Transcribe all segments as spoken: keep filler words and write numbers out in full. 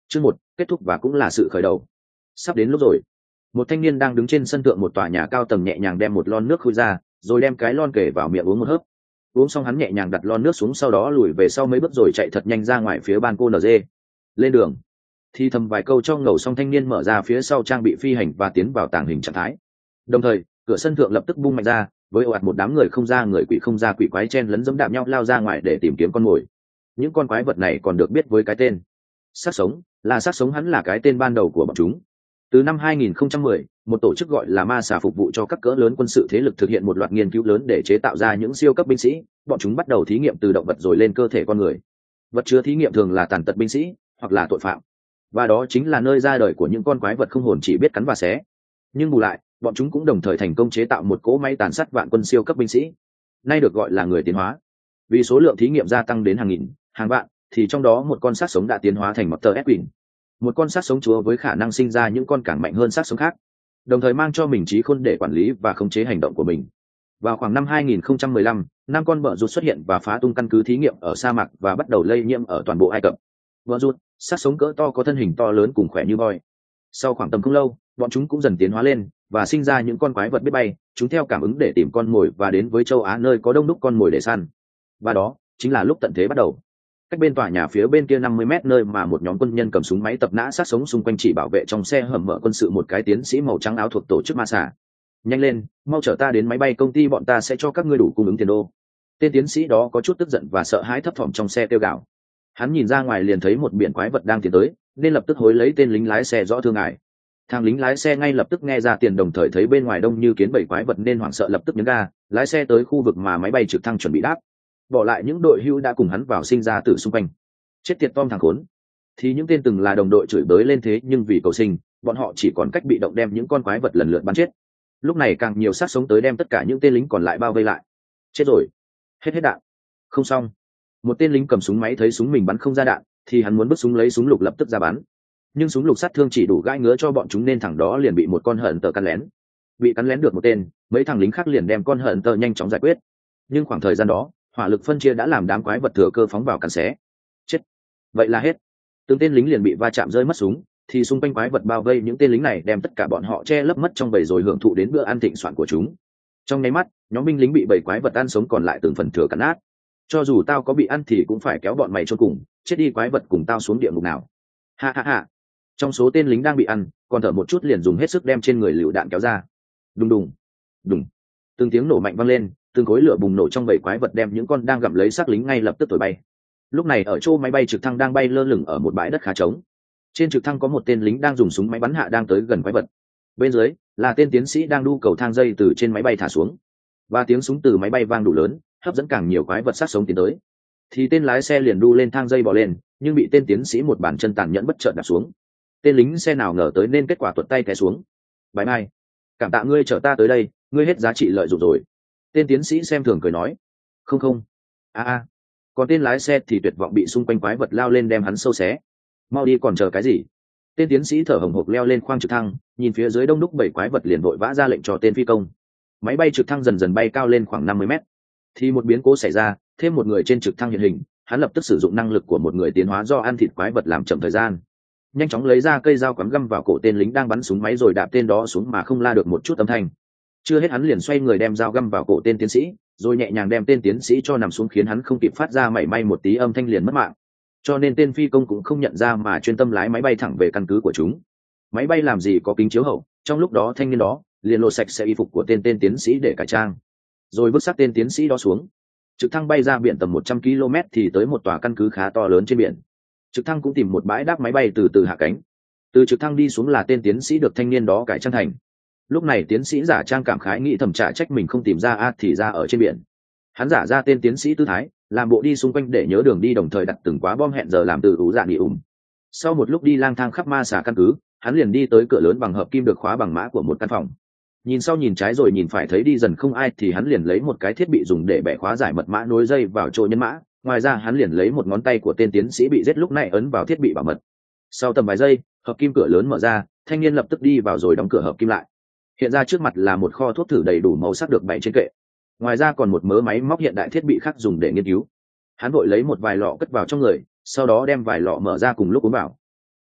Chương một, kết thúc và cũng là sự khởi đầu. Sắp đến lúc rồi. Một thanh niên đang đứng trên sân thượng một tòa nhà cao tầng nhẹ nhàng đem một lon nước khui ra, rồi đem cái lon kể vào miệng uống một hớp. Uống xong hắn nhẹ nhàng đặt lon nước xuống, sau đó lùi về sau mấy bước rồi chạy thật nhanh ra ngoài phía ban cô en giê. Lên đường. Thì thầm vài câu cho ngầu xong thanh niên mở ra phía sau trang bị phi hành và tiến vào tàng hình trạng thái. Đồng thời, cửa sân thượng lập tức bung mạnh ra, với ồ ạt một đám người không ra người quỷ không ra quỷ quái chen lấn dẫm đạp nhau lao ra ngoài để tìm kiếm con mồi. Những con quái vật này còn được biết với cái tên xác sống, là xác sống hắn là cái tên ban đầu của bọn chúng. Từ năm hai nghìn không trăm mười, một tổ chức gọi là Ma Xà phục vụ cho các cỡ lớn quân sự thế lực thực hiện một loạt nghiên cứu lớn để chế tạo ra những siêu cấp binh sĩ. Bọn chúng bắt đầu thí nghiệm từ động vật rồi lên cơ thể con người. Vật chứa thí nghiệm thường là tàn tật binh sĩ hoặc là tội phạm, và đó chính là nơi ra đời của những con quái vật không hồn chỉ biết cắn và xé. Nhưng bù lại, bọn chúng cũng đồng thời thành công chế tạo một cỗ máy tàn sát vạn quân siêu cấp binh sĩ, nay được gọi là người tiến hóa. Vì số lượng thí nghiệm gia tăng đến hàng nghìn, hàng vạn, thì trong đó một con xác sống đã tiến hóa thành Mother Edwin, một con xác sống chúa với khả năng sinh ra những con càng mạnh hơn xác sống khác, đồng thời mang cho mình trí khôn để quản lý và khống chế hành động của mình. Vào khoảng năm hai nghìn không trăm mười lăm, năm con bợ rụt xuất hiện và phá tung căn cứ thí nghiệm ở sa mạc và bắt đầu lây nhiễm ở toàn bộ Ai Cập. Bợ rụt, xác sống cỡ to có thân hình to lớn cùng khỏe như voi. Sau khoảng tầm không lâu, bọn chúng cũng dần tiến hóa lên và sinh ra những con quái vật biết bay. Chúng theo cảm ứng để tìm con mồi và đến với châu Á nơi có đông đúc con mồi để săn. Và đó chính là lúc tận thế bắt đầu. Cách bên tòa nhà phía bên kia năm mươi mét, nơi mà một nhóm quân nhân cầm súng máy tập nã xác sống xung quanh chỉ bảo vệ trong xe hầm mở quân sự một cái tiến sĩ màu trắng áo thuộc tổ chức Ma Xà. Nhanh lên, mau chở ta đến máy bay công ty, bọn ta sẽ cho các ngươi đủ cung ứng tiền đô. Tên tiến sĩ đó có chút tức giận và sợ hãi thấp thỏm trong xe kêu gào. Hắn nhìn ra ngoài liền thấy một biển quái vật đang tiến tới, nên lập tức hối lấy tên lính lái xe rõ thương ngại. Thằng lính lái xe ngay lập tức nghe ra tiền, đồng thời thấy bên ngoài đông như kiến bầy quái vật nên hoảng sợ lập tức nhấn ga, lái xe tới khu vực mà máy bay trực thăng chuẩn bị đáp, bỏ lại những đội hưu đã cùng hắn vào sinh ra tử xung quanh. Chết tiệt Tom thằng khốn. Thì những tên từng là đồng đội chửi bới lên thế, nhưng vì cầu sinh, bọn họ chỉ còn cách bị động đem những con quái vật lần lượt bắn chết. Lúc này càng nhiều xác sống tới đem tất cả những tên lính còn lại bao vây lại. Chết rồi, hết hết đạn. Không xong. Một tên lính cầm súng máy thấy súng mình bắn không ra đạn, thì hắn muốn bước súng lấy súng lục lập tức ra bắn. Nhưng súng lục sát thương chỉ đủ gãi ngứa cho bọn chúng nên thằng đó liền bị một con hận tờ cắn lén. Bị cắn lén được một tên, mấy thằng lính khác liền đem con hận tờ nhanh chóng giải quyết. Nhưng khoảng thời gian đó, hỏa lực phân chia đã làm đám quái vật thừa cơ phóng vào cắn xé. Chết. Vậy là hết. Từng tên lính liền bị va chạm rơi mất súng, thì xung quanh quái vật bao vây những tên lính này đem tất cả bọn họ che lấp mất trong bầy rồi hưởng thụ đến bữa ăn thịnh soạn của chúng. Trong nháy mắt, nhóm binh lính bị bầy quái vật ăn sống còn lại từng phần thừa cắn nát. Cho dù tao có bị ăn thì cũng phải kéo bọn mày chôn cùng, chết đi quái vật cùng tao xuống địa ngục nào. Ha ha ha. Trong số tên lính đang bị ăn, còn thở một chút liền dùng hết sức đem trên người lựu đạn kéo ra. Đùng đùng, đùng. Từng tiếng nổ mạnh vang lên, từng khối lửa bùng nổ trong bầy quái vật đem những con đang gặm lấy xác lính ngay lập tức thổi bay. Lúc này ở chỗ máy bay trực thăng đang bay lơ lửng ở một bãi đất khá trống. Trên trực thăng có một tên lính đang dùng súng máy bắn hạ đang tới gần quái vật. Bên dưới là tên tiến sĩ đang đu cầu thang dây từ trên máy bay thả xuống, và tiếng súng từ máy bay vang đủ lớn, hấp dẫn càng nhiều quái vật sát sống tiến tới. Thì tên lái xe liền đu lên thang dây bỏ lên, nhưng bị tên tiến sĩ một bàn chân tàn nhẫn bất chợt đạp xuống. Tên lính xe nào ngờ tới nên kết quả tuột tay té xuống. Bye bye, cảm tạ ngươi chở ta tới đây, ngươi hết giá trị lợi dụng rồi. Tên tiến sĩ xem thường cười nói. Không không, a a. Còn tên lái xe thì tuyệt vọng bị xung quanh quái vật lao lên đem hắn sâu xé. Mau đi, còn chờ cái gì? Tên tiến sĩ thở hồng hộc leo lên khoang trực thăng, nhìn phía dưới đông đúc bảy quái vật liền vội vã ra lệnh cho tên phi công. Máy bay trực thăng dần dần bay cao lên khoảng năm mươi mét. Thì một biến cố xảy ra, thêm một người trên trực thăng hiện hình, hắn lập tức sử dụng năng lực của một người tiến hóa do ăn thịt quái vật làm chậm thời gian. Nhanh chóng lấy ra cây dao cắm găm vào cổ tên lính đang bắn súng máy rồi đạp tên đó xuống mà không la được một chút âm thanh. Chưa hết hắn liền xoay người đem dao găm vào cổ tên tiến sĩ, rồi nhẹ nhàng đem tên tiến sĩ cho nằm xuống khiến hắn không kịp phát ra mảy may một tí âm thanh liền mất mạng. Cho nên tên phi công cũng không nhận ra mà chuyên tâm lái máy bay thẳng về căn cứ của chúng. Máy bay làm gì có kính chiếu hậu, trong lúc đó thanh niên đó liền lột sạch xe y phục của tên tên tiến sĩ để cải trang, rồi vứt xác tên tiến sĩ đó xuống. Trực thăng bay ra biển tầm một trăm ki lô mét thì tới một tòa căn cứ khá to lớn trên biển. Trực thăng cũng tìm một bãi đáp máy bay từ từ hạ cánh. Từ trực thăng đi xuống là tên tiến sĩ được thanh niên đó cải trang thành. Lúc này tiến sĩ giả trang cảm khái nghĩ thầm trả trách mình không tìm ra a thì ra ở trên biển. Hắn giả ra tên tiến sĩ tư thái, làm bộ đi xung quanh để nhớ đường đi, đồng thời đặt từng quá bom hẹn giờ làm từ ủ dạ nghỉ ủng. Sau một lúc đi lang thang khắp Ma Xà căn cứ, hắn liền đi tới cửa lớn bằng hợp kim được khóa bằng mã của một căn phòng. Nhìn sau nhìn trái rồi nhìn phải thấy đi dần không ai thì hắn liền lấy một cái thiết bị dùng để bẻ khóa giải mật mã nối dây vào chỗ nhấn mã. Ngoài ra hắn liền lấy một ngón tay của tên tiến sĩ bị giết lúc này ấn vào thiết bị bảo mật. Sau tầm vài giây, hợp kim cửa lớn mở ra, thanh niên lập tức đi vào rồi đóng cửa hợp kim lại. Hiện ra trước mặt là một kho thuốc thử đầy đủ màu sắc được bày trên kệ. Ngoài ra còn một mớ máy móc hiện đại thiết bị khác dùng để nghiên cứu. Hắn vội lấy một vài lọ cất vào trong người, sau đó đem vài lọ mở ra cùng lúc uống vào.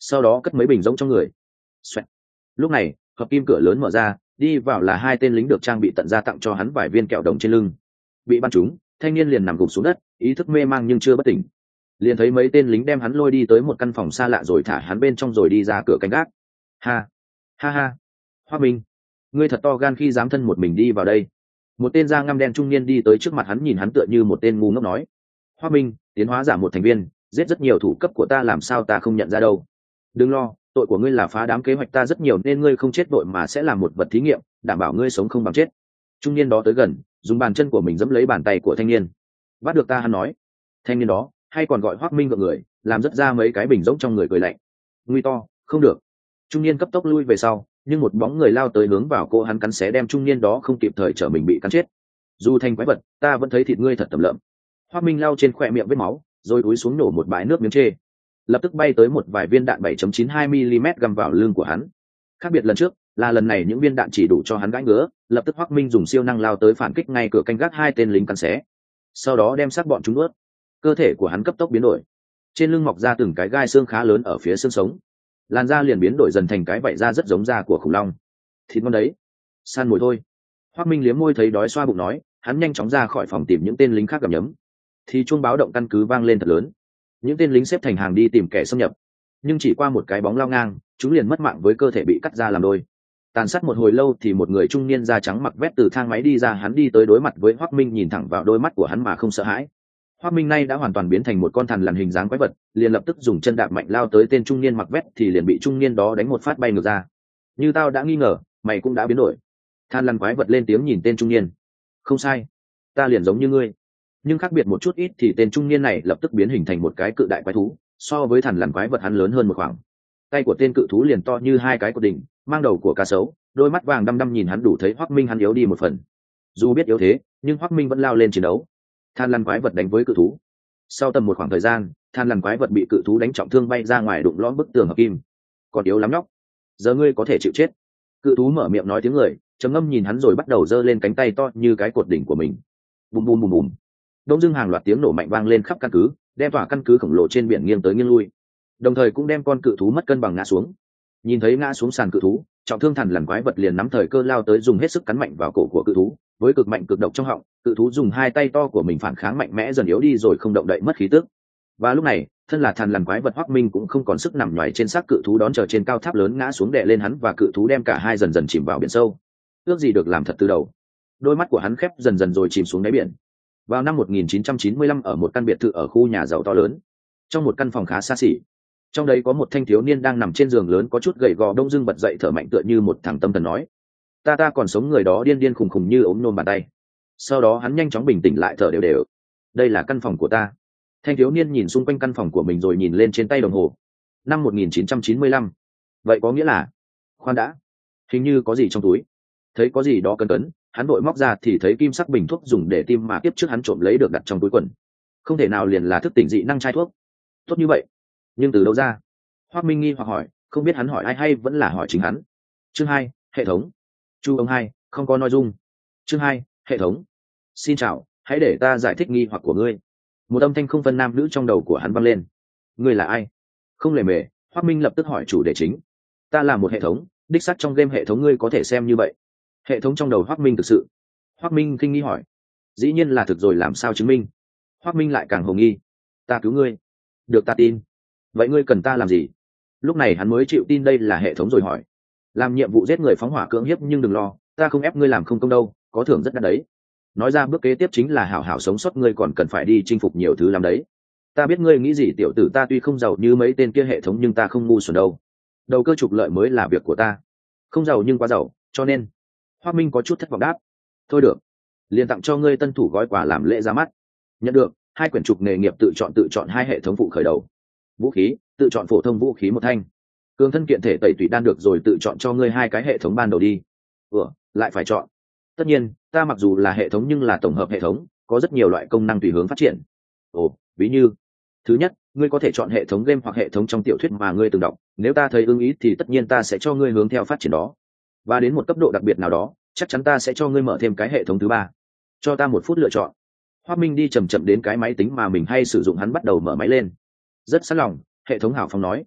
sau đó cất mấy bình rỗng trong người. Xoẹt. Lúc này hợp kim cửa lớn mở ra, đi vào là hai tên lính được trang bị tận ra tặng cho hắn vài viên kẹo đồng trên lưng. Bị bắn trúng, thanh niên liền nằm gục xuống đất, ý thức mê mang nhưng chưa bất tỉnh. Liền thấy mấy tên lính đem hắn lôi đi tới một căn phòng xa lạ rồi thả hắn bên trong rồi đi ra cửa canh gác. Ha ha ha, Hoắc Minh, ngươi thật to gan khi dám thân một mình đi vào đây. Một tên da ngăm đen trung niên đi tới trước mặt hắn, nhìn hắn tựa như một tên ngu ngốc nói: Hoắc Minh, tiến hóa giả một thành viên, giết rất nhiều thủ cấp của ta, làm sao ta không nhận ra đâu. Đừng lo, tội của ngươi là phá đám kế hoạch ta rất nhiều nên ngươi không chết vội mà sẽ làm một vật thí nghiệm, đảm bảo ngươi sống không bằng chết. Trung niên đó tới gần, dùng bàn chân của mình giẫm lấy bàn tay của thanh niên. Bắt được ta, hắn nói. Thanh niên đó, hay còn gọi Hoắc Minh gượng người, làm rất ra mấy cái bình rỗng trong người cười lạnh. Nguy to, không được. Trung niên cấp tốc lui về sau, nhưng một bóng người lao tới hướng vào cô hắn, cắn xé đem trung niên đó không kịp thời trở mình bị cắn chết. Dù thành quái vật, ta vẫn thấy thịt ngươi thật tầm lợm. Hoắc Minh lao trên khóe miệng vết máu, rồi cúi xuống nổ một bãi nước miếng chê. Lập tức bay tới một vài viên đạn bảy chấm chín hai mi-li-mét găm vào lưng của hắn. Khác biệt lần trước là lần này những viên đạn chỉ đủ cho hắn gãi ngứa, lập tức Hoắc Minh dùng siêu năng lao tới phản kích ngay cửa canh gác hai tên lính cắn xé, sau đó đem xác bọn chúng nuốt. Cơ thể của hắn cấp tốc biến đổi, trên lưng mọc ra từng cái gai xương khá lớn ở phía xương sống, làn da liền biến đổi dần thành cái vảy da rất giống da của khủng long. Thịt ngon đấy, săn mồi thôi. Hoắc Minh liếm môi thấy đói xoa bụng nói, hắn nhanh chóng ra khỏi phòng tìm những tên lính khác gặm nhấm. Thì chuông báo động căn cứ vang lên thật lớn, những tên lính xếp thành hàng đi tìm kẻ xâm nhập, nhưng chỉ qua một cái bóng lao ngang, chúng liền mất mạng với cơ thể bị cắt ra làm đôi. Tàn sát một hồi lâu thì một người trung niên da trắng mặc vest từ thang máy đi ra, hắn đi tới đối mặt với Hoắc Minh, nhìn thẳng vào đôi mắt của hắn mà không sợ hãi. Hoắc Minh nay đã hoàn toàn biến thành một con thằn lằn hình dáng quái vật, liền lập tức dùng chân đạp mạnh lao tới tên trung niên mặc vest, thì liền bị trung niên đó đánh một phát bay ngược ra. Như tao đã nghi ngờ, mày cũng đã biến đổi. Than lằn quái vật lên tiếng nhìn tên trung niên. Không sai, ta liền giống như ngươi, nhưng khác biệt một chút ít thì tên trung niên này lập tức biến hình thành một cái cự đại quái thú, so với thằn lằn quái vật hắn lớn hơn một khoảng. Tay của tên cự thú liền to như hai cái cột đỉnh, mang đầu của cá sấu, đôi mắt vàng đăm đăm nhìn hắn, đủ thấy Hoắc Minh hắn yếu đi một phần. Dù biết yếu thế, nhưng Hoắc Minh vẫn lao lên chiến đấu. Than lằn quái vật đánh với cự thú. Sau tầm một khoảng thời gian, than lằn quái vật bị cự thú đánh trọng thương bay ra ngoài, đụng lõm bức tường hợp kim. Còn yếu lắm nhóc, giờ ngươi có thể chịu chết. Cự thú mở miệng nói tiếng người, trầm ngâm nhìn hắn rồi bắt đầu giơ lên cánh tay to như cái cột đỉnh của mình. Bùm bùm bùm bùm. Đông dưng hàng loạt tiếng nổ mạnh vang lên khắp căn cứ, đe tỏa căn cứ khổng lồ trên biển nghiêng tới nghiêng lui, đồng thời cũng đem con cự thú mất cân bằng ngã xuống. Nhìn thấy ngã xuống sàn cự thú, trọng thương thằn lằn quái vật liền nắm thời cơ lao tới, dùng hết sức cắn mạnh vào cổ của cự thú. Với cực mạnh cực độc trong họng, cự thú dùng hai tay to của mình phản kháng mạnh mẽ, dần yếu đi rồi không động đậy mất khí tức. Và lúc này, thân là thằn lằn quái vật Hoắc Minh cũng không còn sức nằm nhoài trên xác cự thú, đón chờ trên cao tháp lớn ngã xuống đè lên hắn và cự thú, đem cả hai dần dần chìm vào biển sâu. Ước gì được làm thật từ đầu. Đôi mắt của hắn khép dần dần rồi chìm xuống đáy biển. Vào năm một nghìn chín trăm chín mươi lăm, ở một căn biệt thự ở khu nhà giàu to lớn, trong một căn phòng khá xa xỉ, trong đấy có một thanh thiếu niên đang nằm trên giường lớn, có chút gầy gò, đông dưng bật dậy thở mạnh tựa như một thằng tâm thần nói: ta ta còn sống. Người đó điên điên khùng khùng như ốm nôn bàn tay. Sau đó hắn nhanh chóng bình tĩnh lại, thở đều đều. Đây là căn phòng của ta. Thanh thiếu niên nhìn xung quanh căn phòng của mình rồi nhìn lên trên tay đồng hồ. Năm một nghìn chín trăm chín mươi lăm. Vậy có nghĩa là... Khoan đã, hình như có gì trong túi. Thấy có gì đó cấn cấn, hắn vội móc ra thì thấy kim sắc bình thuốc dùng để tim mà tiếp trước hắn trộm lấy được đặt trong túi quần. Không thể nào liền là thức tỉnh dị năng chai thuốc tốt như vậy, nhưng từ đâu ra? Hoắc Minh nghi hoặc hỏi, không biết hắn hỏi ai hay vẫn là hỏi chính hắn. Chương hai, hệ thống. Chu ông hai, không có nội dung. Chương hai, hệ thống. Xin chào, hãy để ta giải thích nghi hoặc của ngươi. Một âm thanh không phân nam nữ trong đầu của hắn vang lên. Ngươi là ai? Không lề mề, Hoắc Minh lập tức hỏi chủ đề chính. Ta là một hệ thống, đích xác trong game hệ thống, ngươi có thể xem như vậy. Hệ thống trong đầu Hoắc Minh thực sự. Hoắc Minh kinh nghi hỏi, dĩ nhiên là thực rồi, làm sao chứng minh? Hoắc Minh lại càng hồ nghi. Ta cứu ngươi. Được, ta tin. Vậy ngươi cần ta làm gì? Lúc này hắn mới chịu tin đây là hệ thống rồi hỏi. Làm nhiệm vụ giết người phóng hỏa cưỡng hiếp, nhưng đừng lo, ta không ép ngươi làm không công đâu, có thưởng rất đắt đấy. Nói ra bước kế tiếp chính là hảo hảo sống sót, ngươi còn cần phải đi chinh phục nhiều thứ lắm đấy. Ta biết ngươi nghĩ gì tiểu tử, ta tuy không giàu như mấy tên kia hệ thống, nhưng ta không ngu xuẩn đâu. Đầu cơ trục lợi mới là việc của ta. Không giàu nhưng quá giàu, cho nên... Hoắc Minh có chút thất vọng đáp. Thôi được, liền tặng cho ngươi tân thủ gói quà làm lễ ra mắt. Nhận được hai quyển trục nghề nghiệp tự chọn, tự chọn hai hệ thống phụ khởi đầu. Vũ khí, tự chọn phổ thông vũ khí một thanh. Cường thân kiện thể tẩy tủy đan, được rồi, tự chọn cho ngươi hai cái hệ thống ban đầu đi. Ủa, lại phải chọn? Tất nhiên, ta mặc dù là hệ thống nhưng là tổng hợp hệ thống, có rất nhiều loại công năng tùy hướng phát triển. Ồ, ví như, thứ nhất, ngươi có thể chọn hệ thống game hoặc hệ thống trong tiểu thuyết mà ngươi từng đọc, nếu ta thấy ưng ý thì tất nhiên ta sẽ cho ngươi hướng theo phát triển đó. Và đến một cấp độ đặc biệt nào đó, chắc chắn ta sẽ cho ngươi mở thêm cái hệ thống thứ ba. Cho ta một phút lựa chọn. Hoắc Minh đi chầm chậm đến cái máy tính mà mình hay sử dụng, hắn bắt đầu mở máy lên. Rất sẵn lòng, hệ thống hào phóng nói.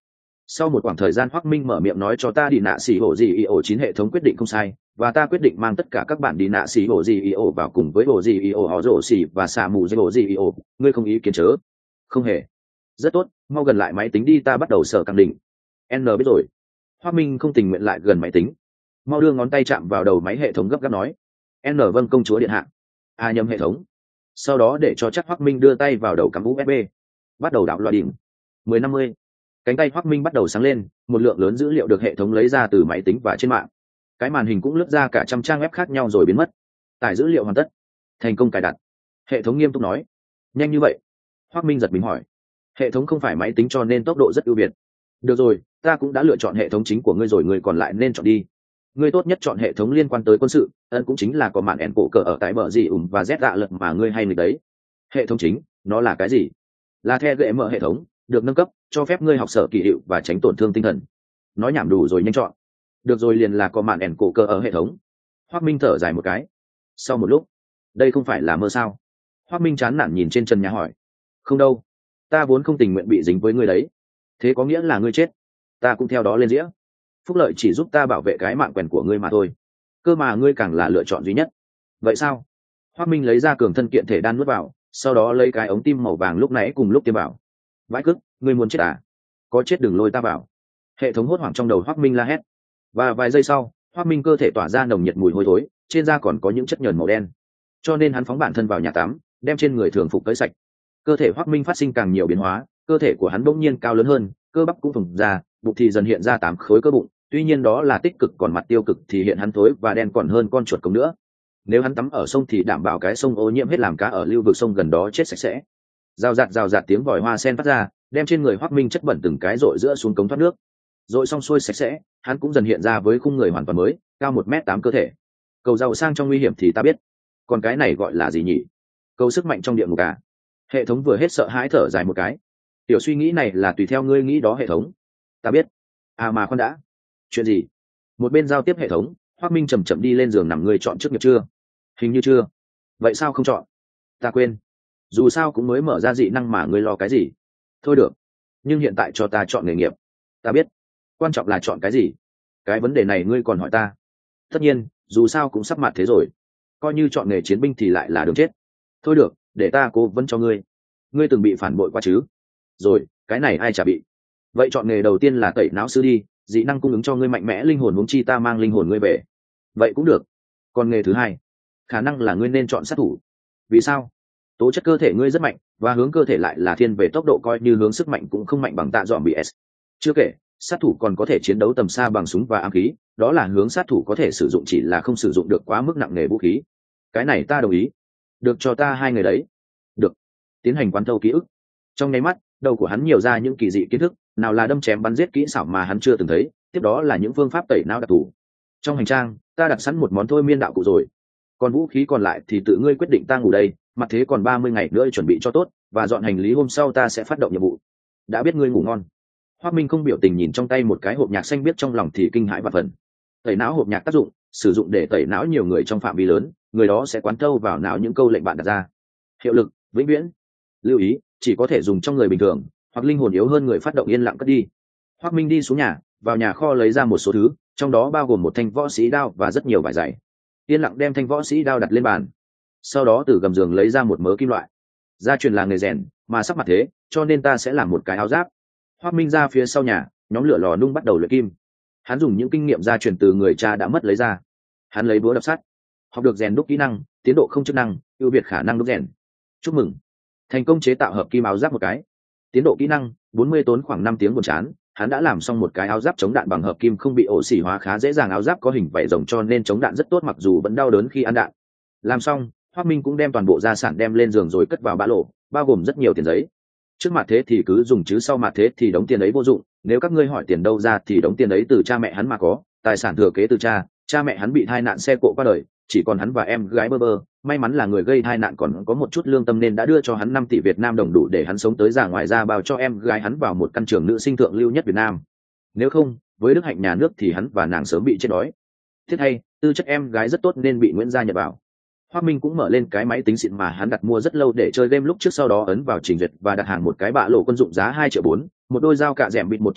Sau một khoảng thời gian, Hoắc Minh mở miệng nói cho ta đi nạ xỉ ổ gì ý ổ chín hệ thống quyết định không sai, và ta quyết định mang tất cả các bạn đi nạ xỉ ổ gì ý ổ vào cùng với ổ gì ý ổ họ rổ xỉ và xả mù dây ổ gì ý ổ. Ngươi không ý kiến chớ? Không hề. Rất tốt, mau gần lại máy tính đi, ta bắt đầu sở căng đỉnh. N biết rồi. Hoắc Minh không tình nguyện lại gần máy tính, mau đưa ngón tay chạm vào đầu máy hệ thống gấp gáp nói. N vâng công chúa điện hạ. A nhầm hệ thống. Sau đó để cho chắc Hoắc Minh đưa tay vào đầu cắm u ét bê, bắt đầu đảo loại điểm. mười năm mươi. Cánh tay Hoắc Minh bắt đầu sáng lên, một lượng lớn dữ liệu được hệ thống lấy ra từ máy tính và trên mạng. Cái màn hình cũng lướt ra cả trăm trang web khác nhau rồi biến mất. Tải dữ liệu hoàn tất, thành công cài đặt. Hệ thống nghiêm túc nói. Nhanh như vậy? Hoắc Minh giật mình hỏi. Hệ thống không phải máy tính cho nên tốc độ rất ưu việt. Được rồi, ta cũng đã lựa chọn hệ thống chính của ngươi rồi, ngươi còn lại nên chọn đi. Ngươi tốt nhất chọn hệ thống liên quan tới quân sự, ân cũng chính là có màn ẻn cổ cờ ở tại bờ gì ủng và z dạ lật mà ngươi hay nghịch đấy. Hệ thống chính, nó là cái gì? Là the gệ mở hệ thống, được nâng cấp, cho phép ngươi học sở kỳ hiệu và tránh tổn thương tinh thần. Nói nhảm đủ rồi, nhanh chọn. Được rồi, liền là có màn ẻn cổ cờ ở hệ thống. Hoắc Minh thở dài một cái. Sau một lúc, đây không phải là mơ sao? Hoắc Minh chán nản nhìn trên trần nhà hỏi. Không đâu, ta vốn không tình nguyện bị dính với ngươi đấy. Thế có nghĩa là ngươi chết, ta cũng theo đó lên dĩa. Phúc lợi chỉ giúp ta bảo vệ cái mạng quèn của ngươi mà thôi, cơ mà ngươi càng là lựa chọn duy nhất. Vậy sao? Hoắc Minh lấy ra cường thân kiện thể đan nuốt vào, sau đó lấy cái ống tim màu vàng lúc nãy cùng lúc tiêm vào. Vãi cức, ngươi muốn chết à? Có chết đừng lôi ta vào. Hệ thống hốt hoảng trong đầu Hoắc Minh la hét. Và vài giây sau, Hoắc Minh cơ thể tỏa ra nồng nhiệt mùi hôi thối, trên da còn có những chất nhờn màu đen, cho nên hắn phóng bản thân vào nhà tắm, đem trên người thường phục tới sạch. Cơ thể Hoắc Minh phát sinh càng nhiều biến hóa, cơ thể của hắn bỗng nhiên cao lớn hơn, cơ bắp cũng phồng ra, bụng thì dần hiện ra tám khối cơ bụng. Tuy nhiên đó là tích cực, còn mặt tiêu cực thì hiện hắn thối và đen còn hơn con chuột công nữa. Nếu hắn tắm ở sông thì đảm bảo cái sông ô nhiễm hết, làm cá ở lưu vực sông gần đó chết sạch sẽ. Rào rạt rào rạt tiếng vòi hoa sen phát ra, đem trên người Hoắc Minh chất bẩn từng cái rội giữa xuống cống thoát nước. Rội xong xuôi sạch sẽ, hắn cũng dần hiện ra với khung người hoàn toàn mới, cao một mét tám cơ thể. Cầu giàu sang trong nguy hiểm thì ta biết, còn cái này gọi là gì nhỉ? Cầu sức mạnh trong địa ngục à? Hệ thống vừa hết sợ hãi thở dài một cái. Tiểu suy nghĩ này là tùy theo ngươi nghĩ đó hệ thống. Ta biết. À mà khoan đã. Chuyện gì? Một bên giao tiếp hệ thống, Hoắc Minh chậm chậm đi lên giường nằm. Ngươi chọn chức nghiệp chưa? Hình như chưa. Vậy sao không chọn? Ta quên. Dù sao cũng mới mở ra dị năng mà, ngươi lo cái gì? Thôi được. Nhưng hiện tại cho ta chọn nghề nghiệp. Ta biết. Quan trọng là chọn cái gì? Cái vấn đề này ngươi còn hỏi ta? Tất nhiên, dù sao cũng sắp mặt thế rồi. Coi như chọn nghề chiến binh thì lại là đường chết. Thôi được, để ta cố vấn cho ngươi. Ngươi từng bị phản bội qua chứ? Rồi, cái này ai chả bị. Vậy chọn nghề đầu tiên là tẩy não sư đi, dị năng cung ứng cho ngươi mạnh mẽ linh hồn, huống chi ta mang linh hồn ngươi về. Vậy cũng được. Còn nghề thứ hai, khả năng là ngươi nên chọn sát thủ. Vì sao? Tố chất cơ thể ngươi rất mạnh, và hướng cơ thể lại là thiên về tốc độ, coi như hướng sức mạnh cũng không mạnh bằng Tạ Dọn bị S. Chưa kể, sát thủ còn có thể chiến đấu tầm xa bằng súng và ám khí, đó là hướng sát thủ có thể sử dụng, chỉ là không sử dụng được quá mức nặng nghề vũ khí. Cái này ta đồng ý. Được, cho ta hai người đấy. Được. Tiến hành quán thâu ký ức. Trong nháy mắt, đầu của hắn nhiều ra những kỳ dị kiến thức, nào là đâm chém bắn giết kỹ xảo mà hắn chưa từng thấy, tiếp đó là những phương pháp tẩy não đặc thù. Trong hành trang, ta đặt sẵn một món thôi miên đạo cụ rồi. Còn vũ khí còn lại thì tự ngươi quyết định, ta ngủ đây, mặt thế còn ba mươi ngày nữa chuẩn bị cho tốt, và dọn hành lý, hôm sau ta sẽ phát động nhiệm vụ. Đã biết, ngươi ngủ ngon. Hoắc Minh không biểu tình nhìn trong tay một cái hộp nhạc xanh, biết trong lòng thì kinh hãi và phần. Tẩy não hộp nhạc tác dụng, sử dụng để tẩy não nhiều người trong phạm vi lớn, người đó sẽ quán thâu vào não những câu lệnh bạn đặt ra. Hiệu lực vĩnh viễn. Lưu ý, chỉ có thể dùng trong người bình thường hoặc linh hồn yếu hơn người phát động. Yên lặng cất đi. Hoắc Minh đi xuống nhà, vào nhà kho lấy ra một số thứ, trong đó bao gồm một thanh võ sĩ đao và rất nhiều vải dày. Yên lặng đem thanh võ sĩ đao đặt lên bàn, sau đó từ gầm giường lấy ra một mớ kim loại. Gia truyền là nghề rèn, mà sắp mặt thế, cho nên ta sẽ làm một cái áo giáp. Hoắc Minh ra phía sau nhà, nhóm lửa lò nung bắt đầu luyện kim. Hắn dùng những kinh nghiệm gia truyền từ người cha đã mất lấy ra. Hắn lấy búa đập sắt, học được rèn đúc kỹ năng, tiến độ không chức năng, ưu việt khả năng đúc rèn. Chúc mừng, thành công chế tạo hợp kim áo giáp một cái. Tiến độ kỹ năng bốn mươi, tốn khoảng năm tiếng buồn chán. Hắn đã làm xong một cái áo giáp chống đạn bằng hợp kim, không bị ổ xỉ hóa, khá dễ dàng. Áo giáp có hình vảy rồng cho nên chống đạn rất tốt, mặc dù vẫn đau đớn khi ăn đạn. Làm xong, Hoắc Minh cũng đem toàn bộ gia sản đem lên giường rồi cất vào ba lô, bao gồm rất nhiều tiền giấy. Trước mặt thế thì cứ dùng chứ sau mặt thế thì đống tiền ấy vô dụng. Nếu các ngươi hỏi tiền đâu ra thì đống tiền ấy từ cha mẹ hắn mà có, tài sản thừa kế từ cha. Cha mẹ hắn bị tai nạn xe cộ qua đời, chỉ còn hắn và em gái bơ bơ. May mắn là người gây tai nạn còn có một chút lương tâm nên đã đưa cho hắn năm tỷ Việt Nam đồng, đủ để hắn sống tới già. Ngoài ra bao cho em gái hắn vào một căn trường nữ sinh thượng lưu nhất Việt Nam. Nếu không, với đức hạnh nhà nước thì hắn và nàng sớm bị chết đói. Thiết hay, tư chất em gái rất tốt nên bị Nguyễn gia nhận vào. Hoắc Minh cũng mở lên cái máy tính xịn mà hắn đặt mua rất lâu để chơi game lúc trước, sau đó ấn vào trình duyệt và đặt hàng một cái bạ lộ quân dụng giá hai triệu bốn, một đôi dao cạ dẻm bịt một triệu bảy,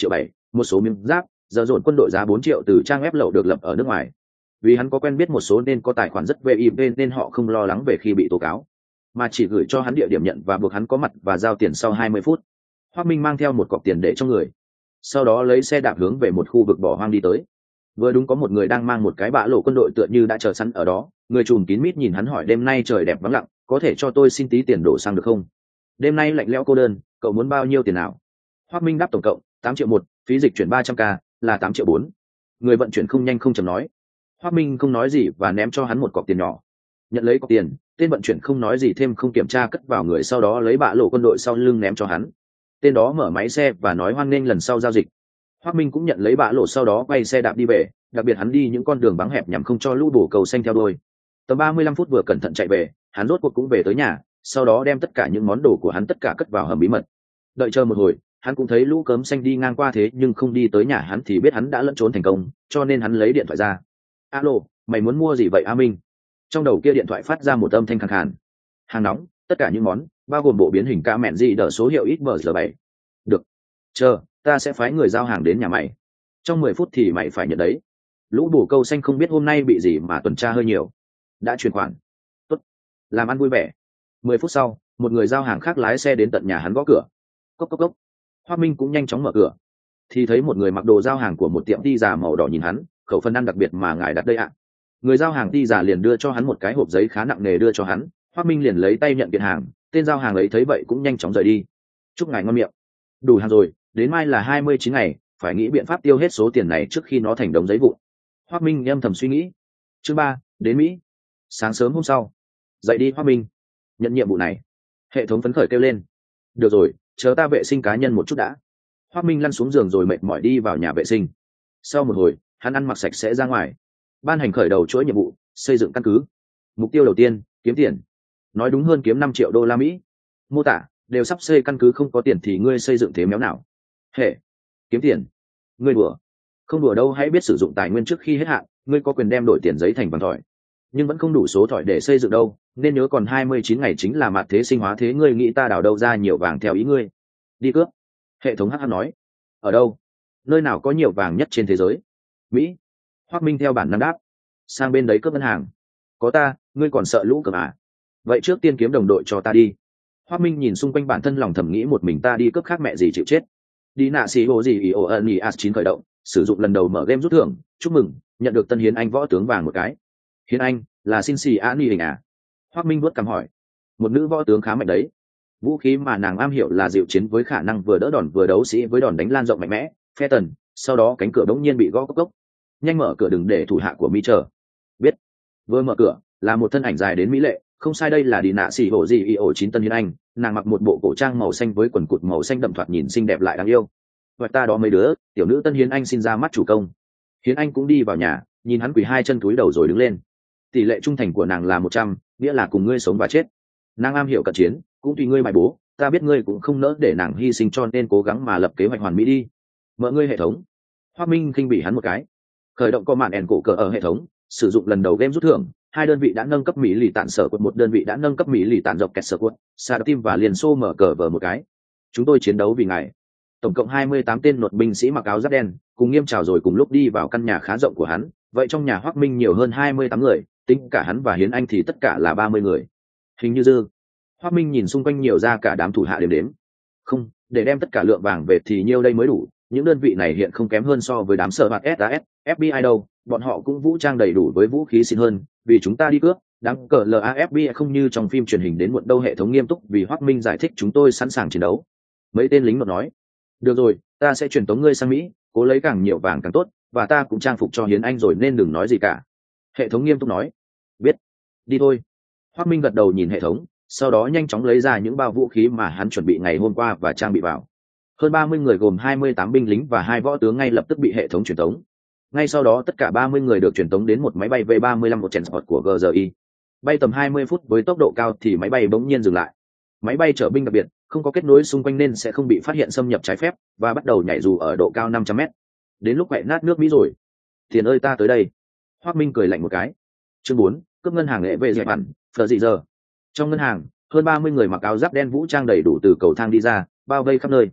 một số miếng giáp giờ dồn quân đội giá bốn triệu từ trang web lậu được lập ở nước ngoài. Vì hắn có quen biết một số nên có tài khoản rất vê i pê nên họ không lo lắng về khi bị tố cáo, mà chỉ gửi cho hắn địa điểm nhận và buộc hắn có mặt và giao tiền sau hai mươi phút. Hoác Minh mang theo một cọc tiền để trong người, sau đó lấy xe đạp hướng về một khu vực bỏ hoang đi tới. Vừa đúng có một người đang mang một cái bã lộ quân đội tựa như đã chờ sẵn ở đó. Người trùm kín mít nhìn hắn hỏi, đêm nay trời đẹp vắng lặng, có thể cho tôi xin tí tiền đổ xăng được không? Đêm nay lạnh lẽo cô đơn, cậu muốn bao nhiêu tiền nào? Hoác Minh đáp tổng cộng tám triệu một, phí dịch chuyển ba trăm k là tám triệu bốn. Người vận chuyển không nhanh không chậm nói. Hoác Minh không nói gì và ném cho hắn một cọc tiền nhỏ. Nhận lấy cọc tiền, tên vận chuyển không nói gì thêm không kiểm tra cất vào người, sau đó lấy bạ lộ quân đội sau lưng ném cho hắn. Tên đó mở máy xe và nói hoan nghênh lần sau giao dịch. Hoác Minh cũng nhận lấy bạ lộ sau đó quay xe đạp đi về, đặc biệt hắn đi những con đường vắng hẹp nhằm không cho lũ bổ cầu xanh theo đuôi. Tầm ba mươi lăm phút vừa cẩn thận chạy về, hắn rốt cuộc cũng về tới nhà, sau đó đem tất cả những món đồ của hắn tất cả cất vào hầm bí mật. Đợi chờ một hồi, hắn cũng thấy lũ cớm xanh đi ngang qua thế nhưng không đi tới nhà hắn thì biết hắn đã lẫn trốn thành công, cho nên hắn lấy điện thoại ra. Alo, mày muốn mua gì vậy A Minh? Trong đầu kia điện thoại phát ra một âm thanh khàn khàn. Hàng nóng, tất cả những món, bao gồm bộ biến hình ca mẹn gì đỡ số hiệu ích em giê bảy. Được. Chờ, ta sẽ phái người giao hàng đến nhà mày. Trong mười phút thì mày phải nhận đấy. Lũ bổ câu xanh không biết hôm nay bị gì mà tuần tra hơi nhiều. Đã chuyển khoản. Tốt. Làm ăn vui vẻ. Mười phút sau, một người giao hàng khác lái xe đến tận nhà hắn gõ cửa. Cốc cốc cốc. Hoa Minh cũng nhanh chóng mở cửa. Thì thấy một người mặc đồ giao hàng của một tiệm ti già màu đỏ nhìn hắn, khẩu phần ăn đặc biệt mà ngài đặt đây ạ. Người giao hàng ti già liền đưa cho hắn một cái hộp giấy khá nặng nề đưa cho hắn. Hoa Minh liền lấy tay nhận kiện hàng, tên giao hàng ấy thấy vậy cũng nhanh chóng rời đi. Chúc ngài ngon miệng. Đủ hàng rồi, đến mai là hai mươi chín ngày, phải nghĩ biện pháp tiêu hết số tiền này trước khi nó thành đống giấy vụn. Hoa Minh âm thầm suy nghĩ. Chương ba, đến Mỹ. Sáng sớm hôm sau, dậy đi Hoa Minh. Nhận nhiệm vụ này. Hệ thống phấn khởi kêu lên. Được rồi, chờ ta vệ sinh cá nhân một chút đã. Hoa Minh lăn xuống giường rồi mệt mỏi đi vào nhà vệ sinh. Sau một hồi, hắn ăn mặc sạch sẽ ra ngoài. Ban hành khởi đầu chuỗi nhiệm vụ, xây dựng căn cứ. Mục tiêu đầu tiên, kiếm tiền. Nói đúng hơn kiếm năm triệu đô la Mỹ. Mô tả, đều sắp xây căn cứ, không có tiền thì ngươi xây dựng thế méo nào. Hệ, kiếm tiền. Ngươi đùa. Không đùa đâu, hãy biết sử dụng tài nguyên trước khi hết hạn. Ngươi có quyền đem đổi tiền giấy thành vàng thỏi, nhưng vẫn không đủ số thỏi để xây dựng đâu, nên nhớ còn hai mươi chín ngày chính là mạt thế sinh hóa thế. Ngươi nghĩ ta đào đâu ra nhiều vàng theo ý ngươi? Đi cướp. Hệ thống hh nói. Ở đâu? Nơi nào có nhiều vàng nhất trên thế giới? Mỹ. Hoác Minh theo bản năng đáp. Sang bên đấy cướp ngân hàng. Có ta, ngươi còn sợ lũ cờ à? Vậy trước tiên kiếm đồng đội cho ta đi. Hoác Minh nhìn xung quanh bản thân lòng thầm nghĩ, một mình ta đi cướp khác mẹ gì chịu chết. Đi nạ xì hồ gì ý ồ ân ý as chín khởi động, sử dụng lần đầu mở game rút thưởng. Chúc mừng, nhận được tân Hiến Anh võ tướng vàng một cái. Hiến Anh là xin xì á ni hình à? Hoác Minh vuốt cằm hỏi. Một nữ võ tướng khá mạnh đấy. Vũ khí mà nàng am hiểu là dịu chiến với khả năng vừa đỡ đòn vừa đấu sĩ với đòn đánh lan rộng mạnh mẽ. Phe tần. Sau đó cánh cửa đống nhiên bị gõ cốc cốc. Nhanh mở cửa đừng để thủ hạ của mi chờ. Biết. Vừa mở cửa là một thân ảnh dài đến mỹ lệ. Không sai, đây là đi nạ xì hổ gì ý ổ chín tân Hiến Anh. Nàng mặc một bộ cổ trang màu xanh với quần cụt màu xanh đậm, thoạt nhìn xinh đẹp lại đáng yêu. Và ta đó mấy đứa, tiểu nữ tân Hiến Anh xin ra mắt chủ công. Hiến Anh cũng đi vào nhà, nhìn hắn quỳ hai chân túi đầu rồi đứng lên. Tỷ lệ trung thành của nàng là một trăm, nghĩa là cùng ngươi sống và chết. Nàng am hiểu cận chiến, cũng tùy ngươi bài bố. Ta biết ngươi cũng không nỡ để nàng hy sinh, cho nên cố gắng mà lập kế hoạch hoàn mỹ đi. Mở ngươi hệ thống. Hoa Minh khinh bỉ hắn một cái. Khởi động co mạn ẻn cổ cờ ở hệ thống, sử dụng lần đầu game rút thưởng. Hai đơn vị đã nâng cấp Mỹ lì tản sở quật, một đơn vị đã nâng cấp Mỹ lì tản dọc kẹt sở quật. Sa tim và liền xô mở cờ vờ một cái. Chúng tôi chiến đấu vì ngài. Tổng cộng hai mươi tám tên luật binh sĩ mặc áo giáp đen cùng nghiêm chào rồi cùng lúc đi vào căn nhà khá rộng của hắn. Vậy trong nhà Hoác Minh nhiều hơn hai mươi tám người, tính cả hắn và Hiến Anh thì tất cả là ba mươi người. Hình như dư. Hoác Minh nhìn xung quanh nhiều ra cả đám thủ hạ đếm đếm. Không, để đem tất cả lượng vàng về thì nhiêu đây mới đủ. Những đơn vị này hiện không kém hơn so với đám sở hoạt ét a ét, ép bê i đâu. Bọn họ cũng vũ trang đầy đủ với vũ khí xịn hơn, vì chúng ta đi cướp. Đáng cờ lờ a ép bê i không như trong phim truyền hình đến muộn đâu. Hệ thống nghiêm túc vì Hoác Minh giải thích, chúng tôi sẵn sàng chiến đấu. Mấy tên lính một nói. Được rồi, ta sẽ truyền tống ngươi sang Mỹ, cố lấy càng nhiều vàng càng tốt, và ta cũng trang phục cho Hiến Anh rồi nên đừng nói gì cả. Hệ thống nghiêm túc nói. Biết. Đi thôi. Hoác Minh gật đầu nhìn hệ thống, sau đó nhanh chóng lấy ra những bao vũ khí mà hắn chuẩn bị ngày hôm qua và trang bị vào. Hơn ba mươi người gồm hai mươi tám binh lính và hai võ tướng ngay lập tức bị hệ thống truyền tống. Ngay sau đó tất cả ba mươi người được truyền tống đến một máy bay V ba mươi lăm một transport của giê giê i. Bay tầm hai mươi phút với tốc độ cao thì máy bay bỗng nhiên dừng lại. Máy bay chở binh đặc biệt, không có kết nối xung quanh nên sẽ không bị phát hiện xâm nhập trái phép, và bắt đầu nhảy dù ở độ cao năm trăm mét. Đến lúc quẹ nát nước Mỹ rồi. Tiền ơi, ta tới đây. Hoác Minh cười lạnh một cái. Chương bốn, cướp ngân hàng nghệ về dẹp hẳn, phở dị giờ. Trong ngân hàng, hơn ba mươi người mặc áo giáp đen vũ trang đầy đủ từ cầu thang đi ra, bao vây khắp nơi.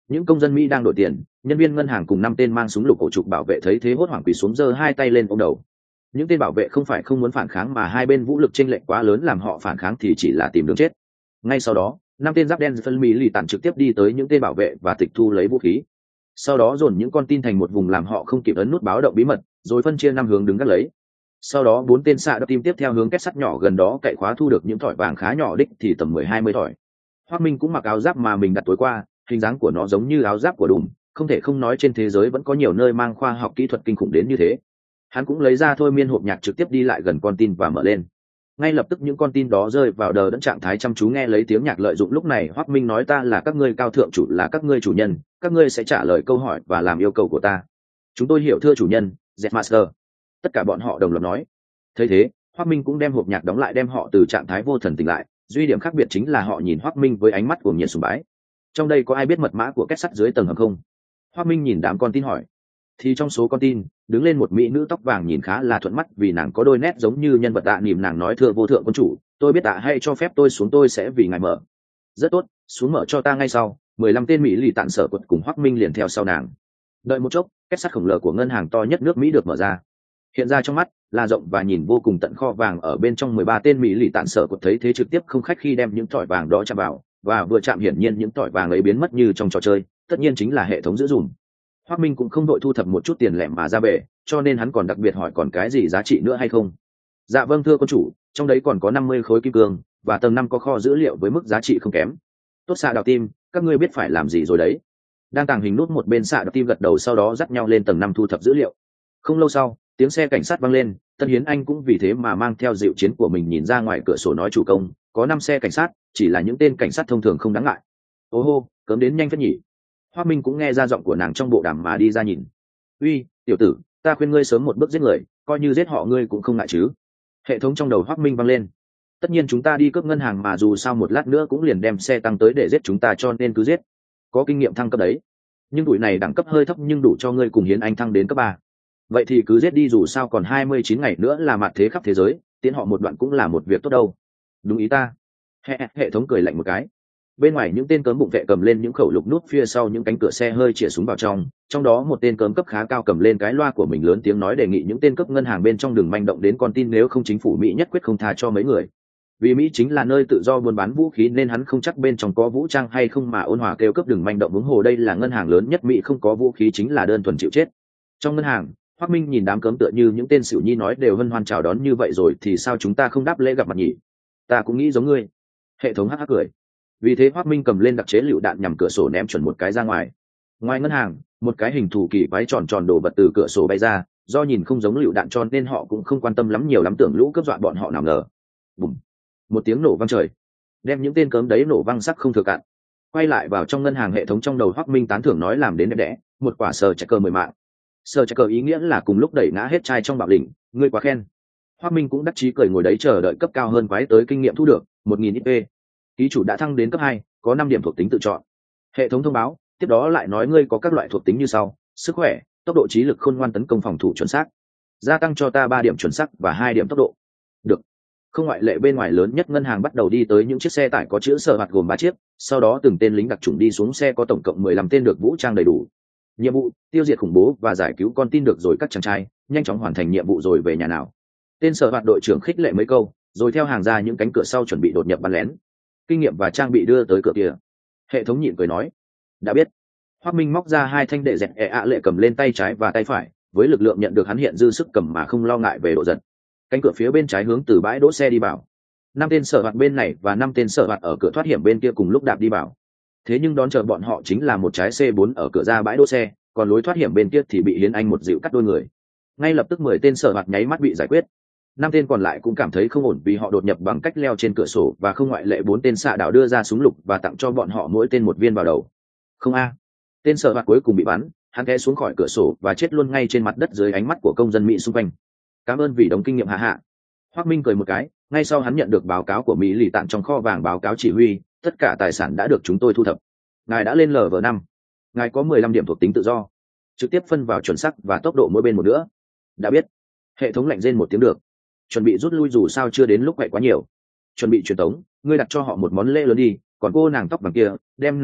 những công dân Mỹ đang đổi tiền, nhân viên ngân hàng cùng năm tên mang súng lục cổ trục bảo vệ thấy thế hốt hoảng quỳ xuống giơ hai tay lên ôm đầu. Những tên bảo vệ không phải không muốn phản kháng mà hai bên vũ lực chênh lệch quá lớn làm họ phản kháng thì chỉ là tìm đường chết. Ngay sau đó, năm tên giáp đen phân mỹ lì tản trực tiếp đi tới những tên bảo vệ và tịch thu lấy vũ khí. Sau đó dồn những con tin thành một vùng làm họ không kịp ấn nút báo động bí mật, rồi phân chia năm hướng đứng gác lấy. Sau đó bốn tên xạ đã tìm tiếp theo hướng kết sắt nhỏ gần đó cậy khóa thu được những thỏi vàng khá nhỏ đích thì tầm mười hai mươi thỏi. Hoắc Minh cũng mặc áo giáp mà mình đặt tối qua, hình dáng của nó giống như áo giáp của Đùm, không thể không nói trên thế giới vẫn có nhiều nơi mang khoa học kỹ thuật kinh khủng đến như thế. Hắn cũng lấy ra thôi miên hộp nhạc trực tiếp đi lại gần con tin và mở lên. Ngay lập tức những con tin đó rơi vào đờ đẫn trạng thái chăm chú nghe lấy tiếng nhạc lợi dụng. Lúc này Hoắc Minh nói ta là các ngươi cao thượng chủ, là các ngươi chủ nhân, các ngươi sẽ trả lời câu hỏi và làm yêu cầu của ta. Chúng tôi hiểu thưa chủ nhân, Zmaster. Tất cả bọn họ đồng loạt nói. Thấy thế, Hoắc Minh cũng đem hộp nhạc đóng lại đem họ từ trạng thái vô thần tỉnh lại. Duy điểm khác biệt chính là họ nhìn Hoắc Minh với ánh mắt cuồng nhiệt sùng bái. Trong đây có ai biết mật mã của kết sắt dưới tầng hầm không? Hoắc Minh nhìn đám con tin hỏi. Thì trong số con tin đứng lên một mỹ nữ tóc vàng nhìn khá là thuận mắt vì nàng có đôi nét giống như nhân vật tạ niềm. Nàng nói thưa vô thượng quân chủ, tôi biết tạ hay cho phép tôi xuống, tôi sẽ vì ngài mở. Rất tốt, xuống mở cho ta ngay sau. Mười lăm tên mỹ lì tạn sở quật cùng Hoắc Minh liền theo sau nàng. Đợi một chốc, kết sắt khổng lồ của ngân hàng to nhất nước Mỹ được mở ra. Hiện ra trong mắt là rộng và nhìn vô cùng tận kho vàng. Ở bên trong mười ba tên mỹ lì tạn sở quật thấy thế trực tiếp không khách khi đem những thỏi vàng đó chạm vào, và vừa chạm hiển nhiên những thỏi vàng ấy biến mất như trong trò chơi, tất nhiên chính là hệ thống giữ dùm. Hoắc Minh cũng không đội thu thập một chút tiền lẻ mà ra bể, cho nên hắn còn đặc biệt hỏi còn cái gì giá trị nữa hay không. Dạ vâng thưa quân chủ, trong đấy còn có năm mươi khối kim cương và tầng năm có kho dữ liệu với mức giá trị không kém. Tốt xạ đào tim, các ngươi biết phải làm gì rồi đấy. Đang tàng hình nút một bên xạ đào tim gật đầu, sau đó dắt nhau lên tầng năm thu thập dữ liệu. Không lâu sau, tiếng xe cảnh sát vang lên, Tân Hiến Anh cũng vì thế mà mang theo dịu chiến của mình nhìn ra ngoài cửa sổ nói chủ công, có năm xe cảnh sát, chỉ là những tên cảnh sát thông thường không đáng ngại. Ô hô, cấm đến nhanh phết nhỉ. Hoắc Minh cũng nghe ra giọng của nàng trong bộ đàm mà đi ra nhìn. Uy, tiểu tử, ta khuyên ngươi sớm một bước giết người, coi như giết họ ngươi cũng không ngại chứ. Hệ thống trong đầu Hoắc Minh vang lên. Tất nhiên chúng ta đi cướp ngân hàng mà dù sao một lát nữa cũng liền đem xe tăng tới để giết chúng ta cho nên cứ giết. Có kinh nghiệm thăng cấp đấy. Nhưng tuổi này đẳng cấp hơi thấp nhưng đủ cho ngươi cùng Hiến Anh thăng đến cấp ba. Vậy thì cứ giết đi, dù sao còn hai mươi chín ngày nữa là mạt thế khắp thế giới, tiến họ một đoạn cũng là một việc tốt đâu. Đúng ý ta. Hệ, hệ thống cười lạnh một cái. Bên ngoài những tên cớm bụng vệ cầm lên những khẩu lục nút phía sau những cánh cửa xe hơi chĩa súng vào trong. Trong đó một tên cớm cấp khá cao cầm lên cái loa của mình lớn tiếng nói đề nghị những tên cướp ngân hàng bên trong đừng manh động đến con tin, nếu không chính phủ Mỹ nhất quyết không tha cho mấy người. Vì Mỹ chính là nơi tự do buôn bán vũ khí nên hắn không chắc bên trong có vũ trang hay không mà ôn hòa kêu cướp đừng manh động, huống hồ đây là ngân hàng lớn nhất Mỹ, không có vũ khí chính là đơn thuần chịu chết. Trong ngân hàng, Hoắc Minh nhìn đám cớm tựa như những tên xỉu nhi nói đều hân hoan chào đón như vậy rồi thì sao chúng ta không đáp lễ gặp mặt nhỉ? Ta cũng nghĩ giống ngươi. Hệ thống hắc hắc cười. Vì thế Hoắc Minh cầm lên đặc chế lựu đạn nhằm cửa sổ ném chuẩn một cái ra ngoài. Ngoài ngân hàng, một cái hình thù kỳ quái tròn tròn đổ vật từ cửa sổ bay ra, do nhìn không giống lựu đạn cho nên họ cũng không quan tâm lắm nhiều lắm, tưởng lũ cướp dọa bọn họ nào ngờ. Bùm. Một tiếng nổ vang trời, đem những tên cớm đấy nổ văng sắc không thừa cạn. Quay lại vào trong ngân hàng, hệ thống trong đầu Hoắc Minh tán thưởng nói làm đến đẹp đẽ, một quả sờ checker mười mạng. Sờ checker ý nghĩa là cùng lúc đẩy ngã hết trai trong bạo đỉnh, ngươi quá khen. Hoắc Minh cũng đắc chí cười ngồi đấy chờ đợi cấp cao hơn quái tới kinh nghiệm thu được một nghìn ích pê. Ký chủ đã thăng đến cấp hai, có năm điểm thuộc tính tự chọn. Hệ thống thông báo, tiếp đó lại nói ngươi có các loại thuộc tính như sau: sức khỏe, tốc độ, trí lực, khôn ngoan, tấn công, phòng thủ, chuẩn xác. Gia tăng cho ta ba điểm chuẩn xác và hai điểm tốc độ. Được. Không ngoại lệ, bên ngoài lớn nhất ngân hàng bắt đầu đi tới những chiếc xe tải có chữ sở hạt gồm ba chiếc, sau đó từng tên lính đặc chủng đi xuống xe, có tổng cộng mười lăm tên được vũ trang đầy đủ. Nhiệm vụ: tiêu diệt khủng bố và giải cứu con tin. Được rồi các chàng trai, nhanh chóng hoàn thành nhiệm vụ rồi về nhà nào. Tên sở hạt đội trưởng khích lệ mấy câu, rồi theo hàng ra những cánh cửa sau chuẩn bị đột nhập bắn lén. Kinh nghiệm và trang bị đưa tới cửa kia. Hệ thống nhịn cười nói, đã biết. Hoắc Minh móc ra hai thanh đệ dẹt e ạ lệ cầm lên tay trái và tay phải, với lực lượng nhận được hắn hiện dư sức cầm mà không lo ngại về độ giật. Cánh cửa phía bên trái hướng từ bãi đỗ xe đi vào. Năm tên sở hạt bên này và năm tên sở hạt ở cửa thoát hiểm bên kia cùng lúc đạp đi vào. Thế nhưng đón chờ bọn họ chính là một trái xê bốn ở cửa ra bãi đỗ xe, còn lối thoát hiểm bên kia thì bị Hiến Anh một dịu cắt đôi người. Ngay lập tức mười tên sở hạt nháy mắt bị giải quyết. Năm tên còn lại cũng cảm thấy không ổn vì họ đột nhập bằng cách leo trên cửa sổ, và không ngoại lệ bốn tên xạ đạo đưa ra súng lục và tặng cho bọn họ mỗi tên một viên vào đầu. Không a. Tên sở hạt cuối cùng bị bắn, hắn té xuống khỏi cửa sổ và chết luôn ngay trên mặt đất dưới ánh mắt của công dân Mỹ xung quanh. Cảm ơn vì đóng kinh nghiệm hạ hạ. Hoắc Minh cười một cái, ngay sau hắn nhận được báo cáo của Mỹ lì tặng trong kho vàng, báo cáo chỉ huy, tất cả tài sản đã được chúng tôi thu thập. Ngài đã lên lv năm. Ngài có mười lăm điểm thuộc tính tự do, trực tiếp phân vào chuẩn xác và tốc độ mỗi bên một nữa. Đã biết. Hệ thống lạnh rên một tiếng được. Chuẩn bị rút lui, dù sao chưa đến lúc quậy quá nhiều. Chuẩn bị truyền tống, ngươi đặt cho họ một món lễ lớn đi, còn cô nàng tóc vàng kia, đem nàng về,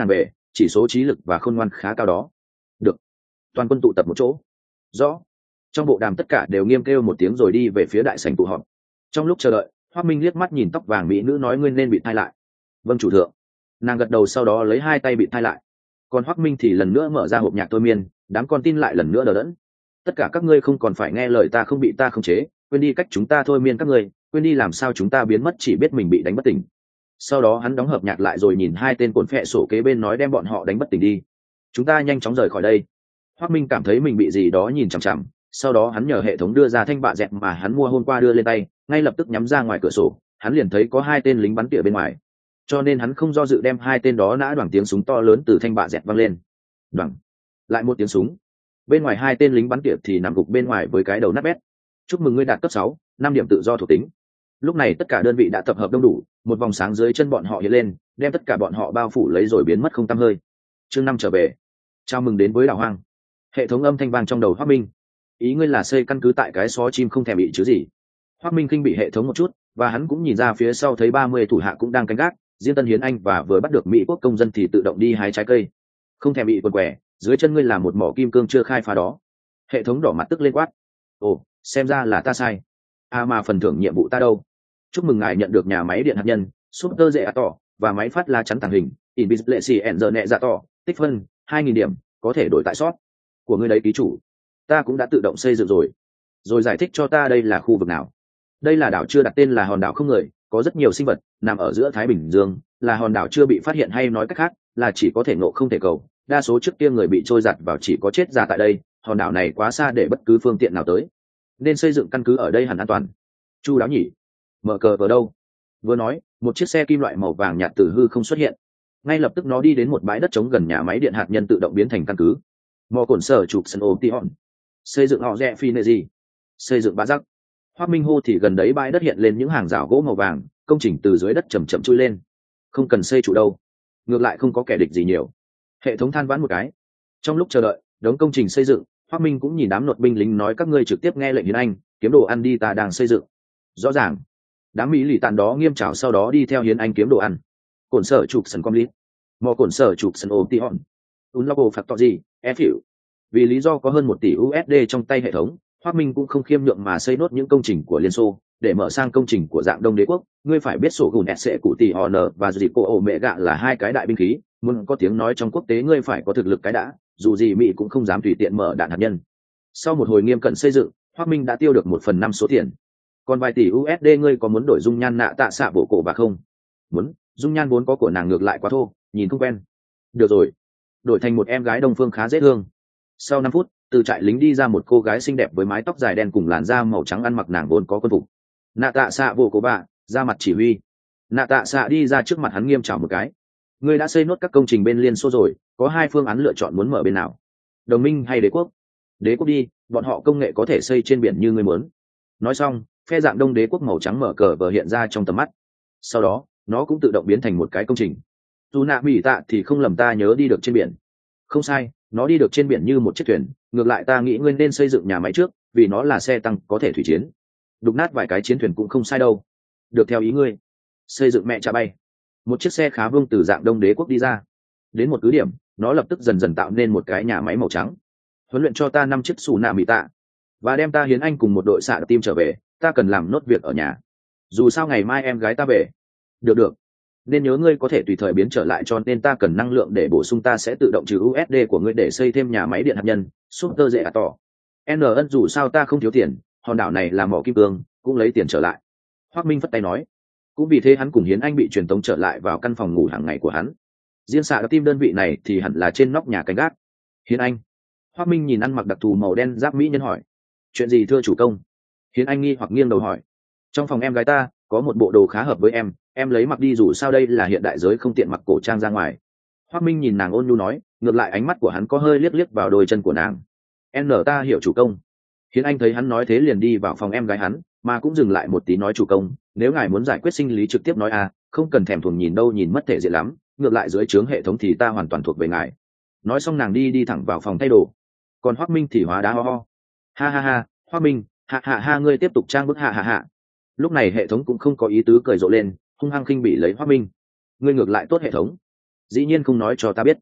chỉ số trí lực và khôn ngoan khá cao đó. Được, toàn quân tụ tập một chỗ. Rõ. Trong bộ đàm tất cả đều nghiêm kêu một tiếng rồi đi về phía đại sảnh tụ họp. Trong lúc chờ đợi, Hoắc Minh liếc mắt nhìn tóc vàng mỹ nữ nói ngươi nên bị thay lại. Vâng chủ thượng. Nàng gật đầu sau đó lấy hai tay bị thay lại. Còn Hoắc Minh thì lần nữa mở ra hộp nhạc thôi miên, đám con tin lại lần nữa đờ đẫn. Tất cả các ngươi không còn phải nghe lời ta, không bị ta khống chế, quên đi cách chúng ta thôi miên các ngươi, quên đi làm sao chúng ta biến mất, chỉ biết mình bị đánh bất tỉnh. Sau đó hắn đóng hộp nhạc lại rồi nhìn hai tên cồn phệ sổ kế bên nói đem bọn họ đánh bất tỉnh đi. Chúng ta nhanh chóng rời khỏi đây. Hoắc Minh cảm thấy mình bị gì đó nhìn chằm chằm, sau đó hắn nhờ hệ thống đưa ra thanh bạ dẹt mà hắn mua hôm qua đưa lên tay, ngay lập tức nhắm ra ngoài cửa sổ, hắn liền thấy có hai tên lính bắn tỉa bên ngoài. Cho nên hắn không do dự đem hai tên đó nã đoảng, tiếng súng to lớn từ thanh bạ dẹt vang lên. Đoảng. Lại một tiếng súng. Bên ngoài hai tên lính bắn tỉa thì nằm gục bên ngoài với cái đầu nát bét. Chúc mừng ngươi đạt cấp sáu, năm điểm tự do thuộc tính. Lúc này tất cả đơn vị đã tập hợp đông đủ, một vòng sáng dưới chân bọn họ hiện lên, đem tất cả bọn họ bao phủ lấy rồi biến mất không tăm hơi. Chương năm trở về. Chào mừng đến với đảo hoang. Hệ thống âm thanh vang trong đầu Hoắc Minh. Ý ngươi là xây căn cứ tại cái xó chim không thèm bị chứ gì? Hoắc Minh khinh bị hệ thống một chút, và hắn cũng nhìn ra phía sau thấy ba mươi thủ hạ cũng đang canh gác, riêng Tân Hiến Anh và vừa bắt được Mỹ quốc công dân thì tự động đi hái trái cây. Không thèm bị quần quẻ, dưới chân ngươi là một mỏ kim cương chưa khai phá đó. Hệ thống đỏ mặt tức lên quát. Ồ, xem ra là ta sai. À mà phần thưởng nhiệm vụ ta đâu? Chúc mừng ngài nhận được nhà máy điện hạt nhân, Super dễ tỏ và máy phát lá chắn tàng hình, Invisibility and the dạ tỏ, tích phân hai nghìn điểm, có thể đổi tại sót của ngươi đấy ký chủ. Ta cũng đã tự động xây dựng rồi. Rồi giải thích cho ta đây là khu vực nào? Đây là đảo chưa đặt tên là hòn đảo không người, có rất nhiều sinh vật, nằm ở giữa Thái Bình Dương, là hòn đảo chưa bị phát hiện, hay nói cách khác là chỉ có thể ngộ không thể cầu. Đa số trước kia người bị trôi giặt vào chỉ có chết già tại đây, hòn đảo này quá xa để bất cứ phương tiện nào tới, nên xây dựng căn cứ ở đây hẳn an toàn. Chu đáo nhỉ. Mở cờ vào đâu? Vừa nói, một chiếc xe kim loại màu vàng nhạt từ hư không xuất hiện. Ngay lập tức nó đi đến một bãi đất trống gần nhà máy điện hạt nhân tự động biến thành căn cứ. Mò cồn sở chụp sân ôm tion. Xây dựng họ rẽ phi nệ gì? Xây dựng bá giác. Hoắc Minh hô thì gần đấy bãi đất hiện lên những hàng rào gỗ màu vàng, công trình từ dưới đất chậm chậm chui lên. Không cần xây trụ đâu, ngược lại không có kẻ địch gì nhiều. Hệ thống than vãn một cái. Trong lúc chờ đợi đống công trình xây dựng, Hoắc Minh cũng nhìn đám nột binh lính nói các ngươi trực tiếp nghe lệnh Hiến Anh, kiếm đồ ăn đi, ta đang xây dựng. Rõ ràng. Đám mỹ lì tàn đó nghiêm trảo sau đó đi theo Hiến Anh kiếm đồ ăn. Cổn sở chụp sân com lít. Mò cổn sở chụp sân ôm tion. Un logo phạt to gì, e phiểu. Vì lý do có hơn một tỷ u ét đê trong tay hệ thống, Hoắc Minh cũng không khiêm nhượng mà xây nốt những công trình của Liên Xô để mở sang công trình của dạng Đông Đế quốc. Ngươi phải biết sổ gùn sẽ cụ tỷ họ n và dịp cô ổ mẹ gạ là hai cái đại binh khí, muốn có tiếng nói trong quốc tế ngươi phải có thực lực cái đã, dù gì Mỹ cũng không dám tùy tiện mở đạn hạt nhân. Sau một hồi nghiêm cẩn xây dựng, Hoắc Minh đã tiêu được một phần năm số tiền. Còn vài tỷ u ét đê ngươi có muốn đổi dung nhan nạ tạ xạ bộ cổ bà không? Muốn. Dung nhan vốn có của nàng ngược lại quá thô, nhìn không quen. Được rồi, đổi thành một em gái Đông phương khá dễ thương. Sau năm phút, từ trại lính đi ra một cô gái xinh đẹp với mái tóc dài đen cùng làn da màu trắng, ăn mặc nàng vốn có quân phục. Nạ tạ xạ bộ cổ bà ra mặt chỉ huy. Nạ tạ xạ đi ra trước mặt hắn nghiêm chào một cái. Ngươi đã xây nốt các công trình bên Liên Xô rồi, có hai phương án lựa chọn, muốn mở bên nào? Đồng minh hay đế quốc? Đế quốc đi, bọn họ công nghệ có thể xây trên biển như ngươi muốn. Nói xong, phe dạng Đông Đế quốc màu trắng mở cờ vờ hiện ra trong tầm mắt. Sau đó nó cũng tự động biến thành một cái công trình. Dù nạ mỹ tạ thì không lầm, ta nhớ đi được trên biển. Không sai, nó đi được trên biển như một chiếc thuyền. Ngược lại ta nghĩ ngươi nên xây dựng nhà máy trước, vì nó là xe tăng có thể thủy chiến. Đục nát vài cái chiến thuyền cũng không sai đâu. Được, theo ý ngươi. Xây dựng mẹ chả bay. Một chiếc xe khá vương từ dạng Đông Đế quốc đi ra. Đến một cứ điểm, nó lập tức dần dần tạo nên một cái nhà máy màu trắng. Huấn luyện cho ta năm chiếc xù nạ mỹ tạ và đem ta Hiến Anh cùng một đội xạ team trở về, ta cần làm nốt việc ở nhà. Dù sao ngày mai em gái ta về. Được được. Nên nhớ ngươi có thể tùy thời biến trở lại, cho nên ta cần năng lượng để bổ sung, ta sẽ tự động trừ u ét đê của ngươi để xây thêm nhà máy điện hạt nhân, Super dễ tỏ. N ân dù sao ta không thiếu tiền, hòn đảo này là mỏ kim cương, cũng lấy tiền trở lại. Hoắc Minh phất tay nói. Cũng vì thế hắn cùng Hiến Anh bị truyền tống trở lại vào căn phòng ngủ hàng ngày của hắn. Riêng xạ team đơn vị này thì hẳn là trên nóc nhà canh gác. Hiến Anh. Hoắc Minh nhìn ăn mặc đặc thù màu đen giáp mỹ nhân hỏi. Chuyện gì thưa chủ công? Hiến Anh nghi hoặc nghiêng đầu hỏi. Trong phòng em gái ta có một bộ đồ khá hợp với em, em lấy mặc đi, dù sao đây là hiện đại giới, không tiện mặc cổ trang ra ngoài. Hoắc Minh nhìn nàng ôn nhu nói, ngược lại ánh mắt của hắn có hơi liếc liếc vào đôi chân của nàng. N ta hiểu chủ công. Hiến Anh thấy hắn nói thế liền đi vào phòng em gái hắn, mà cũng dừng lại một tí nói, chủ công, nếu ngài muốn giải quyết sinh lý trực tiếp nói a, không cần thèm thuồng nhìn đâu, nhìn mất thể diện lắm, ngược lại dưới trướng hệ thống thì ta hoàn toàn thuộc về ngài. Nói xong nàng đi đi thẳng vào phòng thay đồ. Còn Hoắc Minh thì hóa đá ho ho. Ha ha ha, Hoắc Minh, hạ hạ ha, ngươi tiếp tục trang bức hạ hạ hạ. Lúc này hệ thống cũng không có ý tứ cười rộ lên, hung hăng khinh bỉ lấy Hoắc Minh. Ngươi ngược lại tốt hệ thống, dĩ nhiên không nói cho ta biết.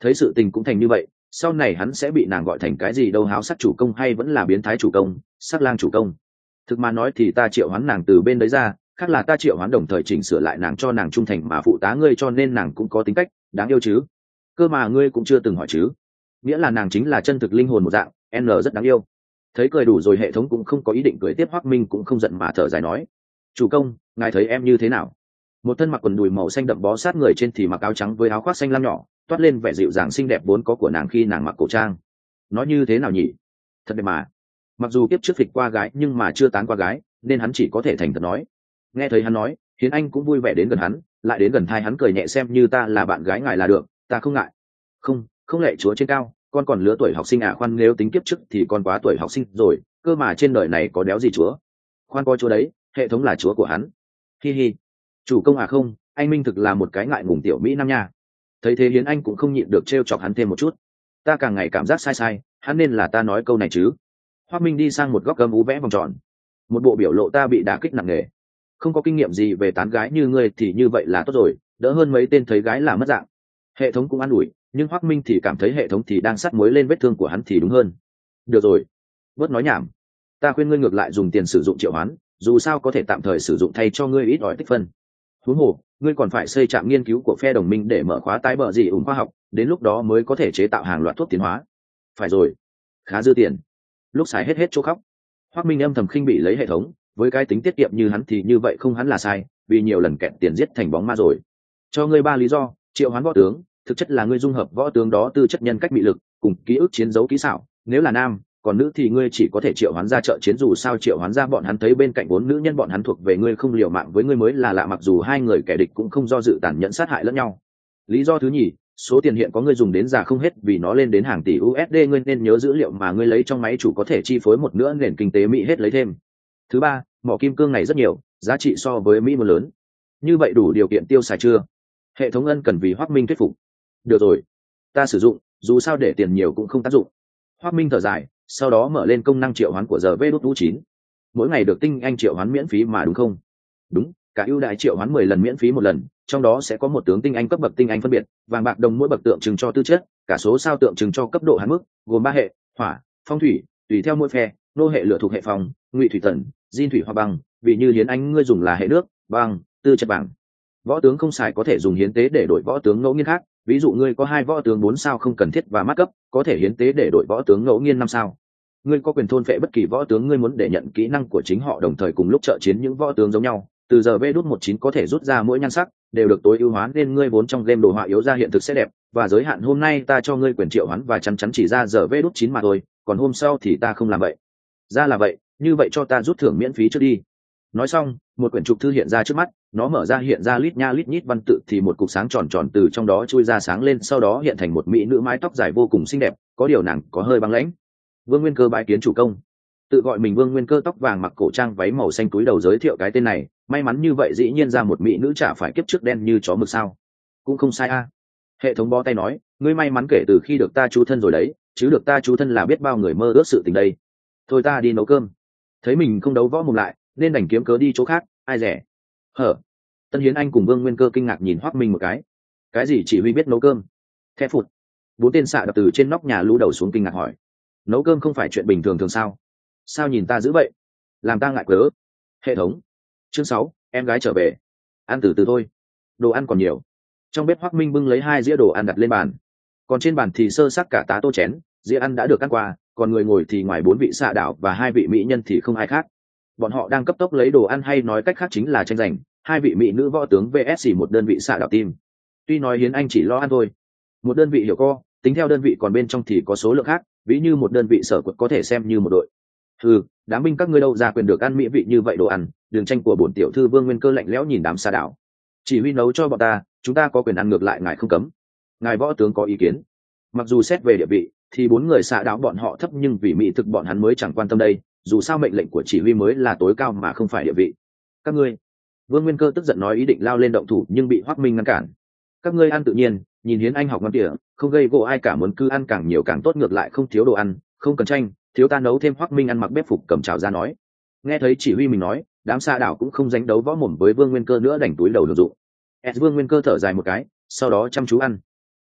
Thấy sự tình cũng thành như vậy, sau này hắn sẽ bị nàng gọi thành cái gì đâu, háo sắc chủ công hay vẫn là biến thái chủ công, sắc lang chủ công. Thực mà nói thì ta triệu hoán nàng từ bên đấy ra, khác là ta triệu hoán đồng thời chỉnh sửa lại nàng cho nàng trung thành mà phụ tá ngươi, cho nên nàng cũng có tính cách đáng yêu chứ. Cơ mà ngươi cũng chưa từng hỏi chứ. Nghĩa là nàng chính là chân thực linh hồn một dạng, n rất đáng yêu. Thấy cười đủ rồi, hệ thống cũng không có ý định cười tiếp, Hoắc Minh cũng không giận mà thở dài nói: chủ công, ngài thấy em như thế nào? Một thân mặc quần đùi màu xanh đậm bó sát người, trên thì mặc áo trắng với áo khoác xanh lam nhỏ, toát lên vẻ dịu dàng xinh đẹp vốn có của nàng khi nàng mặc cổ trang. Nói như thế nào nhỉ? Thật đẹp mà. Mặc dù kiếp trước phịch qua gái nhưng mà chưa tán qua gái, nên hắn chỉ có thể thành thật nói. Nghe thấy hắn nói, Hiến Anh cũng vui vẻ đến gần hắn, lại đến gần thai hắn cười nhẹ: xem như ta là bạn gái ngài là được, ta không ngại. Không, không lệ chúa trên cao, con còn lứa tuổi học sinh à? Khoan, nếu tính kiếp trước thì con quá tuổi học sinh rồi, cơ mà trên đời này có đéo gì chúa. Khoan, có chúa đấy, hệ thống là chúa của hắn. Hi hi. Chủ công à, không, anh Minh thực là một cái ngại ngùng tiểu Mỹ Nam nha. Thấy thế Hiến Anh cũng không nhịn được trêu chọc hắn thêm một chút. Ta càng ngày cảm giác sai sai, hắn nên là ta nói câu này chứ. Hoắc Minh đi sang một góc gâm ú vẽ vòng tròn, một bộ biểu lộ ta bị đả kích nặng nề. Không có kinh nghiệm gì về tán gái như ngươi thì như vậy là tốt rồi, đỡ hơn mấy tên thấy gái là mất dạng. Hệ thống cũng an ủi, nhưng Hoắc Minh thì cảm thấy hệ thống thì đang sắt muối lên vết thương của hắn thì đúng hơn. Được rồi, bớt nói nhảm. Ta khuyên ngươi ngược lại dùng tiền sử dụng triệu hoán, dù sao có thể tạm thời sử dụng thay cho ngươi ít ỏi tích phân. Huống hồ, ngươi còn phải xây trạm nghiên cứu của phe đồng minh để mở khóa tái bờ gì ủng khoa học, đến lúc đó mới có thể chế tạo hàng loạt thuốc tiến hóa. Phải rồi, khá dư tiền. Lúc xài hết hết chỗ khóc. Hoắc Minh âm thầm khinh bị lấy hệ thống, với cái tính tiết kiệm như hắn thì như vậy không hắn là sai, vì nhiều lần kẹt tiền giết thành bóng ma rồi. Cho ngươi ba lý do: triệu hoán võ tướng, thực chất là ngươi dung hợp võ tướng đó tư chất nhân cách bị lực cùng ký ức chiến đấu kỹ xảo, nếu là nam, còn nữ thì ngươi chỉ có thể triệu hoán ra trợ chiến, dù sao triệu hoán ra bọn hắn thấy bên cạnh bốn nữ nhân bọn hắn thuộc về ngươi, không liều mạng với ngươi mới là lạ, mặc dù hai người kẻ địch cũng không do dự tàn nhẫn sát hại lẫn nhau. Lý do thứ nhì, số tiền hiện có ngươi dùng đến già không hết vì nó lên đến hàng tỷ u ét đê, ngươi nên nhớ dữ liệu mà ngươi lấy trong máy chủ có thể chi phối một nữa nền kinh tế Mỹ hết lấy thêm. Thứ ba, mỏ kim cương này rất nhiều, giá trị so với Mỹ một lớn. Như vậy đủ điều kiện tiêu xài chưa? Hệ thống ân cần vì Hoắc Minh thuyết phục. Được rồi, ta sử dụng, dù sao để tiền nhiều cũng không tác dụng. Hoắc Minh thở dài, sau đó mở lên công năng triệu hoán của giờ vê đút u chín. Mỗi ngày được tinh anh triệu hoán miễn phí mà đúng không? Đúng, cả ưu đãi triệu hoán mười lần miễn phí một lần, trong đó sẽ có một tướng tinh anh cấp bậc tinh anh phân biệt, vàng bạc đồng mỗi bậc tượng trưng cho tư chất, cả số sao tượng trưng cho cấp độ hạn mức, gồm ba hệ: hỏa, phong thủy, tùy theo mỗi phe, nô hệ lửa thuộc hệ phòng, ngụy thủy tần, diên thủy hoặc băng, vì như Hiến Anh ngươi dùng là hệ nước, băng, tư chất bảng. Võ tướng không xài có thể dùng hiến tế để đổi võ tướng ngẫu nhiên khác, ví dụ ngươi có hai võ tướng bốn sao không cần thiết và mát cấp, có thể hiến tế để đổi võ tướng ngẫu nhiên năm sao. Ngươi có quyền thôn phệ bất kỳ võ tướng ngươi muốn để nhận kỹ năng của chính họ, đồng thời cùng lúc trợ chiến những võ tướng giống nhau. Từ giờ vê đút một chín có thể rút ra mỗi nhan sắc đều được tối ưu hóa, nên ngươi vốn trong game đồ họa yếu ra hiện thực sẽ đẹp, và giới hạn hôm nay ta cho ngươi quyền triệu hoán và chắn chắn chỉ ra giờ vê đút chín mà thôi, còn hôm sau thì ta không làm vậy. Ra là vậy, như vậy cho ta rút thưởng miễn phí trước đi. Nói xong, một quyển trục thư hiện ra trước mắt, nó mở ra hiện ra lít nha lít nhít văn tự, thì một cục sáng tròn tròn từ trong đó chui ra sáng lên, sau đó hiện thành một mỹ nữ mái tóc dài vô cùng xinh đẹp, có điều nàng có hơi băng lãnh. Vương Nguyên Cơ bái kiến chủ công. Tự gọi mình Vương Nguyên Cơ, tóc vàng, mặc cổ trang váy màu xanh, túi đầu giới thiệu cái tên này, may mắn như vậy dĩ nhiên ra một mỹ nữ, chả phải kiếp trước đen như chó mực sao? Cũng không sai a. Hệ thống bó tay nói, ngươi may mắn kể từ khi được ta chú thân rồi đấy, chứ được ta chú thân là biết bao người mơ ước sự tình đây. Thôi ta đi nấu cơm. Thấy mình không đấu võ mồm lại, nên đành kiếm cớ đi chỗ khác, ai rẻ. Hở. Tân Hiến Anh cùng Vương Nguyên Cơ kinh ngạc nhìn Hoắc Minh một cái. Cái gì chỉ huy biết nấu cơm? Thét phụt. Bốn tên xạ đập từ trên nóc nhà lũ đầu xuống kinh ngạc hỏi. Nấu cơm không phải chuyện bình thường thường sao? Sao nhìn ta dữ vậy? Làm ta ngại cớ. Hệ thống. Chương sáu, em gái trở về. Ăn từ từ thôi. Đồ ăn còn nhiều. Trong bếp Hoắc Minh bưng lấy hai dĩa đồ ăn đặt lên bàn. Còn trên bàn thì sơ sắc cả tá tô chén, dĩa ăn đã được ăn qua, còn người ngồi thì ngoài bốn vị xạ đảo và hai vị mỹ nhân thì không ai khác. Bọn họ đang cấp tốc lấy đồ ăn, hay nói cách khác chính là tranh giành hai vị mỹ nữ võ tướng vs một đơn vị xạ đảo team. Tuy nói Hiến Anh chỉ lo ăn thôi, một đơn vị hiểu co, tính theo đơn vị còn bên trong thì có số lượng khác, ví như một đơn vị sở quật có thể xem như một đội. Ừ, đám binh các ngươi đâu ra quyền được ăn mỹ vị như vậy đồ ăn? Đường tranh của bổn tiểu thư. Vương Nguyên Cơ lạnh lẽo nhìn đám xạ đảo. Chỉ huy nấu cho bọn ta, chúng ta có quyền ăn, ngược lại ngài không cấm. Ngài võ tướng có ý kiến? Mặc dù xét về địa vị thì bốn người xạ đảo bọn họ thấp, nhưng vì mỹ thực bọn hắn mới chẳng quan tâm đây, dù sao mệnh lệnh của chỉ huy mới là tối cao mà không phải địa vị. Các ngươi. Vương Nguyên Cơ tức giận nói ý định lao lên động thủ, nhưng bị Hoắc Minh ngăn cản. Các ngươi ăn tự nhiên, nhìn Hiến Anh học ngon tỉa, không gây gỗ ai cả, muốn cứ ăn càng nhiều càng tốt, ngược lại không thiếu đồ ăn, không cần tranh, thiếu ta nấu thêm. Hoắc Minh ăn mặc bếp phục cầm chảo ra nói. Nghe thấy chỉ huy mình nói, đám xạ đảo cũng không dánh đấu võ mồm với Vương Nguyên Cơ nữa, đành túi đầu được dụng. S Vương Nguyên Cơ thở dài một cái, sau đó chăm chú ăn.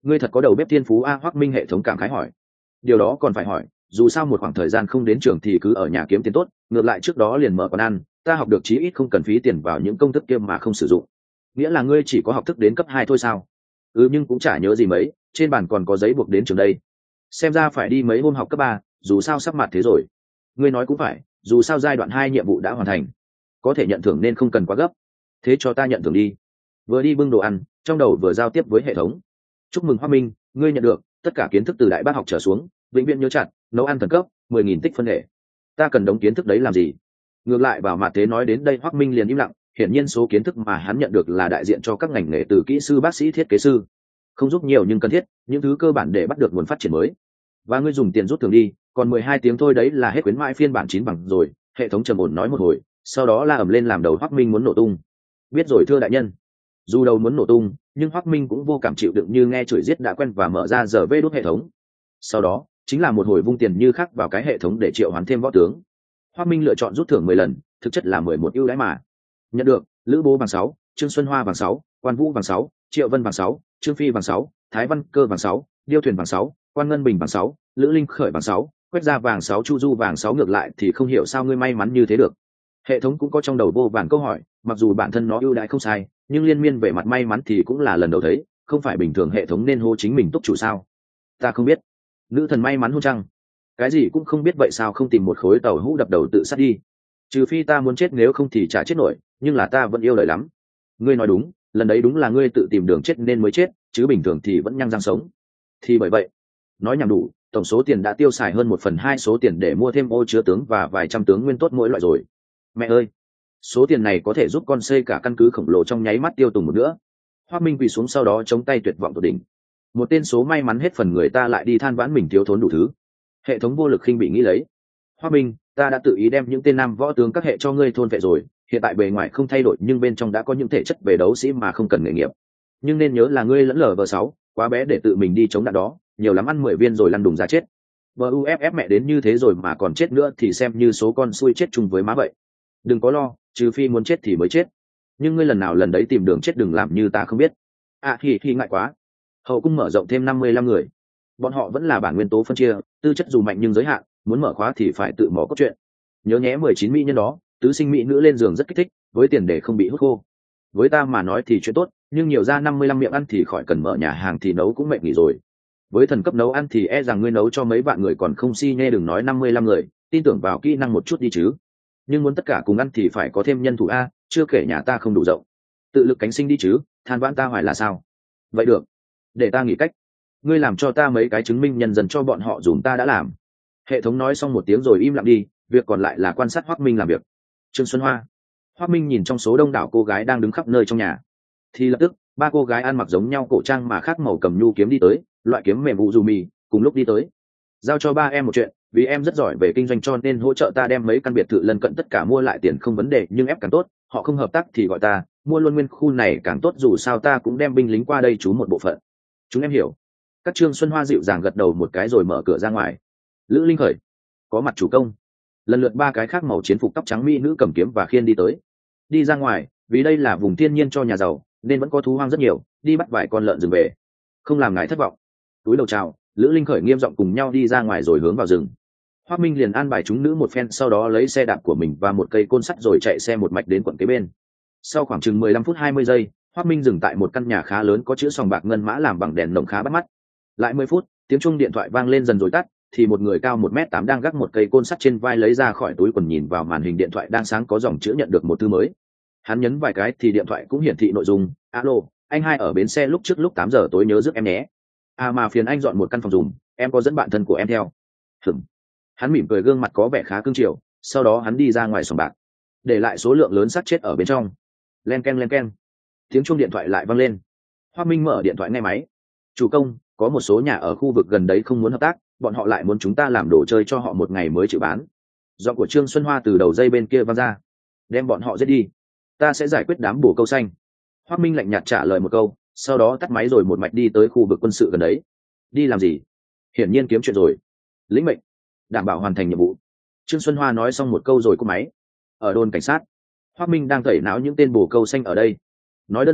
ngươi thật có đầu bếp thiên phú a. Hoắc Minh hệ thống cảm khái hỏi. Điều đó còn phải hỏi, dù sao một khoảng thời gian không đến trường thì cứ ở nhà kiếm tiền tốt, ngược lại trước đó liền mở quán ăn, ta học được chí ít không cần phí tiền vào những công thức kia mà không sử dụng. Nghĩa là ngươi chỉ có học thức đến cấp hai thôi sao? Ừ, nhưng cũng chả nhớ gì mấy, trên bàn còn có giấy buộc đến trường đây. Xem ra phải đi mấy hôm học cấp ba, dù sao sắp mặt thế rồi. Ngươi nói cũng phải, dù sao giai đoạn hai nhiệm vụ đã hoàn thành, có thể nhận thưởng nên không cần quá gấp. Thế cho ta nhận thưởng đi. Vừa đi bưng đồ ăn, trong đầu vừa giao tiếp với hệ thống. Chúc mừng Hoắc Minh, ngươi nhận được tất cả kiến thức từ đại bác học trở xuống, vĩnh viễn nhớ chặt, nấu ăn thần cấp, mười nghìn tích phân hệ. Ta cần đống kiến thức đấy làm gì? Ngược lại vào mặt thế nói đến đây, Hoắc Minh liền im lặng, hiển nhiên số kiến thức mà hắn nhận được là đại diện cho các ngành nghề từ kỹ sư, bác sĩ, thiết kế sư. Không giúp nhiều nhưng cần thiết, những thứ cơ bản để bắt được nguồn phát triển mới. Và ngươi dùng tiền rút thưởng đi, còn mười hai tiếng thôi đấy là hết khuyến mãi phiên bản chín bằng rồi. Hệ thống trầm ổn nói một hồi, sau đó la ầm lên làm đầu Hoắc Minh muốn nổ tung. Biết rồi thưa đại nhân. Dù đầu muốn nổ tung, nhưng Hoắc Minh cũng vô cảm chịu đựng, như nghe chửi giết đã quen và mở ra giờ vê đốt hệ thống. Sau đó chính là một hồi vung tiền như khắc vào cái hệ thống để triệu hoán thêm võ tướng. Hoắc Minh lựa chọn rút thưởng mười lần, thực chất là mười một ưu đãi mà. Nhận được Lữ Bố bằng sáu, Trương Xuân Hoa bằng sáu, Quan Vũ bằng sáu, Triệu Vân bằng sáu, Trương Phi bằng sáu, Thái Văn Cơ bằng sáu, Điêu Thuyền bằng sáu, Quan Ngân Bình bằng sáu, Lữ Linh Khởi bằng sáu, Quét Ra vàng sáu, Chu Du vàng sáu. Ngược lại thì không hiểu sao ngươi may mắn như thế được. Hệ thống cũng có trong đầu vô vàn câu hỏi, mặc dù bản thân nó ưu đãi không sai, nhưng liên miên về mặt may mắn thì cũng là lần đầu thấy. Không phải bình thường hệ thống nên hô chính mình túc chủ sao? Ta không biết. Nữ thần may mắn hôn trăng. Cái gì cũng không biết vậy sao không tìm một khối tàu hũ đập đầu tự sát đi? Trừ phi ta muốn chết, nếu không thì chả chết nổi, nhưng là ta vẫn yêu đời lắm. Ngươi nói đúng, lần đấy đúng là ngươi tự tìm đường chết nên mới chết, chứ bình thường thì vẫn nhăng răng sống. Thì bởi vậy, nói nhảm đủ, tổng số tiền đã tiêu xài hơn một phần hai số tiền để mua thêm ô chứa tướng và vài trăm tướng nguyên tốt mỗi loại rồi. Mẹ ơi, số tiền này có thể giúp con xây cả căn cứ khổng lồ trong nháy mắt tiêu tùng một nữa. Hoắc Minh quỳ xuống sau đó chống tay tuyệt vọng tột đỉnh. Một tên số may mắn hết phần người ta lại đi than vãn mình thiếu thốn đủ thứ. Hệ thống vô lực khinh bị nghĩ lấy. Hoắc Minh, ta đã tự ý đem những tên nam võ tướng các hệ cho ngươi thôn vệ rồi, hiện tại bề ngoài không thay đổi nhưng bên trong đã có những thể chất về đấu sĩ mà không cần nghề nghiệp. Nhưng nên nhớ là ngươi lẫn lờ vờ sáu, quá bé để tự mình đi chống đạn đó, nhiều lắm ăn mười viên rồi lăn đùng ra chết. vê u ép ép mẹ đến như thế rồi mà còn chết nữa thì xem như số con xui chết chung với má vậy. Đừng có lo, trừ phi muốn chết thì mới chết. Nhưng ngươi lần nào lần đấy tìm đường chết đừng làm như ta không biết. À thì thì ngại quá. Hậu cung mở rộng thêm năm mươi lăm người. Bọn họ vẫn là bản nguyên tố phân chia, tư chất dù mạnh nhưng giới hạn, muốn mở khóa thì phải tự mỏ cốt truyện. Nhớ nhé mười chín mỹ nhân đó, tứ sinh mỹ nữ lên giường rất kích thích, với tiền để không bị hút khô. Với ta mà nói thì chuyện tốt, nhưng nhiều ra năm mươi lăm miệng ăn thì khỏi cần mở nhà hàng thì nấu cũng mệt nghỉ rồi. Với thần cấp nấu ăn thì e rằng ngươi nấu cho mấy bạn người còn không si nhê, đừng nói năm mươi lăm người, tin tưởng vào kỹ năng một chút đi chứ. Nhưng muốn tất cả cùng ăn thì phải có thêm nhân thủ a, chưa kể nhà ta không đủ rộng. Tự lực cánh sinh đi chứ, than vãn ta hoài là sao? Vậy được, để ta nghĩ cách. Ngươi làm cho ta mấy cái chứng minh nhân dân cho bọn họ dùng ta đã làm. Hệ thống nói xong một tiếng rồi im lặng đi, việc còn lại là quan sát Hoắc Minh làm việc. Trương Xuân Hoa. Hoắc Minh nhìn trong số đông đảo cô gái đang đứng khắp nơi trong nhà, thì lập tức ba cô gái ăn mặc giống nhau cổ trang mà khác màu cầm nhu kiếm đi tới, loại kiếm mềm vụ dù mì, cùng lúc đi tới. Giao cho ba em một chuyện, vì em rất giỏi về kinh doanh cho nên hỗ trợ ta đem mấy căn biệt thự lân cận tất cả mua lại, tiền không vấn đề, nhưng ép càng tốt, họ không hợp tác thì gọi ta, mua luôn nguyên khu này càng tốt, dù sao ta cũng đem binh lính qua đây trú một bộ phận. Chúng em hiểu. Các Trương Xuân Hoa dịu dàng gật đầu một cái rồi mở cửa ra ngoài. Lữ Linh Khởi, có mặt chủ công. Lần lượt ba cái khác màu chiến phục tóc trắng mỹ nữ cầm kiếm và khiên đi tới. Đi ra ngoài, vì đây là vùng thiên nhiên cho nhà giàu nên vẫn có thú hoang rất nhiều, đi bắt vài con lợn rừng về. Không làm ngài thất vọng. Túi đầu chào, Lữ Linh Khởi nghiêm giọng cùng nhau đi ra ngoài rồi hướng vào rừng. Hoắc Minh liền an bài chúng nữ một phen, sau đó lấy xe đạp của mình và một cây côn sắt rồi chạy xe một mạch đến quận kế bên. Sau khoảng chừng mười lăm phút hai mươi giây, Hoắc Minh dừng tại một căn nhà khá lớn có chữ sòng bạc ngân mã làm bằng đèn lồng khá bắt mắt. Lại mười phút, tiếng chuông điện thoại vang lên dần rồi tắt, thì một người cao một mét tám đang gác một cây côn sắt trên vai lấy ra khỏi túi quần, nhìn vào màn hình điện thoại đang sáng có dòng chữ nhận được một thư mới. Hắn nhấn vài cái thì điện thoại cũng hiển thị nội dung: alo, anh hai ở bến xe lúc trước lúc tám giờ tối nhớ rước em nhé. À mà phiền anh dọn một căn phòng dùng, em có dẫn bạn thân của em theo. Hửm. Hắn mỉm cười, gương mặt có vẻ khá cương triều, sau đó hắn đi ra ngoài sòng bạc, để lại số lượng lớn xác chết ở bên trong. Len ken len ken. Tiếng chuông điện thoại lại vang lên. Hoắc Minh mở điện thoại nghe máy. Chủ công, có một số nhà ở khu vực gần đấy không muốn hợp tác, bọn họ lại muốn chúng ta làm đồ chơi cho họ một ngày mới chịu bán. Giọng của Trương Xuân Hoa từ đầu dây bên kia vang ra. Đem bọn họ giết đi, ta sẽ giải quyết đám bồ câu xanh. Hoắc Minh lạnh nhạt trả lời một câu, sau đó tắt máy rồi một mạch đi tới khu vực quân sự gần đấy. Đi làm gì? Hiển nhiên kiếm chuyện rồi. Lĩnh mệnh, đảm bảo hoàn thành nhiệm vụ. Trương Xuân Hoa nói xong một câu rồi cúp máy. Ở đồn cảnh sát, Hoắc Minh đang tẩy não những tên bồ câu xanh ở đây. Nói đơn giản,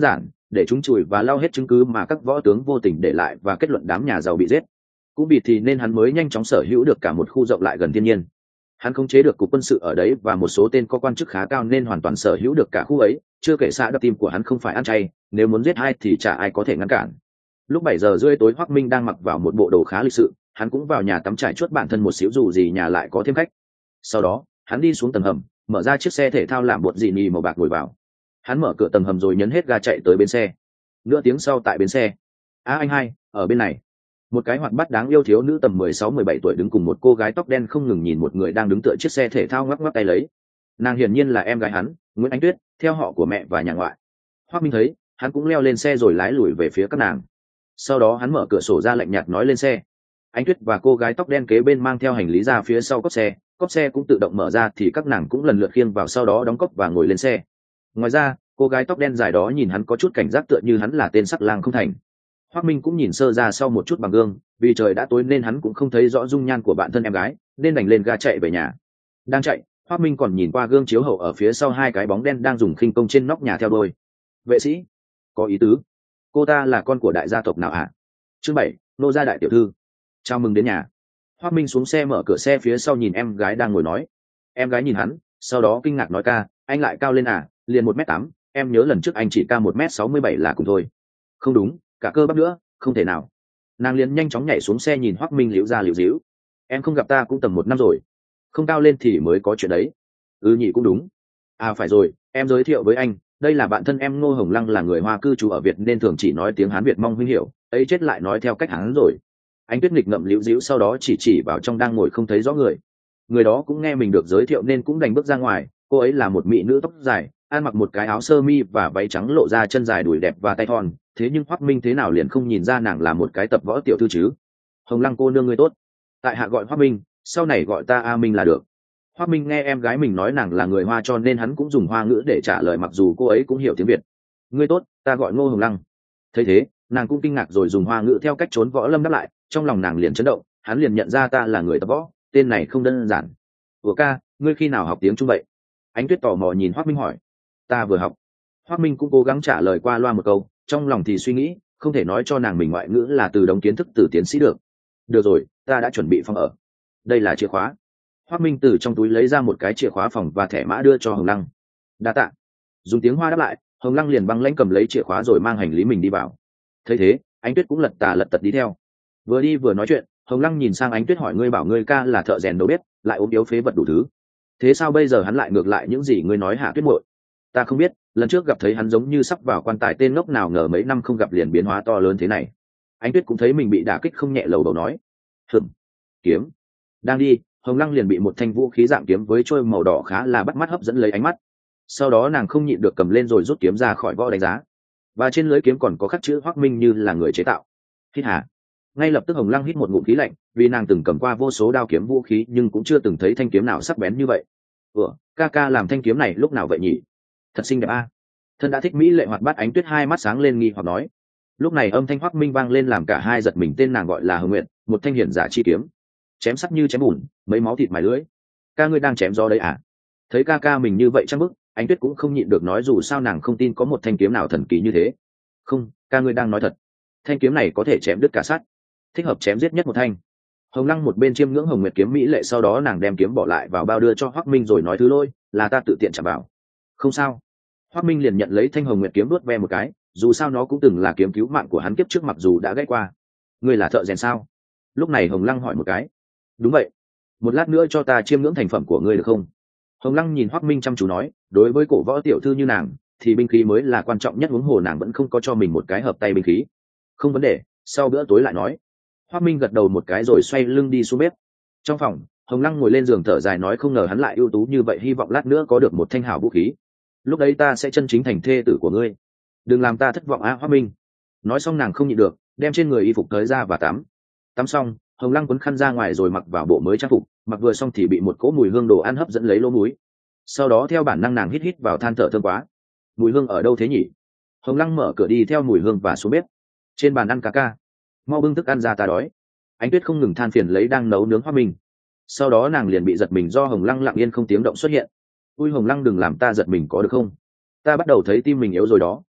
để chúng chùi và lau hết chứng cứ mà các võ tướng vô tình để lại và kết luận đám nhà giàu bị giết. Cũng vì thì nên hắn mới nhanh chóng sở hữu được cả một khu rộng lại gần thiên nhiên. Hắn khống chế được cục quân sự ở đấy và một số tên có quan chức khá cao nên hoàn toàn sở hữu được cả khu ấy, chưa kể xã đập tim của hắn không phải ăn chay, nếu muốn giết ai thì chả ai có thể ngăn cản. Lúc bảy giờ rưỡi tối Hoắc Minh đang mặc vào một bộ đồ khá lịch sự, hắn cũng vào nhà tắm trải chuốt bản thân một xíu dù gì nhà lại có thêm khách. Sau đó, hắn đi xuống tầng hầm, mở ra chiếc xe thể thao làm bột dị nhì màu bạc ngồi vào. Hắn mở cửa tầng hầm rồi nhấn hết ga chạy tới bến xe. Nửa tiếng sau tại bến xe, á anh hai, ở bên này. Một cái hoạt bát đáng yêu thiếu nữ tầm mười sáu mười bảy tuổi đứng cùng một cô gái tóc đen không ngừng nhìn một người đang đứng tựa chiếc xe thể thao ngoắc ngoắc tay lấy. Nàng hiển nhiên là em gái hắn, Nguyễn Ánh Tuyết, theo họ của mẹ và nhà ngoại. Hoắc Minh thấy, hắn cũng leo lên xe rồi lái lùi về phía các nàng. Sau đó hắn mở cửa sổ ra lạnh nhạt nói lên xe. Ánh Tuyết và cô gái tóc đen kế bên mang theo hành lý ra phía sau cốp xe, cốp xe cũng tự động mở ra thì các nàng cũng lần lượt khiêng vào sau đó đóng cốp và ngồi lên xe. Ngoài ra, cô gái tóc đen dài đó nhìn hắn có chút cảnh giác tựa như hắn là tên sắc lang không thành. Hoắc Minh cũng nhìn sơ ra sau một chút bằng gương, vì trời đã tối nên hắn cũng không thấy rõ dung nhan của bạn thân em gái, nên đành lên ga chạy về nhà. Đang chạy, Hoắc Minh còn nhìn qua gương chiếu hậu ở phía sau hai cái bóng đen đang dùng khinh công trên nóc nhà theo đuôi. Vệ sĩ, có ý tứ. Cô ta là con của đại gia tộc nào hả? Chương bảy, nô gia đại tiểu thư. Chào mừng đến nhà. Hoắc Minh xuống xe mở cửa xe phía sau nhìn em gái đang ngồi nói. Em gái nhìn hắn, sau đó kinh ngạc nói ca, anh lại cao lên à, liền một mét tám, em nhớ lần trước anh chỉ cao một mét sáu mươi bảy là cùng thôi. Không đúng, cả cơ bắp nữa, không thể nào. Nàng liền nhanh chóng nhảy xuống xe nhìn Hoắc Minh liễu ra liễu díu. Em không gặp ta cũng tầm một năm rồi, không cao lên thì mới có chuyện đấy. Ừ nhỉ cũng đúng. À phải rồi, em giới thiệu với anh, đây là bạn thân em Ngô Hồng Lăng, là người Hoa cư trú ở Việt nên thường chỉ nói tiếng Hán Việt, mong huynh hiểu. Ấy chết lại nói theo cách Hán rồi. Anh Tuyết nghịch ngậm liễu díu sau đó chỉ chỉ vào trong đang ngồi không thấy rõ người. Người đó cũng nghe mình được giới thiệu nên cũng đành bước ra ngoài. Cô ấy là một mỹ nữ tóc dài, ăn mặc một cái áo sơ mi và váy trắng lộ ra chân dài đùi đẹp và tay thon. Thế nhưng Hoắc Minh thế nào liền không nhìn ra nàng là một cái tập võ tiểu thư chứ? Hồng Lăng cô nương ngươi tốt, tại hạ gọi Hoắc Minh, sau này gọi ta A Minh là được. Hoắc Minh nghe em gái mình nói nàng là người Hoa cho nên hắn cũng dùng Hoa ngữ để trả lời, mặc dù cô ấy cũng hiểu tiếng Việt. Ngươi tốt, ta gọi Ngô Hồng Lăng. Thấy thế, nàng cũng kinh ngạc rồi dùng Hoa ngữ theo cách trốn võ lâm đáp lại. Trong lòng nàng liền chấn động, hắn liền nhận ra ta là người tập võ, tên này không đơn giản. Ủa ca, ngươi khi nào học tiếng Trung vậy? Ánh Tuyết tò mò nhìn Hoắc Minh hỏi. Ta vừa học. Hoắc Minh cũng cố gắng trả lời qua loa một câu, trong lòng thì suy nghĩ, không thể nói cho nàng mình ngoại ngữ là từ đống kiến thức từ tiến sĩ được. Được rồi, ta đã chuẩn bị phòng ở. Đây là chìa khóa. Hoắc Minh từ trong túi lấy ra một cái chìa khóa phòng và thẻ mã đưa cho Hồng Lăng. Đa tạ. Dùng tiếng Hoa đáp lại, Hồng Lăng liền băng lãnh cầm lấy chìa khóa rồi mang hành lý mình đi vào. Thấy thế, Ánh Tuyết cũng lật tà lật tật đi theo. Vừa đi vừa nói chuyện, Hồng Lăng nhìn sang Ánh Tuyết hỏi, ngươi bảo ngươi ca là thợ rèn đầu bếp, lại ốm yếu phế vật đủ thứ. Thế sao bây giờ hắn lại ngược lại những gì ngươi nói hả Tuyết muội? Ta không biết, lần trước gặp thấy hắn giống như sắp vào quan tài, tên ngốc nào ngờ mấy năm không gặp liền biến hóa to lớn thế này. Ánh Tuyết cũng thấy mình bị đả kích không nhẹ, lầu đầu nói. Hừm, kiếm. Đang đi, Hồng Lăng liền bị một thanh vũ khí dạng kiếm với trôi màu đỏ khá là bắt mắt hấp dẫn lấy ánh mắt. Sau đó nàng không nhịn được cầm lên rồi rút kiếm ra khỏi vỏ đánh giá. Và trên lưỡi kiếm còn có khắc chữ Hoắc Minh như là người chế tạo. Hít hà. Ngay lập tức Hồng Lăng hít một ngụm khí lạnh, vì nàng từng cầm qua vô số đao kiếm vũ khí nhưng cũng chưa từng thấy thanh kiếm nào sắc bén như vậy. Ủa, ca ca làm thanh kiếm này lúc nào vậy nhỉ? Thật xinh đẹp a. À? Thân đã thích mỹ lệ hoạt bát Ánh Tuyết hai mắt sáng lên nghi hoặc nói. Lúc này âm thanh Hoắc Minh vang lên làm cả hai giật mình, tên nàng gọi là Hồng Nguyệt, một thanh hiển giả chi kiếm, chém sắc như chém bùn, mấy máu thịt mài lưỡi. Ca ngươi đang chém gió đấy à? Thấy ca ca mình như vậy trăng bức, Ánh Tuyết cũng không nhịn được nói, dù sao nàng không tin có một thanh kiếm nào thần kỳ như thế. Không, ca ngươi đang nói thật. Thanh kiếm này có thể chém đứt cả sắt, thích hợp chém giết nhất một thanh. Hồng Lăng một bên chiêm ngưỡng Hồng Nguyệt kiếm mỹ lệ, sau đó nàng đem kiếm bỏ lại vào bao đưa cho Hoắc Minh rồi nói, thứ lôi, là ta tự tiện chạm vào. Không sao. Hoắc Minh liền nhận lấy thanh Hồng Nguyệt kiếm đuốt ve một cái, dù sao nó cũng từng là kiếm cứu mạng của hắn kiếp trước mặc dù đã gãy qua. Ngươi là thợ rèn sao? Lúc này Hồng Lăng hỏi một cái. Đúng vậy. Một lát nữa cho ta chiêm ngưỡng thành phẩm của ngươi được không? Hồng Lăng nhìn Hoắc Minh chăm chú nói, đối với cổ võ tiểu thư như nàng thì binh khí mới là quan trọng nhất, huống hồ nàng vẫn không có cho mình một cái hợp tay binh khí. Không vấn đề, sau bữa tối lại nói. Hoắc Minh gật đầu một cái rồi xoay lưng đi xuống bếp. Trong phòng, Hồng Lăng ngồi lên giường thở dài nói, không ngờ hắn lại ưu tú như vậy, hy vọng lát nữa có được một thanh hảo vũ khí, lúc đấy ta sẽ chân chính thành thê tử của ngươi, đừng làm ta thất vọng á Hoắc Minh. Nói xong nàng không nhịn được đem trên người y phục tới ra và tắm. Tắm xong, Hồng Lăng quấn khăn ra ngoài rồi mặc vào bộ mới trang phục, mặc vừa xong thì bị một cỗ mùi hương đồ ăn hấp dẫn lấy lỗ mũi. Sau đó theo bản năng nàng hít hít vào, than thở thơm quá, mùi hương ở đâu thế nhỉ? Hồng Lăng mở cửa đi theo mùi hương và xuống bếp. Trên bàn ăn cá ca, mau bưng thức ăn ra ta đói. Ánh Tuyết không ngừng than phiền lấy đang nấu nướng Hoắc Minh. Sau đó nàng liền bị giật mình do Hồng Lăng lặng yên không tiếng động xuất hiện. Ui Hồng Lăng đừng làm ta giật mình có được không? Ta bắt đầu thấy tim mình yếu rồi đó,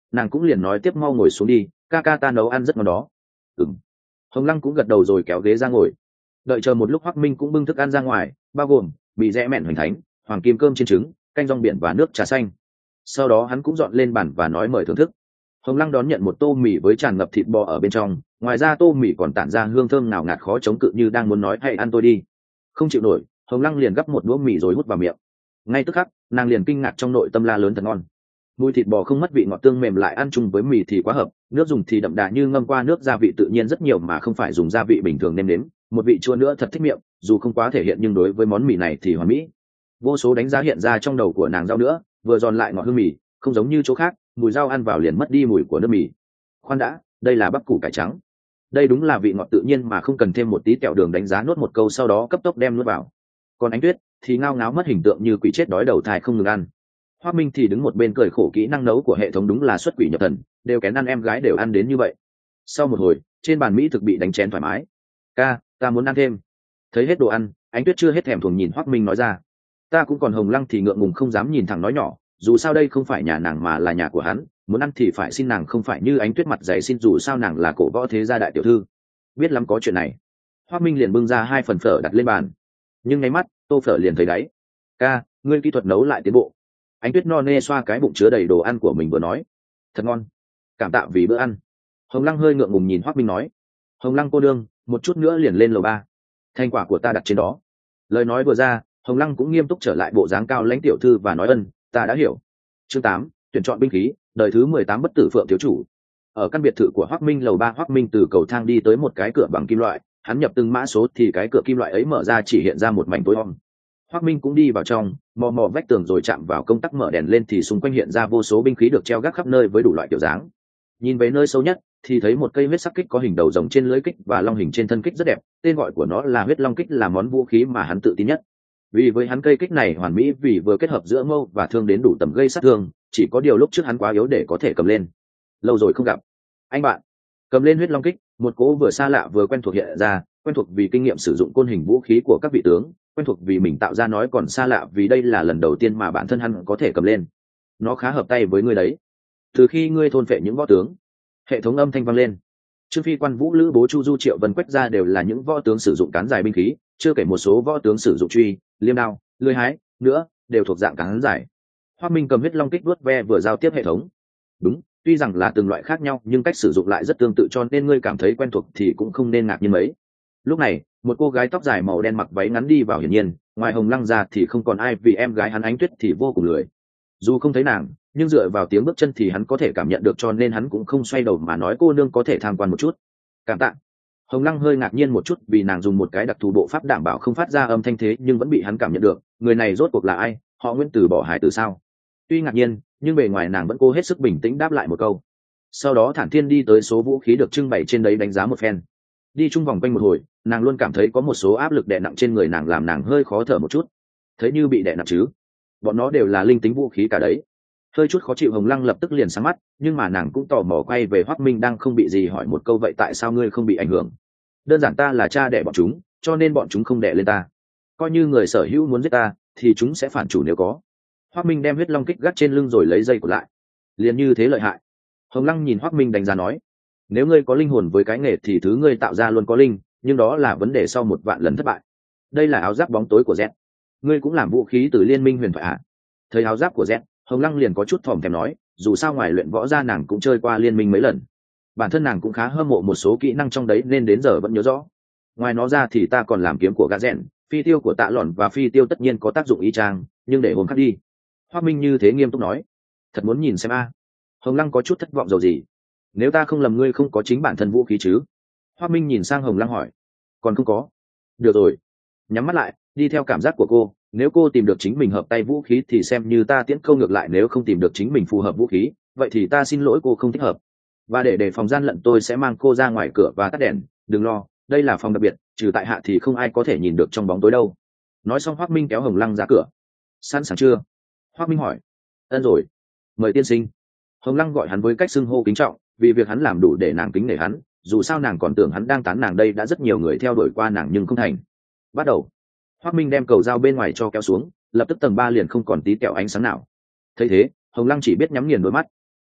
nàng cũng liền nói tiếp mau ngồi xuống đi, ca ca ta nấu ăn rất ngon đó. Ừm. Hồng Lăng cũng gật đầu rồi kéo ghế ra ngồi. Đợi chờ một lúc Hoắc Minh cũng bưng thức ăn ra ngoài, bao gồm mì rẽ mẹn hoành thánh, hoàng kim cơm chiên trứng, canh rong biển và nước trà xanh. Sau đó hắn cũng dọn lên bàn và nói mời thưởng thức. Hồng Lăng đón nhận một tô mì với tràn ngập thịt bò ở bên trong, ngoài ra tô mì còn tản ra hương thơm nào ngạt khó chống cự như đang muốn nói hãy ăn tôi đi. Không chịu nổi, Hồng Lăng liền gắp một đũa mì rồi hút vào miệng. Ngay tức khắc, nàng liền kinh ngạc trong nội tâm la lớn thật ngon. Mùi thịt bò không mất vị ngọt tương mềm lại ăn chung với mì thì quá hợp, nước dùng thì đậm đà như ngâm qua nước, gia vị tự nhiên rất nhiều mà không phải dùng gia vị bình thường nêm nếm, một vị chua nữa thật thích miệng, dù không quá thể hiện nhưng đối với món mì này thì hoàn mỹ. Vô số đánh giá hiện ra trong đầu của nàng. Rau nữa, vừa giòn lại ngọt hương mì, không giống như chỗ khác, mùi rau ăn vào liền mất đi mùi của nước mì. Khoan đã, đây là bắp củ cải trắng. Đây đúng là vị ngọt tự nhiên mà không cần thêm một tí kẹo đường, đánh giá nuốt một câu sau đó cấp tốc đem nuốt vào. Còn Ánh Tuyết thì ngao ngáo mất hình tượng như quỷ chết đói đầu thai không ngừng ăn. Hoác Minh thì đứng một bên cười khổ, kỹ năng nấu của hệ thống đúng là xuất quỷ nhập thần, đều kén ăn em gái đều ăn đến như vậy. Sau một hồi, trên bàn mỹ thực bị đánh chén thoải mái. Ca, ta muốn ăn thêm. Thấy hết đồ ăn, Ánh Tuyết chưa hết thèm thuồng nhìn Hoác Minh nói ra. Ta cũng còn. Hồng Lăng thì ngượng ngùng không dám nhìn thẳng nói nhỏ, dù sao đây không phải nhà nàng mà là nhà của hắn, muốn ăn thì phải xin nàng, không phải như Ánh Tuyết mặt dày xin, dù sao nàng là cổ võ thế gia đại tiểu thư. Biết lắm có chuyện này. Hoác Minh liền bưng ra hai phần phở đặt lên bàn, nhưng ngay mắt tô phở liền thấy đáy. Ca, ngươi kỹ thuật nấu lại tiến bộ. Ánh Tuyết no nê xoa cái bụng chứa đầy đồ ăn của mình vừa nói. Thật ngon, cảm tạ vì bữa ăn. Hồng Lăng hơi ngượng ngùng nhìn Hoác Minh nói. Hồng Lăng cô đương, một chút nữa liền lên lầu ba, thành quả của ta đặt trên đó. Lời nói vừa ra, Hồng Lăng cũng nghiêm túc trở lại bộ dáng cao lãnh tiểu thư và nói ân, ta đã hiểu. Chương tám, tuyển chọn binh khí, đời thứ mười tám bất tử phượng thiếu chủ. Ở căn biệt thự của Hoác Minh lầu ba, Hoác Minh từ cầu thang đi tới một cái cửa bằng kim loại, hắn nhập từng mã số thì cái cửa kim loại ấy mở ra, chỉ hiện ra một mảnh tối om. Hoác Minh cũng đi vào trong, mò mò vách tường rồi chạm vào công tắc mở đèn lên thì xung quanh hiện ra vô số binh khí được treo gác khắp nơi với đủ loại kiểu dáng. Nhìn về nơi sâu nhất thì thấy một cây huyết sắc kích có hình đầu rồng trên lưỡi kích và long hình trên thân kích rất đẹp, tên gọi của nó là huyết long kích, là món vũ khí mà hắn tự tin nhất. Vì với hắn cây kích này hoàn mỹ, vì vừa kết hợp giữa mâu và thương đến đủ tầm gây sát thương, chỉ có điều lúc trước hắn quá yếu để có thể cầm lên. Lâu rồi không gặp, anh bạn. Cầm lên huyết long kích, một cỗ vừa xa lạ vừa quen thuộc hiện ra, quen thuộc vì kinh nghiệm sử dụng côn hình vũ khí của các vị tướng, quen thuộc vì mình tạo ra, nói còn xa lạ vì đây là lần đầu tiên mà bản thân hắn có thể cầm lên. Nó khá hợp tay với ngươi đấy, từ khi ngươi thôn phệ những võ tướng. Hệ thống âm thanh vang lên. Trương Phi, Quan Vũ, Lữ Bố, Chu Du, Triệu Vân, Quách ra đều là những võ tướng sử dụng cán dài binh khí, chưa kể một số võ tướng sử dụng truy, liêm đao, lưỡi hái nữa, đều thuộc dạng cán dài. Hoác Minh cầm huyết long kích vuốt ve vừa giao tiếp hệ thống. Đúng, tuy rằng là từng loại khác nhau nhưng cách sử dụng lại rất tương tự, cho nên ngươi cảm thấy quen thuộc thì cũng không nên ngạc nhiên mấy. Lúc này, một cô gái tóc dài màu đen mặc váy ngắn đi vào, hiển nhiên ngoài Hồng Lăng ra thì không còn ai, vì em gái hắn Ánh Tuyết thì vô cùng lười. Dù không thấy nàng, nhưng dựa vào tiếng bước chân thì hắn có thể cảm nhận được, cho nên hắn cũng không xoay đầu mà nói cô nương có thể tham quan một chút. Cảm tạ. Hồng Lăng hơi ngạc nhiên một chút vì nàng dùng một cái đặc thù bộ pháp đảm bảo không phát ra âm thanh thế nhưng vẫn bị hắn cảm nhận được, người này rốt cuộc là ai, họ Nguyễn từ bỏ hải tử sao? Tuy ngạc nhiên nhưng bề ngoài nàng vẫn cố hết sức bình tĩnh đáp lại một câu, sau đó thản thiên đi tới số vũ khí được trưng bày trên đấy đánh giá một phen. Đi chung vòng quanh một hồi, nàng luôn cảm thấy có một số áp lực đè nặng trên người nàng, làm nàng hơi khó thở một chút. Thấy như bị đè nặng chứ? Bọn nó đều là linh tính vũ khí cả đấy. Hơi chút khó chịu, Hồng Lăng lập tức liền sáng mắt, nhưng mà nàng cũng tò mò quay về Hoác Minh đang không bị gì hỏi một câu, vậy tại sao ngươi không bị ảnh hưởng? Đơn giản ta là cha đẻ bọn chúng, cho nên bọn chúng không đẻ lên ta. Coi như người sở hữu muốn giết ta thì chúng sẽ phản chủ nếu có. Hoác Minh đem huyết long kích gắt trên lưng rồi lấy dây của lại. Liền như thế lợi hại? Hồng Lăng nhìn Hoác Minh đánh giá nói. Nếu ngươi có linh hồn với cái nghề thì thứ ngươi tạo ra luôn có linh, nhưng đó là vấn đề sau một vạn lần thất bại. Đây là áo giáp bóng tối của Z. Ngươi cũng làm vũ khí từ Liên minh huyền thoại ạ? Thấy áo giáp của Z, Hồng Lăng liền có chút thòm thèm nói, dù sao ngoài luyện võ ra nàng cũng chơi qua liên minh mấy lần, bản thân nàng cũng khá hâm mộ một số kỹ năng trong đấy nên đến giờ vẫn nhớ rõ. Ngoài nó ra thì ta còn làm kiếm của gã rèn, phi tiêu của Tạ Lọn và phi tiêu tất nhiên có tác dụng y chang, nhưng để hôm khác đi. Hoác Minh như thế nghiêm túc nói. Thật muốn nhìn xem a. Hồng Lăng có chút thất vọng dầu gì. Nếu ta không lầm ngươi không có chính bản thân vũ khí chứ? Hoác Minh nhìn sang Hồng Lăng hỏi. Còn không có. Được rồi, nhắm mắt lại, đi theo cảm giác của cô, nếu cô tìm được chính mình hợp tay vũ khí thì xem như ta tiễn câu ngược lại, nếu không tìm được chính mình phù hợp vũ khí, vậy thì ta xin lỗi cô không thích hợp. Và để đề phòng gian lận tôi sẽ mang cô ra ngoài cửa và tắt đèn, đừng lo, đây là phòng đặc biệt, trừ tại hạ thì không ai có thể nhìn được trong bóng tối đâu. Nói xong Hoác Minh kéo Hồng Lăng ra cửa. Sẵn sàng chưa? Hoác Minh hỏi. Ân rồi, mời tiên sinh. Hồng Lăng gọi hắn với cách xưng hô kính trọng, vì việc hắn làm đủ để nàng kính nể hắn, dù sao nàng còn tưởng hắn đang tán nàng đây, đã rất nhiều người theo đuổi qua nàng nhưng không thành. Bắt đầu. Hoác Minh đem cầu dao bên ngoài cho kéo xuống, lập tức tầng ba liền không còn tí kẹo ánh sáng nào. Thấy thế, Hồng Lăng chỉ biết nhắm nghiền đôi mắt.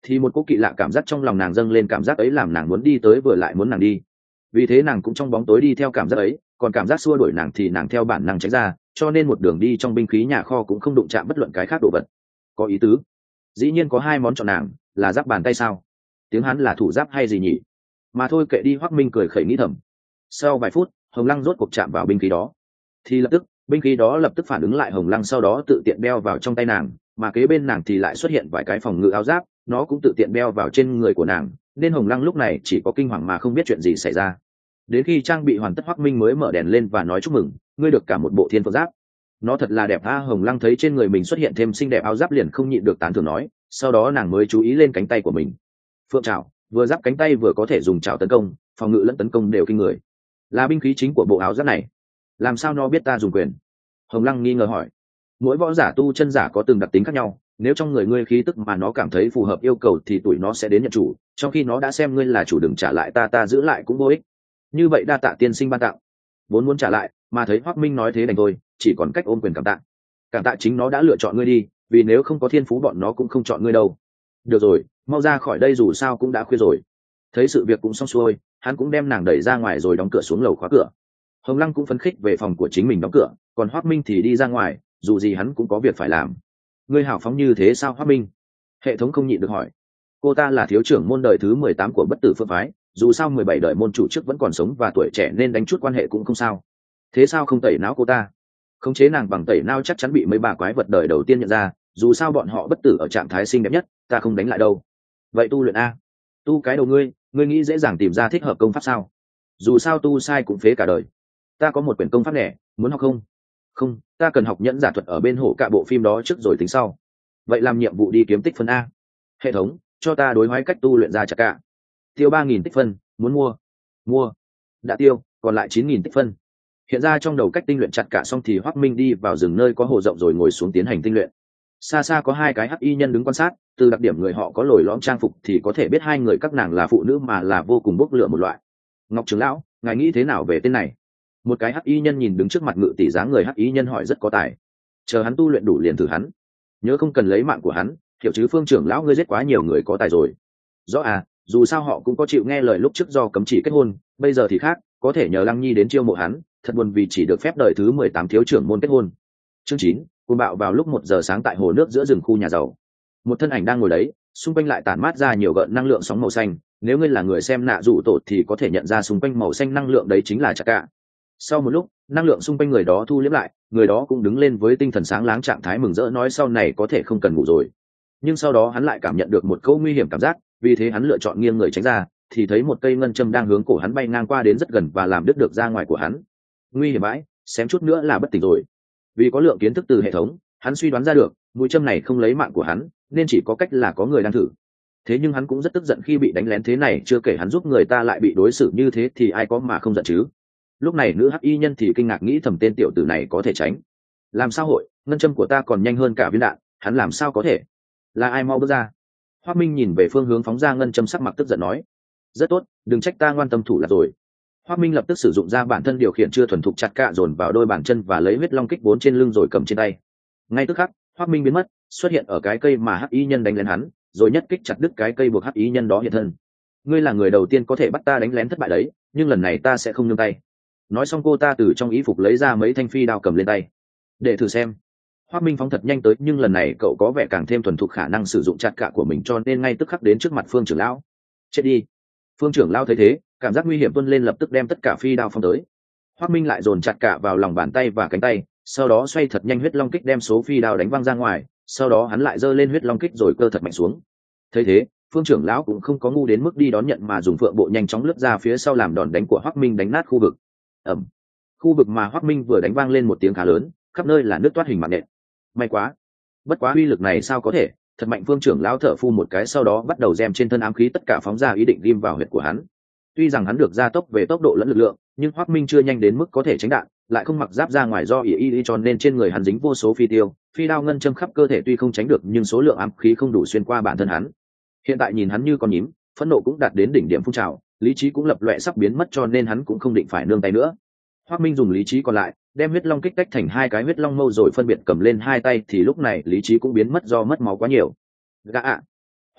thì một cô kỳ lạ cảm giác trong lòng nàng dâng lên, cảm giác ấy làm nàng muốn đi tới vừa lại muốn nàng đi. Vì thế nàng cũng trong bóng tối đi theo cảm giác ấy, còn cảm giác xua đuổi nàng thì nàng theo bản năng tránh ra, cho nên một đường đi trong binh khí nhà kho cũng không đụng chạm bất luận cái khác đồ vật. Có ý tứ. Dĩ nhiên có hai món chọn nàng, là giáp bàn tay sao? Tiếng hắn là thủ giáp hay gì nhỉ? Mà thôi kệ đi, Hoắc Minh cười khẩy nghĩ thầm. Sau vài phút, Hồng Lăng rốt cuộc chạm vào binh khí đó, thì lập tức binh khí đó lập tức phản ứng lại Hồng Lăng, sau đó tự tiện đeo vào trong tay nàng, mà kế bên nàng thì lại xuất hiện vài cái phòng ngự áo giáp, nó cũng tự tiện đeo vào trên người của nàng, nên Hồng Lăng lúc này chỉ có kinh hoàng mà không biết chuyện gì xảy ra. Đến khi trang bị hoàn tất, Hoắc Minh mới mở đèn lên và nói chúc mừng, ngươi được cả một bộ thiên phượng giáp. Nó thật là đẹp a. Hồng Lăng thấy trên người mình xuất hiện thêm xinh đẹp áo giáp liền không nhịn được tán thưởng nói, sau đó nàng mới chú ý lên cánh tay của mình. Phượng trảo, vừa giáp cánh tay vừa có thể dùng trảo tấn công, phòng ngự lẫn tấn công đều kinh người, là binh khí chính của bộ áo giáp này. Làm sao nó biết ta dùng quyền? Hồng Lăng nghi ngờ hỏi. Mỗi võ giả tu chân giả có từng đặc tính khác nhau, nếu trong người ngươi khí tức mà nó cảm thấy phù hợp yêu cầu thì tuổi nó sẽ đến nhận chủ, trong khi nó đã xem ngươi là chủ đừng trả lại ta, ta giữ lại cũng vô ích. Như vậy đa tạ tiên sinh ban tặng. Vốn muốn trả lại, mà thấy Hoắc Minh nói thế đành thôi, chỉ còn cách ôm quyền cảm tạ. Cảm tạ chính nó đã lựa chọn ngươi đi, vì nếu không có thiên phú bọn nó cũng không chọn ngươi đâu. Được rồi, mau ra khỏi đây, dù sao cũng đã khuya rồi. Thấy sự việc cũng xong xuôi, hắn cũng đem nàng đẩy ra ngoài rồi đóng cửa xuống lầu khóa cửa. Hồng Lăng cũng phấn khích về phòng của chính mình đóng cửa, còn Hoắc Minh thì đi ra ngoài, dù gì hắn cũng có việc phải làm. Ngươi hào phóng như thế sao Hoắc Minh? Hệ thống không nhịn được hỏi. Cô ta là thiếu trưởng môn đời thứ mười tám của Bất Tử Phương phái, dù sao mười bảy đời môn chủ trước vẫn còn sống và tuổi trẻ nên đánh chút quan hệ cũng không sao. Thế sao không tẩy não cô ta? Khống chế nàng bằng tẩy não chắc chắn bị mấy bà quái vật đời đầu tiên nhận ra, dù sao bọn họ bất tử ở trạng thái xinh đẹp nhất, ta không đánh lại đâu. Vậy tu luyện a? Tu cái đầu ngươi, ngươi nghĩ dễ dàng tìm ra thích hợp công pháp sao? Dù sao tu sai cũng phế cả đời. Ta có một quyển công pháp nẻ, muốn học không? Không, ta cần học nhẫn giả thuật ở bên hổ cả bộ phim đó trước rồi tính sau. Vậy làm nhiệm vụ đi kiếm tích phân a. Hệ thống, cho ta đối hoái cách tu luyện ra chặt cả. Tiêu ba nghìn tích phân, muốn mua? Mua. Đã tiêu, còn lại chín nghìn tích phân. Hiện ra trong đầu cách tinh luyện chặt cả xong thì Hoắc Minh đi vào rừng nơi có hồ rộng rồi ngồi xuống tiến hành tinh luyện. Xa xa có hai cái hắc y nhân đứng quan sát, từ đặc điểm người họ có lồi lõm trang phục thì có thể biết hai người các nàng là phụ nữ mà là vô cùng bốc lửa một loại. Ngọc trưởng lão, ngài nghĩ thế nào về tên này? Một cái hắc y nhân nhìn đứng trước mặt ngự tỷ dáng người hắc y nhân hỏi rất có tài. Chờ hắn tu luyện đủ liền thử hắn. Nhớ không cần lấy mạng của hắn, hiểu chứ Phương trưởng lão, ngươi giết quá nhiều người có tài rồi. Rõ à, dù sao họ cũng có chịu nghe lời lúc trước do cấm chỉ kết hôn, bây giờ thì khác, có thể nhờ Lăng Nhi đến chiêu mộ hắn, thật buồn vì chỉ được phép đời thứ mười tám thiếu trưởng môn kết hôn. Chương chín, cuồng bạo vào lúc một giờ sáng tại hồ nước giữa rừng khu nhà giàu. Một thân ảnh đang ngồi đấy, xung quanh lại tản mát ra nhiều gợn năng lượng sóng màu xanh, nếu ngươi là người xem nạ dụ tổ thì có thể nhận ra xung quanh màu xanh năng lượng đấy chính là Chaka cả. Sau một lúc, năng lượng xung quanh người đó thu liễm lại, người đó cũng đứng lên với tinh thần sáng láng, trạng thái mừng rỡ nói sau này có thể không cần ngủ rồi. Nhưng sau đó hắn lại cảm nhận được một câu nguy hiểm cảm giác, vì thế hắn lựa chọn nghiêng người tránh ra, thì thấy một cây ngân châm đang hướng cổ hắn bay ngang qua đến rất gần và làm đứt được ra ngoài của hắn. Nguy hiểm vãi, xém chút nữa là bất tỉnh rồi. Vì có lượng kiến thức từ hệ thống, hắn suy đoán ra được mũi châm này không lấy mạng của hắn, nên chỉ có cách là có người đang thử. Thế nhưng hắn cũng rất tức giận khi bị đánh lén thế này, chưa kể hắn giúp người ta lại bị đối xử như thế thì ai có mà không giận chứ. Lúc này nữ hắc y nhân thì kinh ngạc nghĩ thầm tên tiểu tử này có thể tránh. Làm sao hội, ngân châm của ta còn nhanh hơn cả viên đạn, hắn làm sao có thể? Là ai mau bước ra? Hoắc Minh nhìn về phương hướng phóng ra ngân châm, sắc mặt tức giận nói. Rất tốt, đừng trách ta ngoan tâm thủ là rồi. Hoắc Minh lập tức sử dụng ra bản thân điều khiển chưa thuần thục chặt cạ dồn vào đôi bàn chân và lấy huyết long kích bốn trên lưng rồi cầm trên tay. Ngay tức khắc, Hoắc Minh biến mất, xuất hiện ở cái cây mà hắc y nhân đánh lén hắn, rồi nhất kích chặt đứt cái cây buộc hắc y nhân đó hiện thân. Ngươi là người đầu tiên có thể bắt ta đánh lén thất bại đấy, nhưng lần này ta sẽ không nương tay. Nói xong cô ta từ trong y phục lấy ra mấy thanh phi đao cầm lên tay. Để thử xem. Hoắc Minh phóng thật nhanh tới, nhưng lần này cậu có vẻ càng thêm thuần thục khả năng sử dụng chặt cạ của mình, cho nên ngay tức khắc đến trước mặt Phương trưởng lão. Chết đi. Phương trưởng lão thấy thế, cảm giác nguy hiểm tuôn lên, lập tức đem tất cả phi đao phong tới. Hoắc Minh lại dồn chặt cạ vào lòng bàn tay và cánh tay, sau đó xoay thật nhanh huyết long kích đem số phi đao đánh văng ra ngoài, sau đó hắn lại giơ lên huyết long kích rồi cơ thật mạnh xuống. Thấy thế, Phương trưởng lão cũng không có ngu đến mức đi đón nhận mà dùng phượng bộ nhanh chóng lướt ra phía sau làm đòn đánh của Hoắc Minh đánh nát khu vực. Ầm. Khu vực mà Hoắc Minh vừa đánh vang lên một tiếng khá lớn, khắp nơi là nước toát hình mạng nện. May quá. Bất quá uy lực này sao có thể, thật mạnh. Phương trưởng lão thở phù một cái, sau đó bắt đầu gem trên thân ám khí tất cả phóng ra, ý định ghim vào huyệt của hắn. Tuy rằng hắn được gia tốc về tốc độ lẫn lực lượng, nhưng Hoắc Minh chưa nhanh đến mức có thể tránh đạn, lại không mặc giáp ra ngoài do ỷ y cho nên trên người hắn dính vô số phi tiêu, phi đao ngân châm khắp cơ thể, tuy không tránh được nhưng số lượng ám khí không đủ xuyên qua bản thân hắn. Hiện tại nhìn hắn như con nhím, phẫn nộ cũng đạt đến đỉnh điểm phun trào, lý trí cũng lập loè sắp biến mất, cho nên hắn cũng không định phải nương tay nữa. Hoắc Minh dùng lý trí còn lại, đem huyết long kích tách thành hai cái huyết long mâu rồi phân biệt cầm lên hai tay, thì lúc này lý trí cũng biến mất do mất máu quá nhiều. Gã ạ.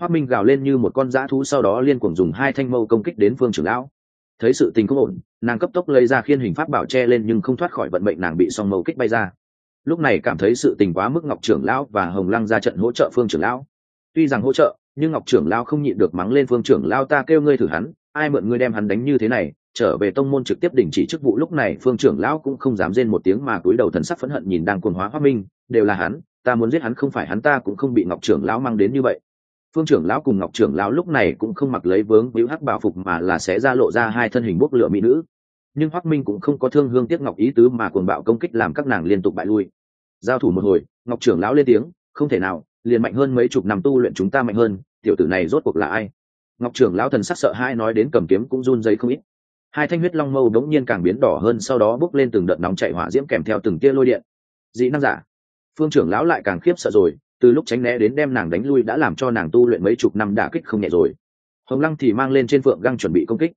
Hoắc Minh gào lên như một con dã thú, sau đó liên cuồng dùng hai thanh mâu công kích đến Phương trưởng lão. Thấy sự tình không ổn, nàng cấp tốc lấy ra khiên hình pháp bảo che lên, nhưng không thoát khỏi vận mệnh, nàng bị song mâu kích bay ra. Lúc này cảm thấy sự tình quá mức, Ngọc trưởng lão và Hồng Lăng ra trận hỗ trợ Phương trưởng lão. Tuy rằng hỗ trợ, nhưng Ngọc trưởng lão không nhịn được mắng lên: Phương trưởng lão, ta kêu ngươi thử hắn, ai mượn ngươi đem hắn đánh như thế này, trở về tông môn trực tiếp đình chỉ chức vụ. Lúc này Phương trưởng lão cũng không dám rên một tiếng, mà cúi đầu thần sắc phẫn hận nhìn đang cuồng hóa Hoắc Minh. Đều là hắn, ta muốn giết hắn, không phải hắn ta cũng không bị Ngọc trưởng lão mang đến như vậy. Phương trưởng lão cùng Ngọc trưởng lão lúc này cũng không mặc lấy vướng víu hắc bảo phục, mà là sẽ ra lộ ra hai thân hình bốc lửa mỹ nữ. Nhưng Hoắc Minh cũng không có thương hương tiếc ngọc ý tứ, mà cuồng bạo công kích làm các nàng liên tục bại lui. Giao thủ một hồi, Ngọc trưởng lão lên tiếng: không thể nào, liền mạnh hơn mấy chục năm tu luyện chúng ta mạnh hơn, tiểu tử này rốt cuộc là ai? Ngọc trưởng lão thần sắc sợ hãi, nói đến cầm kiếm cũng run rẩy không ít. Hai thanh huyết long mâu đống nhiên càng biến đỏ hơn, sau đó bốc lên từng đợt nóng chảy hỏa diễm kèm theo từng tia lôi điện. Dị năng giả. Phương trưởng lão lại càng khiếp sợ rồi, từ lúc tránh né đến đem nàng đánh lui đã làm cho nàng tu luyện mấy chục năm đả kích không nhẹ rồi. Hồng Lăng thì mang lên trên phượng găng chuẩn bị công kích.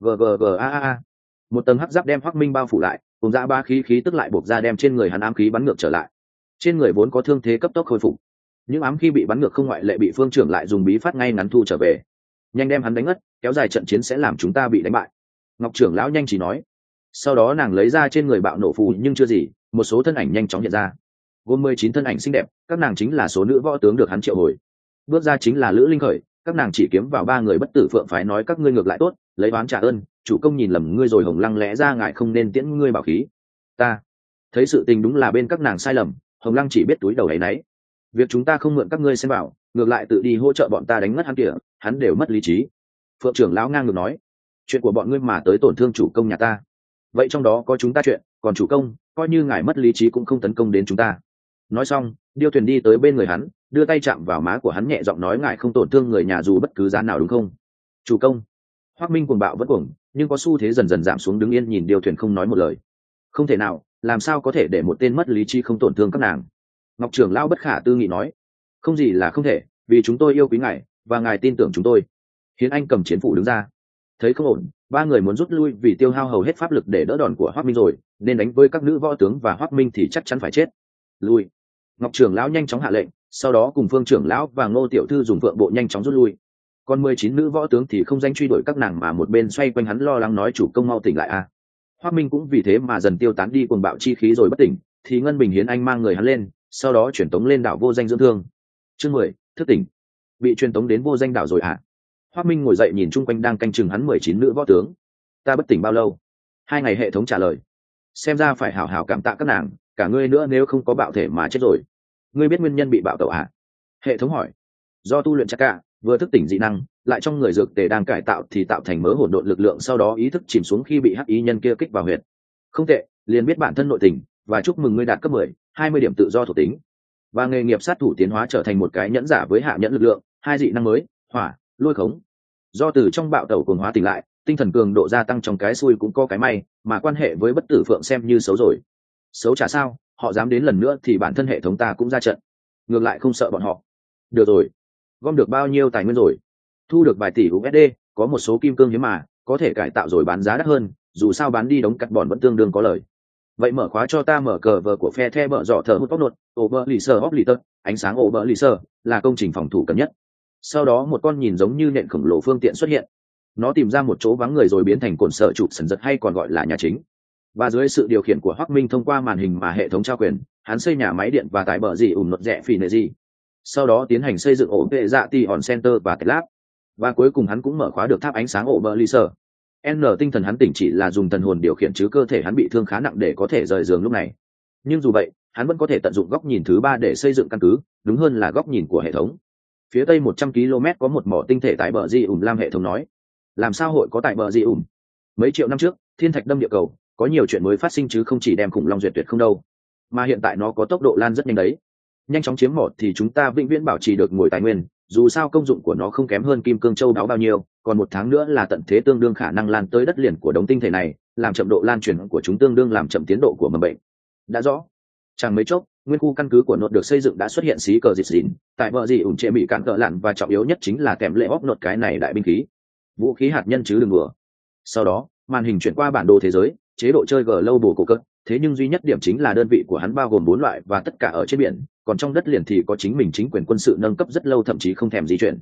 Gggga, một tầng hắc giáp đem Hoắc Minh bao phủ lại, cùng dã ba khí khí tức lại buộc ra, đem trên người hắn ám khí bắn ngược trở lại. Trên người vốn có thương thế cấp tốc khôi phục, những ám khí bị bắn ngược không ngoại lệ bị Phương trưởng lại dùng bí pháp ngay ngắn thu trở về. Nhanh đem hắn đánh ngất, kéo dài trận chiến sẽ làm chúng ta bị đánh bại. Ngọc trưởng lão nhanh chỉ nói. Sau đó nàng lấy ra trên người bạo nổ phù, nhưng chưa gì, một số thân ảnh nhanh chóng hiện ra. Gồm mười chín thân ảnh xinh đẹp, các nàng chính là số nữ võ tướng được hắn triệu hồi. Bước ra chính là Lữ Linh Khởi, các nàng chỉ kiếm vào ba người bất tử phượng phái, nói các ngươi ngược lại tốt, lấy oán trả ơn, chủ công nhìn lầm ngươi rồi. Hồng Lăng lẽ ra ngài không nên tiễn ngươi bảo khí. Ta thấy sự tình đúng là bên các nàng sai lầm, Hồng Lăng chỉ biết túi đầu ấy nấy. Việc chúng ta không mượn các ngươi xem bảo, ngược lại tự đi hỗ trợ bọn ta đánh ngất hắn kìa, hắn đều mất lý trí. Phượng trưởng lão ngang ngược nói: chuyện của bọn ngươi mà tới tổn thương chủ công nhà ta, vậy trong đó có chúng ta chuyện, còn chủ công coi như ngài mất lý trí cũng không tấn công đến chúng ta. Nói xong, điêu thuyền đi tới bên người hắn, đưa tay chạm vào má của hắn, nhẹ giọng nói: ngài không tổn thương người nhà dù bất cứ giá nào đúng không, chủ công? Hoắc Minh cuồng bạo vẫn cuồng, nhưng có xu thế dần dần giảm xuống, đứng yên nhìn điêu thuyền không nói một lời. Không thể nào, làm sao có thể để một tên mất lý trí không tổn thương các nàng? Ngọc trưởng lão bất khả tư nghị nói: không gì là không thể, vì chúng tôi yêu quý ngài và ngài tin tưởng chúng tôi. Hiến Anh cầm chiến phủ đứng ra. Thấy không ổn, ba người muốn rút lui vì tiêu hao hầu hết pháp lực để đỡ đòn của Hoắc Minh rồi, nên đánh với các nữ võ tướng và Hoắc Minh thì chắc chắn phải chết. Lui. Ngọc trưởng lão nhanh chóng hạ lệnh, sau đó cùng Phương trưởng lão và Ngô tiểu thư dùng phượng bộ nhanh chóng rút lui. Còn mười chín nữ võ tướng thì không danh truy đuổi các nàng, mà một bên xoay quanh hắn lo lắng nói: chủ công mau tỉnh lại a. Hoắc Minh cũng vì thế mà dần tiêu tán đi cuồng bạo chi khí rồi bất tỉnh, thì Ngân Bình Hiến Anh mang người hắn lên, sau đó chuyển tống lên đảo Vô Danh dưỡng thương. Chương mười, thức tỉnh. Bị truyền tống đến Vô Danh đảo rồi à? Hoắc Minh ngồi dậy nhìn chung quanh đang canh chừng hắn mười chín nữ võ tướng. Ta bất tỉnh bao lâu? Hai ngày. Hệ thống trả lời. Xem ra phải hảo hảo cảm tạ các nàng, cả ngươi nữa nếu không có bạo thể mà chết rồi. Ngươi biết nguyên nhân bị bạo tẩu à? Hệ thống hỏi. Do tu luyện chắc cả, vừa thức tỉnh dị năng, lại trong người dược tề đang cải tạo thì tạo thành mớ hỗn độn lực lượng, sau đó ý thức chìm xuống khi bị hắc ý nhân kia kích vào huyệt. Không tệ, liền biết bản thân nội tình, và chúc mừng ngươi đạt cấp mười, hai mươi điểm tự do thuộc tính. Và nghề nghiệp sát thủ tiến hóa trở thành một cái nhẫn giả với hạ nhẫn lực lượng, hai dị năng mới, hỏa, lôi khống. Do từ trong bạo tẩu cuồng hóa tỉnh lại, tinh thần cường độ gia tăng, trong cái xui cũng có cái may, mà quan hệ với bất tử phượng xem như xấu rồi. Xấu chả sao, họ dám đến lần nữa thì bản thân hệ thống ta cũng ra trận, ngược lại không sợ bọn họ. Được rồi, gom được bao nhiêu tài nguyên rồi? Thu được vài tỷ u ét đê, có một số kim cương hiếm mà có thể cải tạo rồi bán giá đắt hơn, dù sao bán đi đóng cắt bọn vẫn tương đương có lời. Vậy mở khóa cho ta mở cờ vờ của phe the bợ dọ thở hút tóc nột, over lì sơ hóc lì tơ, ánh sáng over lì sơ là công trình phòng thủ cần nhất. Sau đó một con nhìn giống như nện khổng lồ phương tiện xuất hiện, nó tìm ra một chỗ vắng người rồi biến thành cồn sở chụp sần giật, hay còn gọi là nhà chính. Và dưới sự điều khiển của Hoắc Minh thông qua màn hình mà hệ thống trao quyền, hắn xây nhà máy điện và tải bờ gì ủng nột rẻ phì nệ gì. Sau đó tiến hành xây dựng ổ vệ dạ ti hòn center và tech lab. Và cuối cùng hắn cũng mở khóa được tháp ánh sáng over lì sơ. N tinh thần hắn tỉnh chỉ là dùng thần hồn điều khiển, chứ cơ thể hắn bị thương khá nặng để có thể rời giường lúc này. Nhưng dù vậy, hắn vẫn có thể tận dụng góc nhìn thứ ba để xây dựng căn cứ, đúng hơn là góc nhìn của hệ thống. Phía tây một trăm ki lô mét có một mỏ tinh thể tại bờ di ủng lam, hệ thống nói. Làm sao hội có tại bờ di ủng? Mấy triệu năm trước, thiên thạch đâm địa cầu, có nhiều chuyện mới phát sinh chứ không chỉ đem khủng long duyệt tuyệt không đâu. Mà hiện tại nó có tốc độ lan rất nhanh đấy. Nhanh chóng chiếm mỏ thì chúng ta vĩnh viễn bảo trì được nguồn tài nguyên, dù sao công dụng của nó không kém hơn kim cương châu đáo bao nhiêu, còn một tháng nữa là tận thế, tương đương khả năng lan tới đất liền của đống tinh thể này, làm chậm độ lan truyền của chúng tương đương làm chậm tiến độ của mầm bệnh. Đã rõ. Chẳng mấy chốc, nguyên khu căn cứ của nốt được xây dựng đã xuất hiện xí cờ dịch dịn, tại bờ gì ủn trệ bị cản cỡ lặn, và trọng yếu nhất chính là kèm lệ óc nốt cái này đại binh khí, vũ khí hạt nhân chứ đừng đùa. Sau đó, màn hình chuyển qua bản đồ thế giới, chế độ chơi Global cổ cất, thế nhưng duy nhất điểm chính là đơn vị của hắn bao gồm bốn loại và tất cả ở trên biển, còn trong đất liền thì có chính mình chính quyền quân sự nâng cấp rất lâu, thậm chí không thèm di chuyển.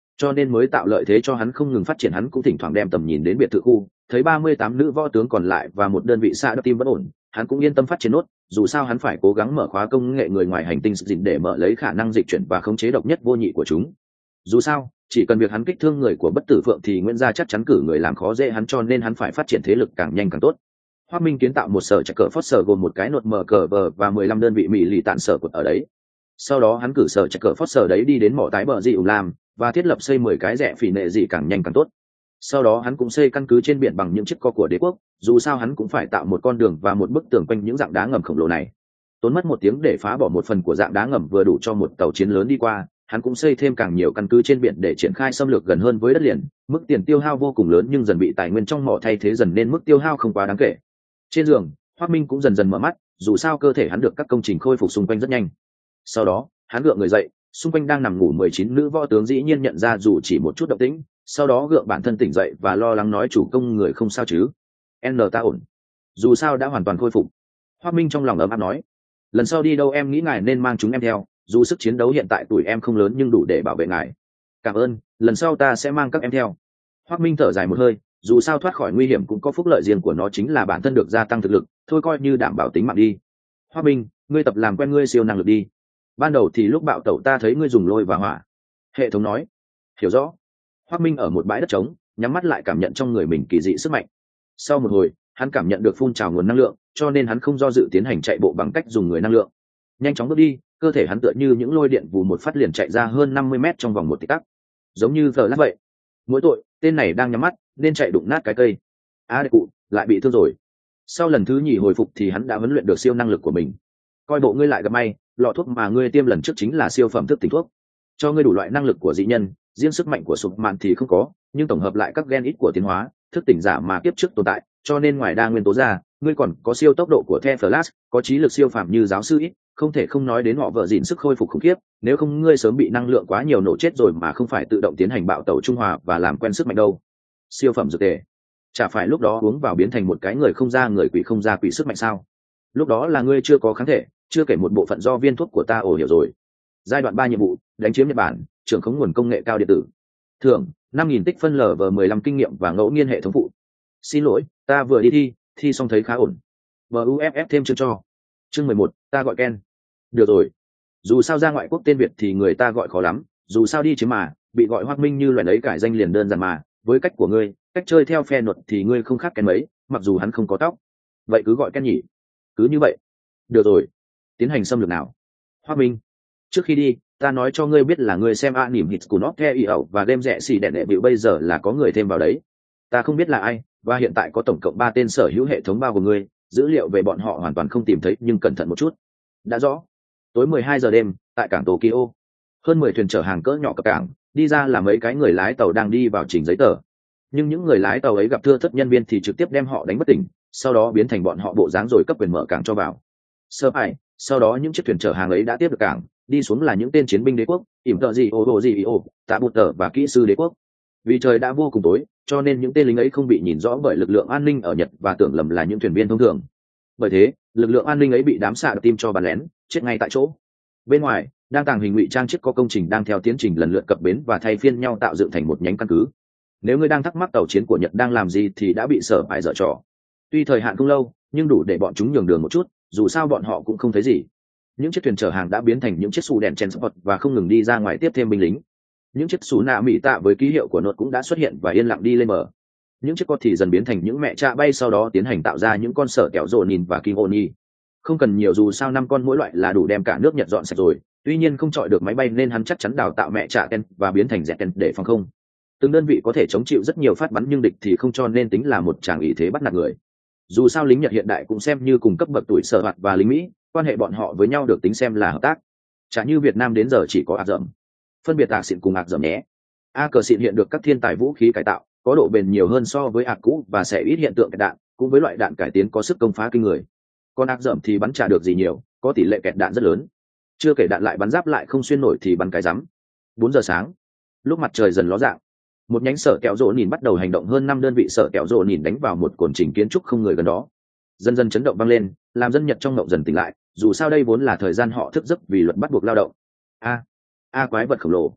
cho nên mới tạo lợi thế cho hắn không ngừng phát triển. Hắn cũng thỉnh thoảng đem tầm nhìn đến biệt thự khu, thấy ba mươi tám nữ võ tướng còn lại và một đơn vị xạ đất tim bất ổn, hắn cũng yên tâm phát triển nốt. Dù sao hắn phải cố gắng mở khóa công nghệ người ngoài hành tinh dình để mở lấy khả năng dịch chuyển và khống chế độc nhất vô nhị của chúng. Dù sao chỉ cần việc hắn kích thương người của bất tử phượng thì Nguyễn gia chắc chắn cử người làm khó dễ hắn, cho nên hắn phải phát triển thế lực càng nhanh càng tốt. Hoác Minh kiến tạo một sở trạch cờ phót sở gồm một cái nột mở cờ bờ và mười lăm đơn vị mỹ lì tạn sở cột ở đấy. Sau đó hắn cử sở trạch cờ phót sở đấy đi đến mỏ tái bờ dị ủng làm và thiết lập xây mười cái rẽ phỉ nệ dị càng nhanh càng tốt. Sau đó hắn cũng xây căn cứ trên biển bằng những chiếc co của đế quốc, dù sao hắn cũng phải tạo một con đường và một bức tường quanh những dạng đá ngầm khổng lồ này. Tốn mất một tiếng để phá bỏ một phần của dạng đá ngầm vừa đủ cho một tàu chiến lớn đi qua. Hắn cũng xây thêm càng nhiều căn cứ trên biển để triển khai xâm lược gần hơn với đất liền. Mức tiền tiêu hao vô cùng lớn nhưng dần bị tài nguyên trong mỏ thay thế dần nên mức tiêu hao không quá đáng kể. Trên giường, Hoác Minh cũng dần dần mở mắt, dù sao cơ thể hắn được các công trình khôi phục xung quanh rất nhanh. Sau đó hắn gượng người dậy, xung quanh đang nằm ngủ mười chín nữ võ tướng dĩ nhiên nhận ra dù chỉ một chút động tĩnh, sau đó gượng bản thân tỉnh dậy và lo lắng nói chủ công người không sao chứ. N ta ổn, dù sao đã hoàn toàn khôi phục. Hoác Minh trong lòng ấm áp nói, lần sau đi đâu em nghĩ ngài nên mang chúng em theo, dù sức chiến đấu hiện tại tuổi em không lớn nhưng đủ để bảo vệ ngài. Cảm ơn, lần sau ta sẽ mang các em theo. Hoác Minh thở dài một hơi, dù sao thoát khỏi nguy hiểm cũng có phúc lợi riêng của nó, chính là bản thân được gia tăng thực lực, thôi coi như đảm bảo tính mạng đi. Hoác Minh, ngươi tập làm quen ngươi siêu năng lực đi. Ban đầu thì lúc bạo tẩu ta thấy ngươi dùng lôi và hỏa. Hệ thống nói. Hiểu rõ. Hoác Minh ở một bãi đất trống, nhắm mắt lại cảm nhận trong người mình kỳ dị sức mạnh. Sau một hồi, hắn cảm nhận được phun trào nguồn năng lượng, cho nên hắn không do dự tiến hành chạy bộ bằng cách dùng người năng lượng. Nhanh chóng bước đi, cơ thể hắn tựa như những lôi điện vù một phát liền chạy ra hơn năm mươi mét trong vòng một tích tắc, giống như giờ lát vậy. Mỗi tội, tên này đang nhắm mắt nên chạy đụng nát cái cây. À, cụ lại bị thương rồi. Sau lần thứ nhì hồi phục thì hắn đã huấn luyện được siêu năng lực của mình. Coi bộ ngươi lại gặp may, lọ thuốc mà ngươi tiêm lần trước chính là siêu phẩm thức tỉnh thuốc, cho ngươi đủ loại năng lực của dị nhân, riêng sức mạnh của sụp mạn thì không có, nhưng tổng hợp lại các gen ít của tiến hóa thức tỉnh giả mà kiếp trước tồn tại, cho nên ngoài đa nguyên tố ra, ngươi còn có siêu tốc độ của The Flash, có trí lực siêu phàm như giáo sư ít, không thể không nói đến họ vợ dịn sức khôi phục khủng khiếp, nếu không ngươi sớm bị năng lượng quá nhiều nổ chết rồi mà không phải tự động tiến hành bạo tẩu trung hòa và làm quen sức mạnh đâu. Siêu phẩm dược tề, chả phải lúc đó uống vào biến thành một cái người không ra người quỷ không ra quỷ sức mạnh sao? Lúc đó là ngươi chưa có kháng thể, chưa kể một bộ phận do viên thuốc của ta. Ồ, hiểu rồi. Giai đoạn ba nhiệm vụ, đánh chiếm Nhật Bản, trưởng khống nguồn công nghệ cao điện tử. Thưởng năm nghìn tích phân lv mười lăm kinh nghiệm và ngẫu nhiên hệ thống phụ. Xin lỗi, ta vừa đi thi, thi xong thấy khá ổn. Buff thêm chương cho. Chương mười một, ta gọi Ken. Được rồi. Dù sao ra ngoại quốc tên Việt thì người ta gọi khó lắm, dù sao đi chứ mà, bị gọi Hoác Minh như loại ấy cải danh liền đơn giản mà, với cách của ngươi, cách chơi theo phe luật thì ngươi không khác Ken mấy, mặc dù hắn không có tóc. Vậy cứ gọi Ken nhỉ? Cứ như vậy. Được rồi. Tiến hành xâm lược nào? Hoác Minh, trước khi đi, ta nói cho ngươi biết là ngươi xem a nỉm hits của nó theo ý ẩu và game rẻ xì đẹn đệ bịu bây giờ là có người thêm vào đấy. Ta không biết là ai, và hiện tại có tổng cộng ba tên sở hữu hệ thống bao của ngươi, dữ liệu về bọn họ hoàn toàn không tìm thấy, nhưng cẩn thận một chút. Đã rõ. Tối mười hai giờ đêm, tại cảng Tokyo, hơn mười thuyền chở hàng cỡ nhỏ cập cảng, đi ra là mấy cái người lái tàu đang đi vào trình giấy tờ. Nhưng những người lái tàu ấy gặp thưa thất nhân viên thì trực tiếp đem họ đánh bất tỉnh, sau đó biến thành bọn họ bộ dáng rồi cấp quyền mở cảng cho vào. Sơ phải, sau đó những chiếc thuyền chở hàng ấy đã tiếp được cảng, đi xuống là những tên chiến binh đế quốc, ỉm tợ gì ô đồ gì ô, tạ bụt tờ và kỹ sư đế quốc. Vì trời đã vô cùng tối, cho nên những tên lính ấy không bị nhìn rõ bởi lực lượng an ninh ở Nhật và tưởng lầm là những thuyền viên thông thường. Bởi thế, lực lượng an ninh ấy bị đám xạ tim cho bắn lén, chết ngay tại chỗ. Bên ngoài, đang tàng hình ngụy trang chiếc có công trình đang theo tiến trình lần lượt cập bến và thay phiên nhau tạo dựng thành một nhánh căn cứ. Nếu ngươi đang thắc mắc tàu chiến của Nhật đang làm gì thì đã bị sở bại dở trò. Tuy thời hạn không lâu, nhưng đủ để bọn chúng nhường đường một chút, dù sao bọn họ cũng không thấy gì. Những chiếc thuyền chở hàng đã biến thành những chiếc xù đèn chen spot và không ngừng đi ra ngoài tiếp thêm binh lính. Những chiếc xù nạ mỹ tạ với ký hiệu của nốt cũng đã xuất hiện và yên lặng đi lên bờ. Những chiếc con thì dần biến thành những mẹ cha bay, sau đó tiến hành tạo ra những con sở kẹo rộ nhìn và kihoni. Không cần nhiều, dù sao năm con mỗi loại là đủ đem cả nước Nhật dọn sạch rồi. Tuy nhiên không chọi được máy bay nên hắn chắc chắn đào tạo mẹ cha ten và biến thành dẹt ten để phòng không. Từng đơn vị có thể chống chịu rất nhiều phát bắn nhưng địch thì không, cho nên tính là một tràng ý thế bắt nạt người. Dù sao lính Nhật hiện đại cũng xem như cùng cấp bậc tuổi sở hoạt và lính Mỹ, quan hệ bọn họ với nhau được tính xem là hợp tác. Chả như Việt Nam đến giờ chỉ có ạc dởm. Phân biệt ạc xịn cùng ạc dởm nhé. A cờ xịn hiện được các thiên tài vũ khí cải tạo, có độ bền nhiều hơn so với ạc cũ và sẽ ít hiện tượng kẹt đạn, cũng với loại đạn cải tiến có sức công phá kinh người. Còn ạc dởm thì bắn trả được gì nhiều, có tỷ lệ kẹt đạn rất lớn. Chưa kể đạn lại bắn giáp lại không xuyên nổi thì bắn cái rắm. Bốn giờ sáng, lúc mặt trời dần ló dạng, một nhánh sở kẹo rộ nhìn bắt đầu hành động. Hơn năm đơn vị sở kẹo rộ nhìn đánh vào một cồn trình kiến trúc không người gần đó. Dần dần chấn động vang lên, làm dân Nhật trong mộng dần tỉnh lại, dù sao đây vốn là thời gian họ thức giấc vì luật bắt buộc lao động. A, a quái vật khổng lồ.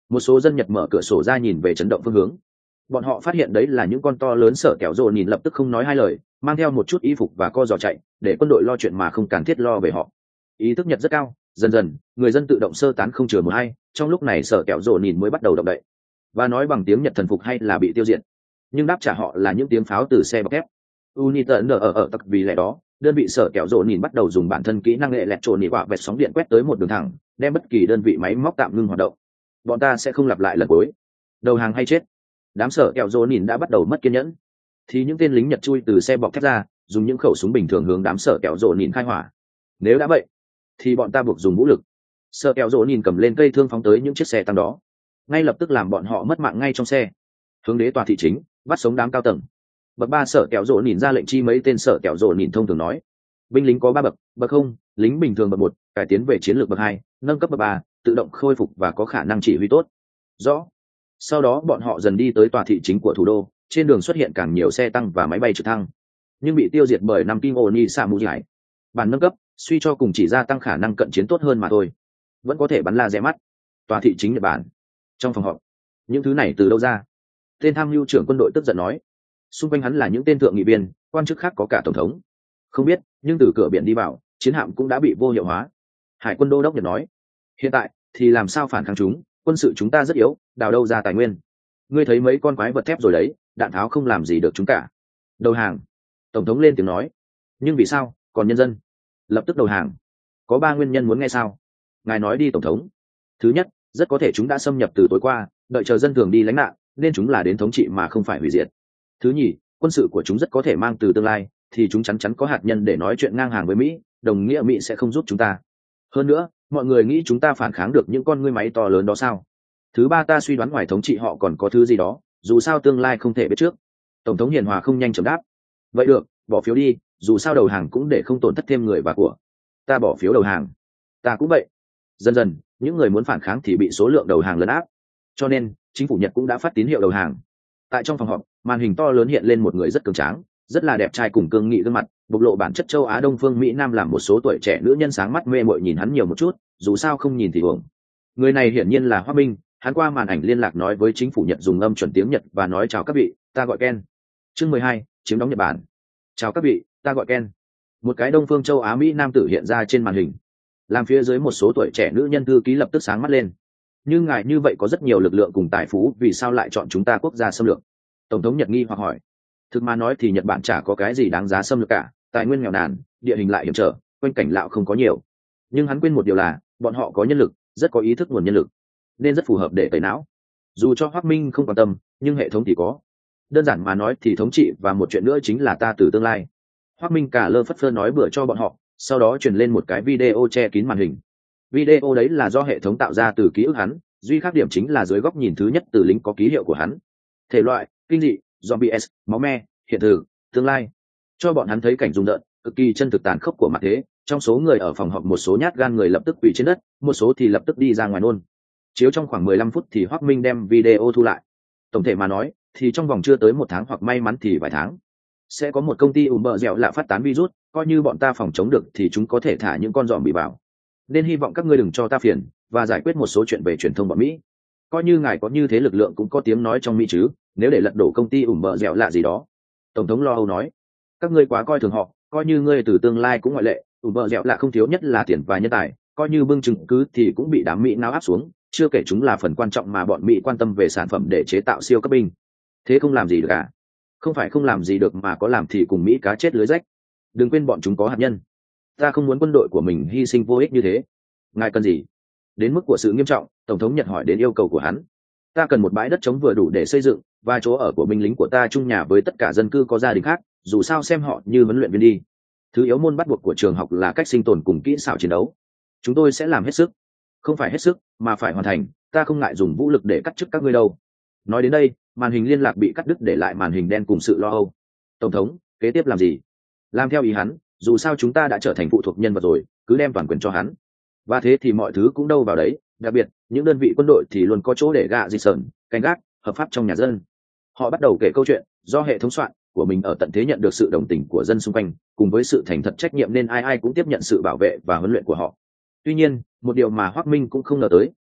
Một số dân Nhật mở cửa sổ ra nhìn về chấn động phương hướng. Bọn họ phát hiện đấy là những con to lớn sở kẹo rồ nhìn lập tức không nói hai lời, mang theo một chút y phục và co giò chạy, để quân đội lo chuyện mà không cần thiết lo về họ. Ý thức Nhật rất cao, dần dần người dân tự động sơ tán không chừa một hay. Trong lúc này sở kẹo rồ nhìn mới bắt đầu động đậy và nói bằng tiếng Nhật thần phục hay là bị tiêu diệt, nhưng đáp trả họ là những tiếng pháo từ xe bọc thép. Unitn ở ở tặc vì lẽ đó đơn vị sở kẹo rồ nhìn bắt đầu dùng bản thân kỹ năng nghệ lẹt trộn nhị quả vẹt sóng điện quét tới một đường thẳng, đem bất kỳ đơn vị máy móc tạm ngưng hoạt động. Bọn ta sẽ không lặp lại lần cuối, đầu hàng hay chết. Đám sở kẹo rồ nhìn đã bắt đầu mất kiên nhẫn, thì những tên lính Nhật chui từ xe bọc thép ra, dùng những khẩu súng bình thường hướng đám sở kẹo rồ nhìn khai hỏa. Nếu đã vậy thì bọn ta buộc dùng vũ lực. Sở kẹo rồ nhìn cầm lên cây thương phóng tới những chiếc xe tăng đó, ngay lập tức làm bọn họ mất mạng ngay trong xe. Hướng đế tòa thị chính bắt sống đám cao tầng. Bậc ba sở kẹo rồ nhìn ra lệnh chi mấy tên sở kẹo rồ nhìn thông thường nói: binh lính có ba bậc: bậc không, lính bình thường bậc một, cải tiến về chiến lược bậc hai, nâng cấp bậc ba, tự động khôi phục và có khả năng chỉ huy tốt. Rõ. Sau đó bọn họ dần đi tới tòa thị chính của thủ đô. Trên đường xuất hiện càng nhiều xe tăng và máy bay trực thăng, nhưng bị tiêu diệt bởi năm Kim Oni Samurai. Bản nâng cấp suy cho cùng chỉ gia tăng khả năng cận chiến tốt hơn mà thôi, vẫn có thể bắn laser mắt. Tòa thị chính Nhật Bản. Trong phòng họp, những thứ này từ đâu ra? Tên tham mưu trưởng quân đội tức giận nói. Xung quanh hắn là những tên thượng nghị viên, quan chức khác, có cả tổng thống. Không biết, nhưng từ cửa biển đi vào, chiến hạm cũng đã bị vô hiệu hóa. Hải quân đô đốc Nhật nói. Hiện tại thì làm sao phản kháng chúng? Quân sự chúng ta rất yếu, đào đâu ra tài nguyên? Ngươi thấy mấy con quái vật thép rồi đấy, đạn tháo không làm gì được chúng cả. Đầu hàng. Tổng thống lên tiếng nói. Nhưng vì sao còn nhân dân lập tức đầu hàng? Có ba nguyên nhân muốn nghe sao? Ngài nói đi tổng thống. Thứ nhất, rất có thể chúng đã xâm nhập từ tối qua, đợi chờ dân thường đi lánh nạn, nên chúng là đến thống trị mà không phải hủy diệt. Thứ nhì, quân sự của chúng rất có thể mang từ tương lai, thì chúng chắn chắn có hạt nhân để nói chuyện ngang hàng với Mỹ, đồng nghĩa Mỹ sẽ không giúp chúng ta. Hơn nữa, mọi người nghĩ chúng ta phản kháng được những con ngươi máy to lớn đó sao? Thứ ba, ta suy đoán ngoài thống trị họ còn có thứ gì đó, dù sao tương lai không thể biết trước. Tổng thống hiền hòa không nhanh chóng đáp. Vậy được, bỏ phiếu đi, dù sao đầu hàng cũng để không tổn thất thêm người và của. Ta bỏ phiếu đầu hàng. Ta cũng vậy. Dần dần những người muốn phản kháng thì bị số lượng đầu hàng lấn áp, cho nên chính phủ Nhật cũng đã phát tín hiệu đầu hàng. Tại trong phòng họp, màn hình to lớn hiện lên một người rất cường tráng, rất là đẹp trai cùng cương nghị gương mặt, bộc lộ bản chất châu Á Đông phương Mỹ Nam, làm một số tuổi trẻ nữ nhân sáng mắt mê mội nhìn hắn nhiều một chút, dù sao không nhìn thì uổng. Người này hiển nhiên là Hoắc Minh. Hắn qua màn ảnh liên lạc nói với chính phủ Nhật dùng âm chuẩn tiếng Nhật và nói: chào các vị, ta gọi Ken. Chương mười hai, chiếm đóng Nhật Bản. Chào các vị, ta gọi Ken. Một cái Đông phương châu Á Mỹ Nam tử hiện ra trên màn hình, làm phía dưới một số tuổi trẻ nữ nhân thư ký lập tức sáng mắt lên. Nhưng ngài như vậy có rất nhiều lực lượng cùng tài phú, vì sao lại chọn chúng ta quốc gia xâm lược? Tổng thống Nhật nghi hoặc hỏi. Thực mà nói thì Nhật Bản chả có cái gì đáng giá xâm lược cả, tài nguyên nghèo nàn, địa hình lại hiểm trở, quanh cảnh lạo không có nhiều. Nhưng hắn quên một điều là bọn họ có nhân lực, rất có ý thức nguồn nhân lực, nên rất phù hợp để tẩy não. Dù cho Hoắc Minh không quan tâm, nhưng hệ thống thì có. Đơn giản mà nói thì thống trị, và một chuyện nữa chính là ta từ tương lai. Hoắc Minh cả lơ phất phơ nói bừa cho bọn họ, sau đó truyền lên một cái video che kín màn hình. Video đấy là do hệ thống tạo ra từ ký ức hắn, duy khác điểm chính là dưới góc nhìn thứ nhất từ lính có ký hiệu của hắn. Thể loại: kinh dị, zombies, máu me, hiện thực, tương lai. Cho bọn hắn thấy cảnh rung rợn, cực kỳ chân thực tàn khốc của mặt thế. Trong số người ở phòng họp, một số nhát gan người lập tức quỳ trên đất, một số thì lập tức đi ra ngoài nôn. Chiếu trong khoảng mười lăm phút thì Hoắc Minh đem video thu lại. Tổng thể mà nói thì trong vòng chưa tới một tháng, hoặc may mắn thì vài tháng, sẽ có một công ty ùm bờ dẻo lạ phát tán virus. Coi như bọn ta phòng chống được thì chúng có thể thả những con giòm bị vào. Nên hy vọng các ngươi đừng cho ta phiền, và giải quyết một số chuyện về truyền thông bọn Mỹ. Coi như ngài có như thế lực lượng cũng có tiếng nói trong Mỹ chứ, nếu để lật đổ công ty ùm bờ dẻo lạ gì đó. Tổng thống lo âu nói. Các ngươi quá coi thường họ, coi như ngươi từ tương lai cũng ngoại lệ. Ùm bờ dẻo lạ không thiếu nhất là tiền và nhân tài, coi như bưng chứng cứ thì cũng bị đám Mỹ náo áp xuống. Chưa kể chúng là phần quan trọng mà bọn Mỹ quan tâm về sản phẩm để chế tạo siêu cấp binh. Thế không làm gì được cả. Không phải không làm gì được, mà có làm thì cùng Mỹ cá chết lưới rách. Đừng quên bọn chúng có hạt nhân. Ta không muốn quân đội của mình hy sinh vô ích như thế. Ngài cần gì? Đến mức của sự nghiêm trọng, tổng thống Nhật hỏi đến yêu cầu của hắn. Ta cần một bãi đất trống vừa đủ để xây dựng, và chỗ ở của binh lính của ta chung nhà với tất cả dân cư có gia đình khác, dù sao xem họ như huấn luyện viên đi. Thứ yếu môn bắt buộc của trường học là cách sinh tồn cùng kỹ xảo chiến đấu. Chúng tôi sẽ làm hết sức. Không phải hết sức, mà phải hoàn thành. Ta không ngại dùng vũ lực để cắt chức các ngươi đâu. Nói đến đây, màn hình liên lạc bị cắt đứt, để lại màn hình đen cùng sự lo âu. Tổng thống, kế tiếp làm gì? Làm theo ý hắn, dù sao chúng ta đã trở thành phụ thuộc nhân vật rồi, cứ đem toàn quyền cho hắn. Và thế thì mọi thứ cũng đâu vào đấy, đặc biệt những đơn vị quân đội thì luôn có chỗ để gạ dịch sờn, canh gác, hợp pháp trong nhà dân. Họ bắt đầu kể câu chuyện, do hệ thống soạn của mình ở tận thế nhận được sự đồng tình của dân xung quanh, cùng với sự thành thật trách nhiệm, nên ai ai cũng tiếp nhận sự bảo vệ và huấn luyện của họ. Tuy nhiên, một điều mà Hoắc Minh cũng không ngờ tới,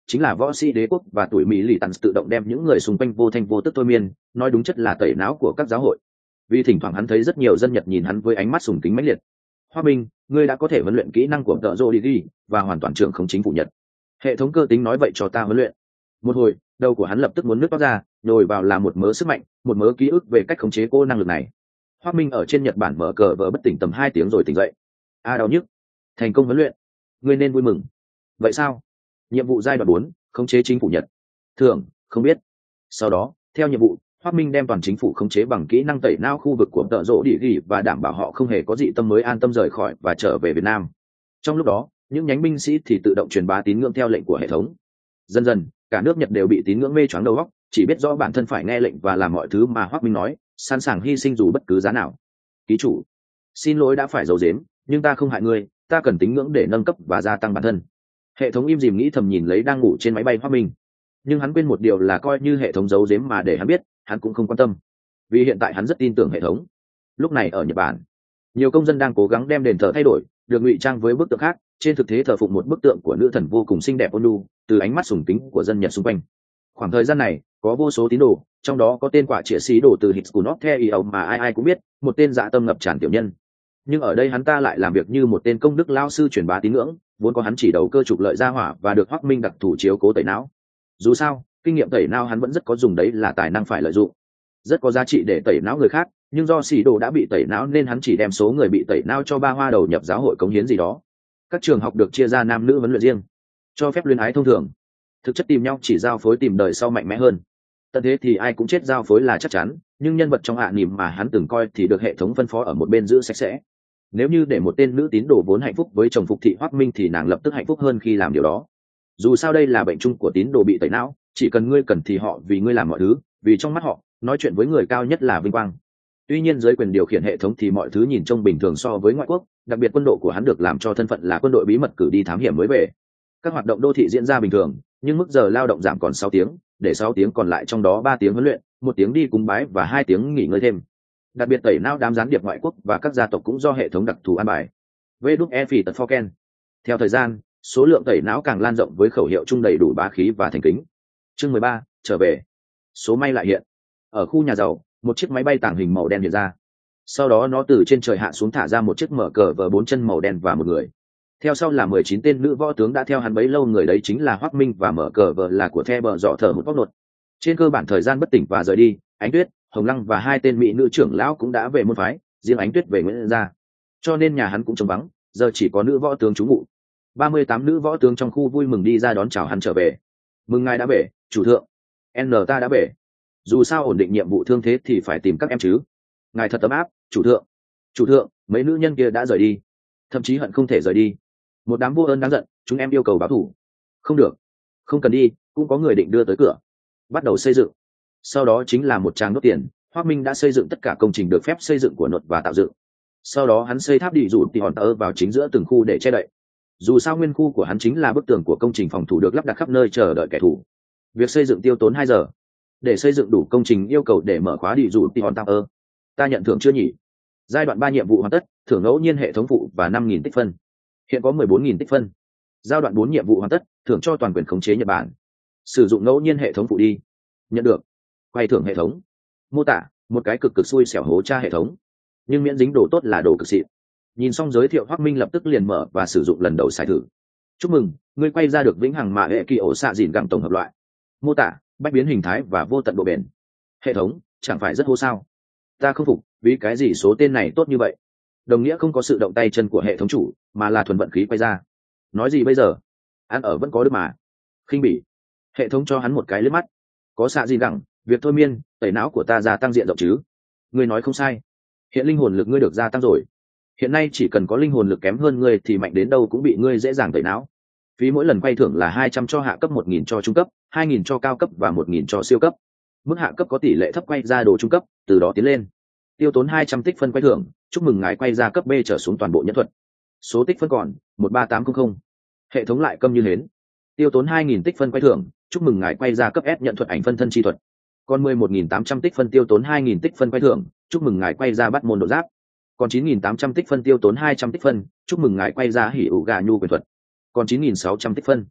chính là võ sĩ đế quốc và tuổi mỹ lì tàn tự động đem những người xung quanh vô thanh vô tức thôi miên, nói đúng chất là tẩy não của các giáo hội. Vì thỉnh thoảng hắn thấy rất nhiều dân Nhật nhìn hắn với ánh mắt sùng kính mãnh liệt. Hoa Minh, ngươi đã có thể huấn luyện kỹ năng của tợ rô đi đi và hoàn toàn trưởng không chính phủ Nhật. Hệ thống cơ tính nói vậy cho ta huấn luyện. Một hồi, đầu của hắn lập tức muốn nứt toát ra, nhồi vào là một mớ sức mạnh, một mớ ký ức về cách khống chế cô năng lực này. Hoa Minh ở trên Nhật Bản mở cờ vợ bất tỉnh tầm hai tiếng rồi tỉnh dậy. A à, đau nhức. Thành công huấn luyện. Ngươi nên vui mừng. Vậy sao? Nhiệm vụ giai đoạn bốn, khống chế chính phủ Nhật. Thưởng, không biết. Sau đó, theo nhiệm vụ, Hoác Minh đem toàn chính phủ khống chế bằng kỹ năng tẩy não khu vực của tợ rỗ địa ghi và đảm bảo họ không hề có dị tâm mới an tâm rời khỏi và trở về Việt Nam. Trong lúc đó, những nhánh binh sĩ thì tự động truyền bá tín ngưỡng theo lệnh của hệ thống. Dần dần, cả nước Nhật đều bị tín ngưỡng mê choáng đầu óc, chỉ biết rõ bản thân phải nghe lệnh và làm mọi thứ mà Hoác Minh nói, sẵn sàng hy sinh dù bất cứ giá nào. Ký chủ, xin lỗi đã phải giấu giếm, nhưng ta không hại ngươi, ta cần tín ngưỡng để nâng cấp và gia tăng bản thân. Hệ thống im dìm nghĩ thầm nhìn lấy đang ngủ trên máy bay Hoác Minh, nhưng hắn quên một điều là coi như hệ thống giấu giếm mà để hắn biết, hắn cũng không quan tâm, vì hiện tại hắn rất tin tưởng hệ thống. Lúc này ở Nhật Bản, nhiều công dân đang cố gắng đem đền thờ thay đổi, được ngụy trang với bức tượng khác, trên thực tế thờ phụng một bức tượng của nữ thần vô cùng xinh đẹp ôn nhu, từ ánh mắt sùng kính của dân Nhật xung quanh. Khoảng thời gian này, có vô số tín đồ, trong đó có tên quả trịa xí đồ từ Hitskunot theo mà ai ai cũng biết, một tên dạ tâm ngập tràn tiểu nhân. Nhưng ở đây hắn ta lại làm việc như một tên công đức lao sư truyền bá tín ngưỡng, vốn có hắn chỉ đầu cơ trục lợi ra hỏa và được Hoắc Minh đặc thủ chiếu cố tẩy não. Dù sao, kinh nghiệm tẩy não hắn vẫn rất có dùng, đấy là tài năng phải lợi dụng, rất có giá trị để tẩy não người khác. Nhưng do xì đồ đã bị tẩy não nên hắn chỉ đem số người bị tẩy não cho ba hoa đầu nhập giáo hội cống hiến gì đó. Các trường học được chia ra nam nữ huấn luyện riêng, cho phép luyến ái thông thường, thực chất tìm nhau chỉ giao phối tìm đời sau mạnh mẽ hơn. Tận thế thì ai cũng chết giao phối là chắc chắn, nhưng nhân vật trong hạ nỉm mà hắn từng coi thì được hệ thống phân phó ở một bên giữ sạch sẽ. Nếu như để một tên nữ tín đồ vốn hạnh phúc với chồng phục thị Hoắc Minh thì nàng lập tức hạnh phúc hơn khi làm điều đó. Dù sao đây là bệnh chung của tín đồ bị tẩy não, chỉ cần ngươi cần thì họ vì ngươi làm mọi thứ, vì trong mắt họ, nói chuyện với người cao nhất là vinh quang. Tuy nhiên dưới quyền điều khiển hệ thống thì mọi thứ nhìn trông bình thường so với ngoại quốc, đặc biệt quân đội của hắn được làm cho thân phận là quân đội bí mật cử đi thám hiểm mới về. Các hoạt động đô thị diễn ra bình thường, nhưng mức giờ lao động giảm còn sáu tiếng, để sáu tiếng còn lại trong đó ba tiếng huấn luyện, một tiếng đi cúng bái và hai tiếng nghỉ ngơi thêm. Đặc biệt tẩy não đám gián điệp ngoại quốc và các gia tộc cũng do hệ thống đặc thù an bài. vê đê e phi tật Forken. Theo thời gian, số lượng tẩy não càng lan rộng với khẩu hiệu chung đầy đủ bá khí và thành kính. Chương mười ba, trở về. Số may lại hiện. Ở khu nhà giàu, một chiếc máy bay tàng hình màu đen hiện ra. Sau đó nó từ trên trời hạ xuống thả ra một chiếc mở cờ vờ bốn chân màu đen và một người. Theo sau là mười chín tên nữ võ tướng đã theo hắn bấy lâu, người đấy chính là Hoắc Minh và mở cờ vờ là của The bờ dọ thở một bóc nột. Trên cơ bản thời gian bất tỉnh và rời đi, Ánh Tuyết, Hồng Lăng và hai tên mỹ nữ trưởng lão cũng đã về môn phái, riêng Ánh Tuyết về Nguyễn gia. Cho nên nhà hắn cũng trống vắng, giờ chỉ có nữ võ tướng trú ngụ. ba mươi tám nữ võ tướng trong khu vui mừng đi ra đón chào hắn trở về. Mừng ngài đã về, chủ thượng. N ta đã về. Dù sao ổn định nhiệm vụ thương thế thì phải tìm các em chứ. Ngài thật ấm áp, chủ thượng. Chủ thượng, mấy nữ nhân kia đã rời đi, thậm chí hận không thể rời đi. Một đám vô ơn đáng giận, chúng em yêu cầu báo thù. Không được, không cần đi, cũng có người định đưa tới cửa. Bắt đầu xây dựng. Sau đó chính là một tràng đốt tiền. Hoắc Minh đã xây dựng tất cả công trình được phép xây dựng của luật và tạo dựng. Sau đó hắn xây tháp đi rủ tỉ hòn tơ vào chính giữa từng khu để che đậy. Dù sao nguyên khu của hắn chính là bức tường của công trình phòng thủ được lắp đặt khắp nơi chờ đợi kẻ thù. Việc xây dựng tiêu tốn hai giờ. Để xây dựng đủ công trình yêu cầu để mở khóa đi rủ tỉ hòn tơ. Ta nhận thưởng chưa nhỉ? Giai đoạn ba nhiệm vụ hoàn tất, thưởng ngẫu nhiên hệ thống phụ và năm nghìn tích phân. Hiện có mười bốn nghìn tích phân. Giai đoạn bốn nhiệm vụ hoàn tất, thưởng cho toàn quyền khống chế Nhật Bản. Sử dụng ngẫu nhiên hệ thống phụ đi. Nhận được. Quay thưởng hệ thống. Mô tả, một cái cực cực xui xẻo hố tra hệ thống, nhưng miễn dính đồ tốt là đồ cực xịn. Nhìn xong giới thiệu, Hoắc Minh lập tức liền mở và sử dụng lần đầu xài thử. Chúc mừng, ngươi quay ra được vĩnh hằng mạ hệ kỳ ổ xạ dìn gẳng tổng hợp loại. Mô tả, bách biến hình thái và vô tận độ bền. Hệ thống, chẳng phải rất hô sao? Ta không phục, vì cái gì số tên này tốt như vậy? Đồng nghĩa không có sự động tay chân của hệ thống chủ, mà là thuần vận khí quay ra. Nói gì bây giờ? Ăn ở vẫn có được mà. Khinh bỉ. Hệ thống cho hắn một cái liếc mắt. Có xạ gì gẳng, việc thôi miên, tẩy não của ta gia tăng diện rộng chứ? Ngươi nói không sai. Hiện linh hồn lực ngươi được gia tăng rồi. Hiện nay chỉ cần có linh hồn lực kém hơn ngươi thì mạnh đến đâu cũng bị ngươi dễ dàng tẩy não. Phí mỗi lần quay thưởng là hai trăm cho hạ cấp, một nghìn cho trung cấp, hai nghìn cho cao cấp và một nghìn cho siêu cấp. Mức hạ cấp có tỷ lệ thấp quay ra đồ trung cấp, từ đó tiến lên. Tiêu tốn hai trăm tích phân quay thưởng, chúc mừng ngài quay ra cấp B trở xuống toàn bộ nhân thuật. Số tích phân còn một ba tám không không. Hệ thống lại câm như hến. Tiêu tốn hai nghìn tích phân quay thưởng, chúc mừng ngài quay ra cấp S nhận thuật ảnh phân thân chi thuật. Còn mười một nghìn tám trăm tích phân tiêu tốn hai nghìn tích phân quay thưởng, chúc mừng ngài quay ra bắt môn độ giáp. Còn chín nghìn tám trăm tích phân tiêu tốn hai trăm tích phân, chúc mừng ngài quay ra hỉ ủ gà nhu quyền thuật. Còn chín nghìn sáu trăm tích phân.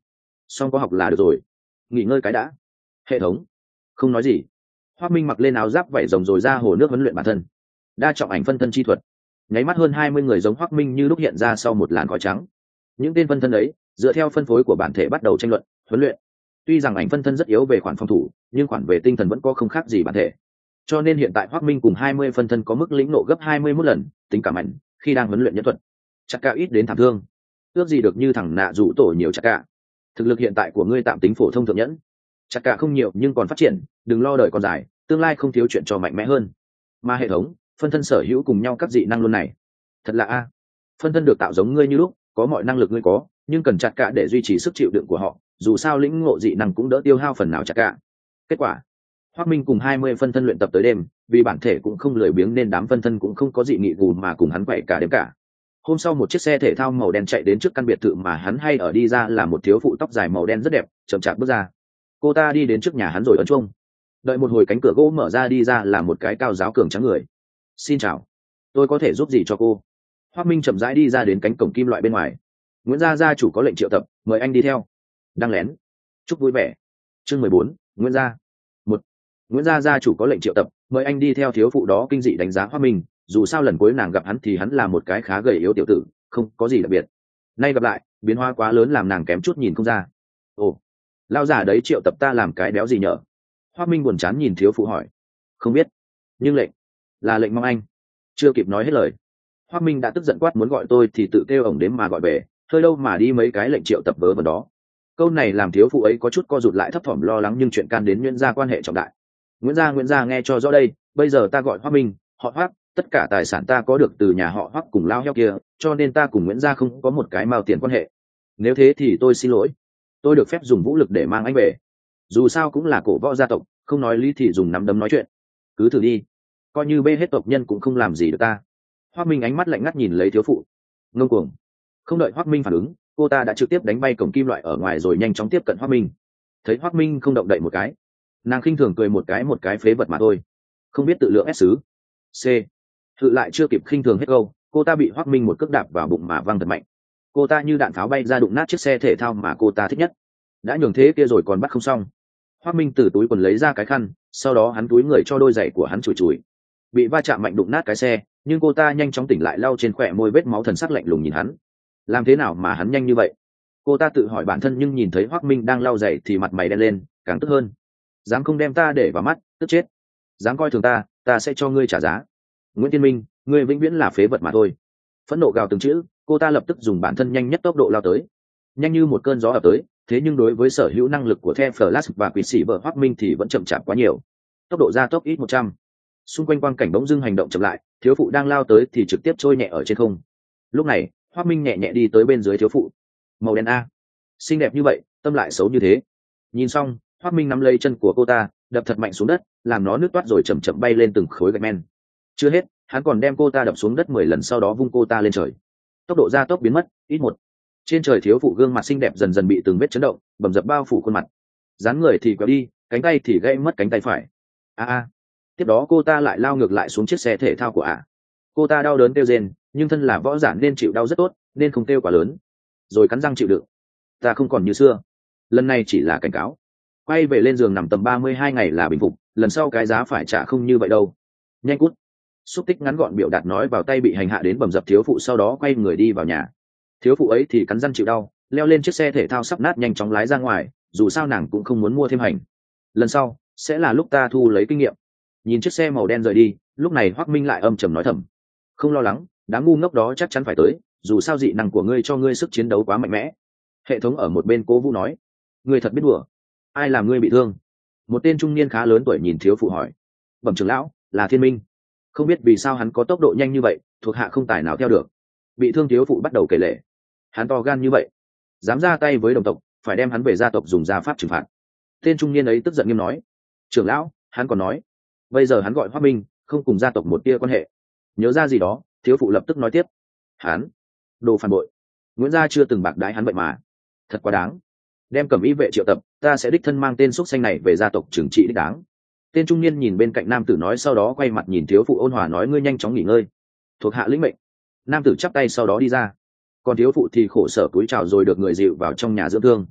xong có học là được rồi, nghỉ ngơi cái đã. Hệ thống không nói gì. Hoắc Minh mặc lên áo giáp vảy rồng rồi ra hồ nước huấn luyện bản thân. Đa trọng ảnh phân thân chi thuật, nháy mắt hơn hai mươi người giống Hoắc Minh như lúc hiện ra sau một làn khói trắng. Những tên phân thân ấy dựa theo phân phối của bản thể bắt đầu tranh luận huấn luyện. Tuy rằng ảnh phân thân rất yếu về khoản phòng thủ, nhưng khoản về tinh thần vẫn có không khác gì bản thể. Cho nên hiện tại Hoắc Minh cùng hai mươi phân thân có mức lĩnh nộ gấp hai mươi mốt lần, tính cả mạnh khi đang huấn luyện nhân thuật. Chắc cả ít đến thảm thương, ước gì được như thằng nạ rủ tổ nhiều chắc cả. Thực lực hiện tại của ngươi tạm tính phổ thông thượng nhẫn, chắc cả không nhiều nhưng còn phát triển, đừng lo đời còn dài, tương lai không thiếu chuyện cho mạnh mẽ hơn. Mà hệ thống phân thân sở hữu cùng nhau các dị năng luôn này, thật là a. Phân thân được tạo giống ngươi như lúc, có mọi năng lực ngươi có, nhưng cần chặt cả để duy trì sức chịu đựng của họ, dù sao lĩnh ngộ dị năng cũng đỡ tiêu hao phần nào chặt cả. Kết quả Hoắc Minh cùng hai mươi phân thân luyện tập tới đêm, vì bản thể cũng không lười biếng nên đám phân thân cũng không có dị nghị gù mà cùng hắn quậy cả đêm cả. Hôm sau một chiếc xe thể thao màu đen chạy đến trước căn biệt thự mà hắn hay ở đi ra là một thiếu phụ tóc dài màu đen rất đẹp, chậm chạp bước ra. Cô ta đi đến trước nhà hắn rồi ấn chuông. Đợi một hồi cánh cửa gỗ mở ra đi ra là một cái cao giáo cường trắng người. Xin chào, tôi có thể giúp gì cho cô? Hoắc Minh chậm rãi đi ra đến cánh cổng kim loại bên ngoài. Nguyễn gia gia chủ có lệnh triệu tập, mời anh đi theo. Đang lén. Chúc vui vẻ. Chương mười bốn, Nguyễn gia. Một. Nguyễn gia gia chủ có lệnh triệu tập, mời anh đi theo. Thiếu phụ đó kinh dị đánh giá Hoắc Minh, dù sao lần cuối nàng gặp hắn thì hắn là một cái khá gầy yếu tiểu tử, không có gì đặc biệt. Nay gặp lại, biến hóa quá lớn làm nàng kém chút nhìn không ra. Ồ, lao giả đấy triệu tập ta làm cái béo gì nhở? Hoắc Minh buồn chán nhìn thiếu phụ hỏi. Không biết, nhưng lệnh là lệnh mong anh. Chưa kịp nói hết lời, Hoắc Minh đã tức giận quát muốn gọi tôi thì tự kêu ổng đến mà gọi về, hơi đâu mà đi mấy cái lệnh triệu tập vớ vẩn đó. Câu này làm thiếu phụ ấy có chút co rụt lại, thấp thỏm lo lắng nhưng chuyện can đến Nguyễn gia quan hệ trọng đại. Nguyễn gia Nguyễn gia nghe cho rõ đây, bây giờ ta gọi Hoắc Minh, họ Hoắc, tất cả tài sản ta có được từ nhà họ Hoắc cùng lao heo kia, cho nên ta cùng Nguyễn gia không có một cái mao tiền quan hệ. Nếu thế thì tôi xin lỗi, tôi được phép dùng vũ lực để mang anh về. Dù sao cũng là cổ võ gia tộc, không nói lý thì dùng nắm đấm nói chuyện. Cứ thử đi, coi như bê hết tộc nhân cũng không làm gì được ta. Hoắc Minh ánh mắt lạnh ngắt nhìn lấy thiếu phụ. Ngông cuồng. Không đợi Hoắc Minh phản ứng, cô ta đã trực tiếp đánh bay cổng kim loại ở ngoài rồi nhanh chóng tiếp cận Hoắc Minh. Thấy Hoắc Minh không động đậy một cái, nàng khinh thường cười một cái, một cái phế vật mà thôi, không biết tự lượng ép xứ. C. Thự lại chưa kịp khinh thường hết câu, cô ta bị Hoắc Minh một cước đạp vào bụng mà văng thật mạnh. Cô ta như đạn pháo bay ra đụng nát chiếc xe thể thao mà cô ta thích nhất. Đã nhường thế kia rồi còn bắt không xong. Hoắc Minh từ túi quần lấy ra cái khăn, sau đó hắn túi người cho đôi giày của hắn chùi chùi. Bị va chạm mạnh đụng nát cái xe, nhưng cô ta nhanh chóng tỉnh lại, lau trên khỏe môi vết máu, thần sắc lạnh lùng nhìn hắn. Làm thế nào mà hắn nhanh như vậy? Cô ta tự hỏi bản thân, nhưng nhìn thấy Hoắc Minh đang lau giày thì mặt mày đen lên, càng tức hơn. Dám không đem ta để vào mắt, tức chết. Dám coi thường ta, ta sẽ cho ngươi trả giá. Nguyễn Tiên Minh, ngươi vĩnh viễn là phế vật mà thôi. Phẫn nộ gào từng chữ, cô ta lập tức dùng bản thân nhanh nhất tốc độ lao tới, nhanh như một cơn gió ập tới. Thế nhưng đối với sở hữu năng lực của The Flash và quỷ sĩ vợ Hoắc Minh thì vẫn chậm chạp quá nhiều. Tốc độ gia tốc ít một trăm. Xung quanh quang cảnh bỗng dưng hành động chậm lại, thiếu phụ đang lao tới thì trực tiếp trôi nhẹ ở trên không. Lúc này Hoắc Minh nhẹ nhẹ đi tới bên dưới thiếu phụ. Màu đen a, xinh đẹp như vậy, tâm lại xấu như thế. Nhìn xong, Hoắc Minh nắm lấy chân của cô ta, đập thật mạnh xuống đất, làm nó nứt toát rồi chậm chậm bay lên từng khối gạch men. Chưa hết, hắn còn đem cô ta đập xuống đất mười lần, sau đó vung cô ta lên trời. Tốc độ gia tốc biến mất ít một. Trên trời thiếu phụ gương mặt xinh đẹp dần dần bị từng vết chấn động bầm dập bao phủ khuôn mặt, dáng người thì quẹo đi, cánh tay thì gãy mất cánh tay phải. a a Tiếp đó cô ta lại lao ngược lại xuống chiếc xe thể thao của ả. Cô ta đau đớn kêu rên, nhưng thân là võ giả nên chịu đau rất tốt, nên không kêu quá lớn, rồi cắn răng chịu đựng. Ta không còn như xưa, lần này chỉ là cảnh cáo. Quay về lên giường nằm tầm ba mươi hai ngày là bình phục, lần sau cái giá phải trả không như vậy đâu. Nhanh cút. Xúc tích ngắn gọn biểu đạt nói vào tay bị hành hạ đến bầm dập thiếu phụ, sau đó quay người đi vào nhà. Thiếu phụ ấy thì cắn răng chịu đau, leo lên chiếc xe thể thao sắp nát, nhanh chóng lái ra ngoài, dù sao nàng cũng không muốn mua thêm hành. Lần sau sẽ là lúc ta thu lấy kinh nghiệm. Nhìn chiếc xe màu đen rời đi, lúc này Hoắc Minh lại âm trầm nói thầm. Không lo lắng, đám ngu ngốc đó chắc chắn phải tới, dù sao dị năng của ngươi cho ngươi sức chiến đấu quá mạnh mẽ. Hệ thống ở một bên cố vũ nói. Ngươi thật biết đùa. Ai làm ngươi bị thương? Một tên trung niên khá lớn tuổi nhìn thiếu phụ hỏi. Bẩm trưởng lão, là Thiên Minh. Không biết vì sao hắn có tốc độ nhanh như vậy, thuộc hạ không tài nào theo được. Bị thương thiếu phụ bắt đầu kể lể. Hắn to gan như vậy, dám ra tay với đồng tộc, phải đem hắn về gia tộc dùng gia pháp trừng phạt. Tên trung niên ấy tức giận nghiêm nói. Trưởng lão, hắn còn nói, bây giờ hắn gọi Hoắc Minh, không cùng gia tộc một tia quan hệ. Nhớ ra gì đó, thiếu phụ lập tức nói tiếp. Hắn đồ phản bội, Nguyễn gia chưa từng bạc đái hắn vậy mà, thật quá đáng. Đem Cẩm Y vệ triệu tập, ta sẽ đích thân mang tên xúc xanh này về gia tộc trừng trị đích đáng. Tên trung niên nhìn bên cạnh nam tử nói, sau đó quay mặt nhìn thiếu phụ ôn hòa nói, ngươi nhanh chóng nghỉ ngơi, thuộc hạ lĩnh mệnh. Nam tử chắp tay sau đó đi ra, còn thiếu phụ thì khổ sở cúi chào rồi được người dịu vào trong nhà dưỡng thương.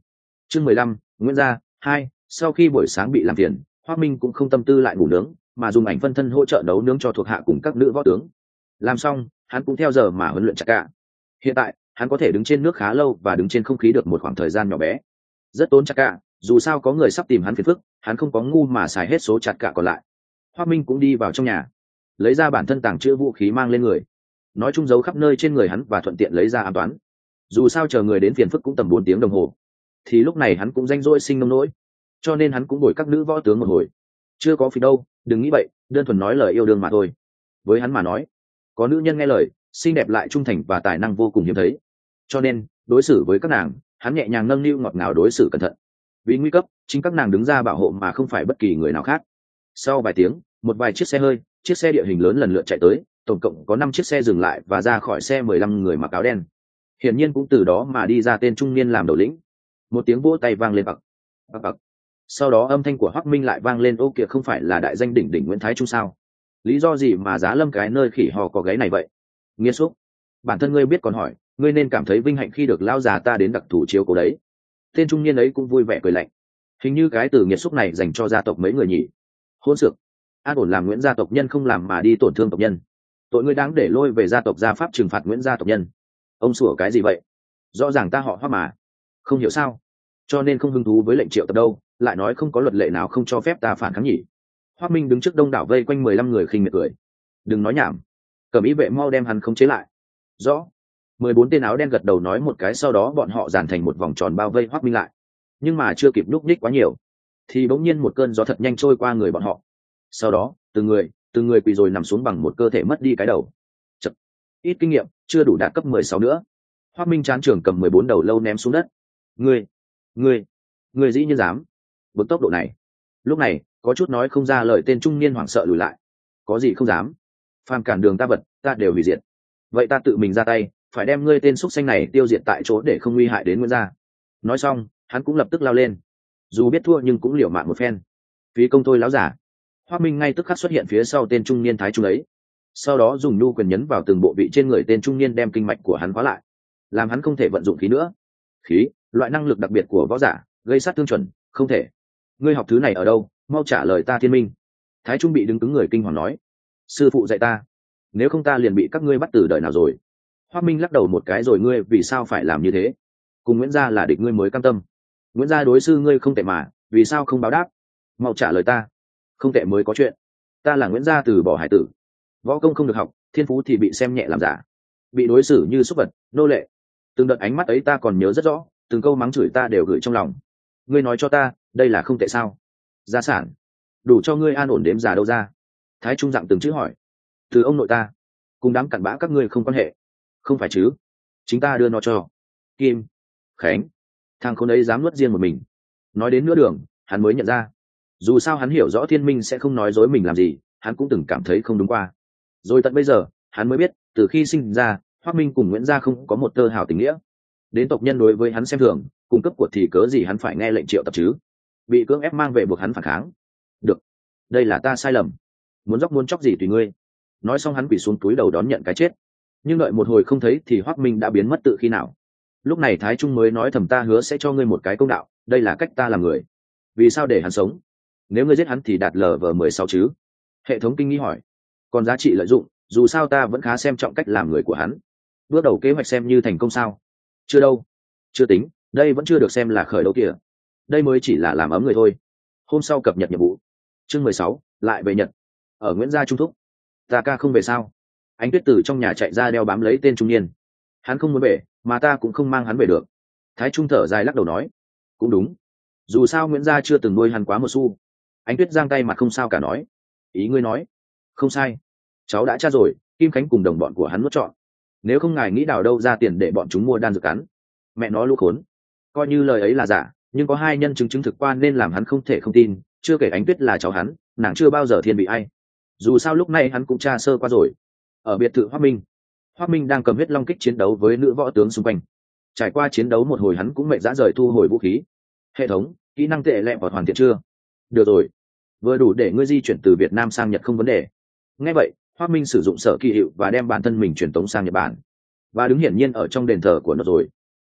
Chương mười lăm, Nguyễn gia hai. Sau khi buổi sáng bị làm phiền, Hoắc Minh cũng không tâm tư lại ngủ nướng, mà dùng ảnh phân thân hỗ trợ nấu nướng cho thuộc hạ cùng các nữ võ tướng. Làm xong, hắn cũng theo giờ mà huấn luyện chặt cả. Hiện tại, hắn có thể đứng trên nước khá lâu và đứng trên không khí được một khoảng thời gian nhỏ bé. Rất tốn chặt cả, dù sao có người sắp tìm hắn phiền phức, hắn không có ngu mà xài hết số chặt cả còn lại. Hoắc Minh cũng đi vào trong nhà, lấy ra bản thân tàng trữ vũ khí mang lên người, nói chung giấu khắp nơi trên người hắn và thuận tiện lấy ra an toán. Dù sao chờ người đến phiền phức cũng tầm bốn tiếng đồng hồ, thì lúc này hắn cũng ranh rỗi sinh nông nỗi, cho nên hắn cũng bồi các nữ võ tướng một hồi. Chưa có phí đâu, đừng nghĩ vậy, đơn thuần nói lời yêu đương mà thôi. Với hắn mà nói, có nữ nhân nghe lời, xinh đẹp lại trung thành và tài năng vô cùng hiếm thấy, cho nên đối xử với các nàng, hắn nhẹ nhàng nâng niu ngọt ngào đối xử cẩn thận. Vì nguy cấp, chính các nàng đứng ra bảo hộ mà không phải bất kỳ người nào khác. Sau vài tiếng, một vài chiếc xe hơi, chiếc xe địa hình lớn lần lượt chạy tới, tổng cộng có năm chiếc xe dừng lại và ra khỏi xe mười lăm người mặc áo đen. Hiển nhiên cũng từ đó mà đi ra tên trung niên làm đầu lĩnh. Một tiếng vỗ tay vang lên bậc bậc bậc. Sau đó âm thanh của Hoắc Minh lại vang lên, ô kìa, không phải là đại danh đỉnh đỉnh Nguyễn Thái Trung sao? Lý do gì mà Giá Lâm cái nơi khỉ hò có gáy này vậy? Nghiên xúc, bản thân ngươi biết còn hỏi, ngươi nên cảm thấy vinh hạnh khi được lao già ta đến đặc thủ chiếu cố đấy. Tên trung niên ấy cũng vui vẻ cười lạnh. Hình như cái từ nghiệt xúc này dành cho gia tộc mấy người nhỉ? Hôn xược, an ổn làm Nguyễn gia tộc nhân không làm mà đi tổn thương tộc nhân, tội ngươi đáng để lôi về gia tộc gia pháp trừng phạt Nguyễn gia tộc nhân. Ông sủa cái gì vậy? Rõ ràng ta họ Hoắc mà, không hiểu sao? Cho nên không hứng thú với lệnh triệu tập đâu, lại nói không có luật lệ nào không cho phép ta phản kháng nhỉ? Hoắc Minh đứng trước đông đảo vây quanh mười lăm người khinh miệt cười. Đừng nói nhảm, cẩm ý vệ mau đem hắn khống chế lại. Rõ. Mười bốn tên áo đen gật đầu nói một cái, sau đó bọn họ dàn thành một vòng tròn bao vây Hoắc Minh lại. Nhưng mà chưa kịp nhúc nhích quá nhiều, thì bỗng nhiên một cơn gió thật nhanh trôi qua người bọn họ. Sau đó, từng người, từng người quỳ rồi nằm xuống bằng một cơ thể mất đi cái đầu. Chật. Ít kinh nghiệm, chưa đủ đạt cấp mười sáu nữa. Hoắc Minh chán trường cầm mười bốn đầu lâu ném xuống đất. Ngươi, ngươi, ngươi dĩ nhiên dám? Với tốc độ này. Lúc này, có chút nói không ra lời, tên trung niên hoảng sợ lùi lại. Có gì không dám? Phàm cản đường ta vật, ta đều hủy diệt. Vậy ta tự mình ra tay, phải đem ngươi tên xúc xanh này tiêu diệt tại chỗ để không nguy hại đến Nguyễn gia. Nói xong, hắn cũng lập tức lao lên. Dù biết thua nhưng cũng liều mạng một phen. Phí công thôi láo giả. Hoắc Minh ngay tức khắc xuất hiện phía sau tên trung niên thái trung ấy, sau đó dùng nhu quyền nhấn vào từng bộ vị trên người tên trung niên, đem kinh mạch của hắn khóa lại, làm hắn không thể vận dụng khí nữa. Khí, loại năng lực đặc biệt của võ giả, gây sát thương chuẩn, không thể. Ngươi học thứ này ở đâu? Mau trả lời ta, Thiên Minh. Thái trung bị đứng cứng người kinh hoàng nói. Sư phụ dạy ta, nếu không ta liền bị các ngươi bắt tử đời nào rồi. Hoắc Minh lắc đầu một cái rồi, ngươi vì sao phải làm như thế? Cùng Nguyễn gia là địch ngươi mới cam tâm. Nguyễn gia đối sư ngươi không tệ mà, vì sao không báo đáp? Mau trả lời ta. Không tệ mới có chuyện. Ta là Nguyễn gia từ bỏ hải tử, võ công không được học, thiên phú thì bị xem nhẹ làm giả, bị đối xử như súc vật, nô lệ. Từng đợt ánh mắt ấy ta còn nhớ rất rõ, từng câu mắng chửi ta đều gửi trong lòng. Ngươi nói cho ta, đây là không tệ sao? Gia sản đủ cho ngươi an ổn đếm già đâu ra? Thái trung dặn từng chữ hỏi. Từ ông nội ta, cùng đám cặn bã các ngươi không quan hệ. Không phải chứ? Chính ta đưa nó cho Kim Khánh, thằng khốn ấy dám nuốt riêng một mình. Nói đến nửa đường, hắn mới nhận ra, dù sao hắn hiểu rõ Thiên Minh sẽ không nói dối mình làm gì, hắn cũng từng cảm thấy không đúng qua. Rồi tận bây giờ, hắn mới biết, từ khi sinh ra, Hoắc Minh cùng Nguyễn gia không có một tơ hào tình nghĩa. Đến tộc nhân đối với hắn xem thường, cung cấp của thì cớ gì hắn phải nghe lệnh triệu tập chứ? Bị cưỡng ép mang về buộc hắn phản kháng. Được, đây là ta sai lầm, muốn dóc muốn chóc gì tùy ngươi. Nói xong hắn quỳ xuống túi đầu đón nhận cái chết. Nhưng đợi một hồi không thấy thì Hoắc Minh đã biến mất tự khi nào. Lúc này Thái Trung mới nói thầm, ta hứa sẽ cho ngươi một cái công đạo, đây là cách ta làm người. Vì sao để hắn sống? Nếu ngươi giết hắn thì đạt lv mười sáu chứ? Hệ thống kinh nghi hỏi. Còn giá trị lợi dụng, dù sao ta vẫn khá xem trọng cách làm người của hắn. Bước đầu kế hoạch xem như thành công sao? Chưa đâu. Chưa tính, đây vẫn chưa được xem là khởi đầu kìa. Đây mới chỉ là làm ấm người thôi. Hôm sau cập nhật nhiệm vụ. Chương mười sáu, lại về Nhật. Ở Nguyễn gia Trung Thúc. Ta ca không về sao? Ánh Tuyết từ trong nhà chạy ra đeo bám lấy tên trung niên. Hắn không muốn về, mà ta cũng không mang hắn về được. Thái Trung thở dài lắc đầu nói. Cũng đúng, dù sao Nguyễn gia chưa từng nuôi hắn quá một xu. Ánh Tuyết giang tay mặt không sao cả nói. Ý ngươi nói không sai, cháu đã tra rồi, Kim Khánh cùng đồng bọn của hắn nuốt chọn. Nếu không ngài nghĩ đào đâu ra tiền để bọn chúng mua đan dược cắn? Mẹ nó lũ khốn. Coi như lời ấy là giả, nhưng có hai nhân chứng chứng thực qua nên làm hắn không thể không tin. Chưa kể Ánh Tuyết là cháu hắn, nàng chưa bao giờ thiên vị ai. Dù sao lúc này hắn cũng tra sơ qua rồi. Ở biệt thự Hoắc Minh, Hoắc Minh đang cầm huyết long kích chiến đấu với nữ võ tướng xung quanh. Trải qua chiến đấu một hồi hắn cũng mệt rã rời thu hồi vũ khí. Hệ thống, kỹ năng tệ lẹ vào hoàn thiện chưa? Được rồi, vừa đủ để ngươi di chuyển từ Việt Nam sang Nhật không vấn đề. Nghe vậy, Hoắc Minh sử dụng sở kỳ hiệu và đem bản thân mình truyền tống sang Nhật Bản, và đứng hiển nhiên ở trong đền thờ của nó rồi.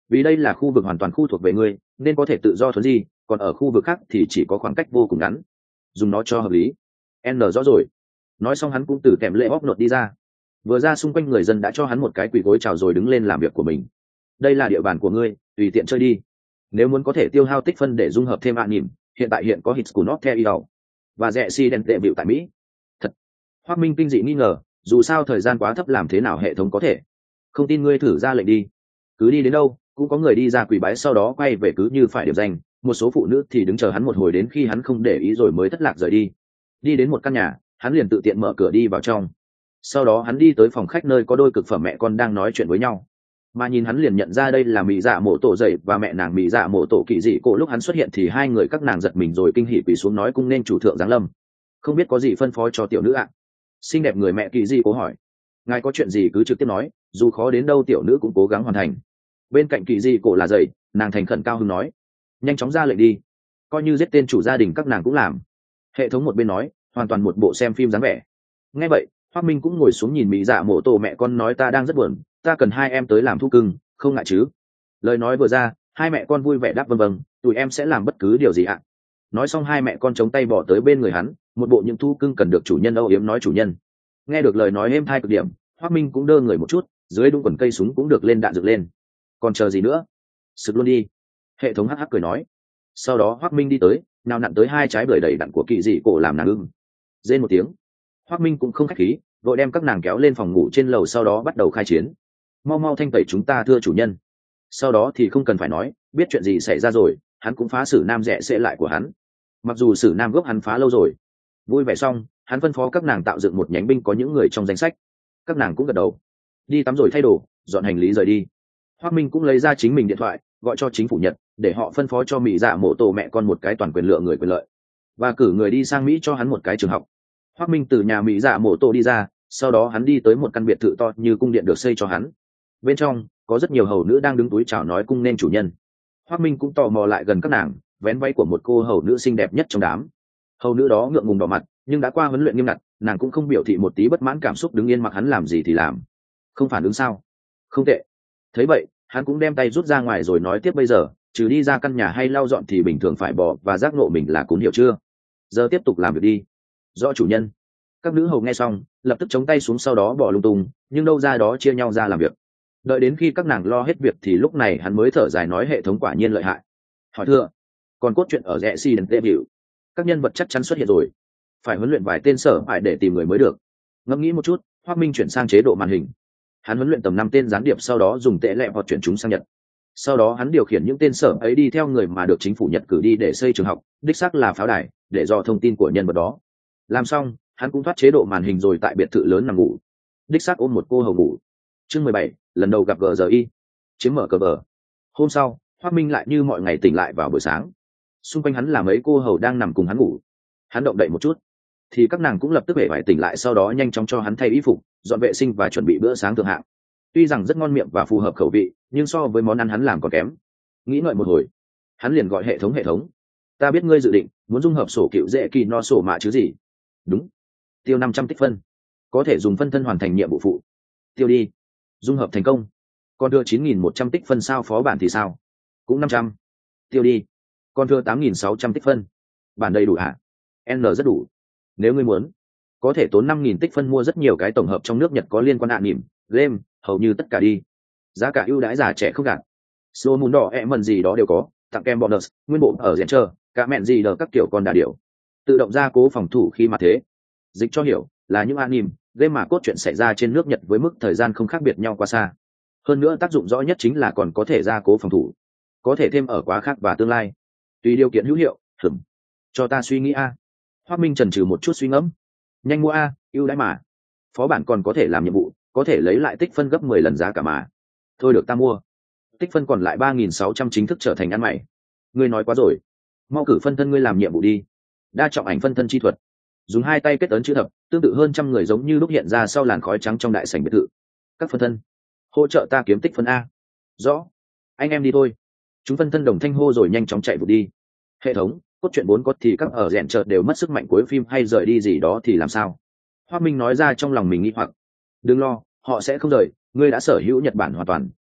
vì đây là khu vực hoàn toàn khu thuộc về ngươi, nên có thể tự do thuấn di, còn ở khu vực khác thì chỉ có khoảng cách vô cùng ngắn, dùng nó cho hợp lý. N rõ rồi. Nói xong hắn cũng từ kèm lệ bóc nột đi ra. Vừa ra xung quanh người dân đã cho hắn một cái quỳ gối chào rồi đứng lên làm việc của mình. Đây là địa bàn của ngươi, tùy tiện chơi đi. Nếu muốn có thể tiêu hao tích phân để dung hợp thêm ạ nỉm, hiện tại hiện có hits của nó theo yêu và rẻ si đen tệ bịu tại Mỹ. Thật. Hoắc Minh kinh dị nghi ngờ, dù sao thời gian quá thấp làm thế nào hệ thống có thể. Không tin ngươi thử ra lệnh đi. Cứ đi đến đâu, cũng có người đi ra quỳ bái sau đó quay về cứ như phải điểm danh, một số phụ nữ thì đứng chờ hắn một hồi đến khi hắn không để ý rồi mới thất lạc rời đi. Đi đến một căn nhà, hắn liền tự tiện mở cửa đi vào trong. Sau đó hắn đi tới phòng khách nơi có đôi cực phẩm mẹ con đang nói chuyện với nhau, mà nhìn hắn liền nhận ra đây là Mị Dạ Mộ Tổ dậy và mẹ nàng Mị Dạ Mộ Tổ Kỳ Dị Cổ. Lúc hắn xuất hiện thì hai người các nàng giật mình rồi kinh hỉ quỳ xuống nói cung nên chủ thượng giáng lâm. Không biết có gì phân phó cho tiểu nữ ạ? À? Xinh đẹp người mẹ Kỳ Dị Cổ hỏi. Ngài có chuyện gì cứ trực tiếp nói, dù khó đến đâu tiểu nữ cũng cố gắng hoàn thành. Bên cạnh Kỳ Dị Cổ là dậy, nàng thành khẩn cao hứng nói, nhanh chóng ra lệnh đi, coi như giết tên chủ gia đình các nàng cũng làm. Hệ thống một bên nói, hoàn toàn một bộ xem phim dáng vẻ. Nghe vậy, Hoắc Minh cũng ngồi xuống nhìn Mị Dạ Mộ Tổ mẹ con nói ta đang rất buồn, ta cần hai em tới làm thú cưng, không ngại chứ? Lời nói vừa ra, hai mẹ con vui vẻ đáp vâng vâng, tụi em sẽ làm bất cứ điều gì ạ. Nói xong hai mẹ con chống tay bỏ tới bên người hắn, một bộ những thú cưng cần được chủ nhân âu yếm nói chủ nhân. Nghe được lời nói êm thai cực điểm, Hoắc Minh cũng đơ người một chút, dưới đúng quần cây súng cũng được lên đạn dựng lên. Còn chờ gì nữa? Sực luôn đi. Hệ thống hắc hắc cười nói. Sau đó Hoắc Minh đi tới, nào nặn tới hai trái bưởi đầy đặn của Kỳ Dị Cổ làm nàng ưng. Rên một tiếng, Hoắc Minh cũng không khách khí, vội đem các nàng kéo lên phòng ngủ trên lầu sau đó bắt đầu khai chiến. Mau mau thanh tẩy chúng ta thưa chủ nhân. Sau đó thì không cần phải nói, biết chuyện gì xảy ra rồi, hắn cũng phá Sử Nam rẻ sẽ lại của hắn. Mặc dù Sử Nam gốc hắn phá lâu rồi. Vui vẻ xong, hắn phân phó các nàng tạo dựng một nhánh binh có những người trong danh sách. Các nàng cũng gật đầu. Đi tắm rồi thay đồ, dọn hành lý rời đi. Hoắc Minh cũng lấy ra chính mình điện thoại, gọi cho chính phủ Nhật, để họ phân phó cho Mị Dạ Mộ Tổ mẹ con một cái toàn quyền lựa người quyền lợi, và cử người đi sang Mỹ cho hắn một cái trường học. Hoắc Minh từ nhà Mị Dạ Mộ Tổ đi ra, sau đó hắn đi tới một căn biệt thự to như cung điện được xây cho hắn. Bên trong có rất nhiều hầu nữ đang đứng túi chào nói cung nên chủ nhân. Hoắc Minh cũng tò mò lại gần các nàng, vén váy của một cô hầu nữ xinh đẹp nhất trong đám. Hầu nữ đó ngượng ngùng đỏ mặt, nhưng đã qua huấn luyện nghiêm ngặt, nàng cũng không biểu thị một tí bất mãn cảm xúc, đứng yên mặc hắn làm gì thì làm. Không phản ứng sao? Không tệ. Thấy vậy, hắn cũng đem tay rút ra ngoài rồi nói tiếp bây giờ, trừ đi ra căn nhà hay lau dọn thì bình thường phải bỏ và giác ngộ mình là cún, hiểu chưa? Giờ tiếp tục làm việc đi. Rõ chủ nhân. Các nữ hầu nghe xong, lập tức chống tay xuống sau đó bỏ lung tung, nhưng đâu ra đó chia nhau ra làm việc. Đợi đến khi các nàng lo hết việc thì lúc này hắn mới thở dài nói hệ thống quả nhiên lợi hại. Hỏi thưa, còn cốt truyện ở rẽ si đần tê biểu, các nhân vật chắc chắn xuất hiện rồi. Phải huấn luyện vài tên sở phải để tìm người mới được. Ngẫm nghĩ một chút, Hoắc Minh chuyển sang chế độ màn hình. Hắn huấn luyện tầm năm tên gián điệp, sau đó dùng tệ lẹ hoặc chuyển chúng sang Nhật. Sau đó hắn điều khiển những tên sở ấy đi theo người mà được chính phủ Nhật cử đi để xây trường học, đích xác là pháo đài, để dò thông tin của nhân vật đó. Làm xong, hắn cũng thoát chế độ màn hình rồi tại biệt thự lớn nằm ngủ. Đích xác ôm một cô hầu ngủ. Chương mười bảy, lần đầu gặp gờ giờ y, chiếm mở cờ vờ. Hôm sau, Hoắc Minh lại như mọi ngày tỉnh lại vào buổi sáng. Xung quanh hắn là mấy cô hầu đang nằm cùng hắn ngủ. Hắn động đậy một chút, thì các nàng cũng lập tức hề phải tỉnh lại, sau đó nhanh chóng cho hắn thay y phục, dọn vệ sinh và chuẩn bị bữa sáng thượng hạng. Tuy rằng rất ngon miệng và phù hợp khẩu vị, nhưng so với món ăn hắn làm còn kém. Nghĩ ngợi một hồi, hắn liền gọi hệ thống hệ thống. Ta biết ngươi dự định muốn dung hợp sổ cựu dễ kỳ no sổ mạ chứ gì? Đúng. Tiêu năm trăm tích phân, có thể dùng phân thân hoàn thành nhiệm vụ phụ. Tiêu đi. Dung hợp thành công. Còn đưa chín nghìn một trăm tích phân sao phó bản thì sao? Cũng năm trăm. Tiêu đi. Còn thừa tám nghìn sáu trăm tích phân. Bản đầy đủ hả? N rất đủ. Nếu ngươi muốn, có thể tốn năm nghìn tích phân mua rất nhiều cái tổng hợp trong nước Nhật có liên quan đạn nỉm, game, hầu như tất cả đi. Giá cả ưu đãi già trẻ không gạt. Slow Moon đỏ e mần gì đó đều có, tặng kem bonus, nguyên bộ ở diện chờ, cả mẹn gì đờ các kiểu con đà điểu. Tự động gia cố phòng thủ khi mà thế. Dịch cho hiểu là những anime, game mà cốt truyện xảy ra trên nước Nhật với mức thời gian không khác biệt nhau quá xa. Hơn nữa tác dụng rõ nhất chính là còn có thể gia cố phòng thủ, có thể thêm ở quá khắc và tương lai. Tùy điều kiện hữu hiệu, hửng. Cho ta suy nghĩ a. Hoắc Minh chần chừ một chút suy ngẫm. Nhanh mua a, ưu đãi mà. Phó bản còn có thể làm nhiệm vụ, có thể lấy lại tích phân gấp mười lần giá cả mà. Thôi được ta mua. Tích phân còn lại ba nghìn sáu trăm chính thức trở thành ăn mày. Ngươi nói quá rồi. Mau cử phân thân ngươi làm nhiệm vụ đi. Đa trọng ảnh phân thân chi thuật. Dùng hai tay kết ấn chữ thập, tương tự hơn trăm người giống như lúc hiện ra sau làn khói trắng trong đại sảnh biệt thự. Các phân thân, hỗ trợ ta kiếm tích phân a. Rõ. Anh em đi thôi. Chúng phân thân đồng thanh hô rồi nhanh chóng chạy vụt đi. Hệ thống, cốt truyện bốn có thì các ở rèn chợt đều mất sức mạnh cuối phim hay rời đi gì đó thì làm sao? Hoắc Minh nói ra trong lòng mình nghi hoặc. Đừng lo, họ sẽ không rời, ngươi đã sở hữu Nhật Bản hoàn toàn,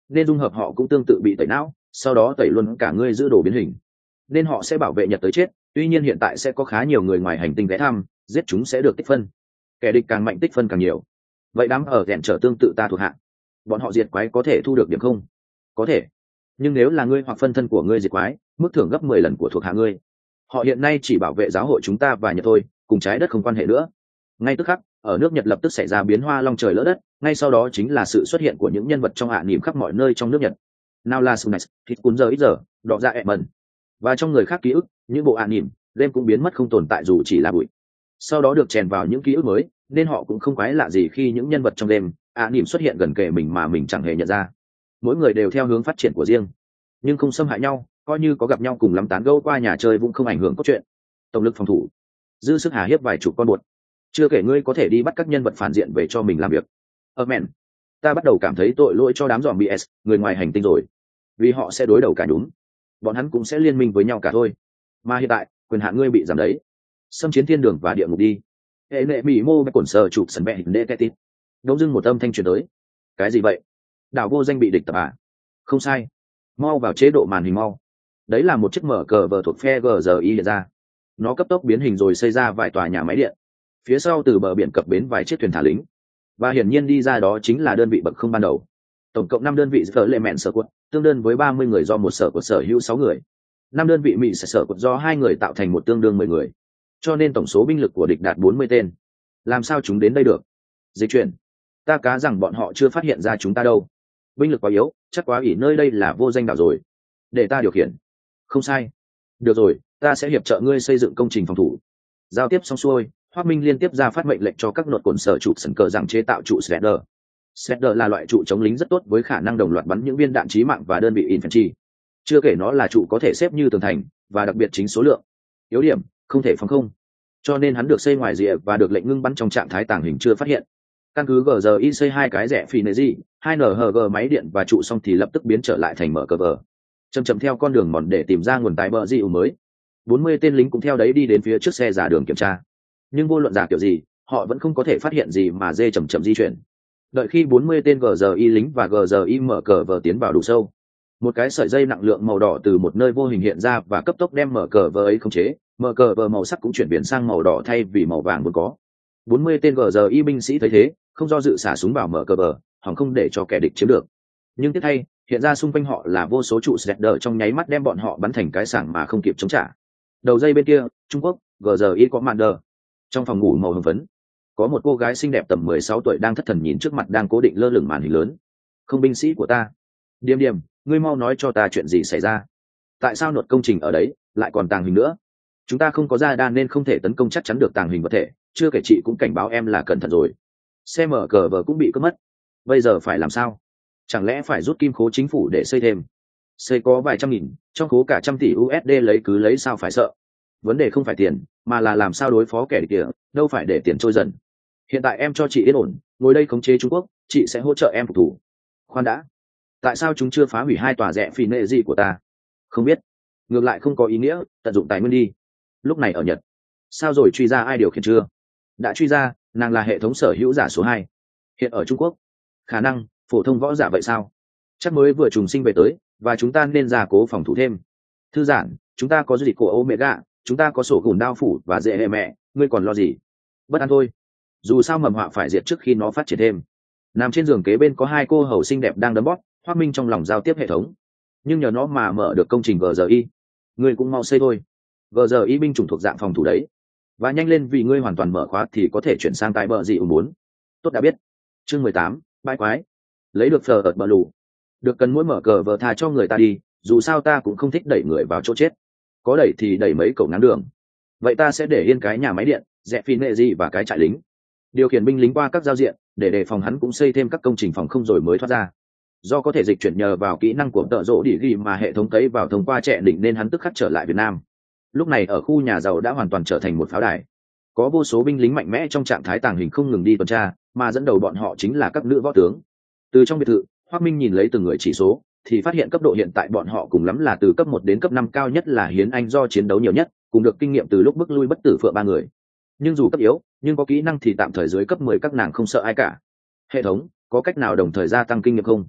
nên dung hợp họ cũng tương tự bị tẩy não, sau đó tẩy luôn cả ngươi giữ đồ biến hình, nên họ sẽ bảo vệ Nhật tới chết. Tuy nhiên hiện tại sẽ có khá nhiều người ngoài hành tinh ghé thăm, giết chúng sẽ được tích phân, kẻ địch càng mạnh tích phân càng nhiều. Vậy đám ở rèn trở tương tự ta thuộc hạ, bọn họ diệt quái có thể thu được điểm không? Có thể, nhưng nếu là ngươi hoặc phân thân của ngươi diệt quái, mức thưởng gấp mười lần của thuộc hạ ngươi. Họ hiện nay chỉ bảo vệ giáo hội chúng ta và Nhật thôi, cùng trái đất không quan hệ nữa. Ngay tức khắc, ở nước Nhật lập tức xảy ra biến hoa long trời lỡ đất, ngay sau đó chính là sự xuất hiện của những nhân vật trong ạ niệm khắp mọi nơi trong nước Nhật. Nào là Sunex, thịt cuốn giờ ít giờ, đọ ra ẹ mần. Và trong người khác ký ức, những bộ ạ niệm, game cũng biến mất không tồn tại dù chỉ là bụi. Sau đó được chèn vào những ký ức mới, nên họ cũng không quái lạ gì khi những nhân vật trong game, ạ niệm xuất hiện gần kề mình mà mình chẳng hề nhận ra. Mỗi người đều theo hướng phát triển của riêng, nhưng không xâm hại nhau, coi như có gặp nhau cùng lắm tán gẫu qua nhà chơi cũng không ảnh hưởng cốt truyện. Tổng lực phòng thủ, dư sức hà hiếp vài chục con bột. Chưa kể ngươi có thể đi bắt các nhân vật phản diện về cho mình làm việc. Ơ mẹn, ta bắt đầu cảm thấy tội lỗi cho đám zombie S, người ngoài hành tinh rồi, vì họ sẽ đối đầu cả nhúm, bọn hắn cũng sẽ liên minh với nhau cả thôi. Mà hiện tại quyền hạn ngươi bị giảm đấy, xâm chiến thiên đường và địa ngục đi. Hệ nệ mỹ mô bạch cổn sờ chụp sần bẹ hình nệ tít. Đống dưng một âm thanh truyền tới. Cái gì vậy? Đảo vô danh bị địch tập à? Không sai, mau vào chế độ màn hình mau. Đấy là một chiếc mở cờ vờ thuộc phe gờ giờ y hiện ra. Nó cấp tốc biến hình rồi xây ra vài tòa nhà máy điện. Phía sau từ bờ biển cập bến vài chiếc thuyền thả lính, và hiển nhiên đi ra đó chính là đơn vị bậc không ban đầu. Tổng cộng năm đơn vị sở lệ mẹn sở quật, tương đương với ba mươi người do một sở của sở hữu sáu người. Năm đơn vị mỹ sở quật do hai người tạo thành một tương đương mười người. Cho nên tổng số binh lực của địch đạt bốn mươi tên. Làm sao chúng đến đây được? Dịch chuyển. Ta cá rằng bọn họ chưa phát hiện ra chúng ta đâu. Binh lực quá yếu, chắc quá ỷ nơi đây là vô danh đảo rồi. Để ta điều khiển. Không sai. Được rồi, ta sẽ hiệp trợ ngươi xây dựng công trình phòng thủ. Giao tiếp xong xuôi, Hoắc Minh liên tiếp ra phát mệnh lệnh cho các nội cồn sở trụ sần cờ rằng chế tạo trụ Shredder. Shredder là loại trụ chống lính rất tốt với khả năng đồng loạt bắn những viên đạn chí mạng và đơn vị infantry. Chưa kể nó là trụ có thể xếp như tường thành, và đặc biệt chính số lượng. Yếu điểm, không thể phóng không. Cho nên hắn được xây ngoài rìa và được lệnh ngưng bắn trong trạng thái tàng hình chưa phát hiện. Căn cứ gờ giờ i xây hai cái rẽ phi nệ gì, hai en hát giê máy điện và trụ xong thì lập tức biến trở lại thành mở cờ vờ. Chậm chậm theo con đường mòn để tìm ra nguồn tài bờ di mới. bốn mươi tên lính cũng theo đấy đi đến phía trước xe giả đường kiểm tra. Nhưng vô luận giả kiểu gì, họ vẫn không có thể phát hiện gì mà dê chậm chậm di chuyển. Đợi khi bốn mươi tên gờ giờ i lính và gờ giờ i mở cờ vờ tiến vào đủ sâu, một cái sợi dây nặng lượng màu đỏ từ một nơi vô hình hiện ra và cấp tốc đem mở cờ vờ ấy khống chế. Mở cờ vờ màu sắc cũng chuyển biến sang màu đỏ thay vì màu vàng vốn có. bốn mươi tên gờ giờ i binh sĩ thấy thế, không do dự xả súng vào mở cờ vờ, hòng không để cho kẻ địch chiếm được. Nhưng tiếc thay, hiện ra xung quanh họ là vô số trụ Shredder trong nháy mắt đem bọn họ bắn thành cái sảng mà không kịp chống trả. Đầu dây bên kia, Trung Quốc, gờ giờ i Commander. Trong phòng ngủ màu hồng phấn, có một cô gái xinh đẹp tầm mười sáu tuổi đang thất thần nhìn trước mặt đang cố định lơ lửng màn hình lớn. Không binh sĩ của ta. Điềm điềm, ngươi mau nói cho ta chuyện gì xảy ra. Tại sao nột công trình ở đấy, lại còn tàng hình nữa? Chúng ta không có radar nên không thể tấn công chắc chắn được tàng hình vật thể, chưa kể chị cũng cảnh báo em là cẩn thận rồi. Xe mở cờ vờ cũng bị cướp mất. Bây giờ phải làm sao? Chẳng lẽ phải rút kim khố chính phủ để xây thêm? Xây có vài trăm nghìn, trong khố cả trăm tỷ u ét đê lấy cứ lấy sao phải sợ. Vấn đề không phải tiền, mà là làm sao đối phó kẻ địch kia, đâu phải để tiền trôi dần. Hiện tại em cho chị yên ổn, ngồi đây khống chế Trung Quốc, chị sẽ hỗ trợ em phục thủ. Khoan đã, tại sao chúng chưa phá hủy hai tòa rẽ phi nệ gì của ta? Không biết, ngược lại không có ý nghĩa, tận dụng tài nguyên đi. Lúc này ở Nhật, sao rồi truy ra ai điều khiển chưa? Đã truy ra, nàng là hệ thống sở hữu giả số hai. Hiện ở Trung Quốc, khả năng phổ thông võ giả vậy sao? Chắc mới vừa trùng sinh về tới, và chúng ta nên ra cố phòng thủ thêm. Thư giãn, chúng ta có du lịch của Omega, chúng ta có sổ gùn đao phủ và dễ hệ mẹ, ngươi còn lo gì? Bất an thôi. Dù sao mầm họa phải diệt trước khi nó phát triển thêm. Nằm trên giường kế bên có hai cô hầu xinh đẹp đang đấm bóp, Hoắc Minh trong lòng giao tiếp hệ thống. Nhưng nhờ nó mà mở được công trình gờ giờ i. Ngươi cũng mau xây thôi. gờ giờ i binh chủng thuộc dạng phòng thủ đấy. Và nhanh lên vì ngươi hoàn toàn mở khóa thì có thể chuyển sang tại bờ gì ủng muốn. Tốt đã biết. Chương mười tám, bãi quái. Lấy được phờ ợt bờ lù. Được cần mỗi mở cờ vờ thà cho người ta đi, dù sao ta cũng không thích đẩy người vào chỗ chết. Có đẩy thì đẩy mấy cậu ngáng đường. Vậy ta sẽ để yên cái nhà máy điện, rẽ phi nệ gì và cái trại lính. Điều khiển binh lính qua các giao diện, để đề phòng hắn cũng xây thêm các công trình phòng không rồi mới thoát ra. Do có thể dịch chuyển nhờ vào kỹ năng của tợ rỗ đỉ ghi mà hệ thống cấy vào thông qua trẻ đỉnh nên hắn tức khắc trở lại Việt Nam. Lúc này ở khu nhà giàu đã hoàn toàn trở thành một pháo đài. Có vô số binh lính mạnh mẽ trong trạng thái tàng hình không ngừng đi tuần tra, mà dẫn đầu bọn họ chính là các nữ võ tướng. Từ trong biệt thự, Hoắc Minh nhìn lấy từng người chỉ số, thì phát hiện cấp độ hiện tại bọn họ cùng lắm là từ cấp một đến cấp năm, cao nhất là Hiến Anh do chiến đấu nhiều nhất, cùng được kinh nghiệm từ lúc bức lui bất tử phượng ba người. Nhưng dù cấp yếu, nhưng có kỹ năng thì tạm thời dưới cấp mười các nàng không sợ ai cả. Hệ thống, có cách nào đồng thời gia tăng kinh nghiệm không?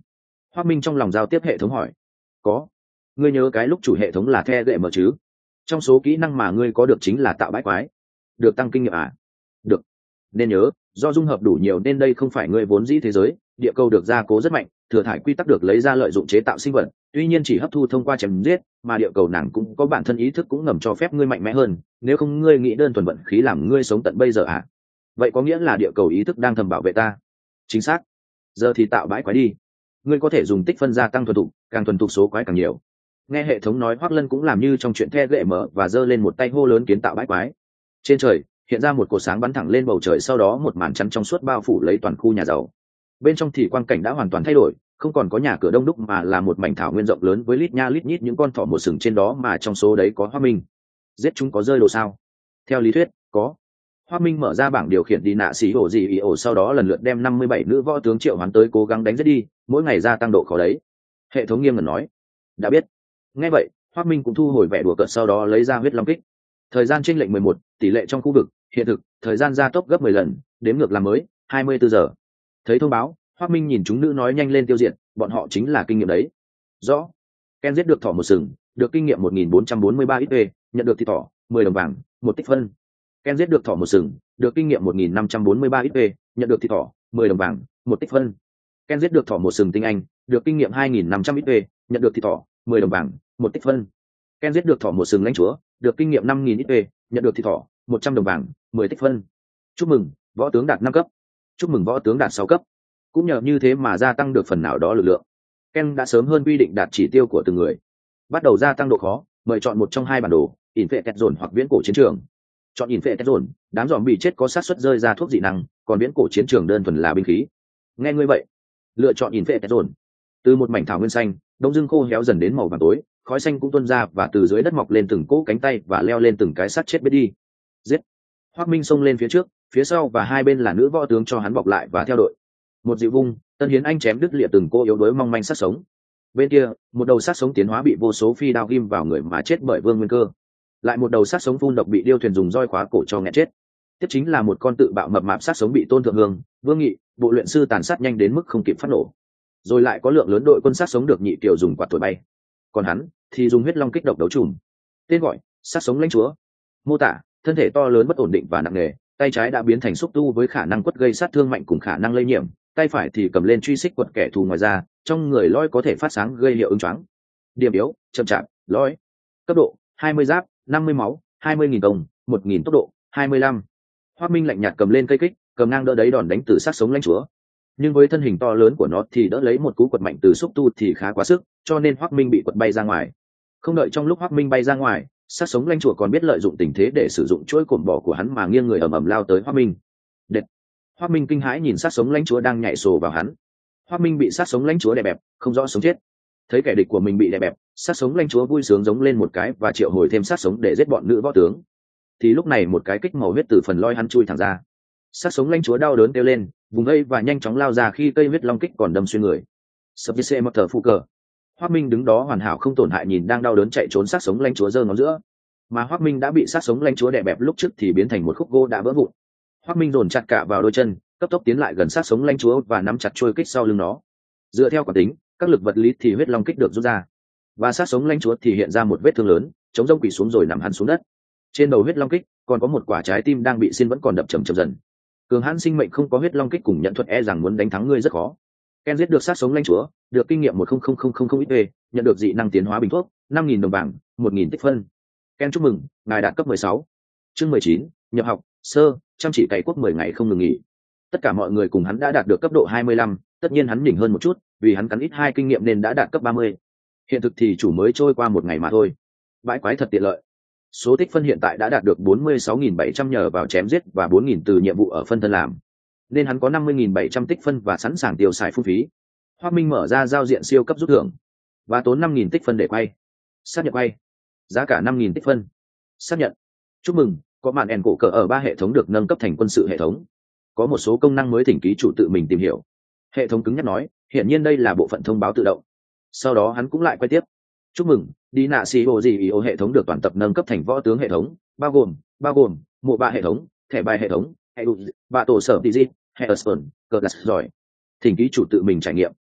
Hoắc Minh trong lòng giao tiếp hệ thống hỏi. Có. Ngươi nhớ cái lúc chủ hệ thống là the gệ mở chứ? Trong số kỹ năng mà ngươi có được chính là tạo bãi quái. Được tăng kinh nghiệm à? Được. Nên nhớ, do dung hợp đủ nhiều nên đây không phải ngươi vốn dĩ thế giới, địa cầu được gia cố rất mạnh, thừa thải quy tắc được lấy ra lợi dụng chế tạo sinh vật, tuy nhiên chỉ hấp thu thông qua chém giết, mà địa cầu nàng cũng có bản thân ý thức cũng ngầm cho phép ngươi mạnh mẽ hơn, nếu không ngươi nghĩ đơn thuần vận khí làm ngươi sống tận bây giờ à? Vậy có nghĩa là địa cầu ý thức đang thầm bảo vệ ta. Chính xác. Giờ thì tạo bãi quái đi. Ngươi có thể dùng tích phân gia tăng thuần thục, càng thuần thục số quái càng nhiều. Nghe hệ thống nói, Hoắc Lân cũng làm như trong chuyện the gệ mở và giơ lên một tay hô lớn kiến tạo bãi quái. Trên trời hiện ra một cột sáng bắn thẳng lên bầu trời, sau đó một màn chắn trong suốt bao phủ lấy toàn khu nhà giàu. Bên trong thì quang cảnh đã hoàn toàn thay đổi, không còn có nhà cửa đông đúc mà là một mảnh thảo nguyên rộng lớn với lít nha lít nhít những con thỏ một sừng trên đó, mà trong số đấy có Hoắc Minh. Giết chúng có rơi đồ sao? Theo lý thuyết có. Hoắc Minh mở ra bảng điều khiển đi nạ xí ổ gì ý ổ, sau đó lần lượt đem năm mươi bảy nữ võ tướng triệu hoán tới cố gắng đánh giết đi, mỗi ngày gia tăng độ khó đấy. Hệ thống nghiêm ngặt nói. Đã biết. Nghe vậy, Hoắc Minh cũng thu hồi vẻ đùa cợt, sau đó lấy ra huyết long kích. Thời gian chênh lệch mười một, tỷ lệ trong khu vực, hiện thực, thời gian gia tốc gấp mười lần, đếm ngược làm mới, hai mươi bốn giờ. Thấy thông báo, Hoắc Minh nhìn chúng nữ nói nhanh lên tiêu diệt, bọn họ chính là kinh nghiệm đấy. Rõ. Ken giết được thỏ một sừng, được kinh nghiệm một nghìn bốn trăm bốn mươi ba ích pê, nhận được thịt thỏ, mười đồng vàng, một tích phân. Ken giết được thỏ một sừng, được kinh nghiệm một nghìn năm trăm bốn mươi ba ích pê, nhận được thịt thỏ, mười đồng vàng, một tích phân. Ken giết được thỏ một sừng tinh anh, được kinh nghiệm hai nghìn năm trăm ích pê, nhận được thịt thỏ, mười đồng vàng, một tích phân. Ken giết được thỏ một sừng lãnh chúa, được kinh nghiệm năm nghìn ích pê, nhận được thịt thỏ, một trăm đồng vàng, mười tích phân. Chúc mừng, võ tướng đạt năm cấp. Chúc mừng võ tướng đạt sáu cấp. Cũng nhờ như thế mà gia tăng được phần nào đó lực lượng. Ken đã sớm hơn quy định đạt chỉ tiêu của từng người. Bắt đầu gia tăng độ khó, mời chọn một trong hai bản đồ, Infected Zone hoặc Viễn cổ chiến trường. Chọn Infected Zone, đám zombie chết có xác suất rơi ra thuốc dị năng, còn Viễn cổ chiến trường đơn thuần là binh khí. Nghe ngươi vậy, lựa chọn Infected Zone. Từ một mảnh thảo nguyên xanh, đông dương khô héo dần đến màu vàng tối, khói xanh cũng tuôn ra và từ dưới đất mọc lên từng cỗ cánh tay và leo lên từng cái xác chết biết đi. Giết. Hoắc Minh xông lên phía trước, phía sau và hai bên là nữ võ tướng cho hắn bọc lại và theo đội. Một dịu vung, Tân Hiến Anh chém đứt lìa từng cô yếu đuối mong manh sát sống. Bên kia, một đầu sát sống tiến hóa bị vô số phi đao ghim vào người mà chết bởi Vương Nguyên Cơ. Lại một đầu sát sống phun độc bị điêu thuyền dùng roi khóa cổ cho nghẹn chết. Tiếp chính là một con tự bạo mập mạp sát sống bị Tôn Thượng Hương, Vương Nghị, bộ luyện sư tàn sát nhanh đến mức không kịp phát nổ. Rồi lại có lượng lớn đội quân sát sống được Nhị Kiều dùng quạt thổi bay. Còn hắn thì dùng huyết long kích độc đấu trùm. Tên gọi: sát sống lãnh chúa. Mô tả: thân thể to lớn bất ổn định và nặng nề, tay trái đã biến thành xúc tu với khả năng quất gây sát thương mạnh cùng khả năng lây nhiễm, tay phải thì cầm lên truy xích quật kẻ thù, ngoài ra trong người loi có thể phát sáng gây hiệu ứng choáng. Điểm yếu: chậm chạp, loi. Cấp độ: hai mươi giáp, năm mươi máu, hai mươi nghìn công, một nghìn tốc độ, hai mươi lăm. Hoắc Minh lạnh nhạt cầm lên cây kích, cầm ngang đỡ đấy đòn đánh từ sát sống lãnh chúa. Nhưng với thân hình to lớn của nó thì đỡ lấy một cú quật mạnh từ xúc tu thì khá quá sức, cho nên Hoắc Minh bị quật bay ra ngoài. Không đợi trong lúc Hoắc Minh bay ra ngoài, sát sống lãnh chúa còn biết lợi dụng tình thế để sử dụng chuỗi cồn bò của hắn mà nghiêng người ầm ầm lao tới Hoắc Minh. Đệt. Hoắc Minh kinh hãi nhìn sát sống lãnh chúa đang nhảy sổ vào hắn. Hoắc Minh bị sát sống lãnh chúa đè bẹp, không rõ sống chết. Thấy kẻ địch của mình bị đè bẹp, sát sống lãnh chúa vui sướng giống lên một cái và triệu hồi thêm sát sống để giết bọn nữ võ tướng. Thì lúc này một cái kích màu huyết từ phần loi hắn chui thẳng ra. Sát sống lãnh chúa đau đớn kêu lên, vùng vây và nhanh chóng lao ra khi cây huyết long kích còn đâm xuyên người. Sập xe mất thở phụ cờ. Hoắc Minh đứng đó hoàn hảo không tổn hại nhìn đang đau đớn chạy trốn sát sống lãnh chúa giơ ngón giữa. Mà Hoắc Minh đã bị sát sống lãnh chúa đè bẹp lúc trước thì biến thành một khúc gỗ đã vỡ vụn. Hoắc Minh dồn chặt cả vào đôi chân, cấp tốc tiến lại gần sát sống lãnh chúa và nắm chặt chuôi kích sau lưng nó. Dựa theo quản tính, các lực vật lý thì huyết long kích được rút ra, và sát sống lãnh chúa thì hiện ra một vết thương lớn, chống rông quỳ xuống rồi nằm hẳn xuống đất. Trên đầu huyết long kích còn có một quả trái tim đang bị xiên vẫn còn đập chậm chậm dần. Cường hãn sinh mệnh không có huyết long kích cùng nhận thuật e rằng muốn đánh thắng ngươi rất khó. Ken giết được sát sống lãnh chúa, được kinh nghiệm một không không không không không ích pê, nhận được dị năng tiến hóa bình thuốc, năm nghìn đồng vàng, một nghìn tích phân. Ken chúc mừng, ngài đạt cấp mười sáu. Chương mười chín, nhập học, sơ, chăm chỉ cày quốc mười ngày không ngừng nghỉ. Tất cả mọi người cùng hắn đã đạt được cấp độ hai mươi lăm, tất nhiên hắn nhỉnh hơn một chút, vì hắn cắn ít hai kinh nghiệm nên đã đạt cấp ba mươi. Hiện thực thì chủ mới trôi qua một ngày mà thôi. Bãi quái thật tiện lợi. Số tích phân hiện tại đã đạt được bốn mươi sáu nghìn bảy trăm nhờ vào chém giết và bốn nghìn từ nhiệm vụ ở phân thân làm. Nên hắn có năm mươi nghìn bảy trăm tích phân và sẵn sàng tiêu xài phung phí. Hoắc Minh mở ra giao diện siêu cấp rút thưởng và tốn năm nghìn tích phân để quay. Xác nhận quay. Giá cả năm nghìn tích phân. Xác nhận. Chúc mừng, có màn ẻn cổ cờ ở ba hệ thống được nâng cấp thành quân sự hệ thống. Có một số công năng mới thỉnh ký chủ tự mình tìm hiểu. Hệ thống cứng nhắc nói, hiển nhiên đây là bộ phận thông báo tự động. Sau đó hắn cũng lại quay tiếp. Chúc mừng, đi nạ xì hồ gì ô hệ thống được toàn tập nâng cấp thành võ tướng hệ thống, bao gồm bao gồm mộ ba hệ thống, thẻ bài hệ thống, hệ bạ tổ sở tì di, hệ ớt cờ lạt giỏi. Thỉnh ký chủ tự mình trải nghiệm.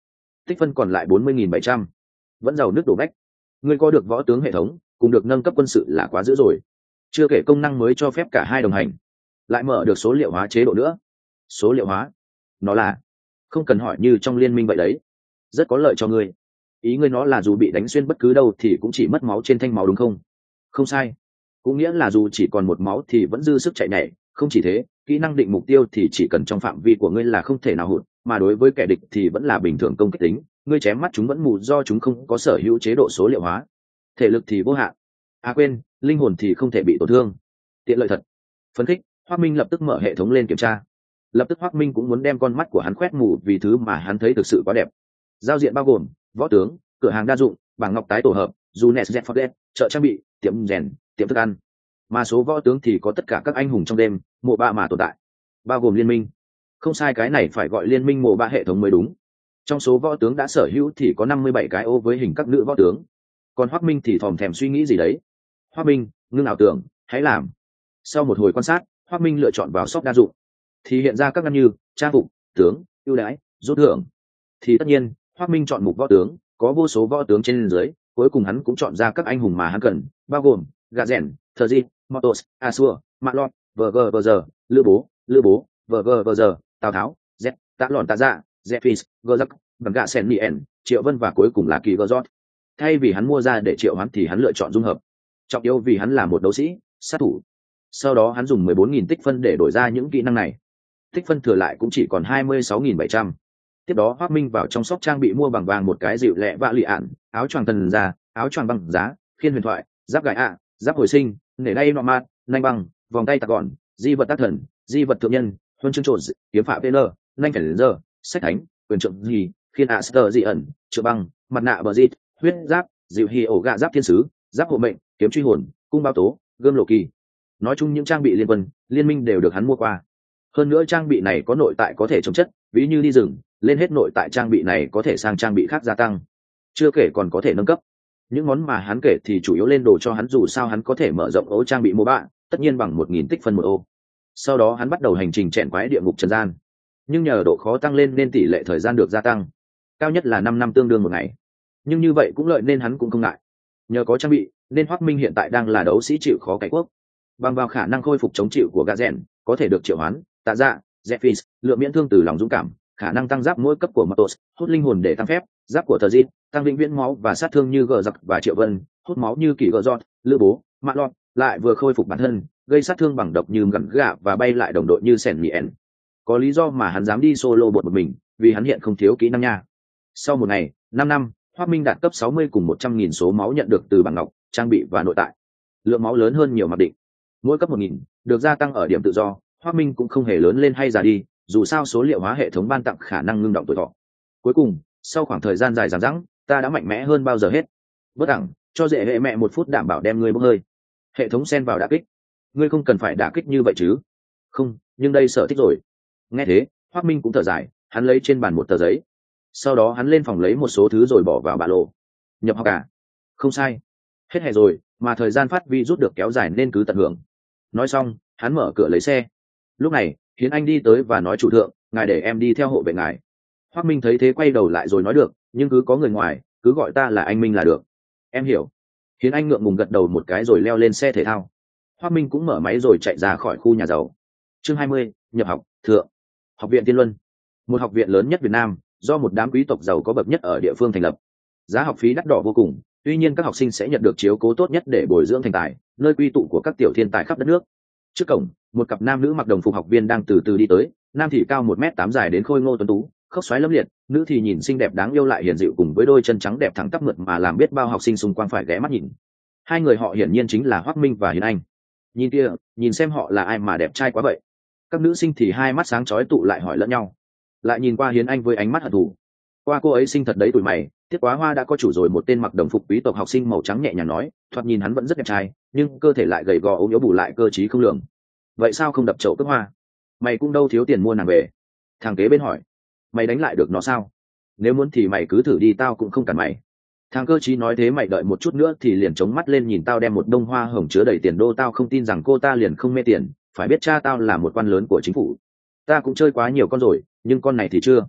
tích phân còn lại bốn mươi nghìn bảy trăm. Vẫn giàu nước đổ bách. Ngươi có được võ tướng hệ thống cùng được nâng cấp quân sự là quá dữ rồi, chưa kể công năng mới cho phép cả hai đồng hành, lại mở được số liệu hóa chế độ nữa. Số liệu hóa, nó là không cần hỏi như trong liên minh vậy đấy, rất có lợi cho ngươi. Ý ngươi nó là dù bị đánh xuyên bất cứ đâu thì cũng chỉ mất máu trên thanh máu đúng không? Không sai, cũng nghĩa là dù chỉ còn một máu thì vẫn dư sức chạy nhảy. Không chỉ thế, kỹ năng định mục tiêu thì chỉ cần trong phạm vi của ngươi là không thể nào hụt, mà đối với kẻ địch thì vẫn là bình thường công kích tính. Ngươi chém mắt chúng vẫn mù do chúng không có sở hữu chế độ số liệu hóa. Thể lực thì vô hạn, à quên, linh hồn thì không thể bị tổn thương. Tiện lợi thật. Phấn khích, Hoắc Minh lập tức mở hệ thống lên kiểm tra. Lập tức Hoắc Minh cũng muốn đem con mắt của hắn quét mù vì thứ mà hắn thấy thực sự quá đẹp. Giao diện bao gồm võ tướng, cửa hàng đa dụng, bảng ngọc tái tổ hợp, Junet Zephyr, chợ trang bị, tiệm rèn, tiệm thức ăn. Mà số võ tướng thì có tất cả các anh hùng trong đêm mộ ba mà tồn tại, bao gồm liên minh. Không sai, cái này phải gọi liên minh mộ ba hệ thống mới đúng. Trong số võ tướng đã sở hữu thì có năm mươi bảy cái ô với hình các nữ võ tướng. Còn Hoắc Minh thì thòm thèm suy nghĩ gì đấy. Hoắc Minh, ngưng ảo tưởng, hãy làm. Sau một hồi quan sát, Hoắc Minh lựa chọn vào shop đa dụng, thì hiện ra các ngăn như trang phục, tướng, ưu đãi, rút thưởng. Thì tất nhiên, Hoắc Minh chọn mục võ tướng, có vô số võ tướng trên dưới, cuối cùng hắn cũng chọn ra các anh hùng mà hắn cần, bao gồm gà rèn, thờ di, motos, asur, mạ lọt, vờ gờ vờ giờ, lữ bố, lữ bố, vờ gờ vờ giờ, tào tháo, z, tạ lòn tạ dạ, zephyr, gờ giặc, bằng gạ sen mien, triệu vân và cuối cùng là kỳ gờ giót. Thay vì hắn mua ra để triệu hắn thì hắn lựa chọn dung hợp. Trọng yếu vì hắn là một đấu sĩ, sát thủ. Sau đó hắn dùng mười bốn nghìn tích phân để đổi ra những kỹ năng này. Tích phân thừa lại cũng chỉ còn hai mươi sáu nghìn bảy trăm. Tiếp đó Hoắc Minh vào trong shop trang bị mua bằng vàng một cái dịu lẹ vạ lì ạn, áo choàng thần da, áo choàng băng giá, khiên huyền thoại, giáp gài ạ, giáp hồi sinh, nể đay nọ mát, nanh băng, vòng tay tạc gọn, di vật tác thần, di vật thượng nhân, huân chương trộn, kiếm phạm vn, nanh phải giờ, sách thánh, quyền trượng gì, khiên ạ sơ dị ẩn, trượng băng, mặt nạ bờ dịt, huyết giáp, dịu hì ổ gạ giáp thiên sứ, giáp hộ mệnh, kiếm truy hồn, cung bao tố, gươm lộ kỳ. Nói chung những trang bị liên quân liên minh đều được hắn mua qua. Hơn nữa trang bị này có nội tại có thể chống chất, ví như đi rừng lên hết nội tại trang bị này có thể sang trang bị khác gia tăng, chưa kể còn có thể nâng cấp. Những món mà hắn kể thì chủ yếu lên đồ cho hắn, dù sao hắn có thể mở rộng ô trang bị mua bạ, tất nhiên bằng một nghìn tích phân một ô. Sau đó hắn bắt đầu hành trình chèn quái địa ngục trần gian, nhưng nhờ độ khó tăng lên nên tỷ lệ thời gian được gia tăng, cao nhất là năm năm tương đương một ngày. Nhưng như vậy cũng lợi nên hắn cũng không ngại. Nhờ có trang bị nên Hoắc Minh hiện tại đang là đấu sĩ chịu khó cải quốc. Bằng vào khả năng khôi phục chống chịu của gà rèn, có thể được triệu hoán, tạ dạ, Zephyr, lượng miễn thương từ lòng dũng cảm, khả năng tăng giáp mỗi cấp của Matos, hút linh hồn để tăng phép, giáp của Thờ Di, tăng vĩnh viễn máu và sát thương như gờ giặc và triệu vân, hút máu như kỳ gờ giọt, lữ bố, mạ lọt, lại vừa khôi phục bản thân, gây sát thương bằng độc như gặn gạ và bay lại đồng đội như sẻn mien. Có lý do mà hắn dám đi solo bột một mình, vì hắn hiện không thiếu kỹ năng nha. Sau một ngày, năm năm, Hoắc Minh đạt cấp sáu mươi cùng một trăm nghìn số máu nhận được từ bảng ngọc, trang bị và nội tại. Lượng máu lớn hơn nhiều mặc định. Mỗi cấp một nghìn, được gia tăng ở điểm tự do. Hoắc Minh cũng không hề lớn lên hay già đi, dù sao số liệu hóa hệ thống ban tặng khả năng ngưng động tuổi thọ. Cuối cùng, sau khoảng thời gian dài dằng dẵng, ta đã mạnh mẽ hơn bao giờ hết. Bất ẳng, cho dễ hệ mẹ một phút đảm bảo đem ngươi bốc hơi. Hệ thống xen vào đả kích. Ngươi không cần phải đả kích như vậy chứ? Không, nhưng đây sở thích rồi. Nghe thế, Hoắc Minh cũng thở dài, hắn lấy trên bàn một tờ giấy. Sau đó hắn lên phòng lấy một số thứ rồi bỏ vào ba lô. Nhập học à? Không sai. Hết hè rồi, mà thời gian phát vi rút được kéo dài nên cứ tận hưởng. Nói xong, hắn mở cửa lấy xe. Lúc này, Hiến Anh đi tới và nói: chủ thượng, ngài để em đi theo hộ vệ ngài. Hoắc Minh thấy thế quay đầu lại rồi nói: được, nhưng cứ có người ngoài, cứ gọi ta là anh Minh là được. Em hiểu. Hiến Anh ngượng ngùng gật đầu một cái rồi leo lên xe thể thao. Hoắc Minh cũng mở máy rồi chạy ra khỏi khu nhà giàu. Chương hai mươi, nhập học. Thượng. Học viện Tiên Luân, một học viện lớn nhất Việt Nam, do một đám quý tộc giàu có bậc nhất ở địa phương thành lập. Giá học phí đắt đỏ vô cùng, tuy nhiên các học sinh sẽ nhận được chiếu cố tốt nhất để bồi dưỡng thành tài, nơi quy tụ của các tiểu thiên tài khắp đất nước. Trước cổng, một cặp nam nữ mặc đồng phục học viên đang từ từ đi tới. Nam thì cao một mét tám, dài đến khôi ngô tuấn tú, khốc xoáy lâm liệt. Nữ thì nhìn xinh đẹp đáng yêu lại hiền dịu, cùng với đôi chân trắng đẹp thẳng tắp mượt mà làm biết bao học sinh xung quanh phải ghé mắt nhìn. Hai người họ hiển nhiên chính là Hoắc Minh và Hiến Anh. Nhìn kia, nhìn xem họ là ai mà đẹp trai quá vậy. Các nữ sinh thì hai mắt sáng chói tụ lại hỏi lẫn nhau, lại nhìn qua Hiến Anh với ánh mắt hận thù. Qua cô ấy xinh thật đấy tụi mày, Tiết Quá Hoa đã có chủ rồi. Một tên mặc đồng phục quý tộc học sinh màu trắng nhẹ nhàng nói, thoạt nhìn hắn vẫn rất đẹp trai, nhưng cơ thể lại gầy gò ốm yếu, bù lại cơ trí không lường. Vậy sao không đập chậu cướp hoa? Mày cũng đâu thiếu tiền mua nàng về. Thằng kế bên hỏi, mày đánh lại được nó sao? Nếu muốn thì mày cứ thử đi, tao cũng không cản mày. Thằng cơ trí nói thế. Mày đợi một chút nữa thì liền chống mắt lên nhìn tao đem một đông hoa hồng chứa đầy tiền đô. Tao không tin rằng cô ta liền không mê tiền, phải biết cha tao là một quan lớn của chính phủ. Ta cũng chơi quá nhiều con rồi, nhưng con này thì chưa.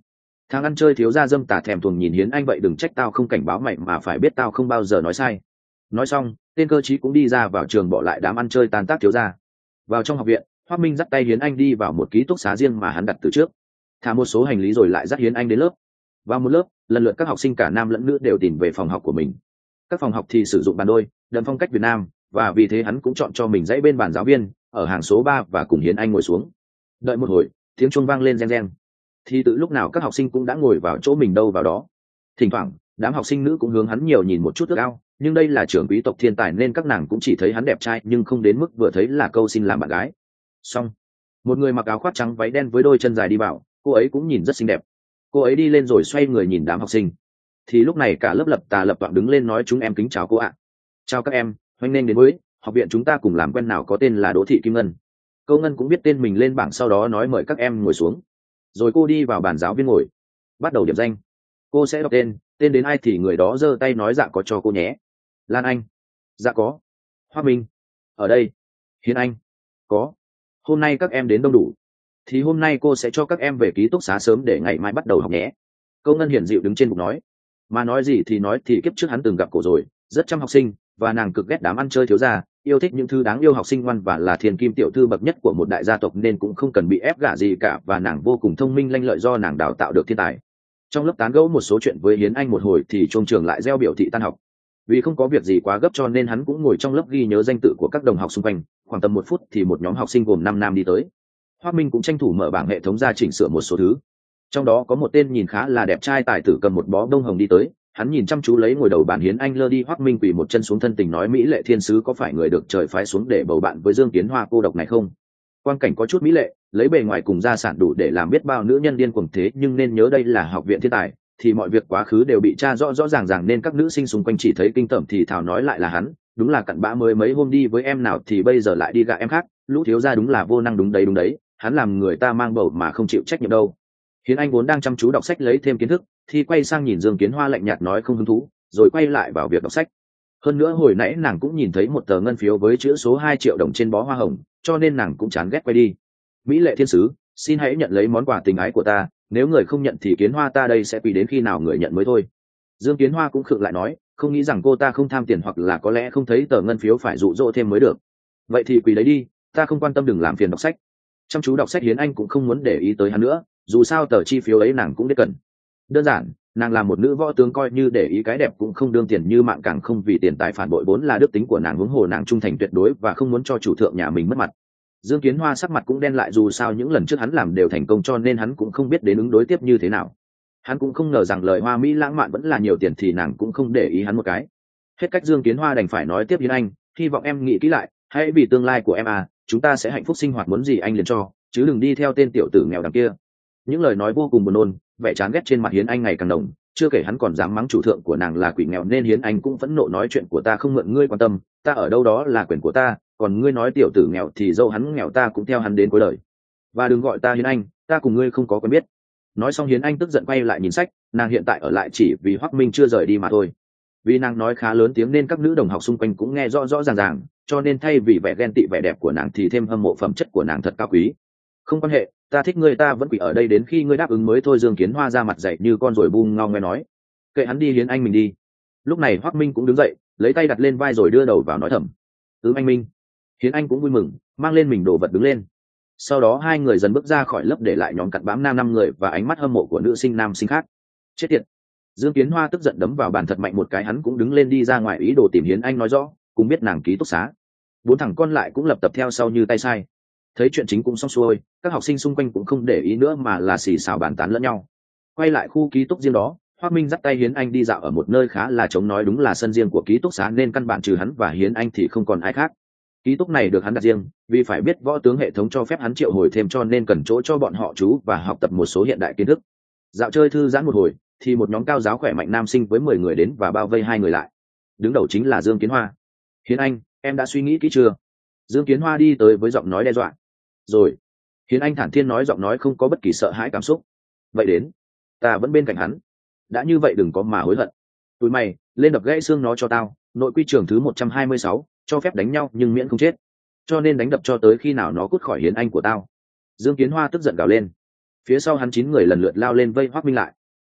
Thằng ăn chơi thiếu gia dâm tà thèm thuồng nhìn Hiến Anh vậy, đừng trách tao không cảnh báo mày, mà phải biết tao không bao giờ nói sai. Nói xong, tên cơ trí cũng đi ra vào trường, bỏ lại đám ăn chơi tan tác thiếu gia. Vào trong học viện, Hoắc Minh dắt tay Hiến Anh đi vào một ký túc xá riêng mà hắn đặt từ trước, thả một số hành lý rồi lại dắt Hiến Anh đến lớp. Vào một lớp, lần lượt các học sinh cả nam lẫn nữ đều tìm về phòng học của mình. Các phòng học thì sử dụng bàn đôi, đậm phong cách Việt Nam, và vì thế hắn cũng chọn cho mình dãy bên bàn giáo viên, ở hàng số ba và cùng Hiến Anh ngồi xuống. Đợi một hồi, tiếng chuông vang lên reng reng. Thì từ lúc nào các học sinh cũng đã ngồi vào chỗ mình đâu vào đó. Thỉnh thoảng, đám học sinh nữ cũng hướng hắn nhiều nhìn một chút ước ao, nhưng đây là trưởng quý tộc thiên tài nên các nàng cũng chỉ thấy hắn đẹp trai, nhưng không đến mức vừa thấy là câu xin làm bạn gái. Xong, một người mặc áo khoác trắng váy đen với đôi chân dài đi vào, cô ấy cũng nhìn rất xinh đẹp. Cô ấy đi lên rồi xoay người nhìn đám học sinh. Thì lúc này cả lớp lập tà lập toạng đứng lên nói: chúng em kính chào cô ạ. Chào các em, hoan nghênh đến với học viện chúng ta cùng làm quen, nào có tên là Đỗ Thị Kim Ngân. Câu Ngân cũng biết tên mình lên bảng, sau đó nói mời các em ngồi xuống. Rồi cô đi vào bàn giáo viên ngồi, bắt đầu điểm danh. Cô sẽ đọc tên, tên đến ai thì người đó giơ tay nói dạ có cho cô nhé. Lan Anh. Dạ có. Hoa Minh. Ở đây. Hiến Anh. Có. Hôm nay các em đến đông đủ, thì hôm nay cô sẽ cho các em về ký túc xá sớm để ngày mai bắt đầu học nhé. Câu Ngân hiển dịu đứng trên bục nói. Mà nói gì thì nói, thì kiếp trước hắn từng gặp cô rồi, rất chăm học sinh, và nàng cực ghét đám ăn chơi thiếu gia, yêu thích những thứ đáng yêu, học sinh ngoan và là thiên kim tiểu thư bậc nhất của một đại gia tộc, nên cũng không cần bị ép gả gì cả, và nàng vô cùng thông minh lanh lợi do nàng đào tạo được thiên tài. Trong lớp tán gẫu một số chuyện với Hiến Anh một hồi thì chuông trường lại reo biểu thị tan học. Vì không có việc gì quá gấp cho nên hắn cũng ngồi trong lớp ghi nhớ danh tự của các đồng học xung quanh. Khoảng tầm một phút thì một nhóm học sinh gồm năm nam đi tới. Hoắc Minh cũng tranh thủ mở bảng hệ thống ra chỉnh sửa một số thứ. Trong đó có một tên nhìn khá là đẹp trai tài tử cầm một bó bông hồng đi tới. Hắn nhìn chăm chú lấy ngồi đầu bàn Hiến Anh lơ đi. Hoắc Minh quỳ một chân xuống thân tình nói: mỹ lệ thiên sứ, có phải người được trời phái xuống để bầu bạn với Dương Kiến Hoa cô độc này không? Quang cảnh có chút mỹ lệ, lấy bề ngoài cùng gia sản đủ để làm biết bao nữ nhân điên cuồng, thế nhưng nên nhớ đây là học viện thiên tài, thì mọi việc quá khứ đều bị tra rõ rõ ràng ràng, nên các nữ sinh xung quanh chỉ thấy kinh tởm thì thào nói lại là hắn. Đúng là cặn bã, mới mấy hôm đi với em nào thì bây giờ lại đi gạ em khác. Lũ thiếu gia đúng là vô năng. Đúng đấy đúng đấy, hắn làm người ta mang bầu mà không chịu trách nhiệm đâu. Hiến Anh vốn đang chăm chú đọc sách lấy thêm kiến thức, thì quay sang nhìn Dương Kiến Hoa lạnh nhạt nói không hứng thú, rồi quay lại vào việc đọc sách. Hơn nữa hồi nãy nàng cũng nhìn thấy một tờ ngân phiếu với chữ số hai triệu đồng trên bó hoa hồng, cho nên nàng cũng chán ghét quay đi. Mỹ lệ thiên sứ, xin hãy nhận lấy món quà tình ái của ta, nếu người không nhận thì Kiến Hoa ta đây sẽ quỳ đến khi nào người nhận mới thôi. Dương Kiến Hoa cũng khựng lại nói, không nghĩ rằng cô ta không tham tiền, hoặc là có lẽ không thấy tờ ngân phiếu phải dụ dỗ thêm mới được. Vậy thì quỳ lấy đi, ta không quan tâm, đừng làm phiền đọc sách. Chăm chú đọc sách Hiến Anh cũng không muốn để ý tới hắn nữa, dù sao tờ chi phiếu ấy nàng cũng biết cần. Đơn giản, nàng là một nữ võ tướng, coi như để ý cái đẹp cũng không đương tiền như mạng, càng không vì tiền tài phản bội, vốn là đức tính của nàng, huống hồ nàng trung thành tuyệt đối và không muốn cho chủ thượng nhà mình mất mặt. Dương Kiến Hoa sắc mặt cũng đen lại, dù sao những lần trước hắn làm đều thành công, cho nên hắn cũng không biết đến ứng đối tiếp như thế nào. Hắn cũng không ngờ rằng lời hoa mỹ lãng mạn vẫn là nhiều tiền, thì nàng cũng không để ý hắn một cái. Hết cách Dương Kiến Hoa đành phải nói tiếp: Hiến Anh, hy vọng em nghĩ kỹ lại, hãy vì tương lai của em à, chúng ta sẽ hạnh phúc sinh hoạt, muốn gì anh liền cho, chứ đừng đi theo tên tiểu tử nghèo đằng kia. Những lời nói vô cùng buồn nôn, vẻ chán ghét trên mặt Hiến Anh ngày càng nồng, chưa kể hắn còn dám mắng chủ thượng của nàng là quỷ nghèo, nên Hiến Anh cũng phẫn nộ nói: chuyện của ta không mượn ngươi quan tâm, ta ở đâu đó là quyền của ta, còn ngươi nói tiểu tử nghèo thì dâu hắn nghèo, ta cũng theo hắn đến cuối đời. Và đừng gọi ta Hiến Anh, ta cùng ngươi không có quen biết. Nói xong Hiến Anh tức giận quay lại nhìn sách, nàng hiện tại ở lại chỉ vì Hoắc Minh chưa rời đi mà thôi. Vì nàng nói khá lớn tiếng nên các nữ đồng học xung quanh cũng nghe rõ rõ ràng ràng, cho nên thay vì vẻ ghen tị vẻ đẹp của nàng thì thêm hâm mộ phẩm chất của nàng thật cao quý. Không quan hệ, ta thích ngươi, ta vẫn quỳ ở đây đến khi ngươi đáp ứng mới thôi. Dương Kiến Hoa ra mặt dậy như con rồi bung ngao nghe nói, kệ hắn đi, Hiến Anh mình đi. Lúc này Hoắc Minh cũng đứng dậy, lấy tay đặt lên vai rồi đưa đầu vào nói thầm: ứ anh Minh. Hiến Anh cũng vui mừng, mang lên mình đồ vật đứng lên. Sau đó hai người dần bước ra khỏi lớp, để lại nhóm cặn bám nam năm người và ánh mắt hâm mộ của nữ sinh nam sinh khác. Chết tiệt! Dương Kiến Hoa tức giận đấm vào bàn thật mạnh một cái, hắn cũng đứng lên đi ra ngoài ý đồ tìm Hiến Anh nói rõ, cùng biết nàng ký túc xá. Bốn thằng con lại cũng lập tập theo sau như tay sai. Thấy chuyện chính cũng xong xuôi, các học sinh xung quanh cũng không để ý nữa mà là xì xào bàn tán lẫn nhau. Quay lại khu ký túc riêng đó, Hoắc Minh dắt tay Hiến Anh đi dạo ở một nơi khá là trống, nói đúng là sân riêng của ký túc xá nên căn bản trừ hắn và Hiến Anh thì không còn ai khác. Ký túc này được hắn đặt riêng, vì phải biết võ tướng hệ thống cho phép hắn triệu hồi thêm, cho nên cần chỗ cho bọn họ trú và học tập một số hiện đại kiến thức. Dạo chơi thư giãn một hồi, thì một nhóm cao giáo khỏe mạnh nam sinh với mười người đến và bao vây hai người lại. Đứng đầu chính là Dương Kiến Hoa. Hiến Anh, em đã suy nghĩ kỹ chưa? Dương Kiến Hoa đi tới với giọng nói đe dọa. Rồi. Hiến Anh thản nhiên nói, giọng nói không có bất kỳ sợ hãi cảm xúc. Vậy đến, ta vẫn bên cạnh hắn. Đã như vậy đừng có mà hối hận. Tụi mày, lên đập gãy xương nó cho tao. Nội quy trường thứ một trăm hai mươi sáu, cho phép đánh nhau nhưng miễn không chết. Cho nên đánh đập cho tới khi nào nó cút khỏi Hiến Anh của tao. Dương Kiến Hoa tức giận gào lên. Phía sau hắn chín người lần lượt lao lên vây Hoắc Minh lại.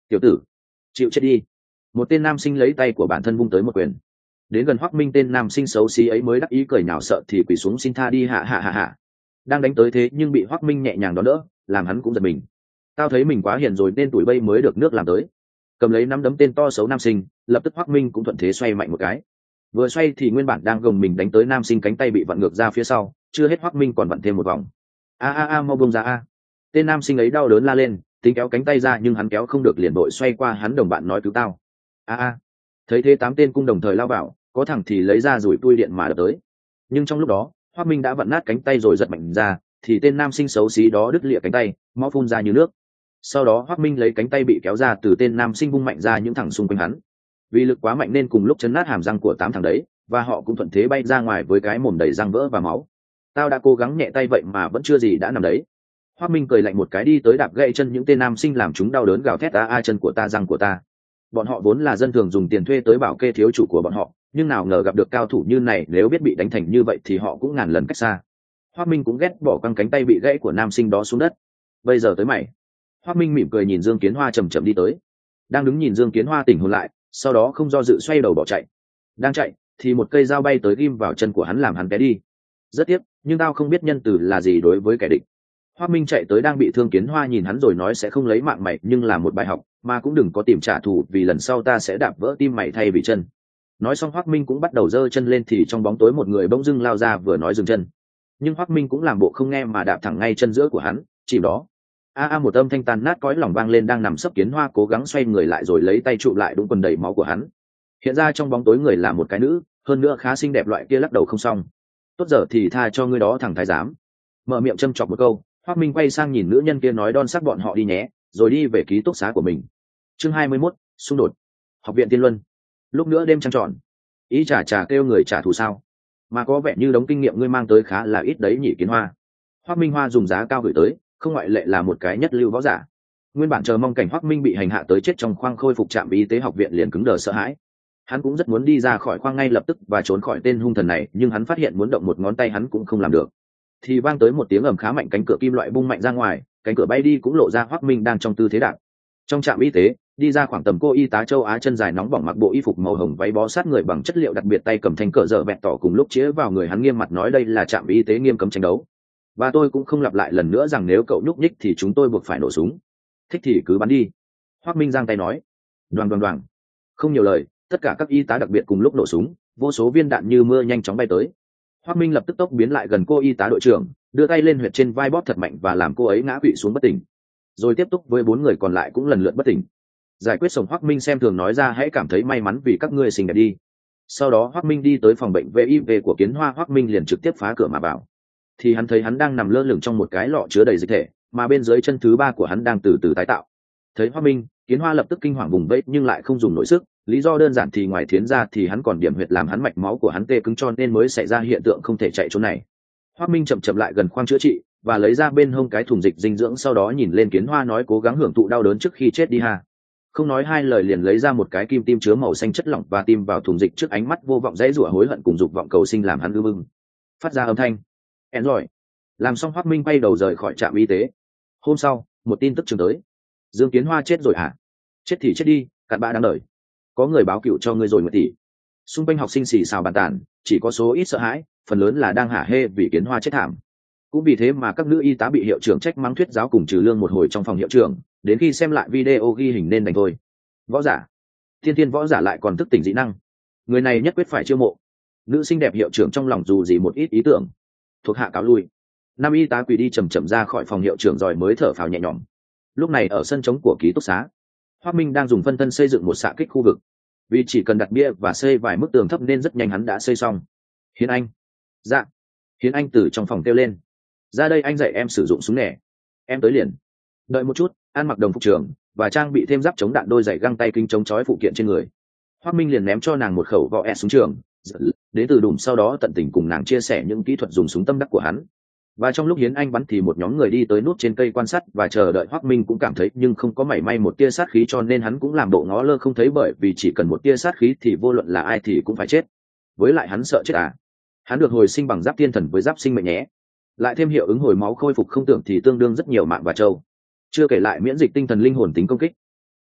tiểu tử, chịu chết đi. Một tên nam sinh lấy tay của bản thân vung tới một quyền. Đến gần Hoắc Minh, tên nam sinh xấu xí ấy mới đắc ý cười nhạo sợ thì quỳ xuống xin tha đi, hạ hạ hạ hạ. Đang đánh tới thế nhưng bị Hoắc Minh nhẹ nhàng đón đỡ, làm hắn cũng giật mình. Tao thấy mình quá hiền rồi nên tuổi bây mới được nước làm tới. Cầm lấy nắm đấm tên to xấu nam sinh, lập tức Hoắc Minh cũng thuận thế xoay mạnh một cái. Vừa xoay thì nguyên bản đang gồng mình đánh tới nam sinh cánh tay bị vặn ngược ra phía sau, chưa hết Hoắc Minh còn vặn thêm một vòng. A a a, mau buông ra a. Tên nam sinh ấy đau đớn la lên, tính kéo cánh tay ra nhưng hắn kéo không được, liền đội xoay qua hắn đồng bạn nói cứu tao. A a. Thấy thế tám tên cung đồng thời lao vào, có thằng thì lấy ra rủi tui điện mà đập tới. Nhưng trong lúc đó, Hoắc Minh đã vặn nát cánh tay rồi giật mạnh ra, thì tên nam sinh xấu xí đó đứt lìa cánh tay, máu phun ra như nước. Sau đó Hoắc Minh lấy cánh tay bị kéo ra từ tên nam sinh vung mạnh ra những thằng xung quanh hắn. Vì lực quá mạnh nên cùng lúc chấn nát hàm răng của tám thằng đấy, và họ cũng thuận thế bay ra ngoài với cái mồm đầy răng vỡ và máu. Tao đã cố gắng nhẹ tay vậy mà vẫn chưa gì đã nằm đấy. Hoắc Minh cười lạnh một cái đi tới đạp gãy chân những tên nam sinh làm chúng đau đớn gào thét a a, chân của ta, răng của ta. Bọn họ vốn là dân thường dùng tiền thuê tới bảo kê thiếu chủ của bọn họ, nhưng nào ngờ gặp được cao thủ như này, nếu biết bị đánh thành như vậy thì họ cũng ngàn lần cách xa. Hoắc Minh cũng ghét bỏ căng cánh tay bị gãy của nam sinh đó xuống đất. Bây giờ tới mày. Hoắc Minh mỉm cười nhìn Dương Kiến Hoa chậm chậm đi tới. Đang đứng nhìn Dương Kiến Hoa tỉnh hồn lại, sau đó không do dự xoay đầu bỏ chạy. Đang chạy thì một cây dao bay tới ghim vào chân của hắn làm hắn té đi. Rất tiếc, nhưng tao không biết nhân từ là gì đối với kẻ địch. Hoắc Minh chạy tới đang bị thương Kiến Hoa nhìn hắn rồi nói sẽ không lấy mạng mày, nhưng là một bài học, mà cũng đừng có tìm trả thù, vì lần sau ta sẽ đạp vỡ tim mày thay vì chân. Nói xong Hoắc Minh cũng bắt đầu giơ chân lên thì trong bóng tối một người bỗng dưng lao ra vừa nói dừng chân. Nhưng Hoắc Minh cũng làm bộ không nghe mà đạp thẳng ngay chân giữa của hắn, chìm đó. A a, một âm thanh tan nát cõi lòng vang lên, đang nằm sấp Kiến Hoa cố gắng xoay người lại rồi lấy tay trụ lại đúng quần đầy máu của hắn. Hiện ra trong bóng tối người là một cái nữ, hơn nữa khá xinh đẹp loại kia, lắc đầu không xong. Tốt giờ thì tha cho ngươi đó thằng thái giám. Mở miệng châm chọc một câu, Hoắc Minh quay sang nhìn nữ nhân kia nói đon sắc bọn họ đi nhé, rồi đi về ký túc xá của mình. Chương hai mươi mốt, xung đột. Học viện Tiên Luân. Lúc nữa đêm trăng tròn. Ý chả chả kêu người trả thù sao? Mà có vẻ như đống kinh nghiệm ngươi mang tới khá là ít đấy nhỉ Kiến Hoa. Hoắc Minh Hoa dùng giá cao gửi tới, không ngoại lệ là một cái nhất lưu võ giả. Nguyên bản chờ mong cảnh Hoắc Minh bị hành hạ tới chết trong khoang khôi phục trạm y tế học viện liền cứng đờ sợ hãi. Hắn cũng rất muốn đi ra khỏi khoang ngay lập tức và trốn khỏi tên hung thần này, nhưng hắn phát hiện muốn động một ngón tay hắn cũng không làm được. Thì vang tới một tiếng ầm khá mạnh, cánh cửa kim loại bung mạnh ra ngoài, cánh cửa bay đi cũng lộ ra Hoắc Minh đang trong tư thế đạp. Trong trạm y tế, đi ra khoảng tầm cô y tá châu Á chân dài nóng bỏng mặc bộ y phục màu hồng, váy bó sát người bằng chất liệu đặc biệt, tay cầm thanh cờ dở bẹt tỏ cùng lúc chĩa vào người hắn, nghiêm mặt nói đây là trạm y tế nghiêm cấm tranh đấu. Và tôi cũng không lặp lại lần nữa rằng nếu cậu nhúc nhích thì chúng tôi buộc phải nổ súng. Thích thì cứ bắn đi. Hoắc Minh giang tay nói. Đoàng đoàng đoàng. Không nhiều lời, tất cả các y tá đặc biệt cùng lúc nổ súng, vô số viên đạn như mưa nhanh chóng bay tới. Hoắc Minh lập tức tốc biến lại gần cô y tá đội trưởng, đưa tay lên huyệt trên vai bóp thật mạnh và làm cô ấy ngã quỵ xuống bất tỉnh. Rồi tiếp tục với bốn người còn lại cũng lần lượt bất tỉnh. Giải quyết xong Hoắc Minh xem thường nói ra hãy cảm thấy may mắn vì các ngươi xinh đẹp đi. Sau đó Hoắc Minh đi tới phòng bệnh vê i vê của Kiến Hoa, Hoắc Minh liền trực tiếp phá cửa mà vào. Thì hắn thấy hắn đang nằm lơ lửng trong một cái lọ chứa đầy dịch thể, mà bên dưới chân thứ ba của hắn đang từ từ tái tạo. Thấy Hoắc Minh, Kiến Hoa lập tức kinh hoàng vùng vẫy nhưng lại không dùng nội sức, lý do đơn giản thì ngoài thiến ra thì hắn còn điểm huyệt làm hắn mạch máu của hắn tê cứng cho nên mới xảy ra hiện tượng không thể chạy trốn này. Hoắc Minh chậm chậm lại gần khoang chữa trị và lấy ra bên hông cái thùng dịch dinh dưỡng, sau đó nhìn lên Kiến Hoa nói cố gắng hưởng thụ đau đớn trước khi chết đi ha. Không nói hai lời liền lấy ra một cái kim tim chứa màu xanh chất lỏng và tim vào thùng dịch trước ánh mắt vô vọng dãy rủa hối hận cùng dục vọng cầu sinh làm hắn ư bưng phát ra âm thanh en rồi. Làm xong Hoắc Minh quay đầu rời khỏi trạm y tế. Hôm sau một tin tức truyền tới. Dương Kiến Hoa chết rồi hả? Chết thì chết đi, cặn bã đáng đời. Có người báo cựu cho ngươi rồi một tỷ. Xung quanh học sinh xì xào bàn tàn, chỉ có số ít sợ hãi, phần lớn là đang hả hê vì Kiến Hoa chết thảm. Cũng vì thế mà các nữ y tá bị hiệu trưởng trách mắng thuyết giáo cùng trừ lương một hồi trong phòng hiệu trưởng, đến khi xem lại video ghi hình nên đành thôi. Võ giả, thiên thiên võ giả lại còn thức tỉnh dị năng, người này nhất quyết phải chiêu mộ. Nữ xinh đẹp hiệu trưởng trong lòng dù gì một ít ý tưởng, thuộc hạ cáo lui. Nam y tá quỳ đi chầm chậm ra khỏi phòng hiệu trưởng rồi mới thở phào nhẹ nhõm. Lúc này ở sân trống của ký túc xá, Hoắc Minh đang dùng phân thân xây dựng một xạ kích khu vực, vì chỉ cần đặt bia và xây vài bức tường thấp nên rất nhanh hắn đã xây xong. Hiến Anh, dạ. Hiến Anh từ trong phòng kêu lên, ra đây anh dạy em sử dụng súng nẻ. Em tới liền. Đợi một chút, ăn mặc đồng phục trường và trang bị thêm giáp chống đạn, đôi giày găng tay kính chống chói phụ kiện trên người. Hoắc Minh liền ném cho nàng một khẩu vỏ ép súng trường đến từ đùm, sau đó tận tình cùng nàng chia sẻ những kỹ thuật dùng súng tâm đắc của hắn. Và trong lúc Hiến Anh bắn thì một nhóm người đi tới nút trên cây quan sát và chờ đợi. Hoắc Minh cũng cảm thấy nhưng không có mảy may một tia sát khí cho nên hắn cũng làm bộ ngó lơ không thấy, bởi vì chỉ cần một tia sát khí thì vô luận là ai thì cũng phải chết. Với lại hắn sợ chết à? Hắn được hồi sinh bằng giáp thiên thần với giáp sinh mệnh nhé, lại thêm hiệu ứng hồi máu khôi phục không tưởng thì tương đương rất nhiều mạng và trâu, chưa kể lại miễn dịch tinh thần linh hồn tính công kích.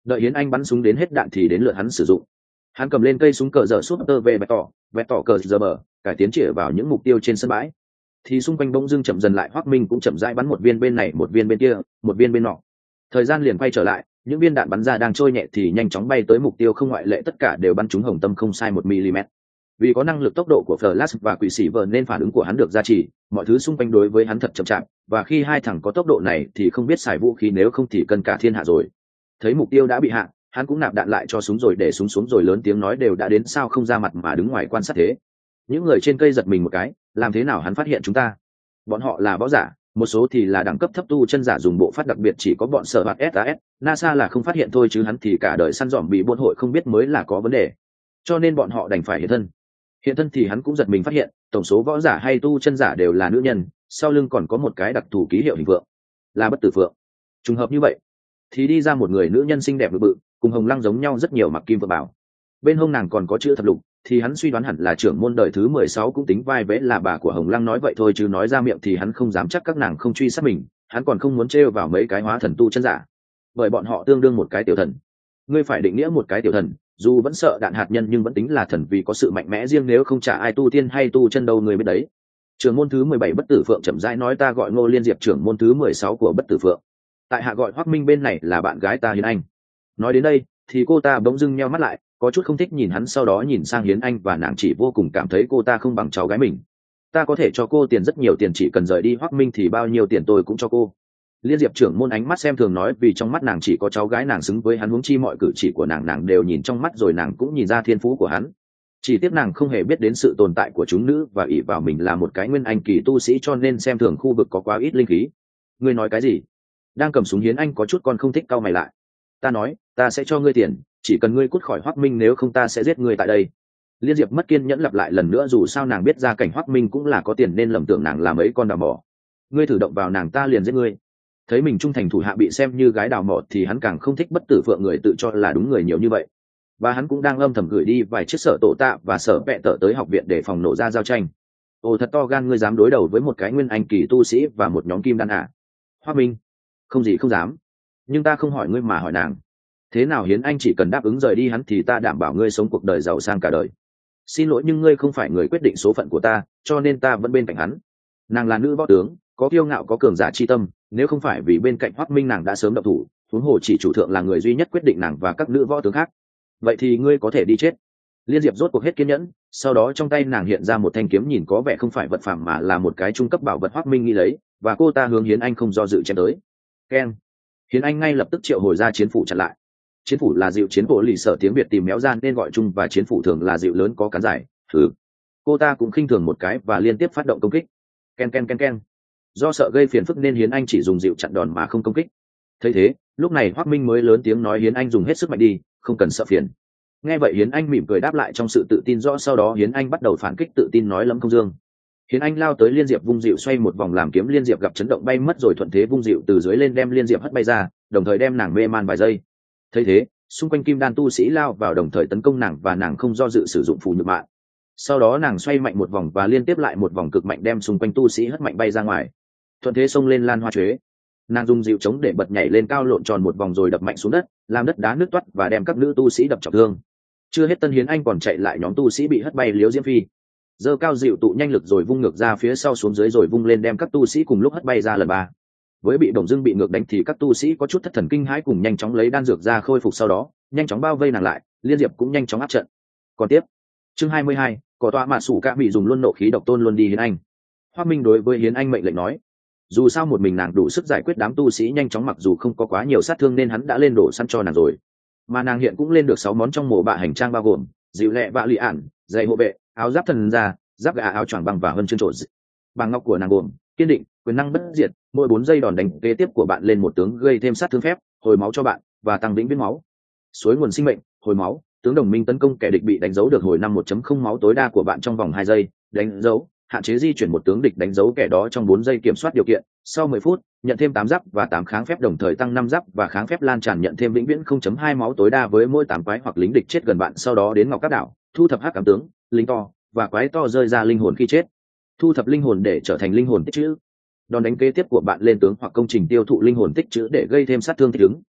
Đợi Hiến Anh bắn súng đến hết đạn thì đến lượt hắn sử dụng. Hắn cầm lên cây súng cờ dở súp tơ về vẹt tỏ vẹt tỏ cờ giờ bờ, cải tiến chĩa vào những mục tiêu trên sân bãi. Thì xung quanh bỗng dưng chậm dần lại, Hoắc Minh cũng chậm rãi bắn một viên bên này, một viên bên kia, một viên bên nọ. Thời gian liền quay trở lại, những viên đạn bắn ra đang trôi nhẹ thì nhanh chóng bay tới mục tiêu, không ngoại lệ tất cả đều bắn trúng hồng tâm không sai một mi-li-mét. Vì có năng lực tốc độ của Flash và Quỷ Sĩ vờ nên phản ứng của hắn được gia trì, mọi thứ xung quanh đối với hắn thật chậm chạp, và khi hai thằng có tốc độ này thì không biết xài vũ khí, nếu không thì cân cả thiên hạ rồi. Thấy mục tiêu đã bị hạ, hắn cũng nạp đạn lại cho súng rồi để súng xuống rồi lớn tiếng nói đều đã đến sao không ra mặt mà đứng ngoài quan sát thế. Những người trên cây giật mình một cái, làm thế nào hắn phát hiện chúng ta? Bọn họ là võ giả, một số thì là đẳng cấp thấp tu chân giả dùng bộ phát đặc biệt, chỉ có bọn sở hạt ét a ét, NASA là không phát hiện thôi, chứ hắn thì cả đời săn dòm bị buôn hội không biết mới là có vấn đề. Cho nên bọn họ đành phải hiện thân. Hiện thân thì hắn cũng giật mình phát hiện, tổng số võ giả hay tu chân giả đều là nữ nhân, sau lưng còn có một cái đặc thù ký hiệu hình vượng, là bất tử phượng. Trùng hợp như vậy, thì đi ra một người nữ nhân xinh đẹp bự bự, cùng Hồng Lăng giống nhau rất nhiều, mặc kim vượng bảo. Bên hông nàng còn có chữ thập lục, thì hắn suy đoán hẳn là trưởng môn đời thứ mười sáu, cũng tính vai vế là bà của Hồng Lăng. Nói vậy thôi chứ nói ra miệng thì hắn không dám chắc các nàng không truy sát mình, hắn còn không muốn trêu vào mấy cái hóa thần tu chân giả, bởi bọn họ tương đương một cái tiểu thần. Ngươi phải định nghĩa một cái tiểu thần, dù vẫn sợ đạn hạt nhân nhưng vẫn tính là thần, vì có sự mạnh mẽ riêng, nếu không chả ai tu tiên hay tu chân đâu, người biết đấy. Trưởng môn thứ mười bảy Bất Tử Phượng chậm rãi nói, ta gọi Ngô Liên Diệp, trưởng môn thứ mười sáu của Bất Tử Phượng. Tại hạ gọi Hoắc Minh, bên này là bạn gái ta Hiến Anh. Nói đến đây thì cô ta bỗng dưng nheo mắt lại, có chút không thích nhìn hắn, sau đó nhìn sang Hiến Anh và nàng chỉ vô cùng cảm thấy cô ta không bằng cháu gái mình. Ta có thể cho cô tiền, rất nhiều tiền, chỉ cần rời đi Hoắc Minh thì bao nhiêu tiền tôi cũng cho cô. Liên Diệp trưởng môn ánh mắt xem thường nói, vì trong mắt nàng chỉ có cháu gái nàng xứng với hắn, huống chi mọi cử chỉ của nàng nàng đều nhìn trong mắt rồi, nàng cũng nhìn ra thiên phú của hắn. Chỉ tiếc nàng không hề biết đến sự tồn tại của chúng nữ, và ỷ vào mình là một cái nguyên anh kỳ tu sĩ cho nên xem thường khu vực có quá ít linh khí. Ngươi nói cái gì? Đang cầm súng Hiến Anh có chút con không thích, cau mày lại. Ta nói, ta sẽ cho ngươi tiền, chỉ cần ngươi cút khỏi Hoắc Minh, nếu không ta sẽ giết ngươi tại đây. Liên Diệp mất kiên nhẫn lặp lại lần nữa, dù sao nàng biết ra cảnh Hoắc Minh cũng là có tiền nên lầm tưởng nàng là mấy con đào mỏ. Ngươi thử động vào nàng ta liền giết ngươi. Thấy mình trung thành thủ hạ bị xem như gái đào mỏ thì hắn càng không thích Bất Tử Phượng, người tự cho là đúng người nhiều như vậy. Và hắn cũng đang âm thầm gửi đi vài chiếc sở tổ tạ và sở vẹ tở tới học viện để phòng nổ ra giao tranh. Ồ, thật to gan, ngươi dám đối đầu với một cái nguyên anh kỳ tu sĩ và một nhóm kim đan à? Hoắc Minh, không gì không dám, nhưng ta không hỏi ngươi mà hỏi nàng. Thế nào Hiến Anh, chỉ cần đáp ứng rời đi hắn thì ta đảm bảo ngươi sống cuộc đời giàu sang cả đời. Xin lỗi nhưng ngươi không phải người quyết định số phận của ta, cho nên ta vẫn bên cạnh hắn. Nàng là nữ võ tướng, có kiêu ngạo, có cường giả chi tâm, nếu không phải vì bên cạnh Hoắc Minh nàng đã sớm động thủ, huống hồ chỉ chủ thượng là người duy nhất quyết định nàng và các nữ võ tướng khác. Vậy thì ngươi có thể đi chết. Liên Diệp rốt cuộc hết kiên nhẫn, sau đó trong tay nàng hiện ra một thanh kiếm, nhìn có vẻ không phải vật phẩm mà là một cái trung cấp bảo vật. Hoắc Minh nghĩ lấy, và cô ta hướng Hiến Anh không do dự chém tới. Keng. Hiến Anh ngay lập tức triệu hồi ra chiến phủ chặn lại. Chiến phủ là dịu chiến bộ lì sở tiếng Việt tìm méo gian nên gọi chung, và chiến phủ thường là dịu lớn có cán dài. Thử. Cô ta cũng khinh thường một cái và liên tiếp phát động công kích. Ken ken ken ken. Do sợ gây phiền phức nên Hiến Anh chỉ dùng dịu chặn đòn mà không công kích. Thấy thế, lúc này Hoắc Minh mới lớn tiếng nói, Hiến Anh dùng hết sức mạnh đi, không cần sợ phiền. Nghe vậy Hiến Anh mỉm cười đáp lại trong sự tự tin rõ, sau đó Hiến Anh bắt đầu phản kích, tự tin nói lẫm công dương. Hiến Anh lao tới Liên Diệp vung dịu xoay một vòng làm kiếm Liên Diệp gặp chấn động bay mất, rồi thuận thế vung dịu từ dưới lên đem Liên Diệp hất bay ra, đồng thời đem nàng mê man vài giây. Thấy thế, xung quanh kim đan tu sĩ lao vào đồng thời tấn công nàng, và nàng không do dự sử dụng phù nhược mạng. Sau đó nàng xoay mạnh một vòng và liên tiếp lại một vòng cực mạnh đem xung quanh tu sĩ hất mạnh bay ra ngoài. Thuận thế xông lên lan hoa chuế, nàng dùng dịu chống để bật nhảy lên cao lộn tròn một vòng rồi đập mạnh xuống đất, làm đất đá nứt toắt và đem các nữ tu sĩ đập trọng thương. Chưa hết Tân Hiến Anh còn chạy lại nhóm tu sĩ bị hất bay Liễu Diễm Phi, giơ cao dịu tụ nhanh lực rồi vung ngược ra phía sau xuống dưới rồi vung lên đem các tu sĩ cùng lúc hất bay ra lần ba. Với bị Đồng Dương bị ngược đánh thì các tu sĩ có chút thất thần kinh hãi, cùng nhanh chóng lấy đan dược ra khôi phục, sau đó nhanh chóng bao vây nàng lại. Liên Diệp cũng nhanh chóng áp trận. Còn tiếp, chương hai mươi hai, cỏ tọa mạ sủ cả bị dùng luôn nộ khí độc tôn luôn đi Hiến Anh. Hoắc Minh đối với Hiến Anh mệnh lệnh nói, dù sao một mình nàng đủ sức giải quyết đám tu sĩ nhanh chóng, mặc dù không có quá nhiều sát thương nên hắn đã lên đổ săn cho nàng rồi, mà nàng hiện cũng lên được sáu món trong mộ bạ hành trang, bao gồm dịu lẹ vạ lì ản, giày hộ vệ, áo giáp thần da, giáp gà, áo choàng băng và huân chương trội. Bằng ngọc của nàng gồm kiên định, quyền năng bất diệt, mỗi bốn giây đòn đánh kế tiếp của bạn lên một tướng gây thêm sát thương phép, hồi máu cho bạn và tăng vĩnh viễn máu. Suối nguồn sinh mệnh, hồi máu, tướng đồng minh tấn công kẻ địch bị đánh dấu được hồi năm một phẩy không máu tối đa của bạn trong vòng hai giây, đánh dấu, hạn chế di chuyển một tướng địch đánh dấu kẻ đó trong bốn giây, kiểm soát điều kiện, sau mười phút, nhận thêm tám giáp và tám kháng phép, đồng thời tăng năm giáp và kháng phép lan tràn, nhận thêm vĩnh viễn không phẩy hai máu tối đa với mỗi tám quái hoặc lính địch chết gần bạn. Sau đó đến Ngọc Cát đảo, thu thập hắc ám tướng, lính to và quái to rơi ra linh hồn khi chết, thu thập linh hồn để trở thành linh hồn tích trữ. Đòn đánh kế tiếp của bạn lên tướng hoặc công trình tiêu thụ linh hồn tích trữ để gây thêm sát thương thích ứng.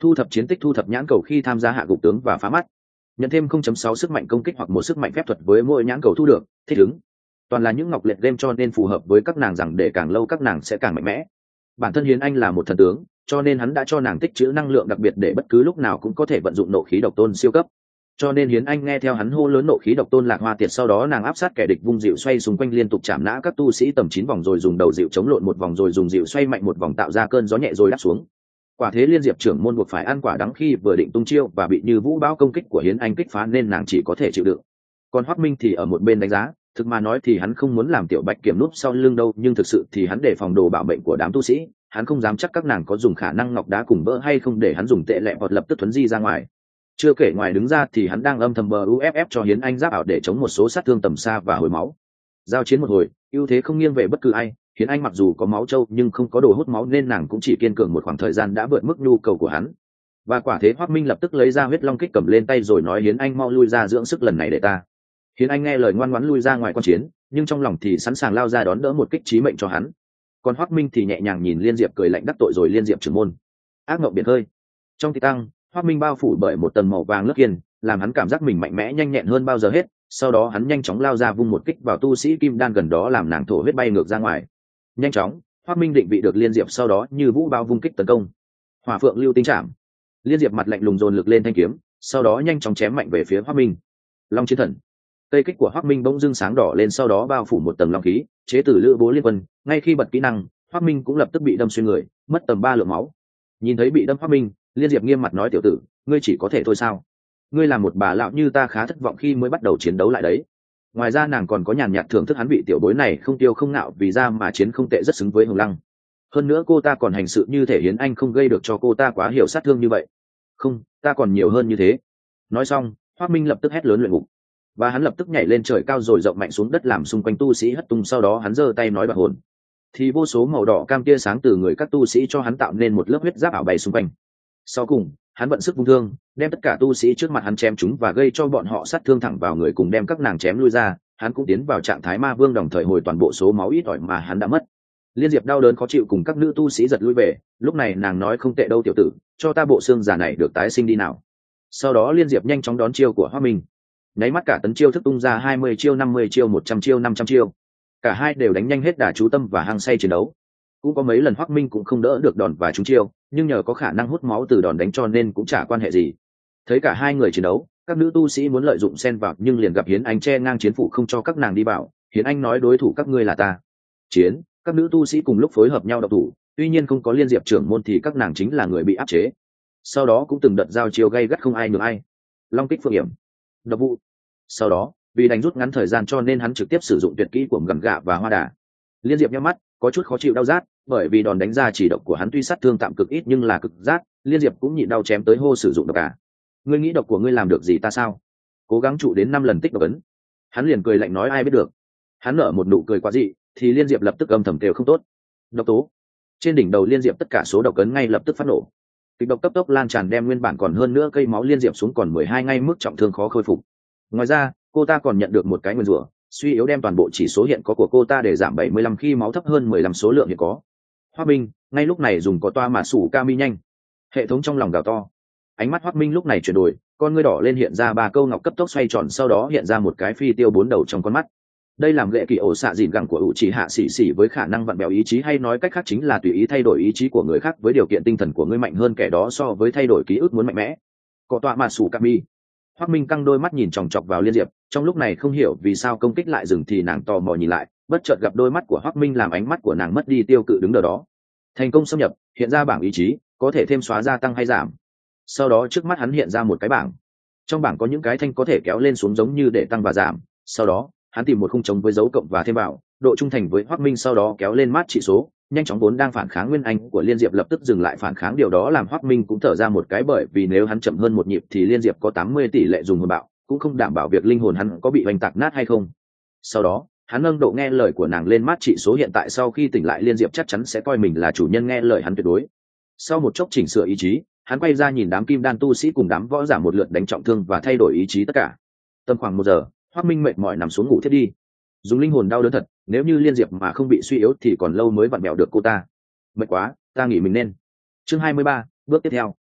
thu thập chiến tích, thu thập nhãn cầu khi tham gia hạ gục tướng và phá mắt, nhận thêm không chấm sáu sức mạnh công kích hoặc một sức mạnh phép thuật với mỗi nhãn cầu thu được. Thích ứng, toàn là những ngọc liệt game cho nên phù hợp với các nàng rằng để càng lâu các nàng sẽ càng mạnh mẽ. Bản thân Hiến Anh là một thần tướng, cho nên hắn đã cho nàng tích trữ năng lượng đặc biệt để bất cứ lúc nào cũng có thể vận dụng nộ khí độc tôn siêu cấp. Cho nên Hiến Anh nghe theo hắn hô lớn nộ khí độc tôn lạc hoa tiệt, sau đó nàng áp sát kẻ địch, vung dịu xoay xung quanh liên tục chạm nã các tu sĩ tầm chín vòng, rồi dùng đầu dịu chống lộn một vòng, rồi dùng dịu xoay mạnh một vòng tạo ra cơn gió nhẹ rồi đáp xuống. Quả thế Liên Diệp trưởng môn buộc phải ăn quả đắng khi vừa định tung chiêu và bị như vũ bão công kích của Hiến Anh kích phá nên nàng chỉ có thể chịu đựng. Còn Hoắc Minh thì ở một bên đánh giá, thực mà nói thì hắn không muốn làm tiểu bạch kiểm núp sau lưng đâu, nhưng thực sự thì hắn đề phòng đồ bảo mệnh của đám tu sĩ, hắn không dám chắc các nàng có dùng khả năng ngọc đá cùng vỡ hay không để hắn dùng tệ lẹ vọt lập tức thuấn di ra ngoài. Chưa kể ngoài đứng ra thì hắn đang âm thầm bờ u ép ép cho Hiến Anh giáp ảo để chống một số sát thương tầm xa và hồi máu. Giao chiến một hồi, ưu thế không nghiêng về bất cứ ai. Hiến Anh mặc dù có máu trâu nhưng không có đồ hút máu nên nàng cũng chỉ kiên cường một khoảng thời gian đã vượt mức nhu cầu của hắn. Và quả thế Hoắc Minh lập tức lấy ra huyết long kích cầm lên tay rồi nói Hiến Anh mau lui ra dưỡng sức lần này để ta. Hiến Anh nghe lời ngoan ngoãn lui ra ngoài quan chiến, nhưng trong lòng thì sẵn sàng lao ra đón đỡ một kích chí mệnh cho hắn. Còn Hoắc Minh thì nhẹ nhàng nhìn Liên Diệp cười lạnh đắc tội rồi Liên Diệp trưởng môn. Ác ngộng biển hơi. Trong tí tăng, Hoắc Minh bao phủ bởi một tầng màu vàng lớp kiên, làm hắn cảm giác mình mạnh mẽ nhanh nhẹn hơn bao giờ hết. Sau đó hắn nhanh chóng lao ra vung một kích vào tu sĩ kim đan gần đó làm nàng thổ huyết bay ngược ra ngoài. Nhanh chóng, Hoắc Minh định vị được Liên Diệp, sau đó như vũ bao vung kích tấn công. Hỏa Phượng Lưu Tinh Trảm. Liên Diệp mặt lạnh lùng dồn lực lên thanh kiếm, sau đó nhanh chóng chém mạnh về phía Hoắc Minh. Long Chiến Thần. Cây kích của Hoắc Minh bỗng dưng sáng đỏ lên, sau đó bao phủ một tầng long khí, chế tử lữ bố liên quân. Ngay khi bật kỹ năng, Hoắc Minh cũng lập tức bị đâm xuyên người, mất tầm ba lượng máu. Nhìn thấy bị đâm Hoắc Minh, Liên Diệp nghiêm mặt nói tiểu tử, ngươi chỉ có thể thôi sao? Ngươi là một bà lão như ta khá thất vọng khi mới bắt đầu chiến đấu lại đấy. Ngoài ra nàng còn có nhàn nhạt thưởng thức hắn vị tiểu bối này không tiêu không ngạo, vì ra mà chiến không tệ, rất xứng với Hồng Lăng. Hơn nữa cô ta còn hành sự như thể Hiến Anh không gây được cho cô ta quá hiểu sát thương như vậy. Không, ta còn nhiều hơn như thế. Nói xong, Hoắc Minh lập tức hét lớn luyện ngục, và hắn lập tức nhảy lên trời cao rồi rộng mạnh xuống đất làm xung quanh tu sĩ hất tung. Sau đó hắn giơ tay nói đoạt hồn, thì vô số màu đỏ cam tia sáng từ người các tu sĩ cho hắn tạo nên một lớp huyết giáp ảo bay xung quanh. Sau cùng, hắn vận sức vung thương, đem tất cả tu sĩ trước mặt hắn chém chúng và gây cho bọn họ sát thương thẳng vào người, cùng đem các nàng chém lui ra. Hắn cũng tiến vào trạng thái ma vương, đồng thời hồi toàn bộ số máu ít ỏi mà hắn đã mất. Liên Diệp đau đớn khó chịu cùng các nữ tu sĩ giật lui về. Lúc này nàng nói không tệ đâu tiểu tử, cho ta bộ xương già này được tái sinh đi nào. Sau đó Liên Diệp nhanh chóng đón chiêu của Hoắc Minh, nháy mắt cả tấn chiêu thức tung ra hai mươi chiêu, năm mươi chiêu, một trăm chiêu, năm trăm chiêu. Cả hai đều đánh nhanh hết đà chú tâm và hăng say chiến đấu. Cũng có mấy lần Hoắc Minh cũng không đỡ được đòn và trúng chiêu, nhưng nhờ có khả năng hút máu từ đòn đánh cho nên cũng chả quan hệ gì. Thấy cả hai người chiến đấu, các nữ tu sĩ muốn lợi dụng xen vào nhưng liền gặp Hiến Anh che ngang chiến phủ không cho các nàng đi vào. Hiến Anh nói đối thủ các ngươi là ta. Chiến, các nữ tu sĩ cùng lúc phối hợp nhau độc thủ, tuy nhiên không có Liên Diệp trưởng môn thì các nàng chính là người bị áp chế. Sau đó cũng từng đợt giao chiêu gay gắt không ai nhường ai. Long kích phượng hiểm, độc vụ. Sau đó, vì đánh rút ngắn thời gian cho nên hắn trực tiếp sử dụng tuyệt kỹ của gầm gạ và hoa đà. Liên Diệp nhắm mắt, có chút khó chịu đau rát, bởi vì đòn đánh ra chỉ độc của hắn tuy sát thương tạm cực ít nhưng là cực rát. Liên Diệp cũng nhịn đau chém tới hô sử dụng độc cả. Ngươi nghĩ độc của ngươi làm được gì ta sao? Cố gắng trụ đến năm lần tích độc ấn. Hắn liền cười lạnh nói ai biết được. Hắn nở một nụ cười quá dị, thì Liên Diệp lập tức âm thầm kêu không tốt. Độc tố. Trên đỉnh đầu Liên Diệp tất cả số độc ấn ngay lập tức phát nổ. Kịch độc cấp tốc lan tràn đem nguyên bản còn hơn nữa cây máu Liên Diệp xuống còn mười hai ngay mức trọng thương khó khôi phục. Ngoài ra, cô ta còn nhận được một cái nguyên rủa, suy yếu đem toàn bộ chỉ số hiện có của cô ta để giảm bảy mươi lăm khi máu thấp hơn mười lăm số lượng hiện có. Hoắc Minh, ngay lúc này dùng có toa mà sủ Kami nhanh. Hệ thống trong lòng gào to. Ánh mắt Hoắc Minh lúc này chuyển đổi, con ngươi đỏ lên hiện ra ba câu ngọc cấp tốc xoay tròn, sau đó hiện ra một cái phi tiêu bốn đầu trong con mắt. Đây làm lệ kỳ ổ xạ dìn gẳng của ủ chỉ hạ xỉ xỉ với khả năng vặn bèo ý chí, hay nói cách khác chính là tùy ý thay đổi ý chí của người khác với điều kiện tinh thần của ngươi mạnh hơn kẻ đó so với thay đổi ký ức muốn mạnh mẽ. Có tọa mà sủ Kami. Hoắc Minh căng đôi mắt nhìn chòng chọc vào Liên Diệp, trong lúc này không hiểu vì sao công kích lại dừng thì nàng tò mò nhìn lại, bất chợt gặp đôi mắt của Hoắc Minh làm ánh mắt của nàng mất đi tiêu cự đứng đờ đó. Thành công xâm nhập, hiện ra bảng ý chí, có thể thêm xóa gia tăng hay giảm. Sau đó trước mắt hắn hiện ra một cái bảng. Trong bảng có những cái thanh có thể kéo lên xuống giống như để tăng và giảm. Sau đó, hắn tìm một khung trống với dấu cộng và thêm vào, độ trung thành với Hoắc Minh, sau đó kéo lên mát trị số, nhanh chóng vốn đang phản kháng nguyên anh của Liên Diệp lập tức dừng lại phản kháng, điều đó làm Hoắc Minh cũng thở ra một cái, bởi vì nếu hắn chậm hơn một nhịp thì Liên Diệp có tám mươi tỷ lệ dùng hồn bạo, cũng không đảm bảo việc linh hồn hắn có bị hoành tạc nát hay không. Sau đó, hắn nâng độ nghe lời của nàng lên mát trị số hiện tại, sau khi tỉnh lại Liên Diệp chắc chắn sẽ coi mình là chủ nhân nghe lời hắn tuyệt đối. Sau một chốc chỉnh sửa ý chí, hắn quay ra nhìn đám kim đan tu sĩ cùng đám võ giả một lượt đánh trọng thương và thay đổi ý chí tất cả. Tầm khoảng một giờ, Hoắc Minh mệt mỏi nằm xuống ngủ thiết đi. Dùng linh hồn đau đớn thật, nếu như Liên Diệp mà không bị suy yếu thì còn lâu mới vặn mẹo được cô ta. Mệt quá, ta nghĩ mình nên. Chương hai mươi ba, bước tiếp theo.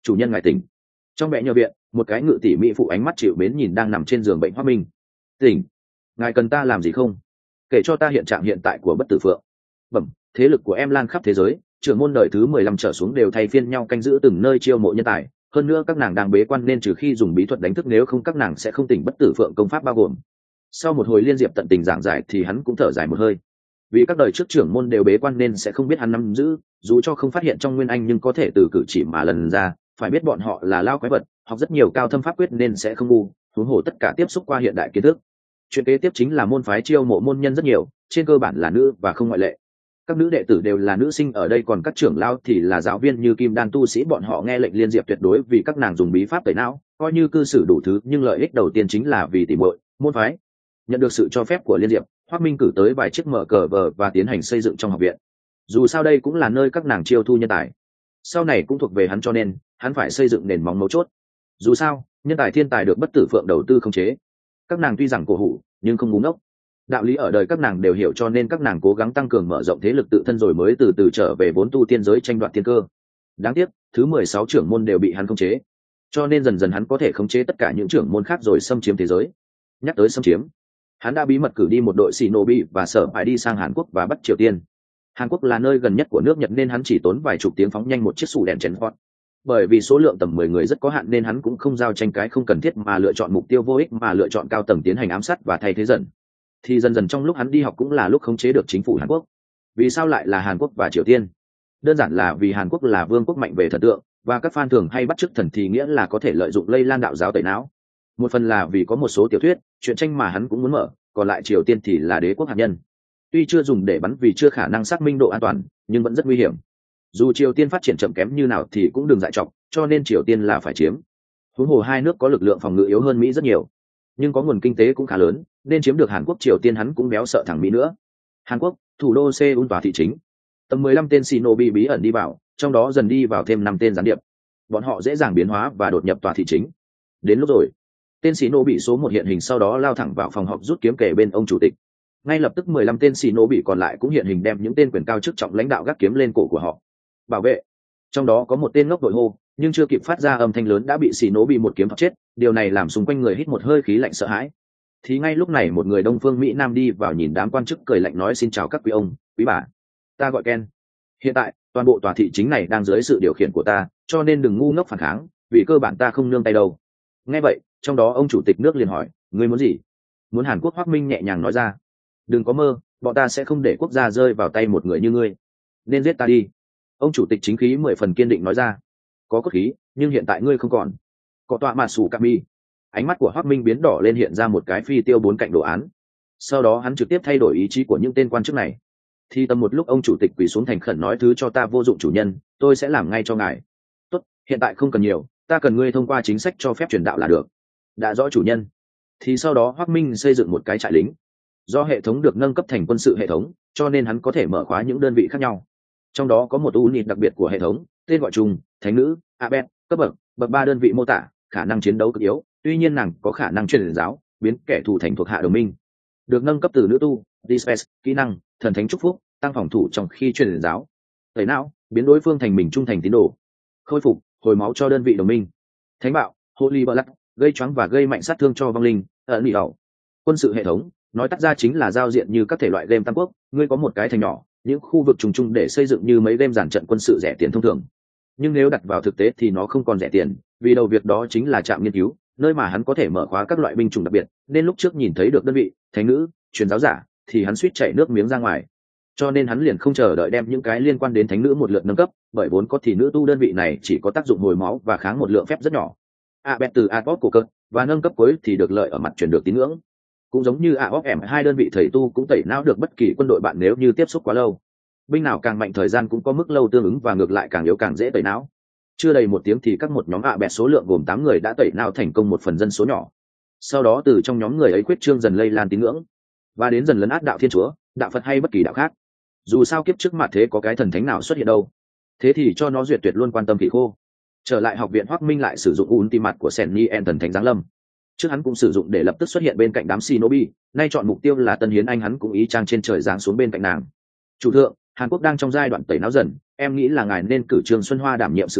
chủ nhân ngài tỉnh. Trong mẹ nhờ viện, một cái ngự tỷ mỹ phụ ánh mắt chịu mến nhìn đang nằm trên giường bệnh Hoắc Minh. Tỉnh, ngài cần ta làm gì không? Kể cho ta hiện trạng hiện tại của bất tử phượng. Bẩm, thế lực của em lan khắp thế giới, trưởng môn đời thứ mười lăm trở xuống đều thay phiên nhau canh giữ từng nơi chiêu mộ nhân tài, hơn nữa các nàng đang bế quan nên trừ khi dùng bí thuật đánh thức, nếu không các nàng sẽ không tỉnh. Bất tử phượng công pháp bao gồm. Sau một hồi liên diệp tận tình giảng giải thì hắn cũng thở dài một hơi, vì các đời trước trưởng môn đều bế quan nên sẽ không biết hắn nắm giữ, dù cho không phát hiện trong nguyên anh nhưng có thể từ cử chỉ mà lần ra, phải biết bọn họ là lao quái vật, học rất nhiều cao thâm pháp quyết nên sẽ không ngu, huống hồ tất cả tiếp xúc qua hiện đại kiến thức. Chuyện kế tiếp chính là môn phái chiêu mộ môn nhân rất nhiều, trên cơ bản là nữ và không ngoại lệ. Các nữ đệ tử đều là nữ sinh ở đây, còn các trưởng lao thì là giáo viên như kim đan tu sĩ, bọn họ nghe lệnh liên diệp tuyệt đối vì các nàng dùng bí pháp tẩy não, coi như cư xử đủ thứ, nhưng lợi ích đầu tiên chính là vì tỉ muội, môn phái. Nhận được sự cho phép của liên diệp, Hoắc Minh cử tới vài chiếc mở cờ vờ và tiến hành xây dựng trong học viện. Dù sao đây cũng là nơi các nàng chiêu thu nhân tài, sau này cũng thuộc về hắn, cho nên hắn phải xây dựng nền móng mấu chốt. Dù sao nhân tài thiên tài được bất tử phượng đầu tư khống chế, các nàng tuy rằng cổ hủ nhưng không ngu ngốc, đạo lý ở đời các nàng đều hiểu, cho nên các nàng cố gắng tăng cường mở rộng thế lực tự thân rồi mới từ từ trở về vốn tu tiên giới tranh đoạt tiên cơ. Đáng tiếc thứ mười sáu trưởng môn đều bị hắn khống chế, cho nên dần dần hắn có thể khống chế tất cả những trưởng môn khác rồi xâm chiếm thế giới. Nhắc tới xâm chiếm, hắn đã bí mật cử đi một đội shinobi và sở phải đi sang Hàn Quốc và Bắc Triều Tiên. Hàn Quốc là nơi gần nhất của nước Nhật nên hắn chỉ tốn vài chục tiếng phóng nhanh một chiếc sủ đèn chén hot. Bởi vì số lượng tầm mười người rất có hạn nên hắn cũng không giao tranh cái không cần thiết mà lựa chọn mục tiêu vô ích, mà lựa chọn cao tầng tiến hành ám sát và thay thế dần. Thì dần dần trong lúc hắn đi học cũng là lúc khống chế được chính phủ Hàn Quốc. Vì sao lại là Hàn Quốc và Triều Tiên? Đơn giản là vì Hàn Quốc là vương quốc mạnh về thần tượng, và các fan thường hay bắt chước thần thì nghĩa là có thể lợi dụng lây lan đạo giáo tẩy não. Một phần là vì có một số tiểu thuyết, truyện tranh mà hắn cũng muốn mở, còn lại Triều Tiên thì là đế quốc hạt nhân. Tuy chưa dùng để bắn vì chưa khả năng xác minh độ an toàn, nhưng vẫn rất nguy hiểm. Dù Triều Tiên phát triển chậm kém như nào thì cũng đừng dại chọc, cho nên Triều Tiên là phải chiếm. Huống hồ hai nước có lực lượng phòng ngự yếu hơn Mỹ rất nhiều, nhưng có nguồn kinh tế cũng khá lớn, nên chiếm được Hàn Quốc Triều Tiên hắn cũng béo sợ thằng Mỹ nữa. Hàn Quốc, thủ đô Seoul tòa thị chính. Tầm mười lăm tên shinobi bí ẩn đi vào, trong đó dần đi vào thêm năm tên gián điệp. Bọn họ dễ dàng biến hóa và đột nhập tòa thị chính. Đến lúc rồi, tên shinobi số một hiện hình, sau đó lao thẳng vào phòng họp rút kiếm kề bên ông chủ tịch. Ngay lập tức mười lăm tên shinobi còn lại cũng hiện hình, đem những tên quyền cao chức trọng lãnh đạo gác kiếm lên cổ của họ. Bảo vệ. Trong đó có một tên ngốc đội hô, nhưng chưa kịp phát ra âm thanh lớn đã bị shinobi một kiếm thọc chết, điều này làm xung quanh người hít một hơi khí lạnh sợ hãi. Thì ngay lúc này một người Đông phương Mỹ Nam đi vào, nhìn đám quan chức cười lạnh nói: xin chào các quý ông, quý bà, ta gọi Ken. Hiện tại toàn bộ tòa thị chính này đang dưới sự điều khiển của ta, cho nên đừng ngu ngốc phản kháng, vì cơ bản ta không nương tay đâu. Nghe vậy, trong đó ông chủ tịch nước liền hỏi: ngươi muốn gì? Muốn Hàn Quốc. Hoắc Minh nhẹ nhàng nói ra: đừng có mơ, bọn ta sẽ không để quốc gia rơi vào tay một người như ngươi, nên giết ta đi. Ông chủ tịch chính khí mười phần kiên định nói ra: có cốt khí, nhưng hiện tại ngươi không còn. Có tọa mà sủ Kami. Ánh mắt của Hoắc Minh biến đỏ lên, hiện ra một cái phi tiêu bốn cạnh đồ án. Sau đó hắn trực tiếp thay đổi ý chí của những tên quan chức này. Thì tầm một lúc ông chủ tịch quỳ xuống thành khẩn nói: thứ cho ta vô dụng chủ nhân, tôi sẽ làm ngay cho ngài. Tốt, hiện tại không cần nhiều, ta cần ngươi thông qua chính sách cho phép truyền đạo là được. Đã rõ chủ nhân. Thì sau đó Hoắc Minh xây dựng một cái trại lính. Do hệ thống được nâng cấp thành quân sự hệ thống, cho nên hắn có thể mở khóa những đơn vị khác nhau. Trong đó có một unit đặc biệt của hệ thống, tên gọi chung thánh nữ Abed, cấp bậc bậc ba, đơn vị mô tả khả năng chiến đấu cực yếu, tuy nhiên nàng có khả năng truyền giáo, biến kẻ thù thành thuộc hạ đồng minh. Được nâng cấp từ nữ tu Disperse, kỹ năng thần thánh chúc phúc, tăng phòng thủ trong khi truyền giáo. Tẩy não, biến đối phương thành mình trung thành tín đồ. Khôi phục, hồi máu cho đơn vị đồng minh. Thánh bạo, Holy Blood, gây choáng và gây mạnh sát thương cho vong linh. Ẩn bị hậu. Quân sự hệ thống, nói tắt ra chính là giao diện như các thể loại game tam quốc, ngươi có một cái thành nhỏ, những khu vực trùng trùng để xây dựng như mấy game giản trận quân sự rẻ tiền thông thường. Nhưng nếu đặt vào thực tế thì nó không còn rẻ tiền, vì đầu việc đó chính là trạm nghiên cứu, nơi mà hắn có thể mở khóa các loại binh chủng đặc biệt, nên lúc trước nhìn thấy được đơn vị thánh nữ truyền giáo giả thì hắn suýt chảy nước miếng ra ngoài. Cho nên hắn liền không chờ đợi đem những cái liên quan đến thánh nữ một lượt nâng cấp, bởi vốn có thì nữ tu đơn vị này chỉ có tác dụng hồi máu và kháng một lượng phép rất nhỏ. A bẹt từ Apoc của cơn và nâng cấp cuối thì được lợi ở mặt truyền được tín ngưỡng. Cũng giống như Aoc em hai đơn vị thầy tu cũng tẩy não được bất kỳ quân đội bạn nếu như tiếp xúc quá lâu. Binh nào càng mạnh thời gian cũng có mức lâu tương ứng, và ngược lại càng yếu càng dễ tẩy não. Chưa đầy một tiếng thì các một nhóm ạ bẹt số lượng gồm tám người đã tẩy não thành công một phần dân số nhỏ. Sau đó từ trong nhóm người ấy khuyết trương dần lây lan tín ngưỡng, và đến dần lấn át đạo Thiên Chúa, đạo Phật hay bất kỳ đạo khác. Dù sao kiếp trước mặt thế có cái thần thánh nào xuất hiện đâu, thế thì cho nó duyệt tuyệt luôn quan tâm thị khô. Trở lại học viện, Hoắc Minh lại sử dụng Ultimate của Senien thần thánh giáng lâm. Trước hắn cũng sử dụng để lập tức xuất hiện bên cạnh đám shinobi, nay chọn mục tiêu là Tân Hiến Anh, hắn cũng ý trang trên trời giáng xuống bên cạnh nàng. Chủ thượng, Hàn Quốc đang trong giai đoạn tẩy não dần, em nghĩ là ngài nên cử Trương Xuân Hoa đảm nhiệm sự việc,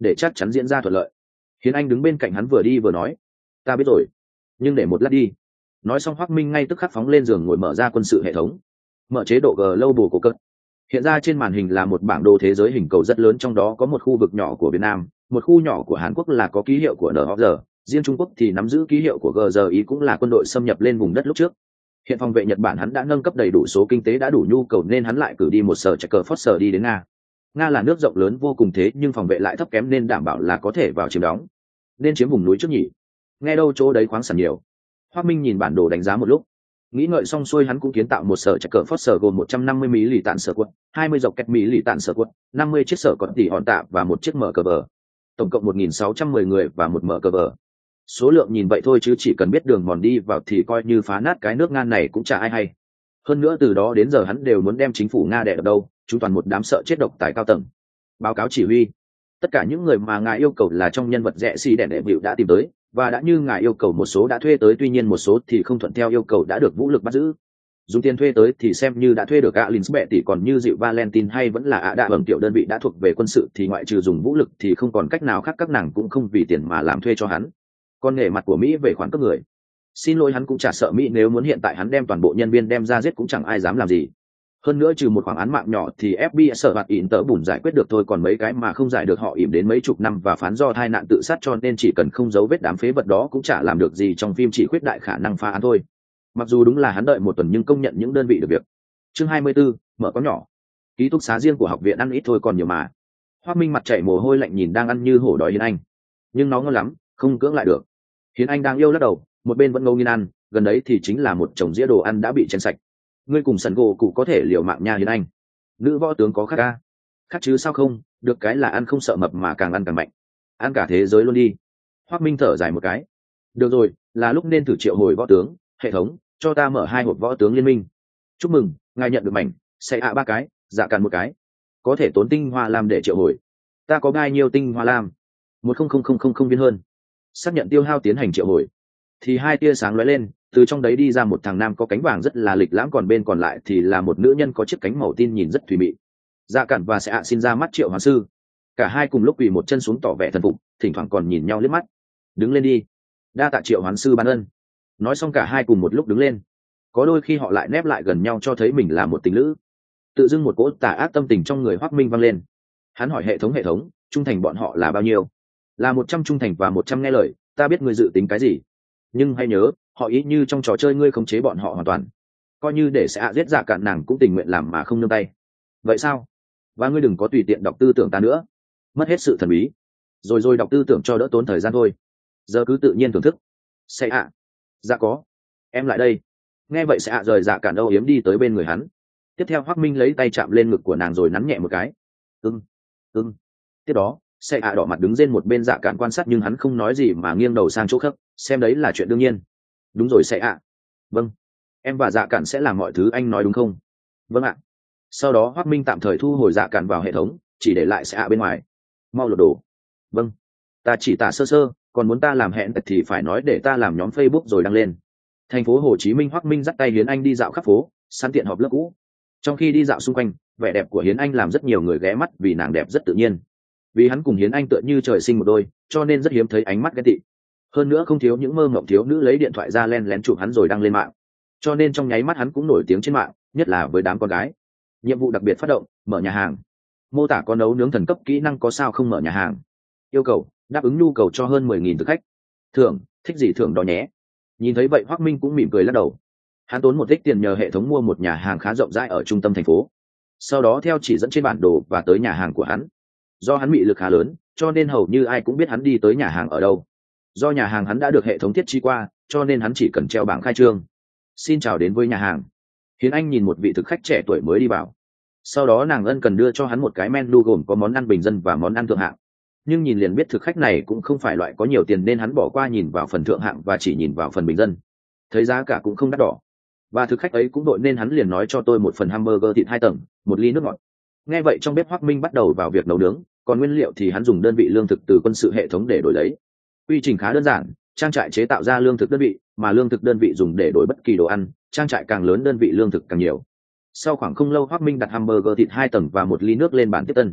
để chắc chắn diễn ra thuận lợi. Hiến Anh đứng bên cạnh hắn vừa đi vừa nói, ta biết rồi, nhưng để một lát đi. Nói xong Hoắc Minh ngay tức khắc phóng lên giường ngồi mở ra quân sự hệ thống, mở chế độ Global của cất. Hiện ra trên màn hình là một bảng đồ thế giới hình cầu rất lớn, trong đó có một khu vực nhỏ của Việt Nam, một khu nhỏ của Hàn Quốc là có ký hiệu của en hát rờ, riêng Trung Quốc thì nắm giữ ký hiệu của giê rờ i, cũng là quân đội xâm nhập lên vùng đất lúc trước. Hiện phòng vệ Nhật Bản hắn đã nâng cấp đầy đủ số kinh tế, đã đủ nhu cầu nên hắn lại cử đi một sở checker force đi đến Nga. Nga là nước rộng lớn vô cùng thế nhưng phòng vệ lại thấp kém nên đảm bảo là có thể vào chiếm đóng. Nên chiếm vùng núi trước nhỉ? Nghe đâu chỗ đấy khoáng sản nhiều. Hoắc Minh nhìn bản đồ đánh giá một lúc, nghĩ ngợi xong xuôi hắn cũng kiến tạo một sở checker force gồm một trăm năm mươi mỹ lì tạn sở quật, hai mươi dọc kẹt mỹ lì tạn sở quật, năm mươi chiếc sở còn tỉ hòn tạ và một chiếc mở cờ vờ. Tổng cộng một nghìn sáu trăm mười người và một mở cờ vờ. Số lượng nhìn vậy thôi chứ chỉ cần biết đường mòn đi vào thì coi như phá nát cái nước Nga này cũng chả ai hay. Hơn nữa từ đó đến giờ hắn đều muốn đem chính phủ Nga đè ở đâu, chúng toàn một đám sợ chết độc tài cao tầng. Báo cáo chỉ huy, tất cả những người mà ngài yêu cầu là trong nhân vật rẻ xì đèn đệ vịu đã tìm tới, và đã như ngài yêu cầu một số đã thuê tới, tuy nhiên một số thì không thuận theo yêu cầu đã được vũ lực bắt giữ. Dùng tiền thuê tới thì xem như đã thuê được Alin Bệ tỷ, còn như dịu Valentine hay vẫn là ạ đạ bẩm tiểu đơn vị đã thuộc về quân sự thì ngoại trừ dùng vũ lực thì không còn cách nào khác, các nàng cũng không vì tiền mà làm thuê cho hắn. Con nghề mặt của Mỹ về khoản cấp người, xin lỗi hắn cũng chả sợ Mỹ, nếu muốn hiện tại hắn đem toàn bộ nhân viên đem ra giết cũng chẳng ai dám làm gì. Hơn nữa trừ một khoảng án mạng nhỏ thì ép bê i sợ bạt ỉn tớ bùn giải quyết được thôi, còn mấy cái mà không giải được họ ỉm đến mấy chục năm và phán do tai nạn tự sát, cho nên chỉ cần không giấu vết đám phế vật đó cũng chả làm được gì trong phim, chỉ khuyết đại khả năng phá án thôi. Mặc dù đúng là hắn đợi một tuần nhưng công nhận những đơn vị được việc. Chương hai mươi 24, mở có nhỏ. Ký túc xá riêng của học viện ăn ít thôi còn nhiều mà. Hoắc Minh mặt chảy mồ hôi lạnh nhìn đang ăn như hổ đói Hiến Anh, nhưng nó ngon lắm, không cưỡng lại được. Hiến Anh đang yêu lắc đầu, một bên vẫn ngâu nghiến ăn, gần đấy thì chính là một chồng dĩa đồ ăn đã bị chén sạch. Ngươi cùng sần gỗ cụ có thể liều mạng nha Hiến Anh. Nữ võ tướng có khác ca. Khác chứ sao không, được cái là ăn không sợ mập mà càng ăn càng mạnh. Ăn cả thế giới luôn đi. Hoắc Minh thở dài một cái. Được rồi, là lúc nên thử triệu hồi võ tướng, hệ thống, cho ta mở hai hộp võ tướng liên minh. Chúc mừng, ngài nhận được mảnh, sẽ ạ ba cái, dạ càn một cái. Có thể tốn tinh hoa lam để triệu hồi. Ta có bao nhiêu tinh hoa lam? Một không không không không không viên hơn. Xác nhận tiêu hao tiến hành triệu hồi. Thì hai tia sáng lóe lên, từ trong đấy đi ra một thằng nam có cánh vàng rất là lịch lãm, còn bên còn lại thì là một nữ nhân có chiếc cánh màu tin nhìn rất thùy mị. Dạ cản và sẽ ạ xin ra mắt triệu hoán sư. Cả hai cùng lúc quỳ một chân xuống tỏ vẻ thần phục, thỉnh thoảng còn nhìn nhau liếc mắt. Đứng lên đi, đa tạ triệu hoán sư ban ân. Nói xong cả hai cùng một lúc đứng lên. Có đôi khi họ lại nép lại gần nhau cho thấy mình là một tình lữ. Tự dưng một cỗ tà ác tâm tình trong người Hoắc Minh vang lên. Hắn hỏi hệ thống hệ thống, trung thành bọn họ là bao nhiêu? Là một trăm trung thành và một trăm nghe lời. Ta biết ngươi dự tính cái gì, nhưng hãy nhớ, họ ý như trong trò chơi ngươi khống chế bọn họ hoàn toàn, coi như để sẽ ạ giết dạ cạn nàng cũng tình nguyện làm mà không nương tay. Vậy sao? Và ngươi đừng có tùy tiện đọc tư tưởng ta nữa, mất hết sự thần bí. Rồi rồi đọc tư tưởng cho đỡ tốn thời gian thôi, giờ cứ tự nhiên thưởng thức. Sẽ ạ. Dạ có. Em lại đây. Nghe vậy sẽ ạ rời dạ cạn âu yếm đi tới bên người hắn. Tiếp theo Hoắc Minh lấy tay chạm lên ngực của nàng rồi nắn nhẹ một cái. Ưng, ưng. Tiếp đó sẽ ạ đỏ mặt đứng trên một bên dạ cạn quan sát, nhưng hắn không nói gì mà nghiêng đầu sang chỗ khác, xem đấy là chuyện đương nhiên. Đúng rồi sẽ ạ. Vâng, em và dạ cạn sẽ làm mọi thứ anh nói đúng không? Vâng ạ. Sau đó Hoắc Minh tạm thời thu hồi dạ cạn vào hệ thống, chỉ để lại sẽ ạ bên ngoài. Mau lột đồ. Vâng, ta chỉ tả sơ sơ, còn muốn ta làm hẹn thì phải nói để ta làm nhóm Facebook rồi đăng lên. Thành phố Hồ Chí Minh. Hoắc Minh dắt tay Hiến Anh đi dạo khắp phố, săn tiện họp lớp cũ. Trong khi đi dạo xung quanh, vẻ đẹp của Hiến Anh làm rất nhiều người ghé mắt vì nàng đẹp rất tự nhiên. Vì hắn cùng Hiến Anh tựa như trời sinh một đôi, cho nên rất hiếm thấy ánh mắt ghen tị. Hơn nữa không thiếu những mơ mộng thiếu nữ lấy điện thoại ra len lén chụp hắn rồi đăng lên mạng, cho nên trong nháy mắt hắn cũng nổi tiếng trên mạng, nhất là với đám con gái. Nhiệm vụ đặc biệt phát động, mở nhà hàng. Mô tả có nấu nướng thần cấp kỹ năng có sao không mở nhà hàng. Yêu cầu đáp ứng nhu cầu cho hơn mười nghìn thực khách. Thưởng thích gì thưởng đó nhé. Nhìn thấy vậy Hoắc Minh cũng mỉm cười lắc đầu. Hắn tốn một ít tiền nhờ hệ thống mua một nhà hàng khá rộng rãi ở trung tâm thành phố, sau đó theo chỉ dẫn trên bản đồ và tới nhà hàng của hắn. Do hắn bị lực khá lớn, cho nên hầu như ai cũng biết hắn đi tới nhà hàng ở đâu. Do nhà hàng hắn đã được hệ thống thiết trí qua, cho nên hắn chỉ cần treo bảng khai trương. Xin chào đến với nhà hàng. Hiến Anh nhìn một vị thực khách trẻ tuổi mới đi vào. Sau đó nàng ân cần đưa cho hắn một cái menu gồm có món ăn bình dân và món ăn thượng hạng. Nhưng nhìn liền biết thực khách này cũng không phải loại có nhiều tiền nên hắn bỏ qua nhìn vào phần thượng hạng và chỉ nhìn vào phần bình dân. Thấy giá cả cũng không đắt đỏ. Và thực khách ấy cũng đội nên hắn liền nói cho tôi một phần hamburger thịt hai tầng, một ly nước ngọt. Nghe vậy trong bếp Hoắc Minh bắt đầu vào việc nấu nướng, còn nguyên liệu thì hắn dùng đơn vị lương thực từ quân sự hệ thống để đổi lấy. Quy trình khá đơn giản, trang trại chế tạo ra lương thực đơn vị, mà lương thực đơn vị dùng để đổi bất kỳ đồ ăn, trang trại càng lớn đơn vị lương thực càng nhiều. Sau khoảng không lâu Hoắc Minh đặt hamburger thịt hai tầng và một ly nước lên bàn tiếp tân.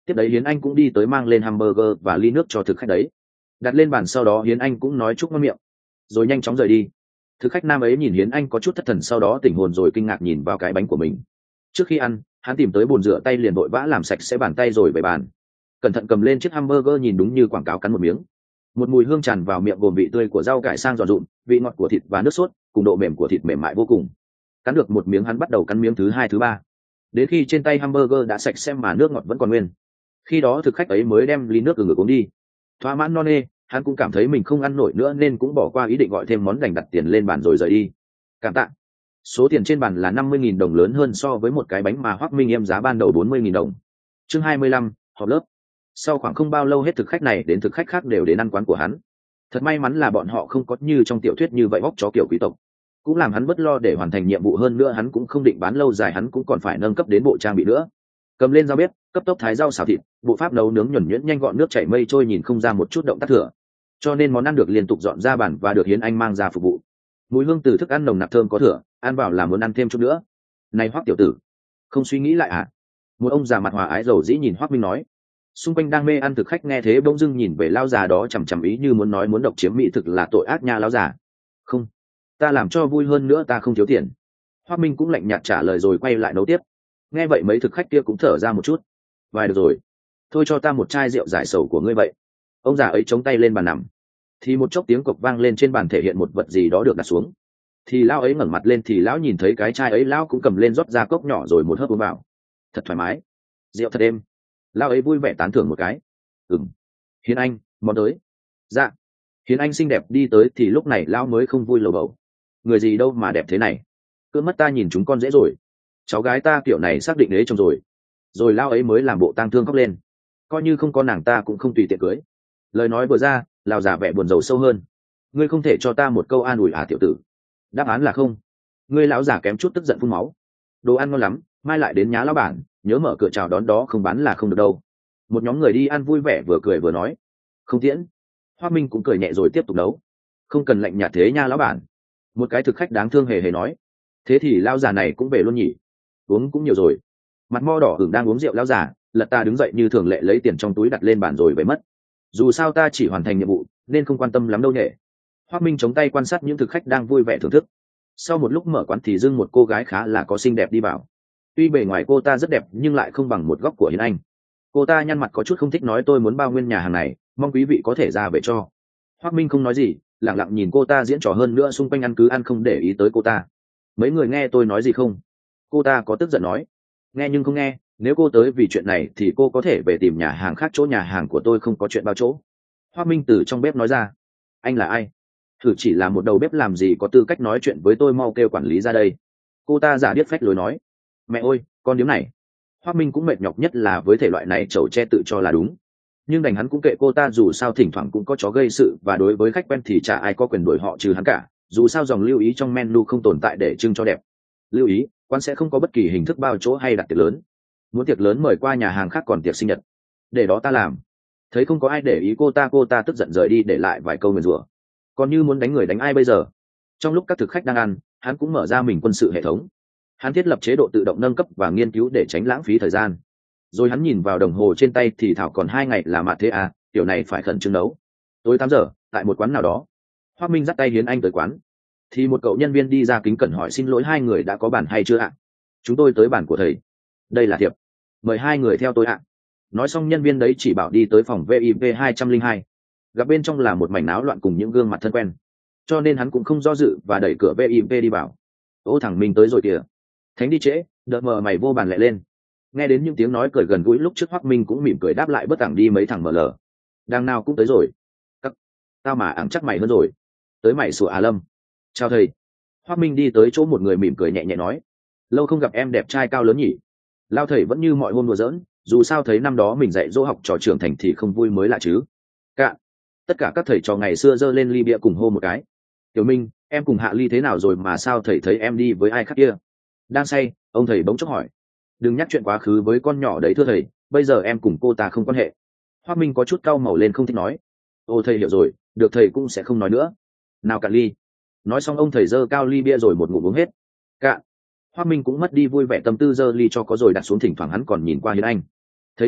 Tiếp đấy Hiến Anh cũng đi tới mang lên hamburger và ly nước cho thực khách đấy. Đặt lên bàn sau đó Hiến Anh cũng nói chúc ngon miệng, rồi nhanh chóng rời đi. Thực khách nam ấy nhìn Hiến Anh có chút thất thần, sau đó tỉnh hồn rồi kinh ngạc nhìn vào cái bánh của mình. Trước khi ăn, hắn tìm tới bồn rửa tay liền vội vã làm sạch sẽ bàn tay rồi về bàn. Cẩn thận cầm lên chiếc hamburger nhìn đúng như quảng cáo, cắn một miếng. Một mùi hương tràn vào miệng gồm vị tươi của rau cải sang giòn rụm, vị ngọt của thịt và nước sốt, cùng độ mềm của thịt mềm mại vô cùng. Cắn được một miếng hắn bắt đầu cắn miếng thứ hai thứ ba. Đến khi trên tay hamburger đã sạch sẽ mà nước ngọt vẫn còn nguyên, khi đó thực khách ấy mới đem ly nước từ ngực uống đi. Thỏa mãn no nê, hắn cũng cảm thấy mình không ăn nổi nữa nên cũng bỏ qua ý định gọi thêm món, đành đặt tiền lên bàn rồi rời đi. Cảm tạ. Số tiền trên bàn là năm mươi nghìn đồng, lớn hơn so với một cái bánh mà Hoắc Minh em giá ban đầu bốn mươi nghìn đồng. Chương hai mươi lăm, họp lớp. Sau khoảng không bao lâu hết thực khách này đến thực khách khác đều đến ăn quán của hắn. Thật may mắn là bọn họ không có như trong tiểu thuyết như vậy bóc chó kiểu quý tộc, cũng làm hắn bất lo để hoàn thành nhiệm vụ. Hơn nữa hắn cũng không định bán lâu dài, hắn cũng còn phải nâng cấp đến bộ trang bị nữa. Cầm lên dao bếp, cấp tốc thái rau xào thịt, bộ pháp nấu nướng nhuần nhuyễn nhanh gọn, nước chảy mây trôi, nhìn không ra một chút động tác thừa, cho nên món ăn được liên tục dọn ra bàn và được Hiến Anh mang ra phục vụ. Mùi hương từ thức ăn nồng nặc thơm có thừa, ăn vào là muốn ăn thêm chút nữa. Này Hoắc tiểu tử, không suy nghĩ lại à? Một ông già mặt hòa ái dầu dĩ nhìn Hoắc Minh nói. Xung quanh đang mê ăn thực khách nghe thế bỗng dưng nhìn về lão già đó chằm chằm ý như muốn nói muốn độc chiếm mỹ thực là tội ác nha lão già. Không, ta làm cho vui, hơn nữa ta không thiếu tiền. Hoắc Minh cũng lạnh nhạt trả lời rồi quay lại nấu tiếp. Nghe vậy mấy thực khách kia cũng thở ra một chút. Vài được rồi, thôi cho ta một chai rượu giải sầu của ngươi vậy. Ông già ấy chống tay lên bàn nằm, thì một chốc tiếng cộc vang lên trên bàn, thể hiện một vật gì đó được đặt xuống. Thì lão ấy ngẩng mặt lên thì lão nhìn thấy cái chai ấy, lão cũng cầm lên rót ra cốc nhỏ rồi một hớp uống vào. Thật thoải mái, rượu thật êm. Lão ấy vui vẻ tán thưởng một cái. Ừm, Hiến Anh, món tới. Dạ. Hiến Anh xinh đẹp đi tới thì lúc này lão mới không vui lầu bầu. Người gì đâu mà đẹp thế này, cứ mất ta nhìn chúng con dễ rồi. Cháu gái ta kiểu này xác định ế chồng rồi. Rồi lão ấy mới làm bộ tang thương khóc lên, coi như không có nàng ta cũng không tùy tiện cưới. Lời nói vừa ra, lão già vẻ buồn rầu sâu hơn. Ngươi không thể cho ta một câu an ủi à tiểu tử? Đáp án là không. Ngươi lão già kém chút tức giận phun máu. Đồ ăn ngon lắm, mai lại đến nhá lão bản, nhớ mở cửa chào đón đó, không bán là không được đâu. Một nhóm người đi ăn vui vẻ vừa cười vừa nói. Không tiễn. Hoắc Minh cũng cười nhẹ rồi tiếp tục nấu. Không cần lạnh nhạt thế nha lão bản. Một cái thực khách đáng thương hề hề nói. Thế thì lão già này cũng về luôn nhỉ? Uống cũng nhiều rồi. Mặt mo đỏ ửng đang uống rượu lão già, lật ta đứng dậy như thường lệ lấy tiền trong túi đặt lên bàn rồi về mất. Dù sao ta chỉ hoàn thành nhiệm vụ nên không quan tâm lắm đâu nhỉ. Hoắc Minh chống tay quan sát những thực khách đang vui vẻ thưởng thức. Sau một lúc mở quán thì dưng một cô gái khá là có xinh đẹp đi vào. Tuy bề ngoài cô ta rất đẹp nhưng lại không bằng một góc của Hiến Anh. Cô ta nhăn mặt có chút không thích, nói tôi muốn bao nguyên nhà hàng này, mong quý vị có thể ra về cho. Hoắc Minh không nói gì, lặng lặng nhìn cô ta diễn trò, hơn nữa xung quanh ăn cứ ăn không để ý tới cô ta. Mấy người nghe tôi nói gì không? Cô ta có tức giận nói. Nghe nhưng không nghe, nếu cô tới vì chuyện này thì cô có thể về tìm nhà hàng khác, chỗ nhà hàng của tôi không có chuyện bao chỗ. Hoắc Minh từ trong bếp nói ra. Anh là ai? Thử chỉ là một đầu bếp làm gì có tư cách nói chuyện với tôi, mau kêu quản lý ra đây. Cô ta giả điếc phách lối nói. Mẹ ơi, con điếm này. Hoắc Minh cũng mệt nhọc, nhất là với thể loại này chầu che tự cho là đúng. Nhưng đành hắn cũng kệ cô ta, dù sao thỉnh thoảng cũng có chó gây sự, và đối với khách quen thì chả ai có quyền đuổi họ trừ hắn cả. Dù sao dòng lưu ý trong menu không tồn tại để trưng cho đẹp. Lưu ý, quán sẽ không có bất kỳ hình thức bao chỗ hay đặt tiệc lớn. Muốn tiệc lớn mời qua nhà hàng khác, còn tiệc sinh nhật để đó ta làm. Thấy không có ai để ý cô ta, cô ta tức giận rời đi để lại vài câu nguyền rủa. Còn như muốn đánh người đánh ai bây giờ? Trong lúc các thực khách đang ăn, hắn cũng mở ra mình quân sự hệ thống. Hắn thiết lập chế độ tự động nâng cấp và nghiên cứu để tránh lãng phí thời gian. Rồi hắn nhìn vào đồng hồ trên tay thì thảo còn hai ngày là mạt thế à, kiểu này phải khẩn trương đấu. Tối tám giờ, tại một quán nào đó, Hoắc Minh dắt tay Hiến Anh tới quán. Thì một cậu nhân viên đi ra kính cẩn hỏi xin lỗi, hai người đã có bàn hay chưa ạ? Chúng tôi tới bàn của thầy. Đây là thiệp, mời hai người theo tôi ạ. Nói xong nhân viên đấy chỉ bảo đi tới phòng vê i pê hai không hai. Gặp bên trong là một mảnh náo loạn cùng những gương mặt thân quen, cho nên hắn cũng không do dự và đẩy cửa vê i pê đi vào. Ô thằng Minh tới rồi kìa. Thánh đi trễ, đợt mờ mày vô bàn lại lên. Nghe đến những tiếng nói cười gần gũi lúc trước, Hoắc Minh cũng mỉm cười đáp lại, bất tẳng đi mấy thằng mờ lờ. Đằng nào cũng tới rồi. Các... tao mà ẵng chắc mày hơn rồi. Tới mày sủa à Lâm. Chào thầy. Hoắc Minh đi tới chỗ một người mỉm cười nhẹ nhẹ nói. Lâu không gặp em đẹp trai cao lớn nhỉ. Lao thầy vẫn như mọi hôm đùa giỡn, dù sao thấy năm đó mình dạy dỗ học trò trưởng thành thì không vui mới lạ chứ. Cạn. Tất cả các thầy trò ngày xưa giơ lên ly bia cùng hô một cái. Tiểu Minh, em cùng Hạ Ly thế nào rồi mà sao thầy thấy em đi với ai khác kia? Đang say, ông thầy bỗng chốc hỏi. Đừng nhắc chuyện quá khứ với con nhỏ đấy thưa thầy, bây giờ em cùng cô ta không quan hệ. Hoắc Minh có chút cau màu lên không thích nói. Ô thầy hiểu rồi, được thầy cũng sẽ không nói nữa. Nào cạn ly. Nói xong ông thầy giơ cao ly bia rồi một ngụm uống hết. Cạn. Hoắc Minh cũng mất đi vui vẻ tâm tư, giơ ly cho có rồi đặt xuống, thỉnh thoảng hắn còn nhìn qua Hiến Anh. Thấy thế,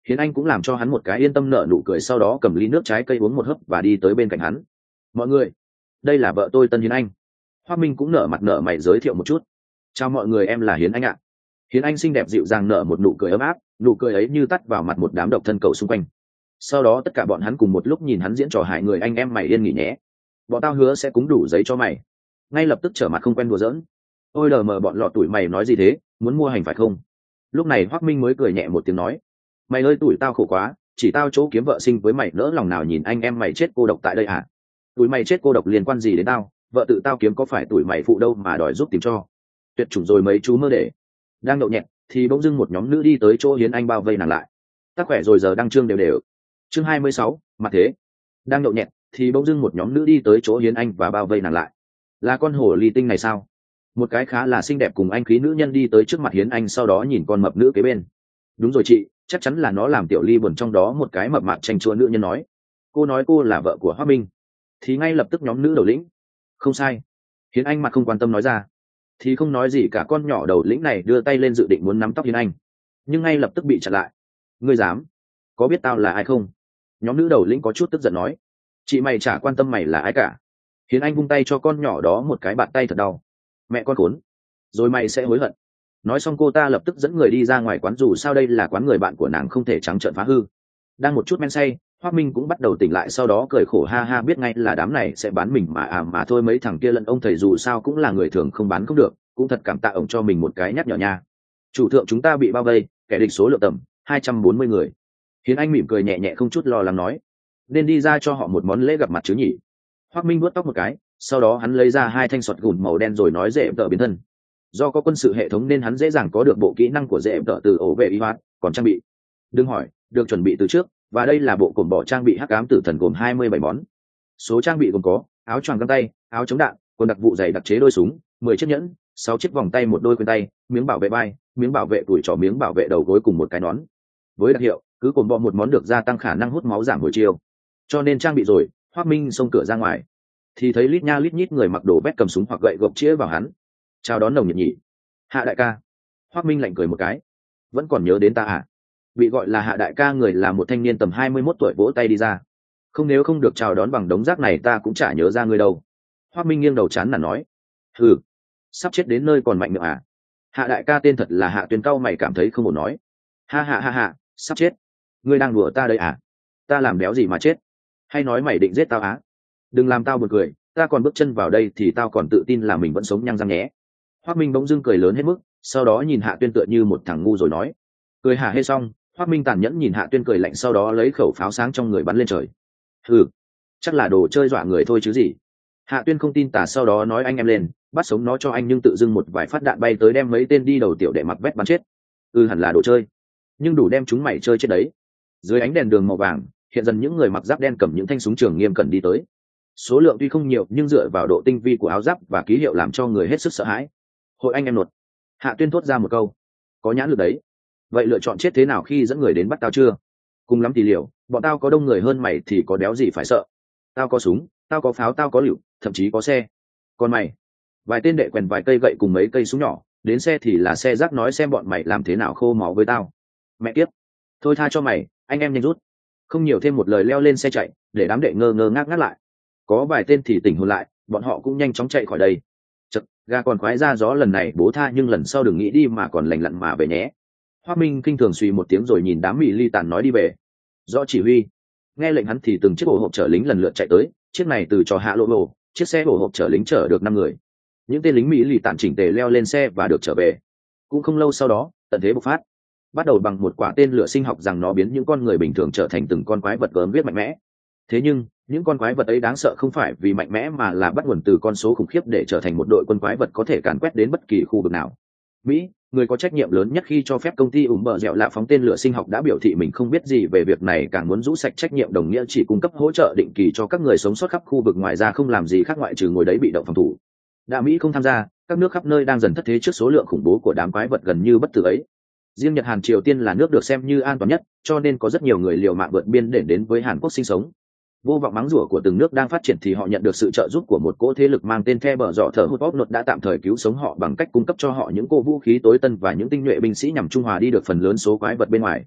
Hiến Anh cũng làm cho hắn một cái yên tâm nở nụ cười, sau đó cầm ly nước trái cây uống một hớp và đi tới bên cạnh hắn. Mọi người, đây là vợ tôi Tân Hiến Anh. Hoác Minh cũng nở mặt nở mày giới thiệu một chút. Chào mọi người, em là Hiến Anh ạ. Hiến Anh xinh đẹp dịu dàng nở một nụ cười ấm áp, nụ cười ấy như tắt vào mặt một đám độc thân cầu xung quanh. Sau đó tất cả bọn hắn cùng một lúc nhìn hắn diễn trò hại người. Anh em mày yên nghỉ nhé, bọn tao hứa sẽ cúng đủ giấy cho mày. Ngay lập tức trở mặt không quen đùa giỡn. Ôi đờ mờ, bọn lọ tuổi mày nói gì thế, muốn mua hành phải không? Lúc này Hoác Minh mới cười nhẹ một tiếng nói, mày ơi tuổi tao khổ quá, chỉ tao chỗ kiếm vợ sinh với mày, nỡ lòng nào nhìn anh em mày chết cô độc tại đây à? Tuổi mày chết cô độc liên quan gì đến tao, vợ tự tao kiếm có phải tuổi mày phụ đâu mà đòi giúp tìm cho. Tuyệt chủng rồi mấy chú mơ để. Đang nhậu nhẹt thì bỗng dưng một nhóm nữ đi tới chỗ Hiến Anh bao vây nàng lại. Tác khỏe rồi, giờ đăng chương đều đều. Chương hai mươi sáu, mặt thế. Đang nhậu nhẹt thì bỗng dưng một nhóm nữ đi tới chỗ Hiến Anh và bao vây nàng lại. Là con hổ ly tinh này sao? Một cái khá là xinh đẹp cùng anh khí nữ nhân đi tới trước mặt Hiến Anh, sau đó nhìn con mập nữ kế bên. Đúng rồi chị, chắc chắn là nó làm tiểu ly buồn. Trong đó một cái mập mạp tranh chua nữ nhân nói. Cô nói cô là vợ của Hoác Minh. Thì ngay lập tức nhóm nữ đầu lĩnh. Không sai. Hiến Anh mặt không quan tâm nói ra. Thì không nói gì cả, con nhỏ đầu lĩnh này đưa tay lên dự định muốn nắm tóc Hiến Anh, nhưng ngay lập tức bị chặn lại. Ngươi dám? Có biết tao là ai không? Nhóm nữ đầu lĩnh có chút tức giận nói. Chị mày chả quan tâm mày là ai cả. Hiến Anh vung tay cho con nhỏ đó một cái bạt tay thật đau. Mẹ con khốn, rồi mày sẽ hối hận. Nói xong cô ta lập tức dẫn người đi ra ngoài quán, dù sao đây là quán người bạn của nàng, không thể trắng trợn phá hư. Đang một chút men say, Hoác Minh cũng bắt đầu tỉnh lại, sau đó cười khổ ha ha, biết ngay là đám này sẽ bán mình mà à mà thôi, mấy thằng kia lẫn ông thầy dù sao cũng là người thường, không bán không được, cũng thật cảm tạ ổng cho mình một cái nhắc nhở nha. Chủ thượng, chúng ta bị bao vây, kẻ địch số lượng tầm hai trăm bốn mươi người. Hiến Anh mỉm cười nhẹ nhẹ không chút lo lắng nói, nên đi ra cho họ một món lễ gặp mặt chứ nhỉ. Hoác Minh vuốt tóc một cái, sau đó hắn lấy ra hai thanh sọt gùn màu đen rồi nói dễ tợ biến thân. Do có quân sự hệ thống nên hắn dễ dàng có được bộ kỹ năng của dễ tợ từ ổ vệ y hoạt. Còn trang bị, đừng hỏi, được chuẩn bị từ trước, và đây là bộ cồn bỏ trang bị hắc ám tử thần gồm hai mươi bảy món. Số trang bị gồm có áo choàng găng tay, áo chống đạn, quần đặc vụ dày đặc chế đôi súng, mười chiếc nhẫn, sáu chiếc vòng tay, một đôi khuyên tay, miếng bảo vệ vai, miếng bảo vệ tuổi trò, miếng bảo vệ đầu gối cùng một cái nón. Với đặc hiệu, cứ cồn bọ một món được gia tăng khả năng hút máu giảm hồi chiều. Cho nên trang bị rồi, Hoác Minh xông cửa ra ngoài thì thấy lít nha lít nhít người mặc đồ vét cầm súng hoặc gậy gộc chĩa vào hắn. Chào đón nồng nhiệt nhỉ. Hạ đại ca. Hoác Minh lạnh cười một cái. Vẫn còn nhớ đến ta à? Bị gọi là Hạ đại ca người là một thanh niên tầm hai mươi mốt tuổi vỗ tay đi ra. Không, nếu không được chào đón bằng đống rác này ta cũng chả nhớ ra ngươi đâu. Hoác Minh nghiêng đầu chán nản nói. Ừ, sắp chết đến nơi còn mạnh miệng à? Hạ đại ca tên thật là Hạ Tuyên. Cau mày cảm thấy không ổn nói. Ha ha ha ha, sắp chết. Ngươi đang đùa ta đây à? Ta làm béo gì mà chết? Hay nói mày định giết tao á? Đừng làm tao buồn cười, ta còn bước chân vào đây thì tao còn tự tin là mình vẫn sống nhăng răng nhé. Hoác Minh bỗng dưng cười lớn hết mức, sau đó nhìn Hạ Tuyên tựa như một thằng ngu rồi nói. Cười hả hê xong, Hoác Minh tàn nhẫn nhìn Hạ Tuyên cười lạnh, sau đó lấy khẩu pháo sáng trong người bắn lên trời. Ừ, chắc là đồ chơi dọa người thôi chứ gì. Hạ Tuyên không tin tả, sau đó nói anh em lên, bắt sống nó cho anh, nhưng tự dưng một vài phát đạn bay tới đem mấy tên đi đầu tiểu đệ mặc vét bắn chết. Ừ, hẳn là đồ chơi, nhưng đủ đem chúng mày chơi chết đấy. Dưới ánh đèn đường màu vàng, hiện dần những người mặc giáp đen cầm những thanh súng trường nghiêm cẩn đi tới. Số lượng tuy không nhiều nhưng dựa vào độ tinh vi của áo giáp và ký hiệu làm cho người hết sức sợ hãi. Hội anh em nột. Hạ Tuyên thốt ra một câu. Có nhãn lực đấy. Vậy lựa chọn chết thế nào khi dẫn người đến bắt tao chưa? Cùng lắm thì liều, bọn tao có đông người hơn mày thì có đéo gì phải sợ. Tao có súng, tao có pháo, tao có lựu, thậm chí có xe. Còn mày? Vài tên đệ quèn vài cây gậy cùng mấy cây súng nhỏ, đến xe thì là xe rác, nói xem bọn mày làm thế nào khô máu với tao. Mẹ kiếp. Thôi tha cho mày, anh em nhanh rút. Không nhiều thêm một lời, leo lên xe chạy, để đám đệ ngơ ngơ ngác ngác lại. Có vài tên thì tỉnh hồn lại, bọn họ cũng nhanh chóng chạy khỏi đây. Chật, gà còn khoái ra gió, lần này bố tha nhưng lần sau đừng nghĩ đi mà còn lành lặn mà về nhé. Hoác Minh kinh thường suy một tiếng rồi nhìn đám Mỹ ly tàn nói đi về. Rõ chỉ huy. Nghe lệnh hắn thì từng chiếc ổ hộp chở lính lần lượt chạy tới, chiếc này từ trò hạ lộ lộ, chiếc xe ổ hộp chở lính chở được năm người. Những tên lính Mỹ ly tàn chỉnh tề leo lên xe và được trở về. Cũng không lâu sau đó, tận thế bộc phát, bắt đầu bằng một quả tên lửa sinh học rằng nó biến những con người bình thường trở thành từng con quái vật gớm viết mạnh mẽ. Thế nhưng những con quái vật ấy đáng sợ không phải vì mạnh mẽ mà là bắt nguồn từ con số khủng khiếp để trở thành một đội quân quái vật có thể càn quét đến bất kỳ khu vực nào. Mỹ, người có trách nhiệm lớn nhất khi cho phép công ty ủng bờ dẻo lạ phóng tên lửa sinh học, đã biểu thị mình không biết gì về việc này, càng muốn rũ sạch trách nhiệm, đồng nghĩa chỉ cung cấp hỗ trợ định kỳ cho các người sống sót khắp khu vực, ngoài ra không làm gì khác ngoại trừ ngồi đấy bị động phòng thủ. Đã Mỹ không tham gia, các nước khắp nơi đang dần thất thế trước số lượng khủng bố của đám quái vật gần như bất tử ấy. Riêng Nhật Hàn Triều Tiên là nước được xem như an toàn nhất, cho nên có rất nhiều người liều mạng vượt biên để đến với Hàn Quốc sinh sống. Vô vọng mắng rủa của từng nước đang phát triển thì họ nhận được sự trợ giúp của một cỗ thế lực mang tên The Bờ Dọ Thở Hút Bóp Nột, đã tạm thời cứu sống họ bằng cách cung cấp cho họ những cô vũ khí tối tân và những tinh nhuệ binh sĩ nhằm trung hòa đi được phần lớn số quái vật bên ngoài.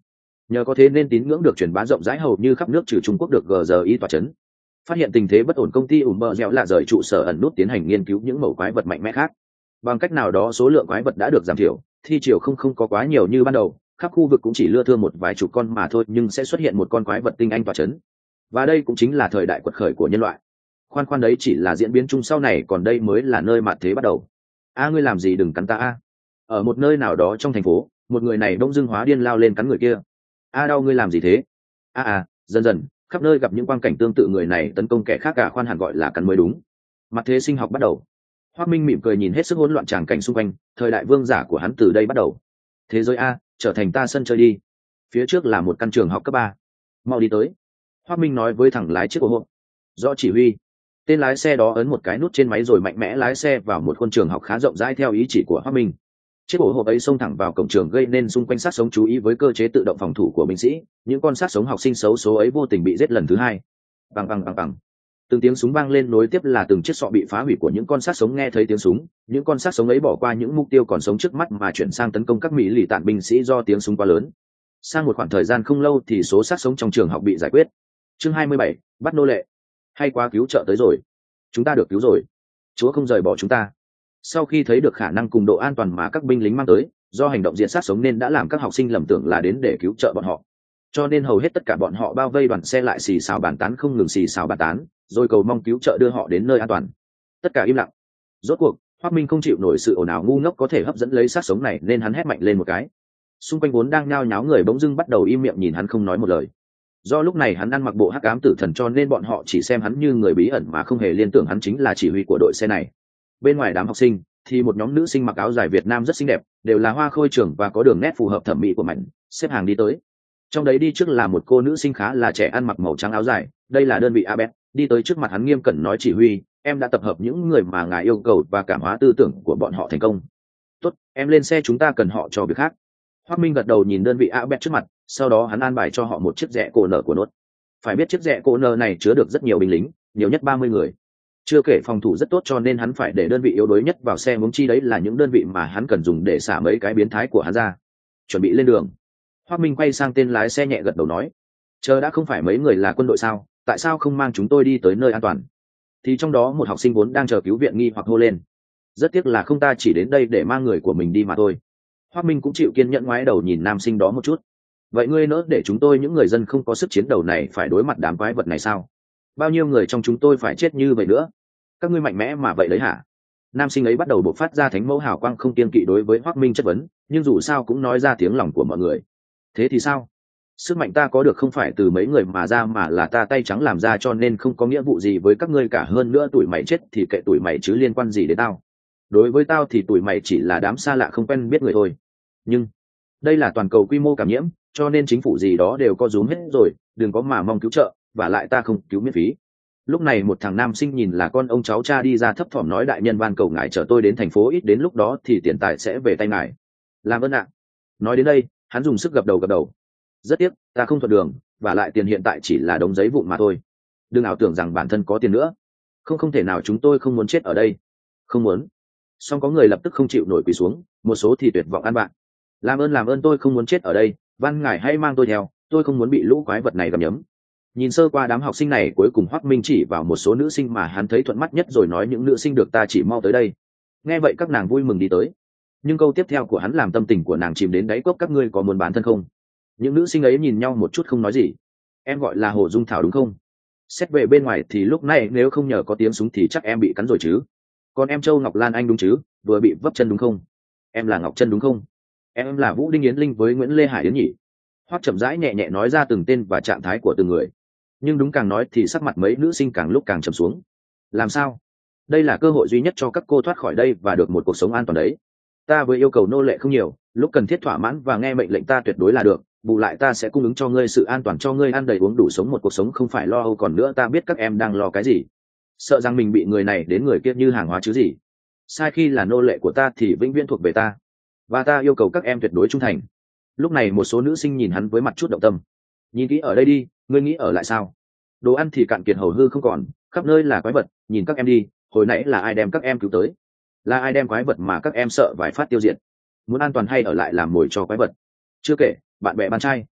nhờ có thế nên tín ngưỡng được truyền bá rộng rãi hầu như khắp nước trừ Trung Quốc được giê rờ i tỏa chấn. Phát hiện tình thế bất ổn, công ty ủm bờ dẻo là rời trụ sở ẩn nút tiến hành nghiên cứu những mẫu quái vật mạnh mẽ khác. Bằng cách nào đó số lượng quái vật đã được giảm thiểu, thi chiều không không có quá nhiều như ban đầu, khắp khu vực cũng chỉ lưa thưa một vài chục con mà thôi, nhưng sẽ xuất hiện một con quái vật tinh anh tỏa chấn. Và đây cũng chính là thời đại quật khởi của nhân loại. Khoan khoan, đấy chỉ là diễn biến chung, sau này còn đây mới là nơi mạt thế bắt đầu. A ngươi làm gì, đừng cắn ta a. Ở một nơi nào đó trong thành phố, một người này bỗng dưng hóa điên lao lên cắn người kia. A đau, ngươi làm gì thế? A à, dần dần khắp nơi gặp những quang cảnh tương tự, người này tấn công kẻ khác, cả khoan hẳn gọi là cắn mới đúng. Mặt thế sinh học bắt đầu. Hoác Minh mỉm cười nhìn hết sức hỗn loạn tràng cảnh xung quanh, thời đại vương giả của hắn từ đây bắt đầu. Thế giới a, trở thành ta sân chơi đi. Phía trước là một căn trường học cấp ba. Mau đi tới. Hoác Minh nói với thằng lái chiếc ô hộ. Rõ chỉ huy. Tên lái xe đó ấn một cái nút trên máy rồi mạnh mẽ lái xe vào một khuôn trường học khá rộng rãi theo ý chỉ của Hoác Minh. Chiếc ổ hộp ấy xông thẳng vào cổng trường, gây nên xung quanh sát sống chú ý với cơ chế tự động phòng thủ của binh sĩ. Những con sát sống học sinh xấu số ấy vô tình bị giết lần thứ hai. Bằng bằng bằng bằng. Từng tiếng súng vang lên, nối tiếp là từng chiếc sọ bị phá hủy của những con sát sống. Nghe thấy tiếng súng, những con sát sống ấy bỏ qua những mục tiêu còn sống trước mắt mà chuyển sang tấn công các mỹ lì tạn binh sĩ do tiếng súng quá lớn. Sang một khoảng thời gian không lâu thì số sát sống trong trường học bị giải quyết. Chương hai mươi bảy, bắt nô lệ. Hay quá, cứu trợ tới rồi. Chúng ta được cứu rồi. Chúa không rời bỏ chúng ta. Sau khi thấy được khả năng cùng độ an toàn mà các binh lính mang tới, do hành động diện sát sống nên đã làm các học sinh lầm tưởng là đến để cứu trợ bọn họ. Cho nên hầu hết tất cả bọn họ bao vây đoàn xe lại, xì xào bàn tán, không ngừng xì xào bàn tán, rồi cầu mong cứu trợ đưa họ đến nơi an toàn. Tất cả im lặng. Rốt cuộc, Hoác Minh không chịu nổi sự ồn ào ngu ngốc có thể hấp dẫn lấy sát sống này nên hắn hét mạnh lên một cái. Xung quanh vốn đang nhao nháo người bỗng dưng bắt đầu im miệng nhìn hắn không nói một lời. Do lúc này hắn ăn mặc bộ hắc ám tử thần cho nên bọn họ chỉ xem hắn như người bí ẩn mà không hề liên tưởng hắn chính là chỉ huy của đội xe này. Bên ngoài đám học sinh thì một nhóm nữ sinh mặc áo dài Việt Nam rất xinh đẹp, đều là hoa khôi trưởng và có đường nét phù hợp thẩm mỹ của mạnh, xếp hàng đi tới. Trong đấy đi trước là một cô nữ sinh khá là trẻ, ăn mặc màu trắng áo dài, đây là đơn vị a bê e, đi tới trước mặt hắn nghiêm cẩn nói: chỉ huy, em đã tập hợp những người mà ngài yêu cầu và cảm hóa tư tưởng của bọn họ thành công. Tốt, em lên xe, chúng ta cần họ cho việc khác. Hoác Minh gật đầu nhìn đơn vị a bê e trước mặt, sau đó hắn an bài cho họ một chiếc rẽ cổ nở của nốt. Phải biết chiếc rẽ cổ nở này chứa được rất nhiều binh lính, nhiều nhất ba mươi người. Chưa kể phòng thủ rất tốt, cho nên hắn phải để đơn vị yếu đuối nhất vào xe, huống chi đấy là những đơn vị mà hắn cần dùng để xả mấy cái biến thái của hắn ra. Chuẩn bị lên đường. Hoác Minh quay sang tên lái xe nhẹ gật đầu nói: chờ đã, không phải mấy người là quân đội sao, tại sao không mang chúng tôi đi tới nơi an toàn? Thì trong đó một học sinh vốn đang chờ cứu viện nghi hoặc hô lên: rất tiếc là không, ta chỉ đến đây để mang người của mình đi mà thôi. Hoác Minh cũng chịu kiên nhẫn ngoái đầu nhìn nam sinh đó một chút. Vậy ngươi nỡ để chúng tôi, những người dân không có sức chiến đấu này, phải đối mặt đám quái vật này sao? Bao nhiêu người trong chúng tôi phải chết như vậy nữa? Các ngươi mạnh mẽ mà vậy đấy hả? Nam sinh ấy bắt đầu bộc phát ra thánh mẫu hào quang, không kiêng kỵ đối với Hoác Minh chất vấn, nhưng dù sao cũng nói ra tiếng lòng của mọi người. Thế thì sao? Sức mạnh ta có được không phải từ mấy người mà ra, mà là ta tay trắng làm ra, cho nên không có nghĩa vụ gì với các ngươi cả. Hơn nữa tụi mày chết thì kệ tụi mày chứ liên quan gì đến tao. Đối với tao thì tụi mày chỉ là đám xa lạ không quen biết người thôi. Nhưng đây là toàn cầu quy mô cảm nhiễm, cho nên chính phủ gì đó đều có rúm hết rồi, đừng có mà mong cứu trợ, và lại ta không cứu miễn phí. Lúc này một thằng nam sinh nhìn là con ông cháu cha đi ra, thấp thỏm nói: đại nhân van cầu ngài chở tôi đến thành phố, ít đến lúc đó thì tiền tài sẽ về tay ngài. Làm ơn ạ. Nói đến đây hắn dùng sức gập đầu gập đầu. Rất tiếc, ta không thuận đường, và lại tiền hiện tại chỉ là đống giấy vụn mà thôi. Đừng ảo tưởng rằng bản thân có tiền nữa. Không, không thể nào, chúng tôi không muốn chết ở đây. Không muốn. Song có người lập tức không chịu nổi quỳ xuống, một số thì tuyệt vọng ăn bạn. Làm ơn, làm ơn, tôi không muốn chết ở đây, van ngài hãy mang tôi theo, tôi không muốn bị lũ quái vật này gặm nhấm. Nhìn sơ qua đám học sinh này, cuối cùng Hoác Minh chỉ vào một số nữ sinh mà hắn thấy thuận mắt nhất rồi nói: những nữ sinh được ta chỉ mau tới đây. Nghe vậy các nàng vui mừng đi tới, nhưng câu tiếp theo của hắn làm tâm tình của nàng chìm đến đáy cốc: các ngươi có muốn bán thân không? Những nữ sinh ấy nhìn nhau một chút không nói gì. Em gọi là Hồ Dung Thảo đúng không? Xét về bên ngoài thì lúc này nếu không nhờ có tiếng súng thì chắc em bị cắn rồi chứ. Còn em Châu Ngọc Lan Anh đúng chứ, vừa bị vấp chân đúng không? Em là Ngọc Trân đúng không? Em là Vũ Đinh Yến Linh với Nguyễn Lê Hải Yến nhỉ? Hoác chậm rãi nhẹ nhẹ nói ra từng tên và trạng thái của từng người. Nhưng đúng càng nói thì sắc mặt mấy nữ sinh càng lúc càng trầm xuống. Làm sao? Đây là cơ hội duy nhất cho các cô thoát khỏi đây và được một cuộc sống an toàn đấy. Ta với yêu cầu nô lệ không nhiều, lúc cần thiết thỏa mãn và nghe mệnh lệnh ta tuyệt đối là được. Bù lại ta sẽ cung ứng cho ngươi sự an toàn, cho ngươi ăn đầy uống đủ, sống một cuộc sống không phải lo âu. Còn nữa, ta biết các em đang lo cái gì. Sợ rằng mình bị người này đến người kia như hàng hóa chứ gì. Sai khi là nô lệ của ta thì vĩnh viễn thuộc về ta, và ta yêu cầu các em tuyệt đối trung thành. Lúc này một số nữ sinh nhìn hắn với mặt chút động tâm. Nhìn kỹ ở đây đi, ngươi nghĩ ở lại sao? Đồ ăn thì cạn kiệt hầu hư không còn, khắp nơi là quái vật. Nhìn các em đi, hồi nãy là ai đem các em cứu tới? Là ai đem quái vật mà các em sợ vài phát tiêu diệt? Muốn an toàn hay ở lại làm mồi cho quái vật? Chưa kể bạn bè bạn trai.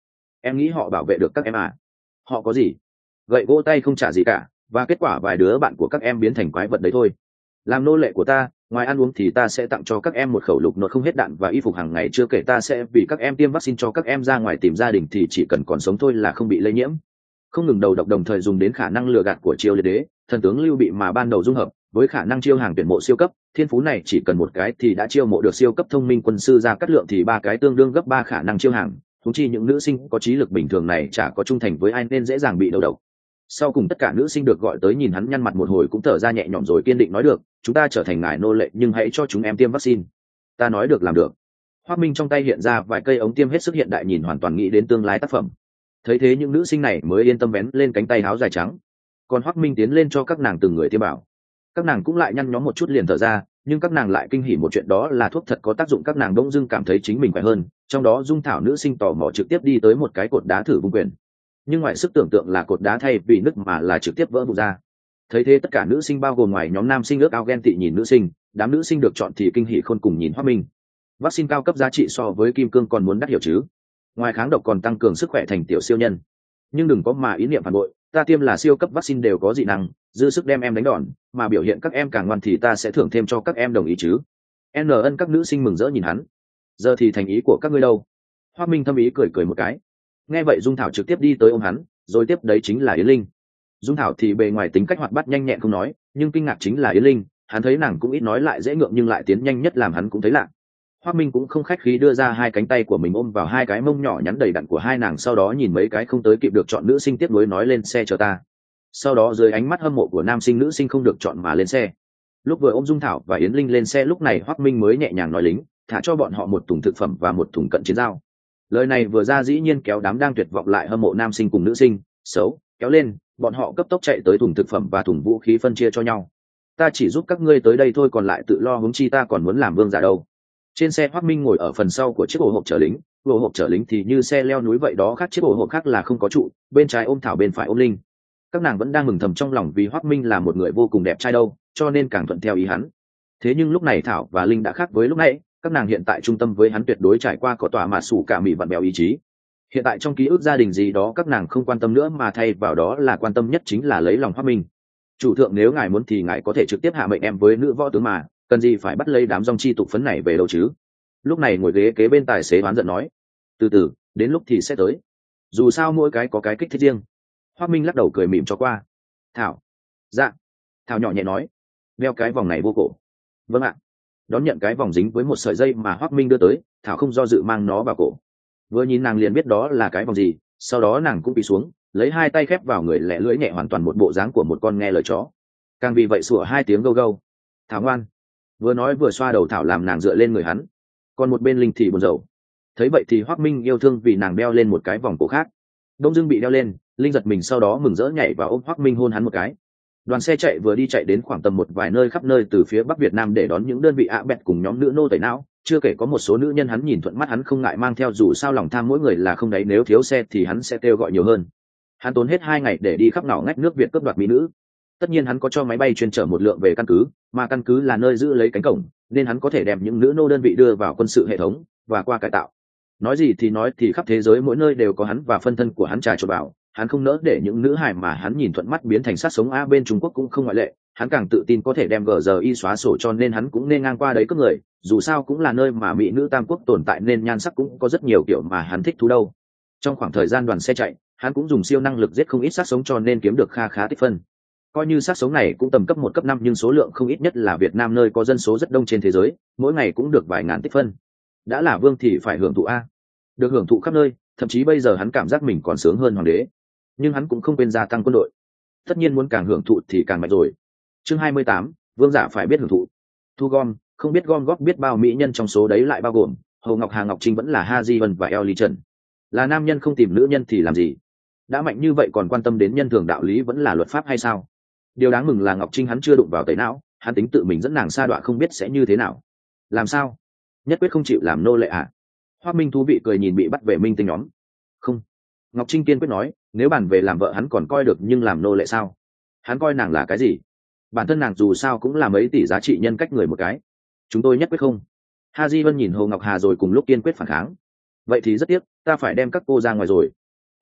Em nghĩ họ bảo vệ được các em à? Họ có gì? Gậy gỗ tay không trả gì cả, và kết quả vài đứa bạn của các em biến thành quái vật đấy thôi. Làm nô lệ của ta, ngoài ăn uống thì ta sẽ tặng cho các em một khẩu lục nột không hết đạn và y phục hàng ngày, chưa kể ta sẽ vì các em tiêm vaccine cho các em ra ngoài tìm gia đình, thì chỉ cần còn sống thôi là không bị lây nhiễm. Không ngừng đầu độc, đồng thời dùng đến khả năng lừa gạt của Chiêu Liệt Đế, thần tướng Lưu Bị mà ban đầu dung hợp với khả năng chiêu hàng tuyển mộ siêu cấp. Thiên phú này chỉ cần một cái thì đã chiêu mộ được siêu cấp thông minh quân sư Ra Cát Lượng, thì ba cái tương đương gấp ba khả năng chiêu hàng. Thúng chi những nữ sinh có trí lực bình thường này chả có trung thành với ai nên dễ dàng bị đầu độc. Sau cùng tất cả nữ sinh được gọi tới nhìn hắn nhăn mặt một hồi cũng thở ra nhẹ nhõm rồi kiên định nói được, chúng ta trở thành ngài nô lệ nhưng hãy cho chúng em tiêm vaccine. Ta nói được làm được. Hoác Minh trong tay hiện ra vài cây ống tiêm hết sức hiện đại, nhìn hoàn toàn nghĩ đến tương lai tác phẩm. Thấy thế những nữ sinh này mới yên tâm vén lên cánh tay áo dài trắng. Còn Hoác Minh tiến lên cho các nàng từng người tiêm bảo. Các nàng cũng lại nhăn nhó một chút liền thở ra, nhưng các nàng lại kinh hỉ một chuyện, đó là thuốc thật có tác dụng. Các nàng bỗng dưng cảm thấy chính mình khỏe hơn. Trong đó Dung Thảo nữ sinh tò mò trực tiếp đi tới một cái cột đá thử vung quyền, nhưng ngoài sức tưởng tượng là cột đá thay vì nứt mà là trực tiếp vỡ vụn ra. Thấy thế tất cả nữ sinh bao gồm ngoài nhóm nam sinh ước ao ghen tị nhìn nữ sinh, đám nữ sinh được chọn thì kinh hỉ khôn cùng nhìn Hoác Minh. Vaccine cao cấp giá trị so với kim cương còn muốn đắt hiểu chứ. Ngoài kháng độc còn tăng cường sức khỏe thành tiểu siêu nhân. Nhưng đừng có mà ý niệm phản bội, ta tiêm là siêu cấp vaccine đều có dị năng, dư sức đem em đánh đòn, mà biểu hiện các em càng ngoan thì ta sẽ thưởng thêm cho các em, đồng ý chứ? N ân các nữ sinh mừng rỡ nhìn hắn. Giờ thì thành ý của các ngươi đâu? Hoác Minh thâm ý cười cười một cái. Nghe vậy Dung Thảo trực tiếp đi tới ôm hắn, rồi tiếp đấy chính là Yến Linh. Dung Thảo thì bề ngoài tính cách hoạt bát nhanh nhẹn không nói, nhưng kinh ngạc chính là Yến Linh, hắn thấy nàng cũng ít nói lại dễ ngượng nhưng lại tiến nhanh nhất làm hắn cũng thấy lạ. Hoác Minh cũng không khách khí đưa ra hai cánh tay của mình ôm vào hai cái mông nhỏ nhắn đầy đặn của hai nàng, sau đó nhìn mấy cái không tới kịp được chọn nữ sinh tiếp nối nói lên xe chờ ta. Sau đó dưới ánh mắt hâm mộ của nam sinh nữ sinh không được chọn mà lên xe. Lúc vừa ôm Dung Thảo và Yến Linh lên xe, lúc này Hoác Minh mới nhẹ nhàng nói lính, thả cho bọn họ một thùng thực phẩm và một thùng cận chiến dao. Lời này vừa ra dĩ nhiên kéo đám đang tuyệt vọng lại hâm mộ nam sinh cùng nữ sinh xấu kéo lên, bọn họ cấp tốc chạy tới thùng thực phẩm và thùng vũ khí phân chia cho nhau. Ta chỉ giúp các ngươi tới đây thôi, còn lại tự lo, huống chi ta còn muốn làm vương giả đâu. Trên xe Hoác Minh ngồi ở phần sau của chiếc ổ hộp chở lính, ổ hộp chở lính thì như xe leo núi vậy đó, khác chiếc ổ hộp khác là không có trụ, bên trái ôm Thảo bên phải ôm Linh. Các nàng vẫn đang mừng thầm trong lòng vì Hoác Minh là một người vô cùng đẹp trai đâu, cho nên càng thuận theo ý hắn. Thế nhưng lúc này Thảo và Linh đã khác với lúc nãy, các nàng hiện tại trung tâm với hắn, tuyệt đối trải qua có tòa mà sủ cả mị vặn bèo ý chí. Hiện tại trong ký ức gia đình gì đó các nàng không quan tâm nữa, mà thay vào đó là quan tâm nhất chính là lấy lòng Hoác Minh. Chủ thượng, nếu ngài muốn thì ngài có thể trực tiếp hạ mệnh em với nữ võ tướng mà, cần gì phải bắt lấy đám dòng chi tục phấn này về đâu chứ? Lúc này ngồi ghế kế bên tài xế oán giận nói, từ từ, đến lúc thì sẽ tới, dù sao mỗi cái có cái kích thích riêng. Hoác Minh lắc đầu cười mỉm cho qua. Thảo, dạ. Thảo nhỏ nhẹ nói, đeo cái vòng này vô cổ. Vâng ạ. Đón nhận cái vòng dính với một sợi dây mà Hoác Minh đưa tới, Thảo không do dự mang nó vào cổ. Vừa nhìn nàng liền biết đó là cái vòng gì, sau đó nàng cũng bị xuống, lấy hai tay khép vào người, lẹ lưỡi nhẹ, hoàn toàn một bộ dáng của một con nghe lời chó. Càng vì vậy sủa hai tiếng gâu gâu. Thảo ngoan. Vừa nói vừa xoa đầu Thảo làm nàng dựa lên người hắn. Còn một bên Linh thì buồn rầu. Thấy vậy thì Hoác Minh yêu thương vì nàng đeo lên một cái vòng cổ khác. Đông dưng bị đeo lên, Linh giật mình, sau đó mừng rỡ nhảy vào ôm Hoác Minh hôn hắn một cái. Đoàn xe chạy vừa đi chạy đến khoảng tầm một vài nơi khắp nơi từ phía Bắc Việt Nam để đón những đơn vị ạ bẹt cùng nhóm nữ nô tẩy não, chưa kể có một số nữ nhân hắn nhìn thuận mắt hắn không ngại mang theo, dù sao lòng tham mỗi người là không đấy, nếu thiếu xe thì hắn sẽ kêu gọi nhiều hơn. Hắn tốn hết hai ngày để đi khắp ngõ ngách nước Việt cướp đoạt mỹ nữ. Tất nhiên hắn có cho máy bay chuyên chở một lượng về căn cứ, mà căn cứ là nơi giữ lấy cánh cổng, nên hắn có thể đem những nữ nô đơn vị đưa vào quân sự hệ thống và qua cải tạo. Nói gì thì nói thì khắp thế giới mỗi nơi đều có hắn và phân thân của hắn trà trộn vào. Hắn không nỡ để những nữ hài mà hắn nhìn thuận mắt biến thành sát sống, a bên Trung Quốc cũng không ngoại lệ. Hắn càng tự tin có thể đem gờ giờ y xóa sổ, cho nên hắn cũng nên ngang qua đấy cướp người, dù sao cũng là nơi mà mỹ nữ tam quốc tồn tại nên nhan sắc cũng có rất nhiều kiểu mà hắn thích thú đâu. Trong khoảng thời gian đoàn xe chạy, hắn cũng dùng siêu năng lực giết không ít sát sống cho nên kiếm được kha khá tích phân. Coi như sát sống này cũng tầm cấp một cấp năm nhưng số lượng không ít, nhất là Việt Nam nơi có dân số rất đông trên thế giới, mỗi ngày cũng được vài ngàn tích phân. Đã là vương thì phải hưởng thụ a, được hưởng thụ khắp nơi, thậm chí bây giờ hắn cảm giác mình còn sướng hơn hoàng đế. Nhưng hắn cũng không quên gia tăng quân đội, tất nhiên muốn càng hưởng thụ thì càng mạnh rồi. Chương hai mươi tám, vương giả phải biết hưởng thụ. Thu gom, không biết gom góp biết bao mỹ nhân, trong số đấy lại bao gồm Hồ Ngọc Hà, Ngọc Trinh vẫn là Ha Di Vân và Eo Ly Trần. Là nam nhân không tìm nữ nhân thì làm gì? Đã mạnh như vậy còn quan tâm đến nhân thường đạo lý vẫn là luật pháp hay sao? Điều đáng mừng là Ngọc Trinh hắn chưa đụng vào tẩy não, hắn tính tự mình dẫn nàng sa đọa không biết sẽ như thế nào. Làm sao? Nhất quyết không chịu làm nô lệ à? Hoác Minh thú vị cười nhìn bị bắt về minh tinh nhóm. Không. Ngọc Trinh kiên quyết nói, nếu bàn về làm vợ hắn còn coi được, nhưng làm nô lệ sao? Hắn coi nàng là cái gì? Bản thân nàng dù sao cũng là mấy tỷ giá trị nhân cách người một cái. Chúng tôi nhất quyết không. Ha Di Vân nhìn Hồ Ngọc Hà rồi cùng lúc kiên quyết phản kháng. Vậy thì rất tiếc, ta phải đem các cô ra ngoài rồi.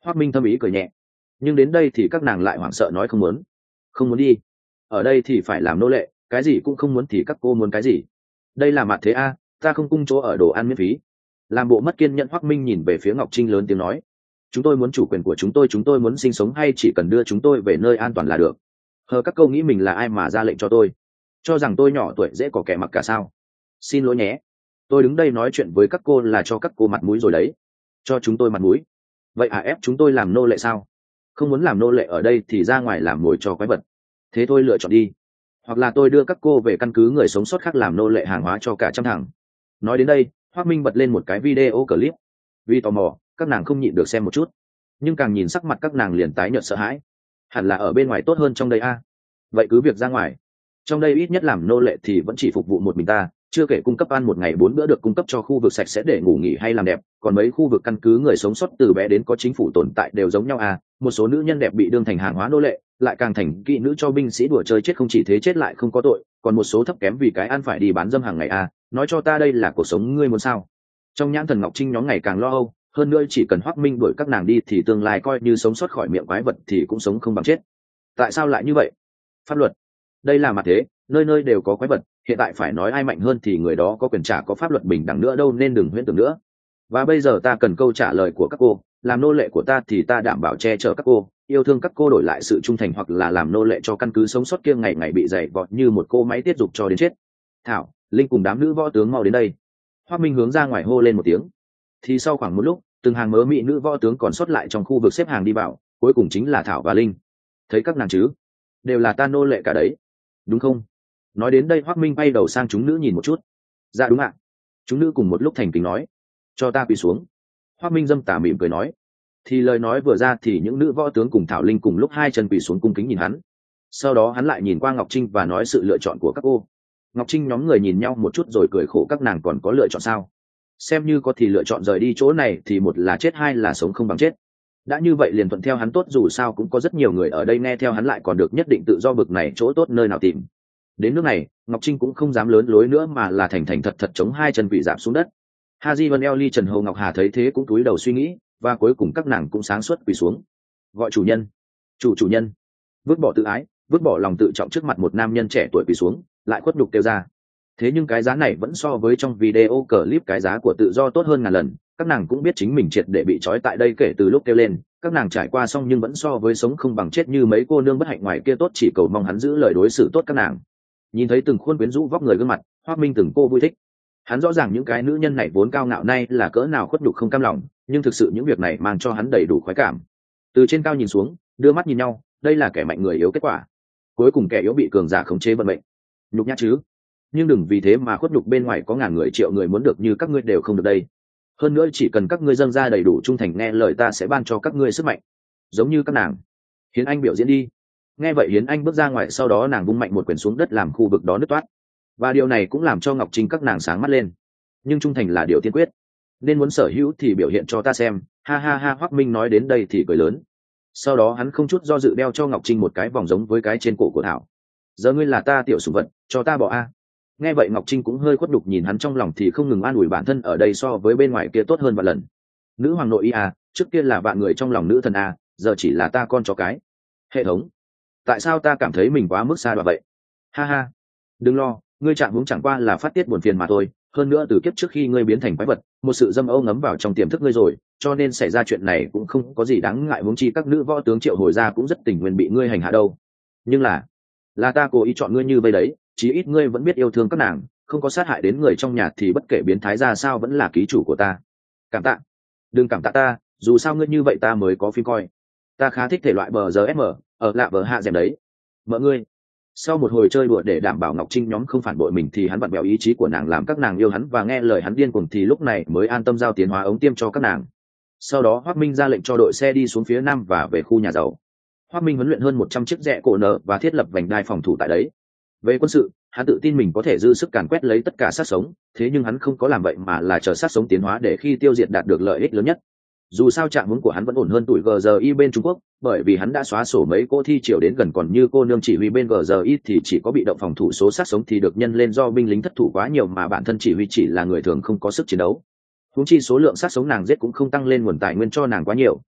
Hoác Minh thâm ý cười nhẹ, nhưng đến đây thì các nàng lại hoảng sợ nói không muốn, không muốn đi. Ở đây thì phải làm nô lệ, cái gì cũng không muốn thì các cô muốn cái gì? Đây là mặt thế a, ta không cung chỗ ở đồ ăn miễn phí. Làm bộ mất kiên nhẫn, Hoác Minh nhìn về phía Ngọc Trinh lớn tiếng nói, chúng tôi muốn chủ quyền của chúng tôi, chúng tôi muốn sinh sống hay chỉ cần đưa chúng tôi về nơi an toàn là được. Hờ, các câu nghĩ mình là ai mà ra lệnh cho tôi? Cho rằng tôi nhỏ tuổi dễ có kẻ mặc cả sao? Xin lỗi nhé, tôi đứng đây nói chuyện với các cô là cho các cô mặt mũi rồi đấy. Cho chúng tôi mặt mũi? Vậy à, ép chúng tôi làm nô lệ sao? Không muốn làm nô lệ ở đây thì ra ngoài làm mồi cho quái vật. Thế thôi, lựa chọn đi, hoặc là tôi đưa các cô về căn cứ người sống sót khác làm nô lệ hàng hóa cho cả trăm thằng. Nói đến đây, Hoác Minh bật lên một cái video clip. Vì tò mò, các nàng không nhịn được xem một chút, nhưng càng nhìn sắc mặt các nàng liền tái nhợt sợ hãi. Hẳn là ở bên ngoài tốt hơn trong đây a. Vậy cứ việc ra ngoài. Trong đây ít nhất làm nô lệ thì vẫn chỉ phục vụ một mình ta, chưa kể cung cấp ăn một ngày bốn bữa, được cung cấp cho khu vực sạch sẽ để ngủ nghỉ hay làm đẹp. Còn mấy khu vực căn cứ người sống sót từ bé đến có chính phủ tồn tại đều giống nhau à. Một số nữ nhân đẹp bị đương thành hàng hóa nô lệ, lại càng thành kỹ nữ cho binh sĩ đùa chơi chết, không chỉ thế chết lại không có tội. Còn một số thấp kém vì cái ăn phải đi bán dâm hàng ngày à. Nói cho ta đây là cuộc sống ngươi muốn sao? Trong nhãn thần Ngọc Trinh nhóm ngày càng lo âu, hơn nữa chỉ cần Hoác Minh đuổi các nàng đi thì tương lai coi như sống sót khỏi miệng quái vật thì cũng sống không bằng chết. Tại sao lại như vậy? Pháp luật, đây là mặt thế, nơi nơi đều có quái vật, hiện tại phải nói ai mạnh hơn thì người đó có quyền trả, có pháp luật bình đẳng nữa đâu, nên đừng huyễn tưởng nữa. Và bây giờ ta cần câu trả lời của các cô. Làm nô lệ của ta thì ta đảm bảo che chở các cô, yêu thương các cô đổi lại sự trung thành, hoặc là làm nô lệ cho căn cứ sống sót kia ngày ngày bị dày vọt như một cô máy tiết dục cho đến chết. Thảo, Linh cùng đám nữ võ tướng mau đến đây. Hoác Minh hướng ra ngoài hô lên một tiếng. Thì sau khoảng một lúc, từng hàng mớ mị nữ võ tướng còn sót lại trong khu vực xếp hàng đi vào, cuối cùng chính là Thảo và Linh. Thấy các nàng chứ? Đều là ta nô lệ cả đấy, đúng không? Nói đến đây, Hoác Minh bay đầu sang chúng nữ nhìn một chút. Dạ đúng ạ. Chúng nữ cùng một lúc thành kính nói. Cho ta quỳ xuống. Hoác Minh dâm tà mỉm cười nói. Thì lời nói vừa ra thì những nữ võ tướng cùng Thảo Linh cùng lúc hai chân quỳ xuống cung kính nhìn hắn. Sau đó hắn lại nhìn qua Ngọc Trinh và nói sự lựa chọn của các cô. Ngọc Trinh nhóm người nhìn nhau một chút rồi cười khổ, các nàng còn có lựa chọn sao? Xem như có thì lựa chọn rời đi chỗ này thì một là chết, hai là sống không bằng chết. Đã như vậy liền thuận theo hắn tốt, dù sao cũng có rất nhiều người ở đây nghe theo hắn, lại còn được nhất định tự do, bực này chỗ tốt nơi nào tìm. Đến nước này, Ngọc Trinh cũng không dám lớn lối nữa mà là thành thành thật thật chống hai chân quỳ rạp xuống đất. Haji Vân Eo Ly Trần Hồ Ngọc Hà thấy thế cũng cúi đầu suy nghĩ, và cuối cùng các nàng cũng sáng suốt quỳ xuống. Gọi chủ nhân, chủ chủ nhân. Vứt bỏ tự ái, vứt bỏ lòng tự trọng trước mặt một nam nhân trẻ tuổi quỳ xuống, lại khuất nhục kêu ra. Thế nhưng cái giá này vẫn so với trong video clip cái giá của tự do tốt hơn ngàn lần. Các nàng cũng biết chính mình triệt để bị trói tại đây kể từ lúc kêu lên. Các nàng trải qua xong nhưng vẫn so với sống không bằng chết như mấy cô nương bất hạnh ngoài kia tốt, chỉ cầu mong hắn giữ lời đối xử tốt các nàng. Nhìn thấy từng khuôn quyến rũ vóc người gương mặt, Hoác Minh từng cô vui thích. Hắn rõ ràng những cái nữ nhân này vốn cao ngạo nay là cỡ nào khuất nhục không cam lòng, nhưng thực sự những việc này mang cho hắn đầy đủ khoái cảm. Từ trên cao nhìn xuống, đưa mắt nhìn nhau, đây là kẻ mạnh người yếu kết quả. Cuối cùng kẻ yếu bị cường giả khống chế vận mệnh. Nhục nhã chứ? Nhưng đừng vì thế mà khuất nhục, bên ngoài có ngàn người triệu người muốn được như các ngươi đều không được đây. Hơn nữa chỉ cần các ngươi dâng ra đầy đủ trung thành nghe lời ta sẽ ban cho các ngươi sức mạnh, giống như các nàng. Hiến Anh biểu diễn đi. Nghe vậy Hiến Anh bước ra ngoài, sau đó nàng vung mạnh một quyền xuống đất làm khu vực đó nứt toát, và điều này cũng làm cho Ngọc Trinh các nàng sáng mắt lên. Nhưng trung thành là điều tiên quyết, nên muốn sở hữu thì biểu hiện cho ta xem. Ha ha ha. Hoác Minh nói đến đây thì cười lớn, sau đó hắn không chút do dự đeo cho Ngọc Trinh một cái vòng giống với cái trên cổ của Thảo. Giờ ngươi là ta tiểu sủng vật, cho ta bỏ a. Nghe vậy Ngọc Trinh cũng hơi khuất đục nhìn hắn, trong lòng thì không ngừng an ủi bản thân ở đây so với bên ngoài kia tốt hơn vạn lần. Nữ hoàng nội y à, trước kia là vạn người trong lòng nữ thần à, giờ chỉ là ta con chó cái. Hệ thống, tại sao ta cảm thấy mình quá mức xa đoạn vậy? Ha ha, đừng lo, ngươi chạm hướng chẳng qua là phát tiết buồn phiền mà thôi. Hơn nữa từ kiếp trước khi ngươi biến thành quái vật, một sự dâm âu ngấm vào trong tiềm thức ngươi rồi, cho nên xảy ra chuyện này cũng không có gì đáng ngại, huống chi các nữ võ tướng triệu hồi ra cũng rất tình nguyện bị ngươi hành hạ đâu. Nhưng là là ta cố ý chọn ngươi như vậy đấy, chí ít ngươi vẫn biết yêu thương các nàng, không có sát hại đến người trong nhà thì bất kể biến thái ra sao vẫn là ký chủ của ta. Cảm tạ. Đừng cảm tạ ta, dù sao ngươi như vậy ta mới có phim coi. Ta khá thích thể loại bờ giờ ép em, ở lạ bờ hạ dèm đấy. Mợ ngươi. Sau một hồi chơi đùa để đảm bảo Ngọc Trinh nhóm không phản bội mình thì hắn vặn bèo ý chí của nàng làm các nàng yêu hắn và nghe lời hắn điên cuồng, thì lúc này mới an tâm giao tiến hóa ống tiêm cho các nàng. Sau đó Hoác Minh ra lệnh cho đội xe đi xuống phía nam và về khu nhà giàu. Hoác Minh huấn luyện hơn một trăm chiếc rẽ cổ nợ và thiết lập vành đai phòng thủ tại đấy. Về quân sự, hắn tự tin mình có thể dư sức càn quét lấy tất cả sát sống, thế nhưng hắn không có làm vậy mà là chờ sát sống tiến hóa để khi tiêu diệt đạt được lợi ích lớn nhất. Dù sao trạng hướng của hắn vẫn ổn hơn tuổi giê giê i bên Trung Quốc, bởi vì hắn đã xóa sổ mấy cô thi triều đến gần, còn như cô nương chỉ huy bên giê giê i thì chỉ có bị động phòng thủ, số sát sống thì được nhân lên do binh lính thất thủ quá nhiều mà bản thân chỉ huy chỉ là người thường không có sức chiến đấu. Huống chi số lượng sát sống nàng giết cũng không tăng lên nguồn tài nguyên cho nàng quá nhiều,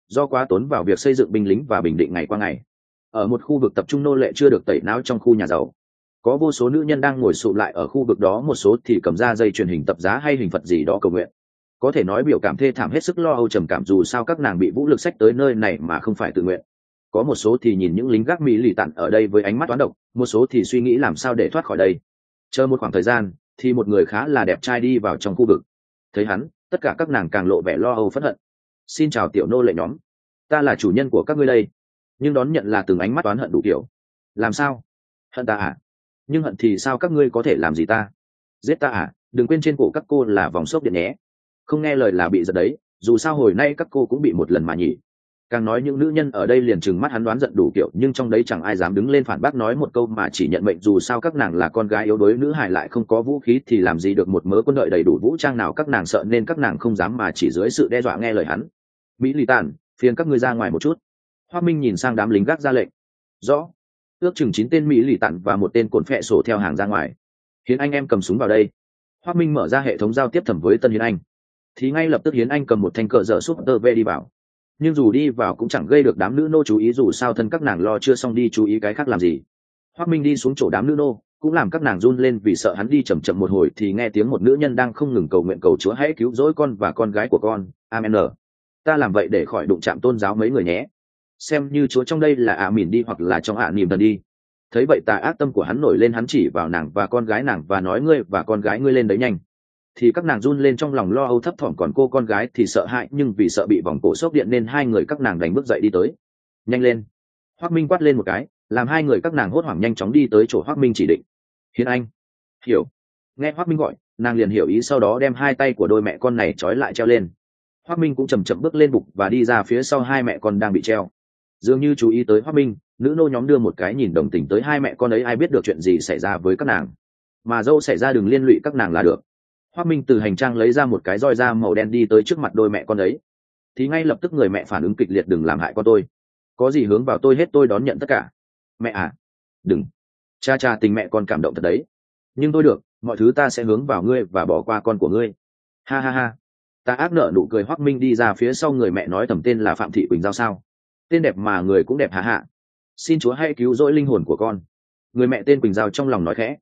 do quá tốn vào việc xây dựng binh lính và bình định ngày qua ngày. Ở một khu vực tập trung nô lệ chưa được tẩy não trong khu nhà giàu, có vô số nữ nhân đang ngồi sụp lại ở khu vực đó, một số thì cầm ra dây truyền hình tập giá hay hình phật gì đó cầu nguyện. Có thể nói biểu cảm thê thảm hết sức lo âu trầm cảm, dù sao các nàng bị vũ lực xách tới nơi này mà không phải tự nguyện. Có một số thì nhìn những lính gác Mỹ lì tặn ở đây với ánh mắt toán độc, một số thì suy nghĩ làm sao để thoát khỏi đây. Chờ một khoảng thời gian thì một người khá là đẹp trai đi vào trong khu vực. Thấy hắn, tất cả các nàng càng lộ vẻ lo âu phẫn hận. Xin chào tiểu nô lệ nhóm, ta là chủ nhân của các ngươi đây. Nhưng đón nhận là từng ánh mắt toán hận đủ kiểu. Làm sao? Hận ta à? Nhưng hận thì sao, các ngươi có thể làm gì ta? Giết ta à? Đừng quên trên cổ các cô là vòng xốc điện nhé. Không nghe lời là bị giật đấy, dù sao hồi nay các cô cũng bị một lần mà nhỉ. Càng nói những nữ nhân ở đây liền trừng mắt hắn đoán giận đủ kiểu, nhưng trong đấy chẳng ai dám đứng lên phản bác nói một câu mà chỉ nhận mệnh, dù sao các nàng là con gái yếu đuối, nữ hài lại không có vũ khí thì làm gì được một mớ quân đội đầy đủ vũ trang nào. Các nàng sợ nên các nàng không dám mà chỉ dưới sự đe dọa nghe lời hắn. Mỹ lì tàn, phiền các ngươi ra ngoài một chút. Hoác Minh nhìn sang đám lính gác ra lệnh. Rõ. Ước chừng chín tên Mỹ lì tàn và một tên cồn phệ sổ theo hàng ra ngoài. Hiến Anh em cầm súng vào đây. Hoác Minh mở ra hệ thống giao tiếp thẩm với Tân Hiến Anh. Thì ngay lập tức Hiến Anh cầm một thanh cờ dở súp tơ vê đi vào. Nhưng dù đi vào cũng chẳng gây được đám nữ nô chú ý, dù sao thân các nàng lo chưa xong đi chú ý cái khác làm gì. Hoác Minh đi xuống chỗ đám nữ nô cũng làm các nàng run lên, vì sợ hắn đi chậm chậm một hồi thì nghe tiếng một nữ nhân đang không ngừng cầu nguyện cầu Chúa hãy cứu rỗi con và con gái của con. Amen. Ta làm vậy để khỏi đụng chạm tôn giáo mấy người nhé. Xem như Chúa trong đây là ạ mìn đi, hoặc là trong ạ niềm thần đi. Thấy vậy tà ác tâm của hắn nổi lên, hắn chỉ vào nàng và con gái nàng và nói ngươi và con gái ngươi lên đấy nhanh. Thì các nàng run lên trong lòng lo âu thấp thỏm, còn cô con gái thì sợ hãi, nhưng vì sợ bị vòng cổ xốc điện nên hai người các nàng đánh bước dậy đi tới. Nhanh lên. Hoác Minh quát lên một cái, làm hai người các nàng hốt hoảng nhanh chóng đi tới chỗ Hoác Minh chỉ định. Hiến Anh. Hiểu. Nghe Hoác Minh gọi, nàng liền hiểu ý, sau đó đem hai tay của đôi mẹ con này trói lại treo lên. Hoác Minh cũng chầm chậm bước lên bục và đi ra phía sau hai mẹ con đang bị treo. Dường như chú ý tới Hoác Minh, nữ nô nhóm đưa một cái nhìn đồng tình tới hai mẹ con ấy, ai biết được chuyện gì xảy ra với các nàng. Mà dâu xảy ra đừng liên lụy các nàng là được. Hoác Minh từ hành trang lấy ra một cái roi da màu đen đi tới trước mặt đôi mẹ con ấy. Thì ngay lập tức người mẹ phản ứng kịch liệt, đừng làm hại con tôi. Có gì hướng vào tôi hết, tôi đón nhận tất cả. Mẹ à, đừng. Cha cha, tình mẹ con cảm động thật đấy. Nhưng thôi được, mọi thứ ta sẽ hướng vào ngươi và bỏ qua con của ngươi. Ha ha ha. Ta ác nợ nụ cười. Hoác Minh đi ra phía sau người mẹ nói thầm, tên là Phạm Thị Quỳnh Giao sao? Tên đẹp mà người cũng đẹp hả hạ. Xin Chúa hãy cứu rỗi linh hồn của con. Người mẹ tên Quỳnh Giao trong lòng nói khẽ.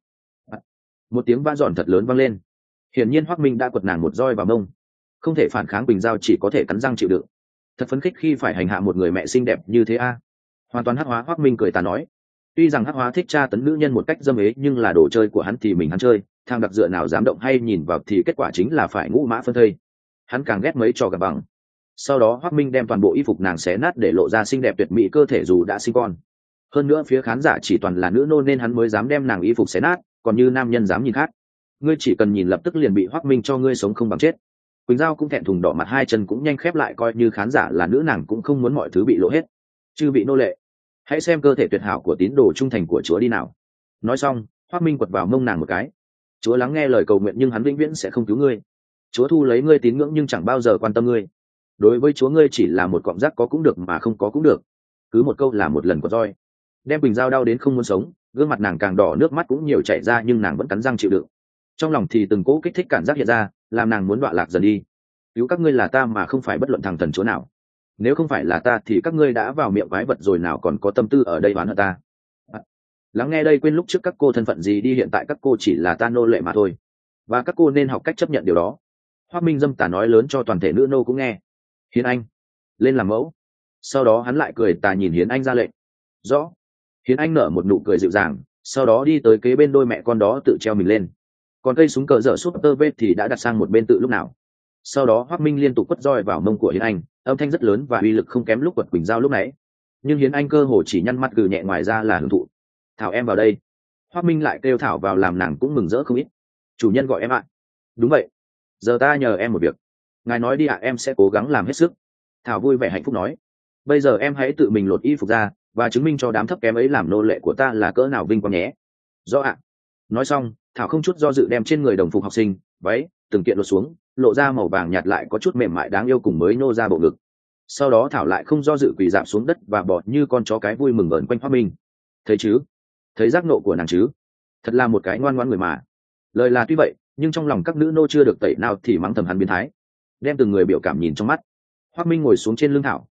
Một tiếng va giòn thật lớn vang lên. Hiển nhiên Hoác Minh đã quật nàng một roi vào mông. Không thể phản kháng, Quỳnh Giao chỉ có thể cắn răng chịu đựng. Thật phấn khích khi phải hành hạ một người mẹ xinh đẹp như thế a. Hoàn toàn hắc hóa. Hoác Minh cười ta nói. Tuy rằng hắc hóa thích tra tấn nữ nhân một cách dâm ế, nhưng là đồ chơi của hắn thì mình hắn chơi, thằng đặc dựa nào dám động hay nhìn vào thì kết quả chính là phải ngũ mã phân thây. Hắn càng ghét mấy trò gặp bằng. Sau đó Hoác Minh đem toàn bộ y phục nàng xé nát để lộ ra xinh đẹp tuyệt mỹ cơ thể dù đã sinh con. Hơn nữa phía khán giả chỉ toàn là nữ nô nên hắn mới dám đem nàng y phục xé nát, còn như nam nhân dám nhìn khác. Ngươi chỉ cần nhìn lập tức liền bị Hoác Minh cho ngươi sống không bằng chết. Quỳnh Giao cũng thẹn thùng đỏ mặt, hai chân cũng nhanh khép lại, coi như khán giả là nữ nàng cũng không muốn mọi thứ bị lộ hết. Chư vị nô lệ, hãy xem cơ thể tuyệt hảo của tín đồ trung thành của Chúa đi nào. Nói xong Hoác Minh quật vào mông nàng một cái. Chúa lắng nghe lời cầu nguyện nhưng hắn vĩnh viễn sẽ không cứu ngươi. Chúa thu lấy ngươi tín ngưỡng nhưng chẳng bao giờ quan tâm ngươi. Đối với Chúa ngươi chỉ là một cọng rác, có cũng được mà không có cũng được. Cứ một câu là một lần của roi. Đem Quỳnh Giao đau đến không muốn sống, gương mặt nàng càng đỏ, nước mắt cũng nhiều chảy ra, nhưng nàng vẫn cắn răng chịu đựng. Trong lòng thì từng cỗ kích thích cảm giác hiện ra, làm nàng muốn đọa lạc dần đi. Cứu các ngươi là ta mà không phải bất luận thằng thần Chúa nào. Nếu không phải là ta thì các ngươi đã vào miệng quái vật rồi, nào còn có tâm tư ở đây oán hận ta. À, lắng nghe đây, quên lúc trước các cô thân phận gì đi, hiện tại các cô chỉ là ta nô lệ mà thôi, và các cô nên học cách chấp nhận điều đó. Hoác Minh dâm tà nói lớn cho toàn thể nữ nô cũng nghe. Hiến Anh, lên làm mẫu. Sau đó hắn lại cười tà nhìn Hiến Anh ra lệnh. Rõ. Hiến Anh nở một nụ cười dịu dàng, sau đó đi tới kế bên đôi mẹ con đó tự treo mình lên. Còn cây súng cờ dở súp tơ vết thì đã đặt sang một bên tự lúc nào. Sau đó Hoác Minh liên tục quất roi vào mông của Hiến Anh, âm thanh rất lớn và uy lực không kém lúc quật Quỳnh Giao lúc nãy. Nhưng Hiến Anh cơ hồ chỉ nhăn mắt gừ nhẹ, ngoài ra là hưởng thụ. Thảo em vào đây. Hoác Minh lại kêu Thảo vào, làm nàng cũng mừng rỡ không ít. Chủ nhân gọi em ạ. Đúng vậy. Giờ ta nhờ em một việc. Ngài nói đi ạ, em sẽ cố gắng làm hết sức. Thảo vui vẻ hạnh phúc nói. Bây giờ em hãy tự mình lột y phục ra và chứng minh cho đám thấp kém ấy làm nô lệ của ta là cỡ nào vinh quang nhé. Rõ ạ. Nói xong Thảo không chút do dự đem trên người đồng phục học sinh, váy từng kiện lột xuống, lộ ra màu vàng nhạt lại có chút mềm mại đáng yêu cùng mới nô ra bộ ngực. Sau đó Thảo lại không do dự quỳ dạp xuống đất và bò như con chó cái, vui mừng vờn quanh Hoác Minh. Thấy chứ, thấy giác nộ của nàng chứ, thật là một cái ngoan ngoãn người mà. Lời là tuy vậy nhưng trong lòng các nữ nô chưa được tẩy nào thì mắng thầm hắn biến thái. Đem từng người biểu cảm nhìn trong mắt. Hoác Minh ngồi xuống trên lưng Thảo,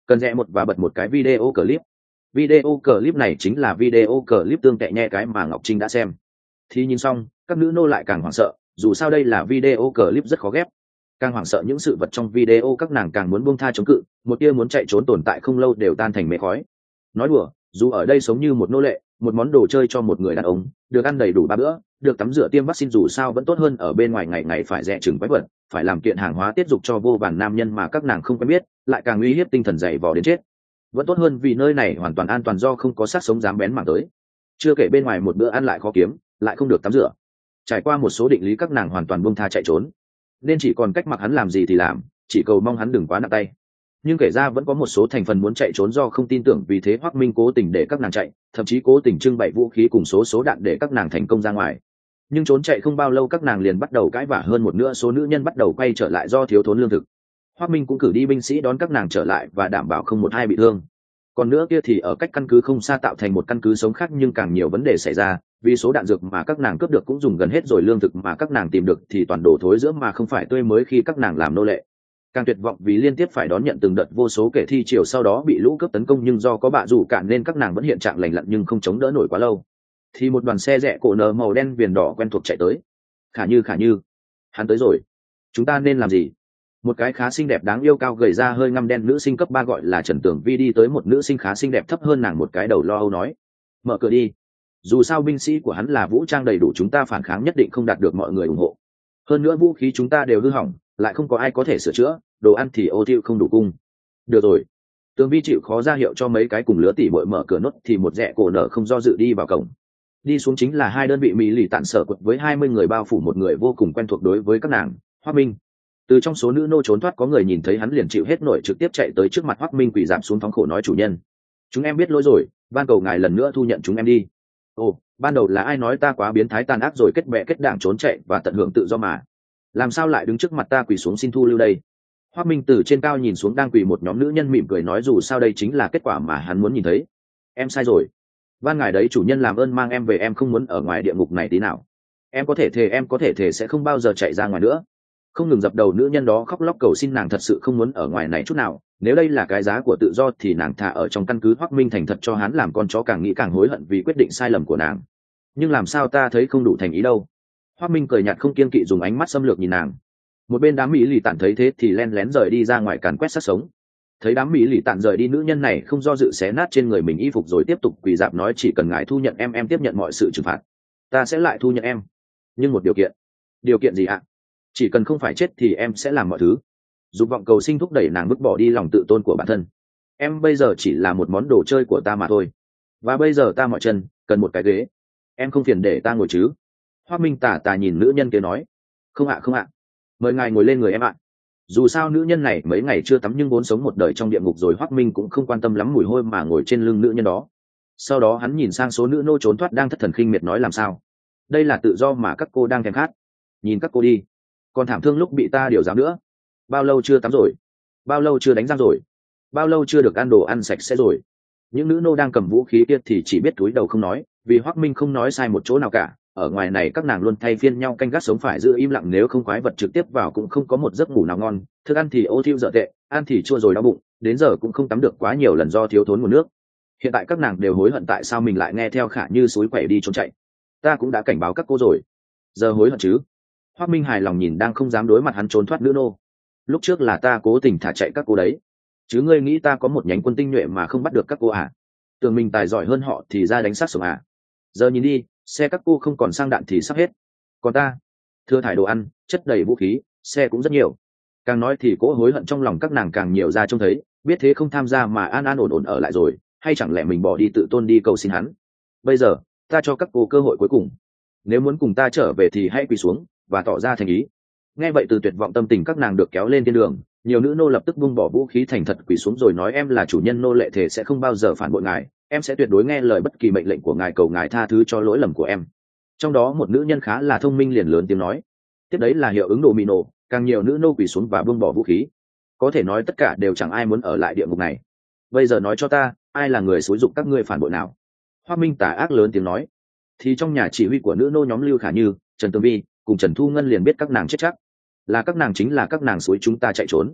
cần rẽ một và bật một cái video clip. Video clip này chính là video clip tương tệ nhe cái mà Ngọc Trinh đã xem. Thì nhìn xong, các nữ nô lại càng hoảng sợ, dù sao đây là video clip rất khó ghép. Càng hoảng sợ những sự vật trong video, các nàng càng muốn buông tha chống cự, một tia muốn chạy trốn tồn tại không lâu đều tan thành mây khói. Nói đùa, dù ở đây sống như một nô lệ, một món đồ chơi cho một người đàn ông, được ăn đầy đủ ba bữa, được tắm rửa tiêm vaccine, dù sao vẫn tốt hơn ở bên ngoài ngày ngày phải dè chừng quái vật, phải làm kiện hàng hóa tiết dục cho vô vàn nam nhân mà các nàng không quen biết, lại càng uy hiếp tinh thần dày vò đến chết. Vẫn tốt hơn vì nơi này hoàn toàn an toàn do không có xác sống dám bén mảng tới. Chưa kể bên ngoài một bữa ăn lại khó kiếm, lại không được tắm rửa. Trải qua một số định lý, các nàng hoàn toàn buông tha chạy trốn, nên chỉ còn cách mặc hắn làm gì thì làm, chỉ cầu mong hắn đừng quá nặng tay. Nhưng kể ra vẫn có một số thành phần muốn chạy trốn do không tin tưởng, vì thế Hoắc Minh cố tình để các nàng chạy, thậm chí cố tình trưng bày vũ khí cùng số số đạn để các nàng thành công ra ngoài. Nhưng trốn chạy không bao lâu, các nàng liền bắt đầu cãi vã, hơn một nửa số nữ nhân bắt đầu quay trở lại do thiếu thốn lương thực. Hoắc Minh cũng cử đi binh sĩ đón các nàng trở lại và đảm bảo không một ai bị thương. Còn nữa kia thì ở cách căn cứ không xa tạo thành một căn cứ sống khác, nhưng càng nhiều vấn đề xảy ra, vì số đạn dược mà các nàng cướp được cũng dùng gần hết rồi, lương thực mà các nàng tìm được thì toàn đổ thối giữa mà không phải tươi mới khi các nàng làm nô lệ. Càng tuyệt vọng vì liên tiếp phải đón nhận từng đợt vô số kẻ thi triều sau đó bị lũ cướp tấn công, nhưng do có bạ rủ cản nên các nàng vẫn hiện trạng lành lặn nhưng không chống đỡ nổi quá lâu. Thì một đoàn xe rẽ cổ nở màu đen viền đỏ quen thuộc chạy tới. Khả Như, Khả Như, hắn tới rồi, chúng ta nên làm gì? Một cái khá xinh đẹp đáng yêu cao gầy da hơi ngăm đen nữ sinh cấp ba gọi là Trần Tường Vi đi tới một nữ sinh khá xinh đẹp thấp hơn nàng một cái đầu lo âu nói: mở cửa đi, dù sao binh sĩ của hắn là vũ trang đầy đủ, chúng ta phản kháng nhất định không đạt được mọi người ủng hộ. Hơn nữa vũ khí chúng ta đều hư hỏng, lại không có ai có thể sửa chữa, đồ ăn thì ô tiêu không đủ cung. Được rồi. Tường Vi chịu khó ra hiệu cho mấy cái cùng lứa tỉ bội mở cửa nốt, thì một rẽ cổ nở không do dự đi vào cổng. Đi xuống chính là hai đơn vị Mỹ lì tạn sở quật với hai mươi người bao phủ, một người vô cùng quen thuộc đối với các nàng, Hoắc Minh. Từ trong số nữ nô trốn thoát, có người nhìn thấy hắn liền chịu hết nổi, trực tiếp chạy tới trước mặt Hoắc Minh quỳ rạp xuống phóng khổ nói: chủ nhân, chúng em biết lỗi rồi, van cầu ngài lần nữa thu nhận chúng em đi. Ồ, ban đầu là ai nói ta quá biến thái tàn ác rồi kết bè kết đảng trốn chạy và tận hưởng tự do mà, làm sao lại đứng trước mặt ta quỳ xuống xin thu lưu đây? Hoắc Minh từ trên cao nhìn xuống đang quỳ một nhóm nữ nhân, mỉm cười nói: dù sao đây chính là kết quả mà hắn muốn nhìn thấy. Em sai rồi, van ngài đấy chủ nhân làm ơn mang em về, em không muốn ở ngoài địa ngục này tí nào. Em có thể thề, em có thể thề sẽ không bao giờ chạy ra ngoài nữa. Không ngừng dập đầu nữ nhân đó khóc lóc cầu xin, nàng thật sự không muốn ở ngoài này chút nào. Nếu đây là cái giá của tự do thì nàng thà ở trong căn cứ Hoắc Minh thành thật cho hắn làm con chó, càng nghĩ càng hối hận vì quyết định sai lầm của nàng. Nhưng làm sao ta thấy không đủ thành ý đâu. Hoắc Minh cười nhạt không kiêng kỵ dùng ánh mắt xâm lược nhìn nàng. Một bên đám mỹ lì tản thấy thế thì len lén rời đi ra ngoài càn quét sát sống. Thấy đám mỹ lì tản rời đi, nữ nhân này không do dự xé nát trên người mình y phục rồi tiếp tục quỳ dạp nói: chỉ cần ngài thu nhận em, em tiếp nhận mọi sự trừng phạt. Ta sẽ lại thu nhận em, nhưng một điều kiện. Điều kiện gì ạ? Chỉ cần không phải chết thì em sẽ làm mọi thứ. Dục vọng cầu sinh thúc đẩy nàng vứt bỏ đi lòng tự tôn của bản thân. Em bây giờ chỉ là một món đồ chơi của ta mà thôi, và bây giờ ta mỏi chân cần một cái ghế, em không phiền để ta ngồi chứ? Hoắc Minh tà tà nhìn nữ nhân kia nói: không ạ, không ạ, mời ngài ngồi lên người em ạ. Dù sao nữ nhân này mấy ngày chưa tắm nhưng vốn sống một đời trong địa ngục rồi, Hoắc Minh cũng không quan tâm lắm mùi hôi mà ngồi trên lưng nữ nhân đó. Sau đó hắn nhìn sang số nữ nô trốn thoát đang thất thần khinh miệt nói: làm sao, đây là tự do mà các cô đang thèm khát, nhìn các cô đi, còn thảm thương lúc bị ta điều giáo nữa. Bao lâu chưa tắm rồi, bao lâu chưa đánh răng rồi, bao lâu chưa được ăn đồ ăn sạch sẽ rồi. Những nữ nô đang cầm vũ khí kia thì chỉ biết cúi đầu không nói, vì Hoắc Minh không nói sai một chỗ nào cả. Ở ngoài này các nàng luôn thay phiên nhau canh gác sống phải giữ im lặng, nếu không quái vật trực tiếp vào cũng không có một giấc ngủ nào ngon. Thức ăn thì ô thiu dở tệ, ăn thì chua rồi đau bụng, đến giờ cũng không tắm được quá nhiều lần do thiếu thốn nguồn nước. Hiện tại các nàng đều hối hận tại sao mình lại nghe theo Khả Như suối quẩy đi trốn chạy. Ta cũng đã cảnh báo các cô rồi, giờ hối hận chứ? Hoắc Minh hài lòng nhìn đang không dám đối mặt hắn trốn thoát nữ nô. Lúc trước là ta cố tình thả chạy các cô đấy, chứ ngươi nghĩ ta có một nhánh quân tinh nhuệ mà không bắt được các cô à? Tưởng mình tài giỏi hơn họ thì ra đánh sát sống à? Giờ nhìn đi, xe các cô không còn xăng đạn thì sắp hết, còn ta thừa thải đồ ăn, chất đầy vũ khí, xe cũng rất nhiều. Càng nói thì cỗ hối hận trong lòng các nàng càng nhiều ra, trông thấy biết thế không tham gia mà an an ổn ổn ở lại rồi, hay chẳng lẽ mình bỏ đi tự tôn đi cầu xin hắn? Bây giờ ta cho các cô cơ hội cuối cùng, nếu muốn cùng ta trở về thì hãy quỳ xuống và tỏ ra thành ý. Nghe vậy từ tuyệt vọng tâm tình các nàng được kéo lên thiên đường, nhiều nữ nô lập tức buông bỏ vũ khí thành thật quỳ xuống rồi nói: em là chủ nhân nô lệ thể sẽ không bao giờ phản bội ngài, em sẽ tuyệt đối nghe lời bất kỳ mệnh lệnh của ngài, cầu ngài tha thứ cho lỗi lầm của em. Trong đó một nữ nhân khá là thông minh liền lớn tiếng nói. Tiếp đấy là hiệu ứng đồ mì nổ, càng nhiều nữ nô quỳ xuống và buông bỏ vũ khí. Có thể nói tất cả đều chẳng ai muốn ở lại địa ngục này. Bây giờ nói cho ta, ai là người xúi giục các ngươi phản bội nào? Hoắc Minh tà ác lớn tiếng nói. Thì trong nhà chỉ huy của nữ nô nhóm Lưu Khả Như, Trần Tường Vi cùng Trần Thu Ngân liền biết các nàng chết chắc. Là các nàng, chính là các nàng xúi chúng ta chạy trốn.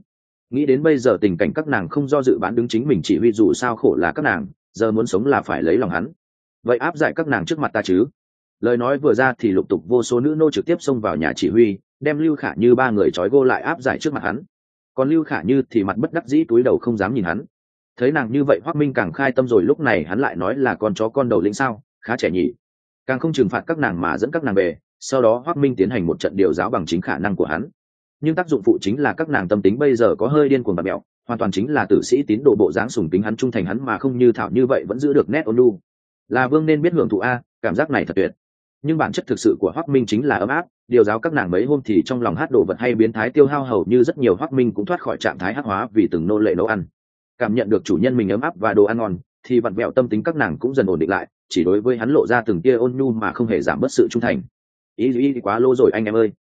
nghĩ đến bây giờ tình cảnh các nàng không do dự bán đứng chính mình chỉ huy, dù sao khổ là các nàng, giờ muốn sống là phải lấy lòng hắn, vậy áp giải các nàng trước mặt ta chứ. Lời nói vừa ra thì lục tục vô số nữ nô trực tiếp xông vào nhà chỉ huy, đem Lưu Khả Như ba người trói gô lại áp giải trước mặt hắn. Còn Lưu Khả Như thì mặt bất đắc dĩ túi đầu không dám nhìn hắn. Thấy nàng như vậy Hoắc Minh càng khai tâm rồi, lúc này hắn lại nói là con chó con đầu lĩnh sao, khá trẻ nhỉ. Càng không trừng phạt các nàng mà dẫn các nàng về, sau đó Hoắc Minh tiến hành một trận điều giáo bằng chính khả năng của hắn. Nhưng tác dụng phụ chính là các nàng tâm tính bây giờ có hơi điên cuồng bạt mẹo, hoàn toàn chính là tử sĩ tín đồ bộ dáng sùng kính hắn trung thành hắn mà không như thảo như vậy vẫn giữ được nét ôn nhu. Là vương nên biết hưởng thụ a, cảm giác này thật tuyệt. Nhưng bản chất thực sự của Hoắc Minh chính là ấm áp, điều giáo các nàng mấy hôm thì trong lòng hát đồ vật hay biến thái tiêu hao hầu như rất nhiều. Hoắc Minh cũng thoát khỏi trạng thái hắc hóa vì từng nô lệ nấu ăn, cảm nhận được chủ nhân mình ấm áp và đồ ăn ngon thì vặn vẹo tâm tính các nàng cũng dần ổn định lại, chỉ đối với hắn lộ ra từng tia ôn nhu mà không hề giảm bớt sự trung thành. Ý ý quá lô rồi anh em ơi.